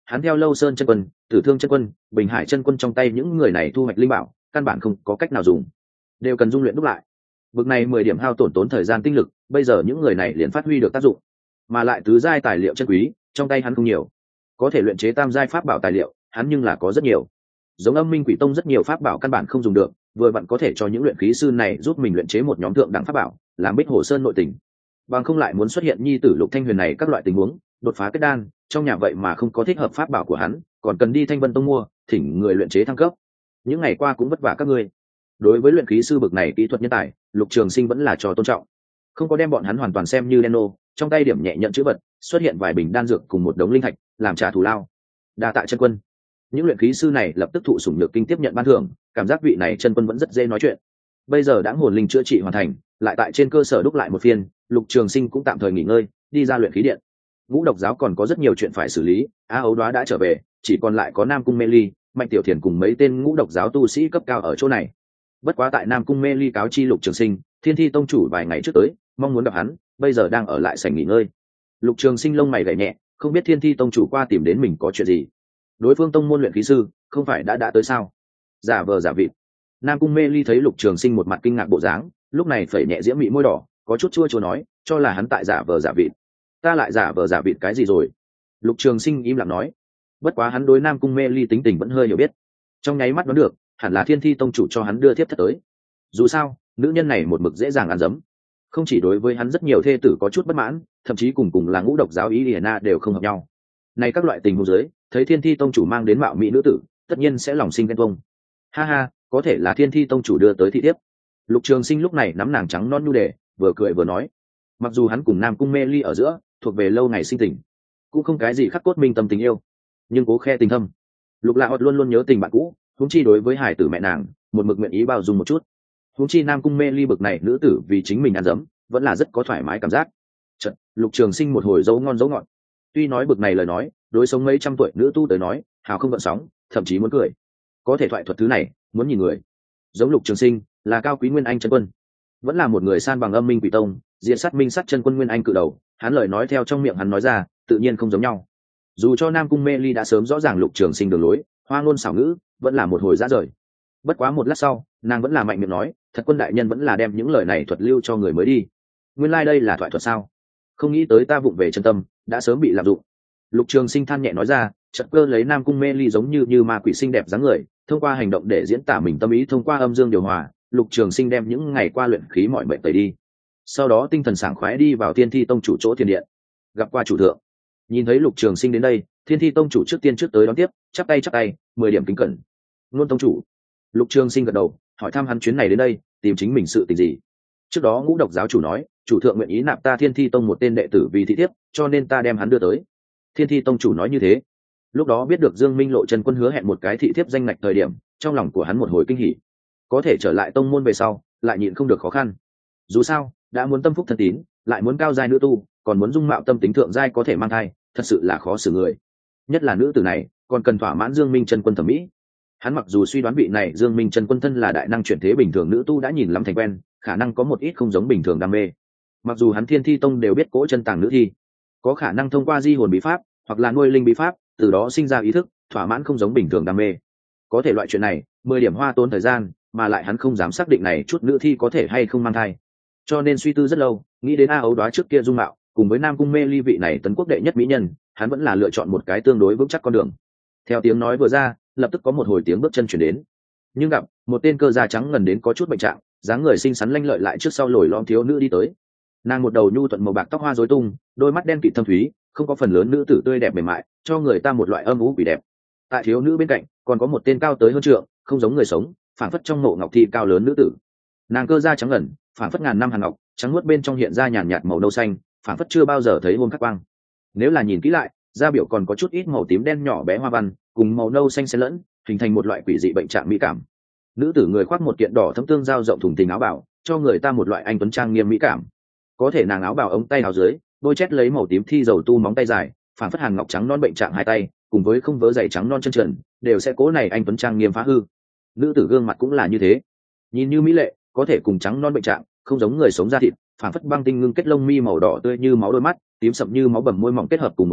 Speaker 1: hắn theo Lâu Sơn chân quân, Tử Thương chân quân, Bình Hải chân quân trong tay những người này thu hoạch linh bảo, căn bản không có cách nào dùng, đều cần dung luyện đúc lại. Bực này mười điểm hao tổn tốn thời gian tinh lực, bây giờ những người này liền phát huy được tác dụng, mà lại tứ giai tài liệu chân quý, trong tay hắn không nhiều, có thể luyện chế tam giai pháp bảo tài liệu, hắn nhưng là có rất nhiều. Giống Âm Minh Quỷ Tông rất nhiều pháp bảo căn bản không dùng được, vừa vặn có thể cho những luyện khí sư này giúp mình luyện chế một nhóm thượng đẳng pháp bảo, làm Bích Hồ Sơn nội tình. Bằng không lại muốn xuất hiện nhi tử Lục Thanh Huyền này các loại tình huống, đột phá kết đan, trong nhà vậy mà không có thích hợp pháp bảo của hắn, còn cần đi Thanh Vân Tông mua, thỉnh người luyện chế thăng cấp. Những ngày qua cũng vất vả các ngươi. Đối với luyện khí sư bậc này kỹ thuật nhân tài, Lục Trường Sinh vẫn là cho tôn trọng, không có đem bọn hắn hoàn toàn xem như đen nô, trong tay điểm nhẹ nhận chữ vật, xuất hiện vài bình đan dược cùng một đống linh thạch, làm trả thù lao. Đa tạ chân quân. Những luyện khí sư này lập tức thụ sủng nhược kinh tiếp nhận ban thưởng, cảm giác vị này chân quân vẫn rất dễ nói chuyện. Bây giờ đã hồn linh chữa trị hoàn thành, lại tại trên cơ sở đúc lại một phiên, Lục Trường Sinh cũng tạm thời nghỉ ngơi, đi ra luyện khí điện. Ngũ độc giáo còn có rất nhiều chuyện phải xử lý, Á Ấu Đoá đã trở về, chỉ còn lại có Nam Cung Mê Ly, Mạnh Tiểu Thiền cùng mấy tên ngũ độc giáo tu sĩ cấp cao ở chỗ này. Bất quá tại Nam Cung Mê Ly cáo chi Lục Trường Sinh, Thiên Thi tông chủ vài ngày trước tới, mong muốn gặp hắn, bây giờ đang ở lại sảnh nghỉ ngơi. Lục Trường Sinh lông mày gảy nhẹ, không biết Thiên Thi tông chủ qua tìm đến mình có chuyện gì. Đối phương tông môn luyện khí sư, không phải đã đã tới sao? Giả vờ giả vịt. Nam Cung Mê Ly thấy Lục Trường Sinh một mặt kinh ngạc bộ dáng, lúc này phẩy nhẹ diễm mị môi đỏ, có chút chua chua nói, cho là hắn tại giả vờ giả vịt. Ta lại giả vờ giả vịt cái gì rồi? Lục Trường Sinh im lặng nói. Bất quá hắn đối Nam Cung Mê Ly tính tình vẫn hơi hiểu biết, trong nháy mắt đoán được, hẳn là Thiên Thi tông chủ cho hắn đưa thiếp thất tới. Dù sao, nữ nhân này một mực dễ dàng ăn dấm, không chỉ đối với hắn rất nhiều thê tử có chút bất mãn, thậm chí cùng cùng là ngũ độc giáo ý Liana đều không hợp nhau. Này các loại tình huống dưới, thấy Thiên Thi tông chủ mang đến mạo mỹ nữ tử, tất nhiên sẽ lòng sinh ghen tuông. Ha ha, có thể là Thiên Thi tông chủ đưa tới thị thiếp. Lục Trường Sinh lúc này nắm nàng trắng non nhu đề, vừa cười vừa nói. Mặc dù hắn cùng Nam Cung Mê Ly ở giữa thuộc về lâu ngày sinh tình, cũng không cái gì khắc cốt minh tâm tình yêu, nhưng cố khe tình thâm. Lục Lạ Hột luôn luôn nhớ tình bạn cũ, huống chi đối với hải tử mẹ nàng, một mực nguyện ý bao dung một chút. Huống chi Nam Cung Mê Ly bực này nữ tử vì chính mình ăn dấm, vẫn là rất có thoải mái cảm giác. Chợt, Lục Trường Sinh một hồi dấu ngon dấu ngọt. Tuy nói bực này lời nói, đối sống mấy trăm tuổi nữ tu tới nói, hào không gợn sóng, thậm chí muốn cười. Có thể thoại thuật thứ này, muốn nhìn người. Giống Lục Trường Sinh, là cao quý nguyên anh chân quân, vẫn là một người san bằng Âm Minh Quỷ Tông, diện sát minh sát chân quân nguyên anh cự đầu, hắn lời nói theo trong miệng hắn nói ra, tự nhiên không giống nhau. Dù cho Nam Cung Mê Ly đã sớm rõ ràng Lục Trường Sinh đường lối, hoa ngôn xảo ngữ, vẫn là một hồi dã rời. Bất quá một lát sau, nàng vẫn là mạnh miệng nói, thật quân đại nhân vẫn là đem những lời này thuật lưu cho người mới đi. Nguyên lai like đây là thoại thuật sao? Không nghĩ tới ta vụng về chân tâm, đã sớm bị lạm dụng. Lục Trường Sinh than nhẹ nói ra, chợt cơ lấy Nam Cung Mê Ly giống như như ma quỷ xinh đẹp dáng người, thông qua hành động để diễn tả mình tâm ý, thông qua âm dương điều hòa, Lục Trường Sinh đem những ngày qua luyện khí mọi mệnh tẩy đi. Sau đó tinh thần sảng khoái đi vào Thiên Thi tông chủ chỗ thiên điện, gặp qua chủ thượng. Nhìn thấy Lục Trường Sinh đến đây, Thiên Thi tông chủ trước tiên trước tới đón tiếp, chắp tay chắp tay, mười điểm kính cẩn. Luôn tông chủ. Lục Trường Sinh gật đầu, hỏi thăm hắn chuyến này đến đây, tìm chính mình sự tình gì. Trước đó Ngũ độc giáo chủ nói, chủ thượng nguyện ý nạp ta Thiên Thi tông một tên đệ tử vì thị thiếp, cho nên ta đem hắn đưa tới. Thiên Thi tông chủ nói như thế. Lúc đó biết được Dương Minh Lộ chân quân hứa hẹn một cái thị thiếp danh ngạch thời điểm, trong lòng của hắn một hồi kinh hỉ. Có thể trở lại tông môn về sau, lại nhịn không được khó khăn. Dù sao, đã muốn tâm phúc thân tín, lại muốn cao giai nữ tu, còn muốn dung mạo tâm tính thượng giai có thể mang thai, thật sự là khó xử người. Nhất là nữ tử này, còn cần thỏa mãn Dương Minh chân quân thẩm mỹ. Hắn mặc dù suy đoán vị này Dương Minh chân quân thân là đại năng chuyển thế bình thường nữ tu đã nhìn lắm thành quen, khả năng có một ít không giống bình thường đam mê. Mặc dù hắn Thiên Thi tông đều biết cỗ chân tàng nữ thi, có khả năng thông qua di hồn bí pháp hoặc là nuôi linh bí pháp, từ đó sinh ra ý thức, thỏa mãn không giống bình thường đam mê. Có thể loại chuyện này, mười điểm hoa tốn thời gian, mà lại hắn không dám xác định này chút nữ thi có thể hay không mang thai. Cho nên suy tư rất lâu, nghĩ đến A Ấu Đoá trước kia dung mạo, cùng với Nam Cung Mê Ly vị này tấn quốc đệ nhất mỹ nhân, hắn vẫn là lựa chọn một cái tương đối vững chắc con đường. Theo tiếng nói vừa ra, lập tức có một hồi tiếng bước chân chuyển đến. Nhưng gặp một tên cơ da trắng ngần đến có chút bệnh trạng, dáng người xinh xắn lanh lợi lại trước sau lồi lõm thiếu nữ đi tới. Nàng một đầu nhu thuận màu bạc tóc hoa rối tung, đôi mắt đen kịt thâm thúy, không có phần lớn nữ tử tươi đẹp mềm mại, cho người ta một loại âm u quỷ đẹp. Tại thiếu nữ bên cạnh, còn có một tên cao tới hơn trượng, không giống người sống, phảng phất trong mộ ngọc thi cao lớn nữ tử. Nàng cơ da trắng ngần, phảng phất ngàn năm hàn ngọc, trắng nuốt bên trong hiện ra nhàn nhạt màu nâu xanh, phảng phất chưa bao giờ thấy hôm khắc quang. Nếu là nhìn kỹ lại, da biểu còn có chút ít màu tím đen nhỏ bé hoa văn, cùng màu nâu xanh xen lẫn, hình thành một loại quỷ dị bệnh trạng mỹ cảm. Nữ tử người khoác một kiện đỏ thẫm tương giao rộng thùng thình áo bào, cho người ta một loại anh tuấn trang nghiêm mỹ cảm. Có thể nàng áo bào ống tay áo dưới, đôi chét lấy màu tím thi dầu tu móng tay dài, phảng phất hàn ngọc trắng non bệnh trạng hai tay, cùng với không vớ giày trắng non chân trần, đều sẽ cố này anh tuấn trang nghiêm phá hư. Nữ tử gương mặt cũng là như thế, nhìn như mỹ lệ, có thể cùng trắng non bệnh trạng, không giống người sống da thịt, phảng phất băng tinh ngưng kết lông mi màu đỏ tươi như máu đôi mắt, tím sậm như máu bầm môi mỏng kết hợp cùng một chỗ,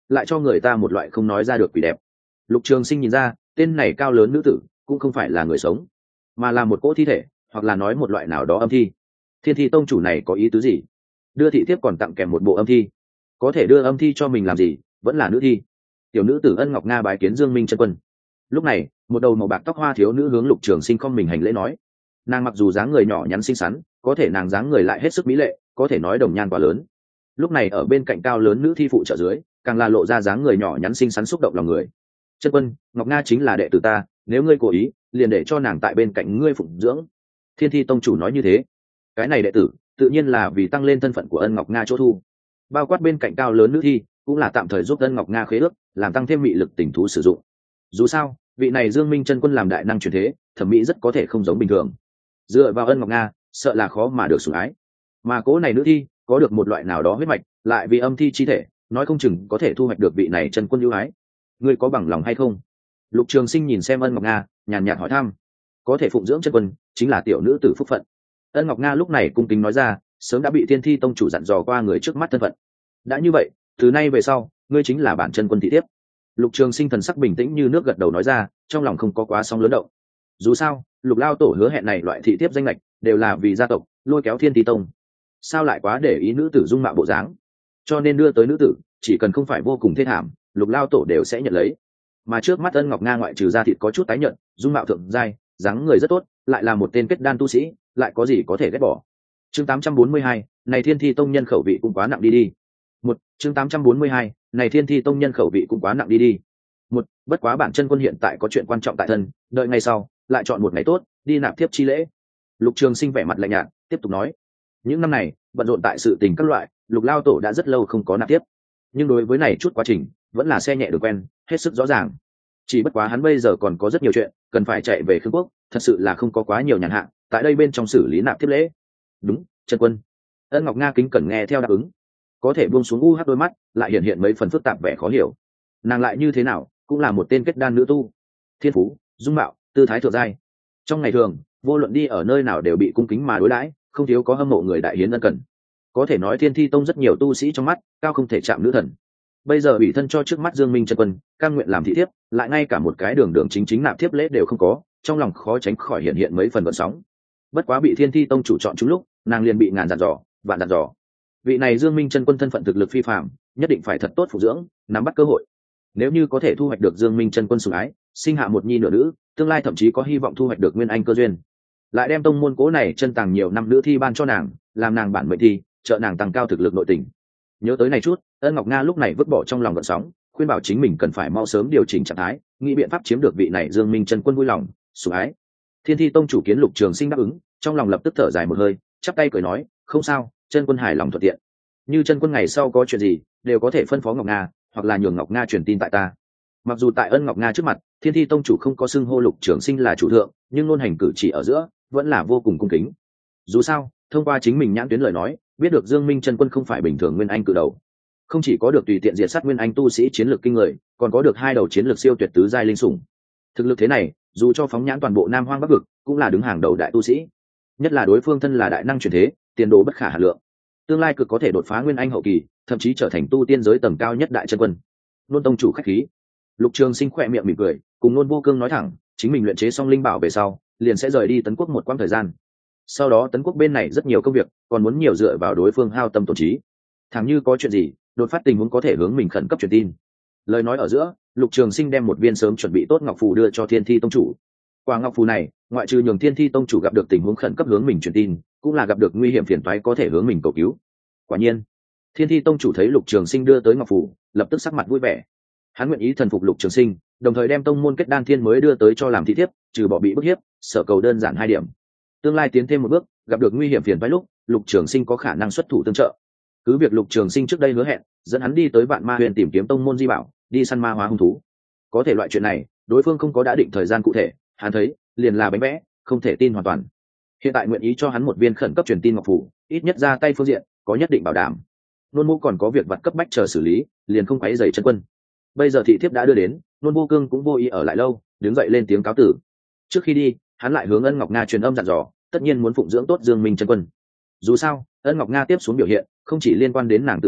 Speaker 1: lại cho người ta một loại không nói ra được quỷ đẹp. Lục Trường Sinh nhìn ra tên này cao lớn nữ tử cũng không phải là người sống, mà là một cỗ thi thể, hoặc là nói một loại nào đó âm thi. Thiên Thi tông chủ này có ý tứ gì? Đưa thị thiếp còn tặng kèm một bộ âm thi, có thể đưa âm thi cho mình làm gì? Vẫn là nữ thi. Tiểu nữ tử Ân Ngọc Nga bái kiến Dương Minh chân quân. Lúc này một đầu màu bạc tóc hoa thiếu nữ hướng Lục Trường Sinh không mình hành lễ nói. Nàng mặc dù dáng người nhỏ nhắn xinh xắn, có thể nàng dáng người lại hết sức mỹ lệ, có thể nói đồng nhan quá lớn. Lúc này ở bên cạnh cao lớn nữ thi phụ trợ dưới, càng là lộ ra dáng người nhỏ nhắn xinh xắn xúc động lòng người. Chân quân, Ngọc Nga chính là đệ tử ta, nếu ngươi cố ý, liền để cho nàng tại bên cạnh ngươi phụng dưỡng. Thiên Thi tông chủ nói như thế. Cái này đệ tử tự nhiên là vì tăng lên thân phận của Ân Ngọc Nga chỗ thu, bao quát bên cạnh cao lớn nữ thi cũng là tạm thời giúp Ân Ngọc Nga khế ước, làm tăng thêm mị lực tình thú sử dụng. Dù sao vị này Dương Minh chân quân làm đại năng truyền thế, thẩm mỹ rất có thể không giống bình thường, dựa vào Ân Ngọc Nga sợ là khó mà được sủng ái. Mà cố này nữ thi có được một loại nào đó huyết mạch, lại vì âm thi chi thể, nói không chừng có thể thu hoạch được vị này chân quân ưu ái. Ngươi có bằng lòng hay không? Lục Trường Sinh nhìn xem Ân Ngọc Nga, nhàn nhạt hỏi thăm. Có thể phụng dưỡng chân quân chính là tiểu nữ tử phúc phận. Ân Ngọc Nga lúc này cung kính nói ra, sớm đã bị Thiên Thi tông chủ dặn dò qua người trước mắt thân phận. Đã như vậy, từ nay về sau ngươi chính là bản chân quân thị thiếp. Lục Trường Sinh thần sắc bình tĩnh như nước gật đầu nói ra, trong lòng không có quá sóng lớn động. Dù sao Lục lao tổ hứa hẹn này loại thị thiếp danh lệch đều là vì gia tộc lôi kéo Thiên Thi tông, sao lại quá để ý nữ tử dung mạo bộ dáng, cho nên đưa tới nữ tử chỉ cần không phải vô cùng thê thảm, Lục lao tổ đều sẽ nhận lấy. Mà trước mắt Ân Ngọc Nga ngoại trừ da thịt có chút tái nhợt, dung mạo thượng giai, dáng người rất tốt, lại là một tên kết đan tu sĩ, lại có gì có thể ghét bỏ. Chương tám trăm bốn mươi hai, này Thiên Thi tông nhân khẩu vị cũng quá nặng đi đi. Một, chương tám trăm bốn mươi hai, này Thiên Thi tông nhân khẩu vị cũng quá nặng đi đi. Một, bất quá bản chân quân hiện tại có chuyện quan trọng tại thân, đợi ngày sau lại chọn một ngày tốt đi nạp thiếp chi lễ. Lục Trường Sinh vẻ mặt lạnh nhạt tiếp tục nói, những năm này bận rộn tại sự tình các loại, Lục lao tổ đã rất lâu không có nạp thiếp, nhưng đối với này chút quá trình vẫn là xe nhẹ được quen, hết sức rõ ràng. Chỉ bất quá hắn bây giờ còn có rất nhiều chuyện cần phải chạy về Khương Quốc, thật sự là không có quá nhiều nhàn hạ tại đây bên trong xử lý nạp thiếp lễ. Đúng, chân quân. Ân Ngọc Nga kính cẩn nghe theo đáp ứng, có thể buông xuống u hắt đôi mắt lại hiện hiện mấy phần phức tạp vẻ khó hiểu. Nàng lại như thế nào cũng là một tên kết đan nữ tu, thiên phú, dung mạo, tư thái thượng giai, trong ngày thường vô luận đi ở nơi nào đều bị cung kính mà đối đãi, không thiếu có hâm mộ người đại hiến ân cần. Có thể nói Thiên Thi tông rất nhiều tu sĩ trong mắt cao không thể chạm nữ thần, bây giờ ủy thân cho trước mắt Dương Minh chân quân cam nguyện làm thị thiếp, lại ngay cả một cái đường đường chính chính nạp thiếp lễ đều không có, trong lòng khó tránh khỏi hiện hiện mấy phần gợn sóng. Bất quá bị Thiên Thi tông chủ chọn trúng lúc, nàng liền bị ngàn dặn dò vạn dặn dò, vị này Dương Minh chân quân thân phận thực lực phi phàm, nhất định phải thật tốt phụ dưỡng, nắm bắt cơ hội. Nếu như có thể thu hoạch được Dương Minh chân quân sủng ái, sinh hạ một nhi nửa nữ, tương lai thậm chí có hy vọng thu hoạch được nguyên anh cơ duyên. Lại đem tông môn cố này chân tàng nhiều năm nữ thi ban cho nàng, làm nàng bản mệnh thi, trợ nàng tăng cao thực lực nội tình. Nhớ tới này chút, Ân Ngọc Nga lúc này vứt bỏ trong lòng gợn sóng, khuyên bảo chính mình cần phải mau sớm điều chỉnh trạng thái, nghĩ biện pháp chiếm được vị này Dương Minh chân quân vui lòng, sủng ái. Thiên Thi tông chủ kiến Lục Trường Sinh đáp ứng, trong lòng lập tức thở dài một hơi, chắp tay cười nói, không sao, chân quân hài lòng thuận tiện. Như chân quân ngày sau có chuyện gì, đều có thể phân phó Ngọc Nga, hoặc là nhường Ngọc Nga truyền tin tại ta. Mặc dù tại Ân Ngọc Nga trước mặt, Thiên Thi tông chủ không có xưng hô Lục Trường Sinh là chủ thượng, nhưng ngôn hành cử chỉ ở giữa vẫn là vô cùng cung kính. Dù sao, thông qua chính mình nhãn tuyến lời nói, biết được Dương Minh chân quân không phải bình thường nguyên anh cự đầu, không chỉ có được tùy tiện diệt sát nguyên anh tu sĩ chiến lược kinh người, còn có được hai đầu chiến lược siêu tuyệt tứ giai linh sủng. Thực lực thế này, dù cho phóng nhãn toàn bộ Nam Hoang Bắc vực, cũng là đứng hàng đầu đại tu sĩ. Nhất là đối phương thân là đại năng truyền thế, tiền đồ bất khả hà lượng, tương lai cực có thể đột phá nguyên anh hậu kỳ, thậm chí trở thành tu tiên giới tầng cao nhất đại chân quân. Nôn tông chủ khách khí. Lục Trường Sinh khỏe miệng mỉm cười, cùng Nôn Vô Cương nói thẳng, chính mình luyện chế xong linh bảo về sau, liền sẽ rời đi Tấn Quốc một quãng thời gian. Sau đó Tấn Quốc bên này rất nhiều công việc, còn muốn nhiều dựa vào đối phương hao tâm tổn trí. Thẳng như có chuyện gì, đột phát tình huống có thể hướng mình khẩn cấp truyền tin. Lời nói ở giữa, Lục Trường Sinh đem một viên sớm chuẩn bị tốt ngọc phù đưa cho Thiên Thi tông chủ. Quả ngọc phù này, ngoại trừ nhường Thiên Thi tông chủ gặp được tình huống khẩn cấp hướng mình truyền tin, cũng là gặp được nguy hiểm phiền toái có thể hướng mình cầu cứu. Quả nhiên, Thiên Thi tông chủ thấy Lục Trường Sinh đưa tới ngọc phù, lập tức sắc mặt vui vẻ. Hắn nguyện ý thần phục Lục Trường Sinh, đồng thời đem tông môn kết đan thiên mới đưa tới cho làm thị thiếp, trừ bỏ bị bức hiếp, sở cầu đơn giản hai điểm. Tương lai tiến thêm một bước, gặp được nguy hiểm phiền toái lúc, Lục Trường Sinh có khả năng xuất thủ tương trợ. Cứ việc Lục Trường Sinh trước đây hứa hẹn, dẫn hắn đi tới Vạn Ma Huyền tìm kiếm tông môn di bảo, đi săn ma hóa hung thú. Có thể loại chuyện này, đối phương không có đã định thời gian cụ thể, hắn thấy, liền là bánh vẽ, không thể tin hoàn toàn. Hiện tại nguyện ý cho hắn một viên khẩn cấp truyền tin ngọc phù, ít nhất ra tay phương diện có nhất định bảo đảm. Nôn Mộ còn có việc vặt cấp bách chờ xử lý, liền không quấy rầy chân quân. Bây giờ thị thiếp đã đưa đến, Nôn Vô Cương cũng vô ý ở lại lâu, đứng dậy lên tiếng cáo tử. Trước khi đi, hắn lại hướng Ân Ngọc Nga truyền âm dặn dò, tất nhiên muốn phụng dưỡng tốt Dương Minh chân quân. Dù sao, Ân Ngọc Nga tiếp xuống biểu hiện, không chỉ liên quan đến nàng tự thân,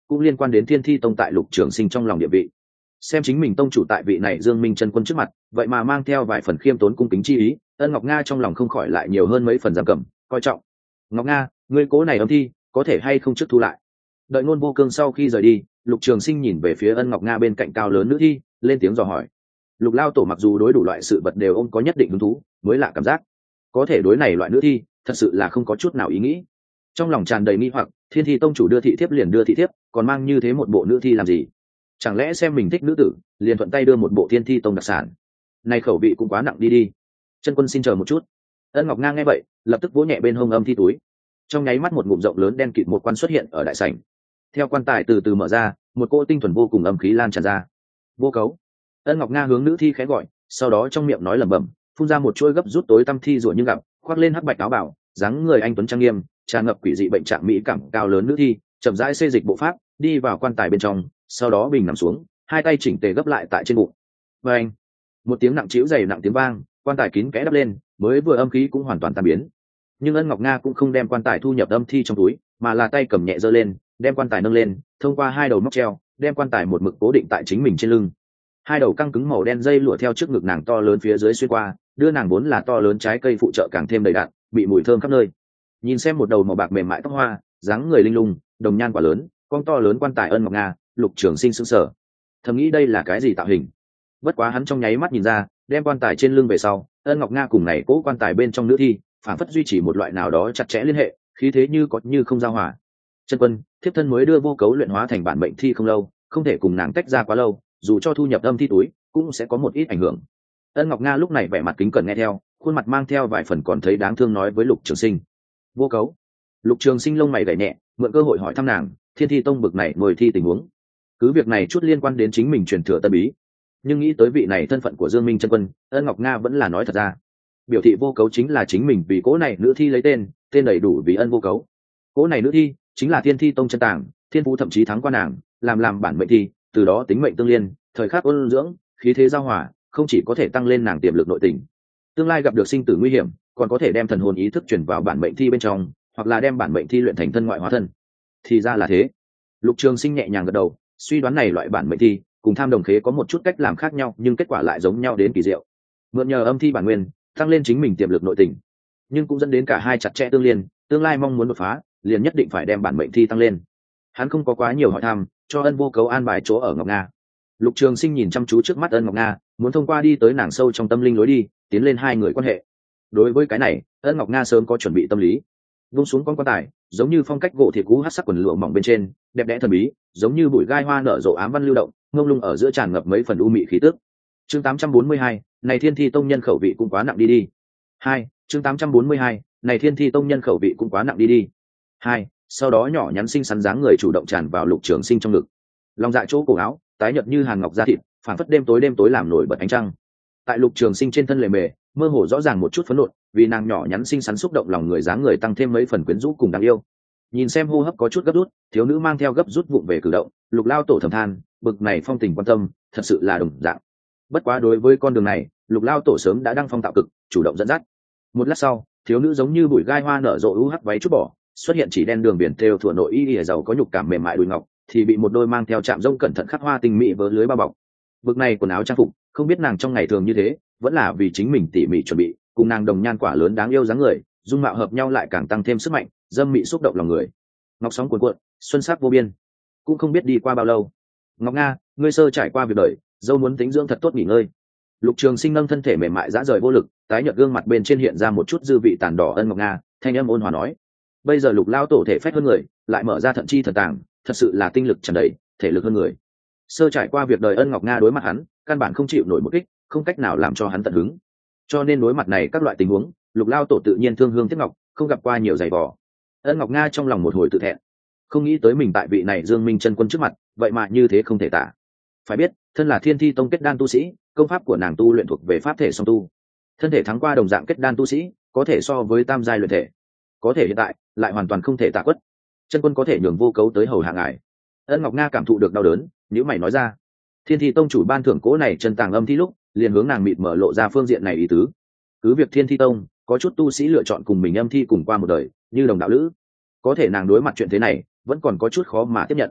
Speaker 1: cũng liên quan đến Thiên Thi Tông tại Lục Trường Sinh trong lòng địa vị. Xem chính mình tông chủ tại vị này Dương Minh chân quân trước mặt, vậy mà mang theo vài phần khiêm tốn cung kính chi ý, Ân Ngọc Nga trong lòng không khỏi lại nhiều hơn mấy phần giam cầm, coi trọng. Ngọc Nga, ngươi cố này âm thi, có thể hay không trước thu lại? Đợi Ngôn Vô Cương sau khi rời đi, Lục Trường Sinh nhìn về phía Ân Ngọc Nga bên cạnh cao lớn nữ thi, lên tiếng dò hỏi. Lục Lao Tổ mặc dù đối đủ loại sự vật đều ôm có nhất định hứng thú, mới lạ cảm giác, có thể đối này loại nữ thi, thật sự là không có chút nào ý nghĩ. Trong lòng tràn đầy nghi hoặc, Thiên Thi Tông chủ đưa thị thiếp liền đưa thị thiếp, còn mang như thế một bộ nữ thi làm gì? Chẳng lẽ xem mình thích nữ tử, liền thuận tay đưa một bộ Thiên Thi Tông đặc sản? Này khẩu vị cũng quá nặng đi đi. Chân quân xin chờ một chút. Ân Ngọc Nga nghe vậy, lập tức vỗ nhẹ bên hông âm thi túi. Trong nháy mắt một ngụm rộng lớn đen kịt một quan xuất hiện ở đại sảnh. Theo quan tài từ từ mở ra, một cỗ tinh thuần vô cùng âm khí lan tràn ra. Vô cấu. Ân Ngọc Nga hướng nữ thi khẽ gọi, sau đó trong miệng nói lẩm bẩm, phun ra một chuỗi gấp rút tối tăm thi rủa như gặp, khoác lên hắc bạch áo bảo, dáng người anh tuấn trang nghiêm, tràn ngập quỷ dị bệnh trạng mỹ cảm cao lớn nữ thi, chậm rãi xê dịch bộ pháp, đi vào quan tài bên trong, sau đó bình nằm xuống, hai tay chỉnh tề gấp lại tại trên bụng. Và anh, một tiếng nặng trĩu dày nặng tiếng vang, quan tài kín kẽ đắp lên, mới vừa âm khí cũng hoàn toàn tan biến. Nhưng Ân Ngọc Nga cũng không đem quan tài thu nhập âm thi trong túi, mà là tay cầm nhẹ giơ lên, đem quan tài nâng lên, thông qua hai đầu móc treo, đem quan tài một mực cố định tại chính mình trên lưng. Hai đầu căng cứng màu đen dây lụa theo trước ngực nàng to lớn phía dưới xuyên qua, đưa nàng vốn là to lớn trái cây phụ trợ càng thêm đầy đặn, bị mùi thơm khắp nơi. Nhìn xem một đầu màu bạc mềm mại tóc hoa, dáng người linh lung, đồng nhan quả lớn, con to lớn quan tài Ân Ngọc Nga, Lục Trường Sinh sững sờ, thầm nghĩ đây là cái gì tạo hình. Bất quá hắn trong nháy mắt nhìn ra, đem quan tài trên lưng về sau, Ân Ngọc Nga cùng này cố quan tài bên trong nữ thi, phản phất duy trì một loại nào đó chặt chẽ liên hệ, khí thế như có như không giao hòa. Chân quân, thiếp thân mới đưa vô cấu luyện hóa thành bản mệnh thi không lâu, không thể cùng nàng tách ra quá lâu, dù cho thu nhập âm thi túi, cũng sẽ có một ít ảnh hưởng. Ân Ngọc Nga lúc này vẻ mặt kính cẩn nghe theo, khuôn mặt mang theo vài phần còn thấy đáng thương nói với Lục Trường Sinh. Vô cấu. Lục Trường Sinh lông mày gảy nhẹ, mượn cơ hội hỏi thăm nàng, Thiên Thi Tông bực này ngồi thi tình huống. Cứ việc này chút liên quan đến chính mình truyền thừa tân bí, nhưng nghĩ tới vị này thân phận của Dương Minh chân quân, Ân Ngọc Nga vẫn là nói thật ra. Biểu thị vô cấu chính là chính mình vì cố này nữ thi lấy tên, tên đầy đủ vì Ân vô cấu. Cố này nữ thi chính là Thiên Thi Tông chân tàng, thiên phú thậm chí thắng qua nàng, làm làm bản mệnh thi, từ đó tính mệnh tương liên, thời khắc ôn dưỡng, khí thế giao hòa, không chỉ có thể tăng lên nàng tiềm lực nội tình, tương lai gặp được sinh tử nguy hiểm, còn có thể đem thần hồn ý thức chuyển vào bản mệnh thi bên trong, hoặc là đem bản mệnh thi luyện thành thân ngoại hóa thân. Thì ra là thế. Lục Trường Sinh nhẹ nhàng gật đầu, suy đoán này loại bản mệnh thi cùng tham đồng khế có một chút cách làm khác nhau, nhưng kết quả lại giống nhau đến kỳ diệu. Mượn nhờ âm thi bản nguyên, tăng lên chính mình tiềm lực nội tình, nhưng cũng dẫn đến cả hai chặt chẽ tương liên, tương lai mong muốn đột phá, liền nhất định phải đem bản mệnh thi tăng lên. Hắn không có quá nhiều hỏi thăm, cho Ân vô cấu an bài chỗ ở Ngọc Nga. Lục Trường Sinh nhìn chăm chú trước mắt Ân Ngọc Nga, muốn thông qua đi tới nàng sâu trong tâm linh lối đi, tiến lên hai người quan hệ. Đối với cái này, Ân Ngọc Nga sớm có chuẩn bị tâm lý. Vung xuống con quan tài, giống như phong cách gỗ thiệt cũ hắc sắc quần lụa mỏng bên trên, đẹp đẽ thần bí, giống như bụi gai hoa nở rộ ám văn lưu động, ngông lung ở giữa tràn ngập mấy phần u mị khí tức. Chương tám trăm bốn mươi hai, này Thiên Thi Tông nhân khẩu vị cũng quá nặng đi đi. Hai, chương tám trăm bốn mươi hai, này Thiên Thi Tông nhân khẩu vị cũng quá nặng đi đi. Hai, sau đó nhỏ nhắn xinh xắn dáng người chủ động tràn vào Lục Trường Sinh trong ngực. Lòng dạ chỗ cổ áo, tái nhợt như hàn ngọc da thịt, phản phất đêm tối đêm tối làm nổi bật ánh trăng. Tại Lục Trường Sinh trên thân lề mề, mơ hồ rõ ràng một chút phấn nộ, vì nàng nhỏ nhắn xinh xắn xúc động lòng người dáng người tăng thêm mấy phần quyến rũ cùng đáng yêu. Nhìn xem hô hấp có chút gấp rút, thiếu nữ mang theo gấp rút vụng về cử động, Lục Lao Tổ thầm than, bực này phong tình quan tâm, thật sự là đồng dạng. Bất quá đối với con đường này, Lục Lao Tổ sớm đã đăng phong tạo cực, chủ động dẫn dắt. Một lát sau, thiếu nữ giống như bụi gai hoa nở rộ u hắc váy chút bỏ, xuất hiện chỉ đen đường biển thêu thủa nội y ỉa giàu có nhục cảm mềm mại đùi ngọc, thì bị một đôi mang theo chạm rông cẩn thận khắc hoa tinh mỹ vớ lưới bao bọc. Bực này quần áo trang phục, không biết nàng trong ngày thường như thế, vẫn là vì chính mình tỉ mỉ chuẩn bị, cùng nàng đồng nhan quả lớn đáng yêu dáng người, dung mạo hợp nhau lại càng tăng thêm sức mạnh, dâm mị xúc động lòng người. Ngọc sóng cuồn cuộn, xuân sắc vô biên. Cũng không biết đi qua bao lâu. Ngọc Nga, ngươi sơ trải qua việc đời, dâu muốn tính dưỡng thật tốt nghỉ ngơi. Lục Trường Sinh nâng thân thể mềm mại dã rời vô lực, tái nhợt gương mặt bên trên hiện ra một chút dư vị tàn đỏ. Ân Ngọc Nga, thanh âm ôn hòa nói, bây giờ Lục Lao Tổ thể phách hơn người, lại mở ra thận chi thần tàng, thật sự là tinh lực tràn đầy, thể lực hơn người. Sơ trải qua việc đời Ân Ngọc Nga đối mặt hắn, căn bản không chịu nổi một kích, không cách nào làm cho hắn tận hứng. Cho nên đối mặt này các loại tình huống, Lục Lao Tổ tự nhiên thương hương tiếc ngọc, không gặp qua nhiều giày vò. Ân Ngọc Nga trong lòng một hồi tự thẹn, không nghĩ tới mình tại vị này Dương Minh chân quân trước mặt, vậy mà như thế không thể tả. Phải biết, thân là Thiên Thi Tông kết đan tu sĩ, công pháp của nàng tu luyện thuộc về pháp thể song tu, thân thể thắng qua đồng dạng kết đan tu sĩ, có thể so với tam giai luyện thể. Có thể hiện tại lại hoàn toàn không thể tả quất. Chân quân có thể nhường vô cấu tới hầu hạ ngài. Ân Ngọc Nga cảm thụ được đau đớn, nếu mày nói ra. Thiên Thi Tông chủ ban thưởng cố này chân tàng âm thi lúc, liền hướng nàng mịt mở lộ ra phương diện này ý tứ. Cứ việc Thiên Thi Tông có chút tu sĩ lựa chọn cùng mình âm thi cùng qua một đời, như đồng đạo lữ, có thể nàng đối mặt chuyện thế này, vẫn còn có chút khó mà tiếp nhận.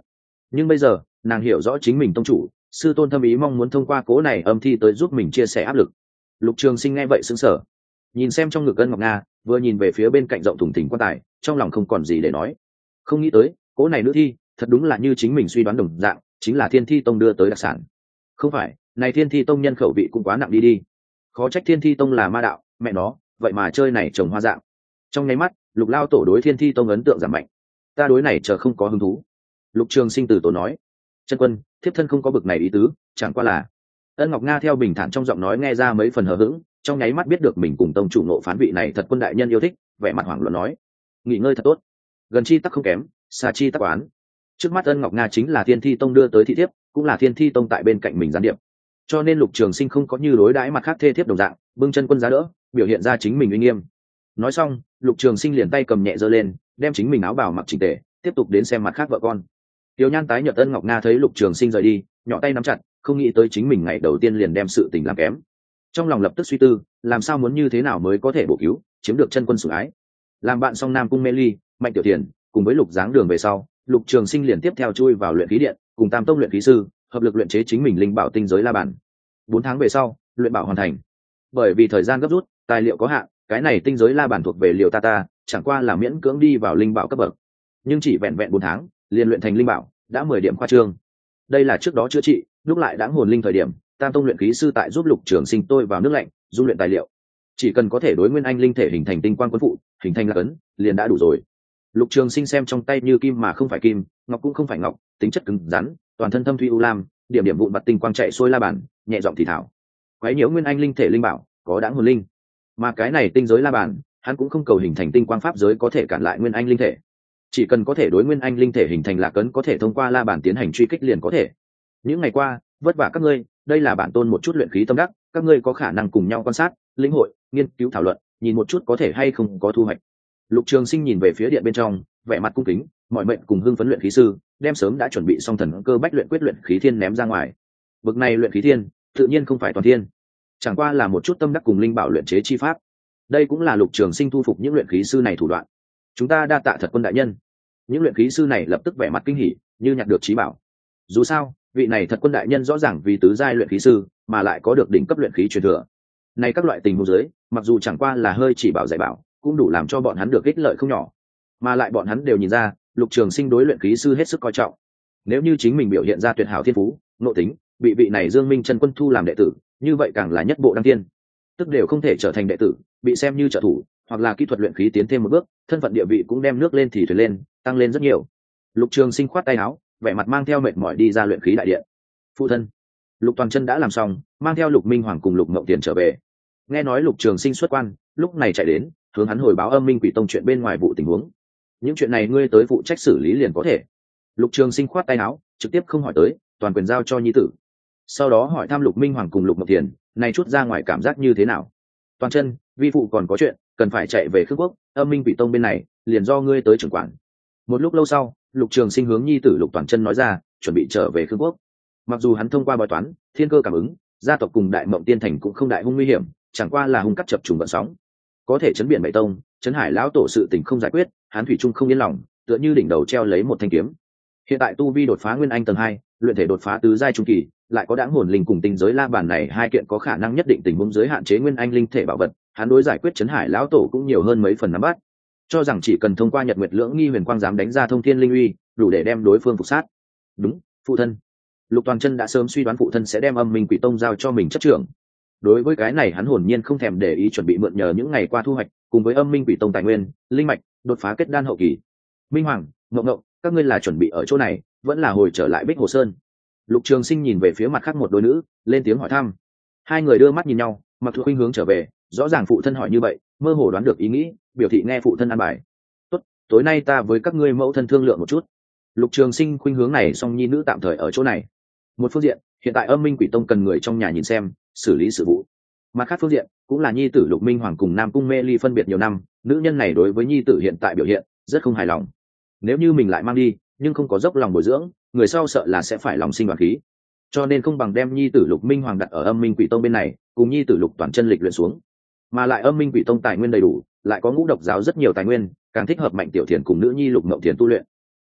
Speaker 1: Nhưng bây giờ nàng hiểu rõ chính mình tông chủ sư tôn thâm ý mong muốn thông qua cố này âm thi tới giúp mình chia sẻ áp lực. Lục Trường Sinh nghe vậy sững sờ, nhìn xem trong ngực Ân Ngọc Nga, vừa nhìn về phía bên cạnh rộng thùng thình quan tài, trong lòng không còn gì để nói. Không nghĩ tới cố này nữ thi thật đúng là như chính mình suy đoán đồng dạng, chính là Thiên Thi Tông đưa tới đặc sản. Không phải, này Thiên Thi Tông nhân khẩu vị cũng quá nặng đi đi. Khó trách Thiên Thi Tông là ma đạo, mẹ nó, vậy mà chơi này trồng hoa dạng. Trong nháy mắt, Lục Lao tổ đối Thiên Thi Tông ấn tượng giảm mạnh. Ta đối này chờ không có hứng thú. Lục Trường Sinh từ tổ nói, chân quân, thiếp thân không có bực này ý tứ, chẳng qua là. Ân Ngọc Nga theo bình thản trong giọng nói nghe ra mấy phần hờ hững, trong nháy mắt biết được mình cùng tông chủ nộ phán vị này thật quân đại nhân yêu thích, vẻ mặt hoảng loạn nói, nghỉ ngơi thật tốt, gần chi tắc không kém, xa chi tắc oán. Trước mắt Ân Ngọc Nga chính là Thiên Thi Tông đưa tới thị thiếp, cũng là Thiên Thi Tông tại bên cạnh mình gián điệp, cho nên Lục Trường Sinh không có như đối đãi mặt khác thê thiếp đồng dạng, bưng chân quân giá đỡ, biểu hiện ra chính mình uy nghiêm. Nói xong, Lục Trường Sinh liền tay cầm nhẹ giơ lên, đem chính mình áo bào mặc chỉnh tề, tiếp tục đến xem mặt khác vợ con. Tiểu Nhan tái nhợt Ân Ngọc Nga thấy Lục Trường Sinh rời đi, nhỏ tay nắm chặt, không nghĩ tới chính mình ngày đầu tiên liền đem sự tình làm kém. Trong lòng lập tức suy tư, làm sao muốn như thế nào mới có thể bổ cứu, chiếm được chân quân sủng ái. Làm bạn xong Nam Cung Mê Ly, Mạnh Tiểu Thiền, cùng với Lục Giáng Đường về sau, Lục Trường Sinh liền tiếp theo chui vào luyện khí điện, cùng Tam Tông luyện khí sư, hợp lực luyện chế chính mình linh bảo tinh giới la bàn. Bốn tháng về sau, luyện bảo hoàn thành. Bởi vì thời gian gấp rút, tài liệu có hạn, cái này tinh giới la bàn thuộc về Liều Ta Ta, chẳng qua là miễn cưỡng đi vào linh bảo cấp bậc. Nhưng chỉ vẹn vẹn bốn tháng, liền luyện thành linh bảo, đã mười điểm khoa trương. Đây là trước đó chữa trị, lúc lại đã hồn linh thời điểm, Tam Tông luyện khí sư tại giúp Lục Trường Sinh tôi vào nước lạnh, dung luyện tài liệu. Chỉ cần có thể đối nguyên anh linh thể hình thành tinh quang quân phụ, hình thành lạc ấn, liền đã đủ rồi. Lục Trường Sinh xem trong tay như kim mà không phải kim, ngọc cũng không phải ngọc, tính chất cứng rắn, toàn thân thâm thủy u lam, điểm điểm vụn vặt tinh quang chạy xuôi la bàn, nhẹ giọng thì thảo. Quấy nhiễu nguyên anh linh thể linh bảo, có đáng hồn linh. Mà cái này tinh giới la bàn, hắn cũng không cầu hình thành tinh quang pháp giới có thể cản lại nguyên anh linh thể. Chỉ cần có thể đối nguyên anh linh thể hình thành lạc ấn có thể thông qua la bàn tiến hành truy kích liền có thể. Những ngày qua, vất vả các ngươi, đây là bản tôn một chút luyện khí tâm đắc, các ngươi có khả năng cùng nhau quan sát, lĩnh hội, nghiên cứu thảo luận, nhìn một chút có thể hay không có thu hoạch. Lục Trường Sinh nhìn về phía điện bên trong, vẻ mặt cung kính, mọi mệnh cùng hưng phấn luyện khí sư, đem sớm đã chuẩn bị xong thần cơ bách luyện quyết luyện khí thiên ném ra ngoài. Bực này luyện khí thiên, tự nhiên không phải toàn thiên, chẳng qua là một chút tâm đắc cùng linh bảo luyện chế chi pháp. Đây cũng là Lục Trường Sinh thu phục những luyện khí sư này thủ đoạn. Chúng ta đa tạ thật quân đại nhân. Những luyện khí sư này lập tức vẻ mặt kinh hỉ, như nhặt được trí bảo. Dù sao, vị này thật quân đại nhân rõ ràng vì tứ giai luyện khí sư, mà lại có được đỉnh cấp luyện khí truyền thừa. Này các loại tình huống dưới, mặc dù chẳng qua là hơi chỉ bảo dạy bảo, cũng đủ làm cho bọn hắn được ích lợi không nhỏ. Mà lại bọn hắn đều nhìn ra, Lục Trường Sinh đối luyện khí sư hết sức coi trọng. Nếu như chính mình biểu hiện ra tuyệt hảo thiên phú, nội tính, bị vị này Dương Minh chân quân thu làm đệ tử, như vậy càng là nhất bộ đăng tiên. Tức đều không thể trở thành đệ tử, bị xem như trợ thủ, hoặc là kỹ thuật luyện khí tiến thêm một bước, thân phận địa vị cũng đem nước lên thì thuyền lên, tăng lên rất nhiều. Lục Trường Sinh khoát tay áo, vẻ mặt mang theo mệt mỏi đi ra luyện khí đại điện. Phụ thân, Lục Toàn Chân đã làm xong, mang theo Lục Minh Hoàng cùng Lục Ngộng Tiền trở về. Nghe nói Lục Trường Sinh xuất quan, lúc này chạy đến, hướng hắn hồi báo Âm Minh Quỷ Tông chuyện bên ngoài vụ tình huống. Những chuyện này ngươi tới phụ trách xử lý liền có thể. Lục Trường Sinh khoát tay áo, trực tiếp không hỏi tới, toàn quyền giao cho nhi tử. Sau đó hỏi thăm Lục Minh Hoàng cùng Lục Ngộng Tiền, này chút ra ngoài cảm giác như thế nào? Toàn Chân, vi phụ còn có chuyện, cần phải chạy về Khương Quốc, Âm Minh Quỷ Tông bên này, liền do ngươi tới trưởng quản. Một lúc lâu sau, Lục Trường Sinh hướng nhi tử Lục Toàn Chân nói ra, chuẩn bị trở về Khương Quốc. Mặc dù hắn thông qua bói toán, thiên cơ cảm ứng, gia tộc cùng Đại Mộng Tiên Thành cũng không đại hung nguy hiểm, chẳng qua là hung cắt chập trùng vận sóng. Có thể chấn biển Bảy Tông, chấn Hải lão tổ sự tình không giải quyết, hắn thủy chung không yên lòng, tựa như đỉnh đầu treo lấy một thanh kiếm. Hiện tại tu vi đột phá nguyên anh tầng hai, luyện thể đột phá tứ giai trung kỳ, lại có đãng hồn linh cùng tinh giới la bàn này hai kiện có khả năng nhất định tình huống giới hạn chế nguyên anh linh thể bảo vật, hắn đối giải quyết chấn Hải lão tổ cũng nhiều hơn mấy phần nắm bắt. Cho rằng chỉ cần thông qua Nhật Nguyệt Lưỡng Nghi huyền quang dám đánh ra thông thiên linh uy, đủ để đem đối phương phục sát. Đúng, phụ thân. Lục Toàn Chân đã sớm suy đoán phụ thân sẽ đem Âm Minh Quỷ Tông giao cho mình chấp trưởng. Đối với cái này hắn hồn nhiên không thèm để ý, chuẩn bị mượn nhờ những ngày qua thu hoạch, cùng với Âm Minh Quỷ Tông tài nguyên, linh mạch, đột phá kết đan hậu kỳ. Minh Hoàng, Ngộng Ngộng, các ngươi là chuẩn bị ở chỗ này, vẫn là hồi trở lại Bích Hồ Sơn? Lục Trường Sinh nhìn về phía mặt khác một đôi nữ, lên tiếng hỏi thăm. Hai người đưa mắt nhìn nhau, mặc thuộc khuynh hướng trở về, rõ ràng phụ thân hỏi như vậy, mơ hồ đoán được ý nghĩ, biểu thị nghe phụ thân an bài. Tốt, tối nay ta với các ngươi mẫu thân thương lượng một chút. Lục Trường Sinh khuynh hướng này, song nhi nữ tạm thời ở chỗ này. Một phương diện, hiện tại Âm Minh Quỷ Tông cần người trong nhà nhìn xem, xử lý sự vụ. Mặt khác phương diện, cũng là nhi tử Lục Minh Hoàng cùng Nam Cung Mê Ly phân biệt nhiều năm, nữ nhân này đối với nhi tử hiện tại biểu hiện rất không hài lòng. Nếu như mình lại mang đi, nhưng không có dốc lòng bồi dưỡng, người sau sợ là sẽ phải lòng sinh đoán khí. Cho nên không bằng đem nhi tử Lục Minh Hoàng đặt ở Âm Minh Quỷ Tông bên này, cùng nhi tử Lục Toàn Chân lịch luyện xuống. Mà lại Âm Minh Quỷ Tông tài nguyên đầy đủ, lại có ngũ độc giáo rất nhiều tài nguyên, càng thích hợp Mạnh Tiểu Thiền cùng nữ nhi Lục Ngộng Thiền tu luyện.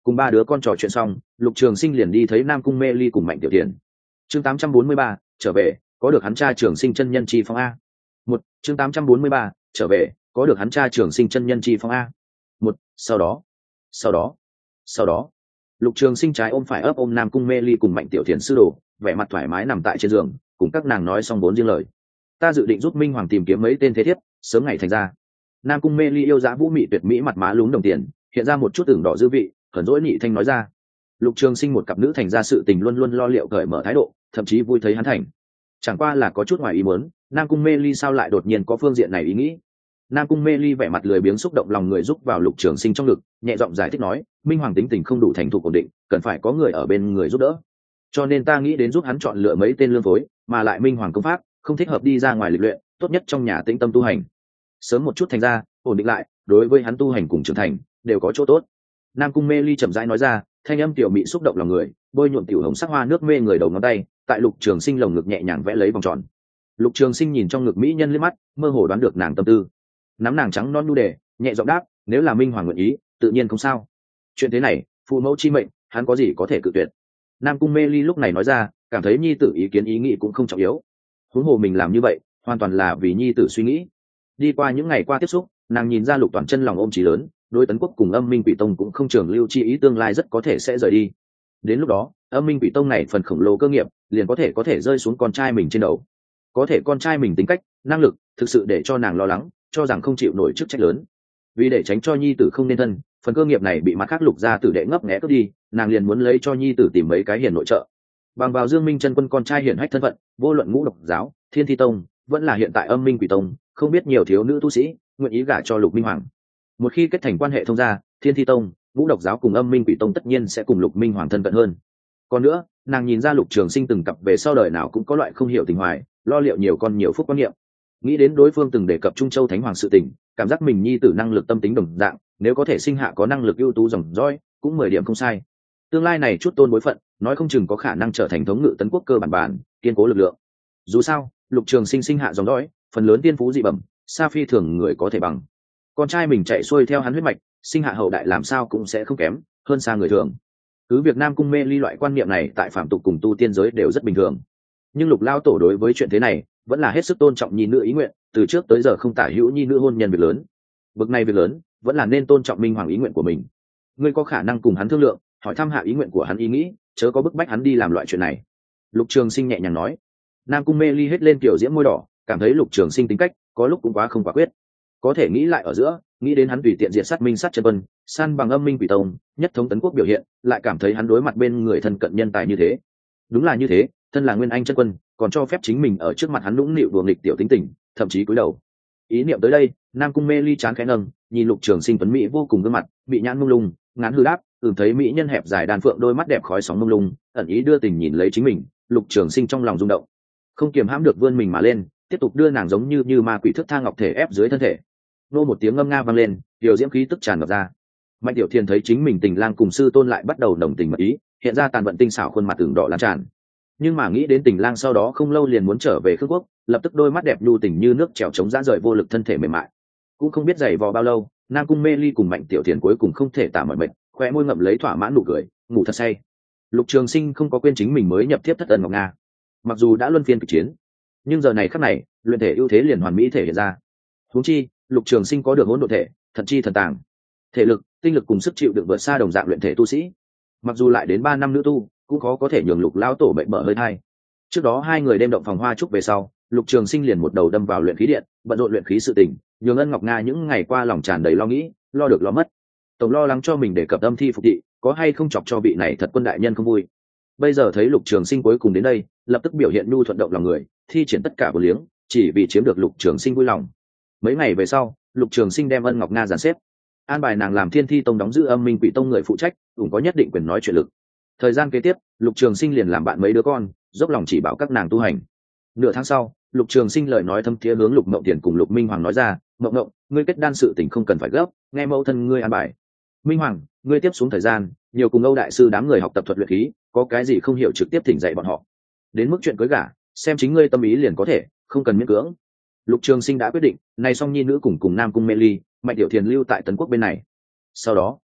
Speaker 1: Cùng ba đứa con trò chuyện xong, Lục Trường Sinh liền đi thấy Nam Cung Mê Ly cùng Mạnh Tiểu Thiền. Chương tám trăm bốn mươi ba, trở về, có được hắn cha Trường Sinh chân nhân chi phong a. Một, chương tám trăm bốn mươi ba, trở về, có được hắn cha Trường Sinh chân nhân chi phong a. Một, sau đó, sau đó, sau đó, Lục Trường Sinh trái ôm phải ấp ôm Nam Cung Mê Ly cùng Mạnh Tiểu Thiền sư đồ, vẻ mặt thoải mái nằm tại trên giường, cùng các nàng nói xong bốn riêng lời. Ta dự định giúp Minh Hoàng tìm kiếm mấy tên thế thiếp, sớm ngày thành ra. Nam Cung Mê Ly yêu dã vũ mị tuyệt mỹ, mặt má lúm đồng tiền, hiện ra một chút ửng đỏ dư vị, hờn dỗi nhị thanh nói ra. Lục Trường Sinh một cặp nữ thành ra sự tình luôn luôn lo liệu cởi mở thái độ, thậm chí vui thấy hắn thành. Chẳng qua là có chút ngoài ý muốn, Nam Cung Mê Ly sao lại đột nhiên có phương diện này ý nghĩ. Nam Cung Mê Ly vẻ mặt lười biếng xúc động lòng người giúp vào Lục Trường Sinh trong ngực, nhẹ giọng giải thích nói, Minh Hoàng tính tình không đủ thành thục ổn định, cần phải có người ở bên người giúp đỡ. Cho nên ta nghĩ đến giúp hắn chọn lựa mấy tên lương phối, mà lại Minh Hoàng công pháp không thích hợp đi ra ngoài lịch luyện, tốt nhất trong nhà tĩnh tâm tu hành. Sớm một chút thành ra, ổn định lại, đối với hắn tu hành cùng trưởng thành đều có chỗ tốt. Nam Cung Mê Ly chậm rãi nói ra, thanh âm tiểu mị xúc động lòng người, bôi nhuộm tiểu hồng sắc hoa nước mê người đầu ngón tay, tại Lục Trường Sinh lồng ngực nhẹ nhàng vẽ lấy vòng tròn. Lục Trường Sinh nhìn trong ngực mỹ nhân liếc mắt, mơ hồ đoán được nàng tâm tư. Nắm nàng trắng non nu đề, nhẹ giọng đáp, nếu là Minh Hoàng nguyện ý, tự nhiên không sao. Chuyện thế này, phụ mẫu chi mệnh, hắn có gì có thể cự tuyệt. Nam Cung Mê Ly lúc này nói ra, cảm thấy nhi tử ý kiến ý nghĩ cũng không trọng yếu. Huống hồ mình làm như vậy, hoàn toàn là vì nhi tử suy nghĩ. Đi qua những ngày qua tiếp xúc, nàng nhìn ra Lục Toàn Chân lòng ôm chí lớn, đối Tấn Quốc cùng Âm Minh Quỷ Tông cũng không trường lưu chi ý, tương lai rất có thể sẽ rời đi. Đến lúc đó, Âm Minh Quỷ Tông này phần khổng lồ cơ nghiệp liền có thể có thể rơi xuống con trai mình trên đầu. Có thể con trai mình tính cách, năng lực, thực sự để cho nàng lo lắng, cho rằng không chịu nổi chức trách lớn. Vì để tránh cho nhi tử không nên thân, phần cơ nghiệp này bị mặt khác Lục gia tử đệ ngấp nghé cướp đi, nàng liền muốn lấy cho nhi tử tìm mấy cái hiền nội trợ. Bằng vào Dương Minh chân quân con trai hiển hách thân phận, vô luận Ngũ Độc giáo, Thiên Thi Tông, vẫn là hiện tại Âm Minh Quỷ Tông, không biết nhiều thiếu nữ tu sĩ nguyện ý gả cho Lục Minh Hoàng. Một khi kết thành quan hệ thông gia, Thiên Thi Tông, Ngũ Độc giáo cùng Âm Minh Quỷ Tông tất nhiên sẽ cùng Lục Minh Hoàng thân cận hơn. Còn nữa, nàng nhìn ra Lục Trường Sinh từng cặp về sau đời nào cũng có loại không hiểu tình hoài, lo liệu nhiều con nhiều phúc quan niệm. Nghĩ đến đối phương từng đề cập Trung Châu Thánh Hoàng sự tình, cảm giác mình nhi tử năng lực tâm tính đồng dạng, nếu có thể sinh hạ có năng lực ưu tú dòng dõi, cũng mười điểm không sai. Tương lai này chút tôn bối phận, nói không chừng có khả năng trở thành thống ngự Tấn Quốc cơ bản bản, kiên cố lực lượng. Dù sao, Lục Trường Sinh sinh hạ dòng dõi, phần lớn tiên phú dị bẩm, sa phi thường người có thể bằng. Con trai mình chạy xuôi theo hắn huyết mạch, sinh hạ hậu đại làm sao cũng sẽ không kém hơn xa người thường. Cứ việc Nam Cung Mê Ly loại quan niệm này tại phạm tục cùng tu tiên giới đều rất bình thường, nhưng Lục lao tổ đối với chuyện thế này vẫn là hết sức tôn trọng nhi nữ ý nguyện, từ trước tới giờ không tả hữu nhi nữ hôn nhân việc lớn. Bực này việc lớn, vẫn là nên tôn trọng Minh Hoàng ý nguyện của mình. Ngươi có khả năng cùng hắn thương lượng, hỏi thăm hạ ý nguyện của hắn ý nghĩ, chớ có bức bách hắn đi làm loại chuyện này. Lục Trường Sinh nhẹ nhàng nói. Nam Cung Mê Ly hết lên kiểu diễm môi đỏ, cảm thấy Lục Trường Sinh tính cách có lúc cũng quá không quả quyết. Có thể nghĩ lại ở giữa, nghĩ đến hắn tùy tiện diệt sát Minh sát chân vân, san bằng Âm Minh Quỷ Tông, nhất thống Tấn Quốc biểu hiện, lại cảm thấy hắn đối mặt bên người thân cận nhân tài như thế. Đúng là như thế, thân là Nguyên Anh chân quân, còn cho phép chính mình ở trước mặt hắn nũng nịu đùa nghịch tiểu tính tình, thậm chí cúi đầu. Ý niệm tới đây, Nam Cung Mê Ly chán khẽ nâng, nhìn Lục Trường Sinh tuấn mỹ vô cùng gương mặt, bị nhãn mông lung, ngán hư đáp, ừm thấy mỹ nhân hẹp dài đàn phượng đôi mắt đẹp khói sóng mông lung, ẩn ý đưa tình nhìn lấy chính mình. Lục Trường Sinh trong lòng rung động, không kiềm hãm được vươn mình mà lên, tiếp tục đưa nàng giống như như ma quỷ thước tha ngọc thể ép dưới thân thể. Nô một tiếng ngâm nga vang lên, điều diễm khí tức tràn ngập ra. Mạnh Tiểu Thiền thấy chính mình tình lang cùng sư tôn lại bắt đầu đồng tình mật ý, hiện ra tàn vận tinh xảo khuôn mặt tưởng đỏ lan tràn. Nhưng mà nghĩ đến tình lang sau đó không lâu liền muốn trở về Khương Quốc, lập tức đôi mắt đẹp nhu tình như nước trèo chống dã rời vô lực thân thể mềm mại. Cũng không biết giày vò bao lâu, Nam Cung Mê Ly cùng Mạnh Tiểu Thiền cuối cùng không thể tả mọi mệt, khóe môi ngậm lấy thỏa mãn nụ cười, ngủ thật say. Lục Trường Sinh không có quên chính mình mới nhập thiếp thất ân ngọc nga, mặc dù đã luân phiên kịch chiến, nhưng giờ này khắc này, luyện thể ưu thế liền hoàn mỹ thể hiện ra. Huống chi, Lục Trường Sinh có được hỗn độn thể, thần chi thần tàng, thể lực, tinh lực cùng sức chịu đựng vượt xa đồng dạng luyện thể tu sĩ. Mặc dù lại đến ba năm nữ tu, cũng khó có thể nhường Lục lão tổ bệnh bở hơi thai. Trước đó hai người đêm động phòng hoa trúc về sau, Lục Trường Sinh liền một đầu đâm vào luyện khí điện, bận rộn luyện khí sự tình, nhường Ân Ngọc Nga những ngày qua lòng tràn đầy lo nghĩ, lo được lo mất. Tổng lo lắng cho mình để cập âm thi phục thị, có hay không chọc cho vị này thật quân đại nhân không vui. Bây giờ thấy Lục Trường Sinh cuối cùng đến đây, lập tức biểu hiện nhu thuận động lòng người, thi triển tất cả vô liếng, chỉ vì chiếm được Lục Trường Sinh vui lòng. Mấy ngày về sau, Lục Trường Sinh đem Ân Ngọc Nga dàn xếp, an bài nàng làm Thiên Thi Tông đóng giữ Âm Minh Quỷ Tông người phụ trách, cũng có nhất định quyền nói chuyện lực. Thời gian kế tiếp, Lục Trường Sinh liền làm bạn mấy đứa con, dốc lòng chỉ bảo các nàng tu hành. Nửa tháng sau, Lục Trường Sinh lời nói thâm thiế hướng Lục Mộng Tiền cùng Lục Minh Hoàng nói ra, "Mộng Mộng, ngươi kết đan sự tình không cần phải gấp, nghe mẫu thân ngươi an bài. Minh Hoàng, ngươi tiếp xuống thời gian, nhiều cùng Âu đại sư đám người học tập thuật luyện khí, có cái gì không hiểu trực tiếp thỉnh dạy bọn họ. Đến mức chuyện cưới gả, xem chính ngươi tâm ý liền có thể, không cần miễn cưỡng." Lục Trường Sinh đã quyết định, này song nhi nữ cùng cùng Nam Cung Mê Ly, Mạnh Tiểu Thiền lưu tại Tấn Quốc bên này. Sau đó,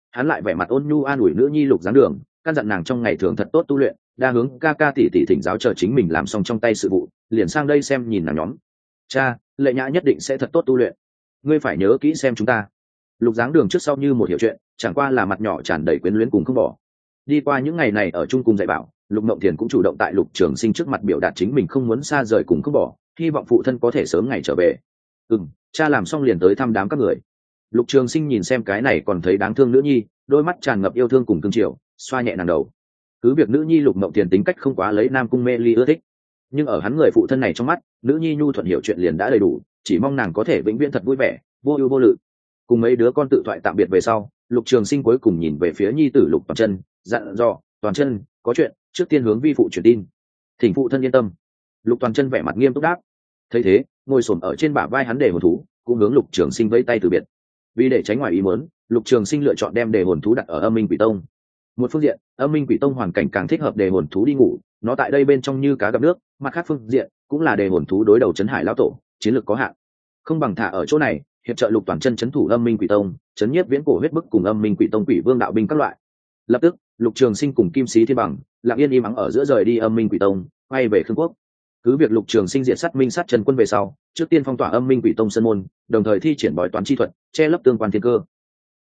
Speaker 1: hắn lại vẻ mặt ôn nhu an ủi nữ nhi Lục Giáng Đường, căn dặn nàng trong ngày thường thật tốt tu luyện, đa hướng ca ca tỷ tỷ thỉnh giáo chờ chính mình làm xong trong tay sự vụ, liền sang đây xem nhìn nàng nhóm. Cha, Lệ Nhã nhất định sẽ thật tốt tu luyện, ngươi phải nhớ kỹ xem chúng ta. Lục Giáng Đường trước sau như một hiểu chuyện, chẳng qua là mặt nhỏ tràn đầy quyến luyến cùng không bỏ. Đi qua những ngày này ở chung cùng dạy bảo, Lục Mộng Thiền cũng chủ động tại Lục Trường Sinh trước mặt biểu đạt chính mình không muốn xa rời cùng không bỏ, hy vọng phụ thân có thể sớm ngày trở về. Ừm, cha làm xong liền tới thăm đám các người. Lục Trường Sinh nhìn xem cái này còn thấy đáng thương nữ nhi, đôi mắt tràn ngập yêu thương cùng cương triều, xoa nhẹ nàng đầu. Cứ việc nữ nhi Lục Mộng Thiền tính cách không quá lấy Nam Cung mê ly ưa thích, nhưng ở hắn người phụ thân này trong mắt, nữ nhi nhu thuận hiểu chuyện liền đã đầy đủ, chỉ mong nàng có thể vĩnh viễn thật vui vẻ, vô ưu vô lự. Cùng mấy đứa con tự thoại tạm biệt về sau, Lục Trường Sinh cuối cùng nhìn về phía nhi tử Lục Toàn Chân, dặn dò: Toàn Chân, có chuyện trước tiên hướng vi phụ truyền tin, thỉnh phụ thân yên tâm. Lục Toàn Chân vẻ mặt nghiêm túc đáp. Thấy thế, ngồi xổm ở trên bả vai hắn để hồn thú, cũng hướng Lục Trường Sinh vẫy tay từ biệt. Vì để tránh ngoài ý muốn, Lục Trường Sinh lựa chọn đem đề hồn thú đặt ở Âm Minh Quỷ Tông. Một phương diện, Âm Minh Quỷ Tông hoàn cảnh càng thích hợp đề hồn thú đi ngủ, nó tại đây bên trong như cá gặp nước, mặt khác phương diện cũng là đề hồn thú đối đầu Trấn Hải lão tổ, chiến lược có hạn, không bằng thả ở chỗ này hiệp trợ Lục Toàn Chân trấn thủ Âm Minh Quỷ Tông, trấn nhiếp viễn cổ huyết bức cùng Âm Minh Quỷ Tông quỷ vương đạo binh các loại. Lập tức, Lục Trường Sinh cùng Kim Sĩ Thiên Bằng lặng yên im ắng ở giữa rời đi Âm Minh Quỷ Tông, quay về Khương Quốc. Cứ việc Lục Trường Sinh diệt sát Minh sát Trần quân về sau, trước tiên phong tỏa Âm Minh Quỷ Tông sân môn, đồng thời thi triển bói toán chi thuật, che lấp tương quan thiên cơ.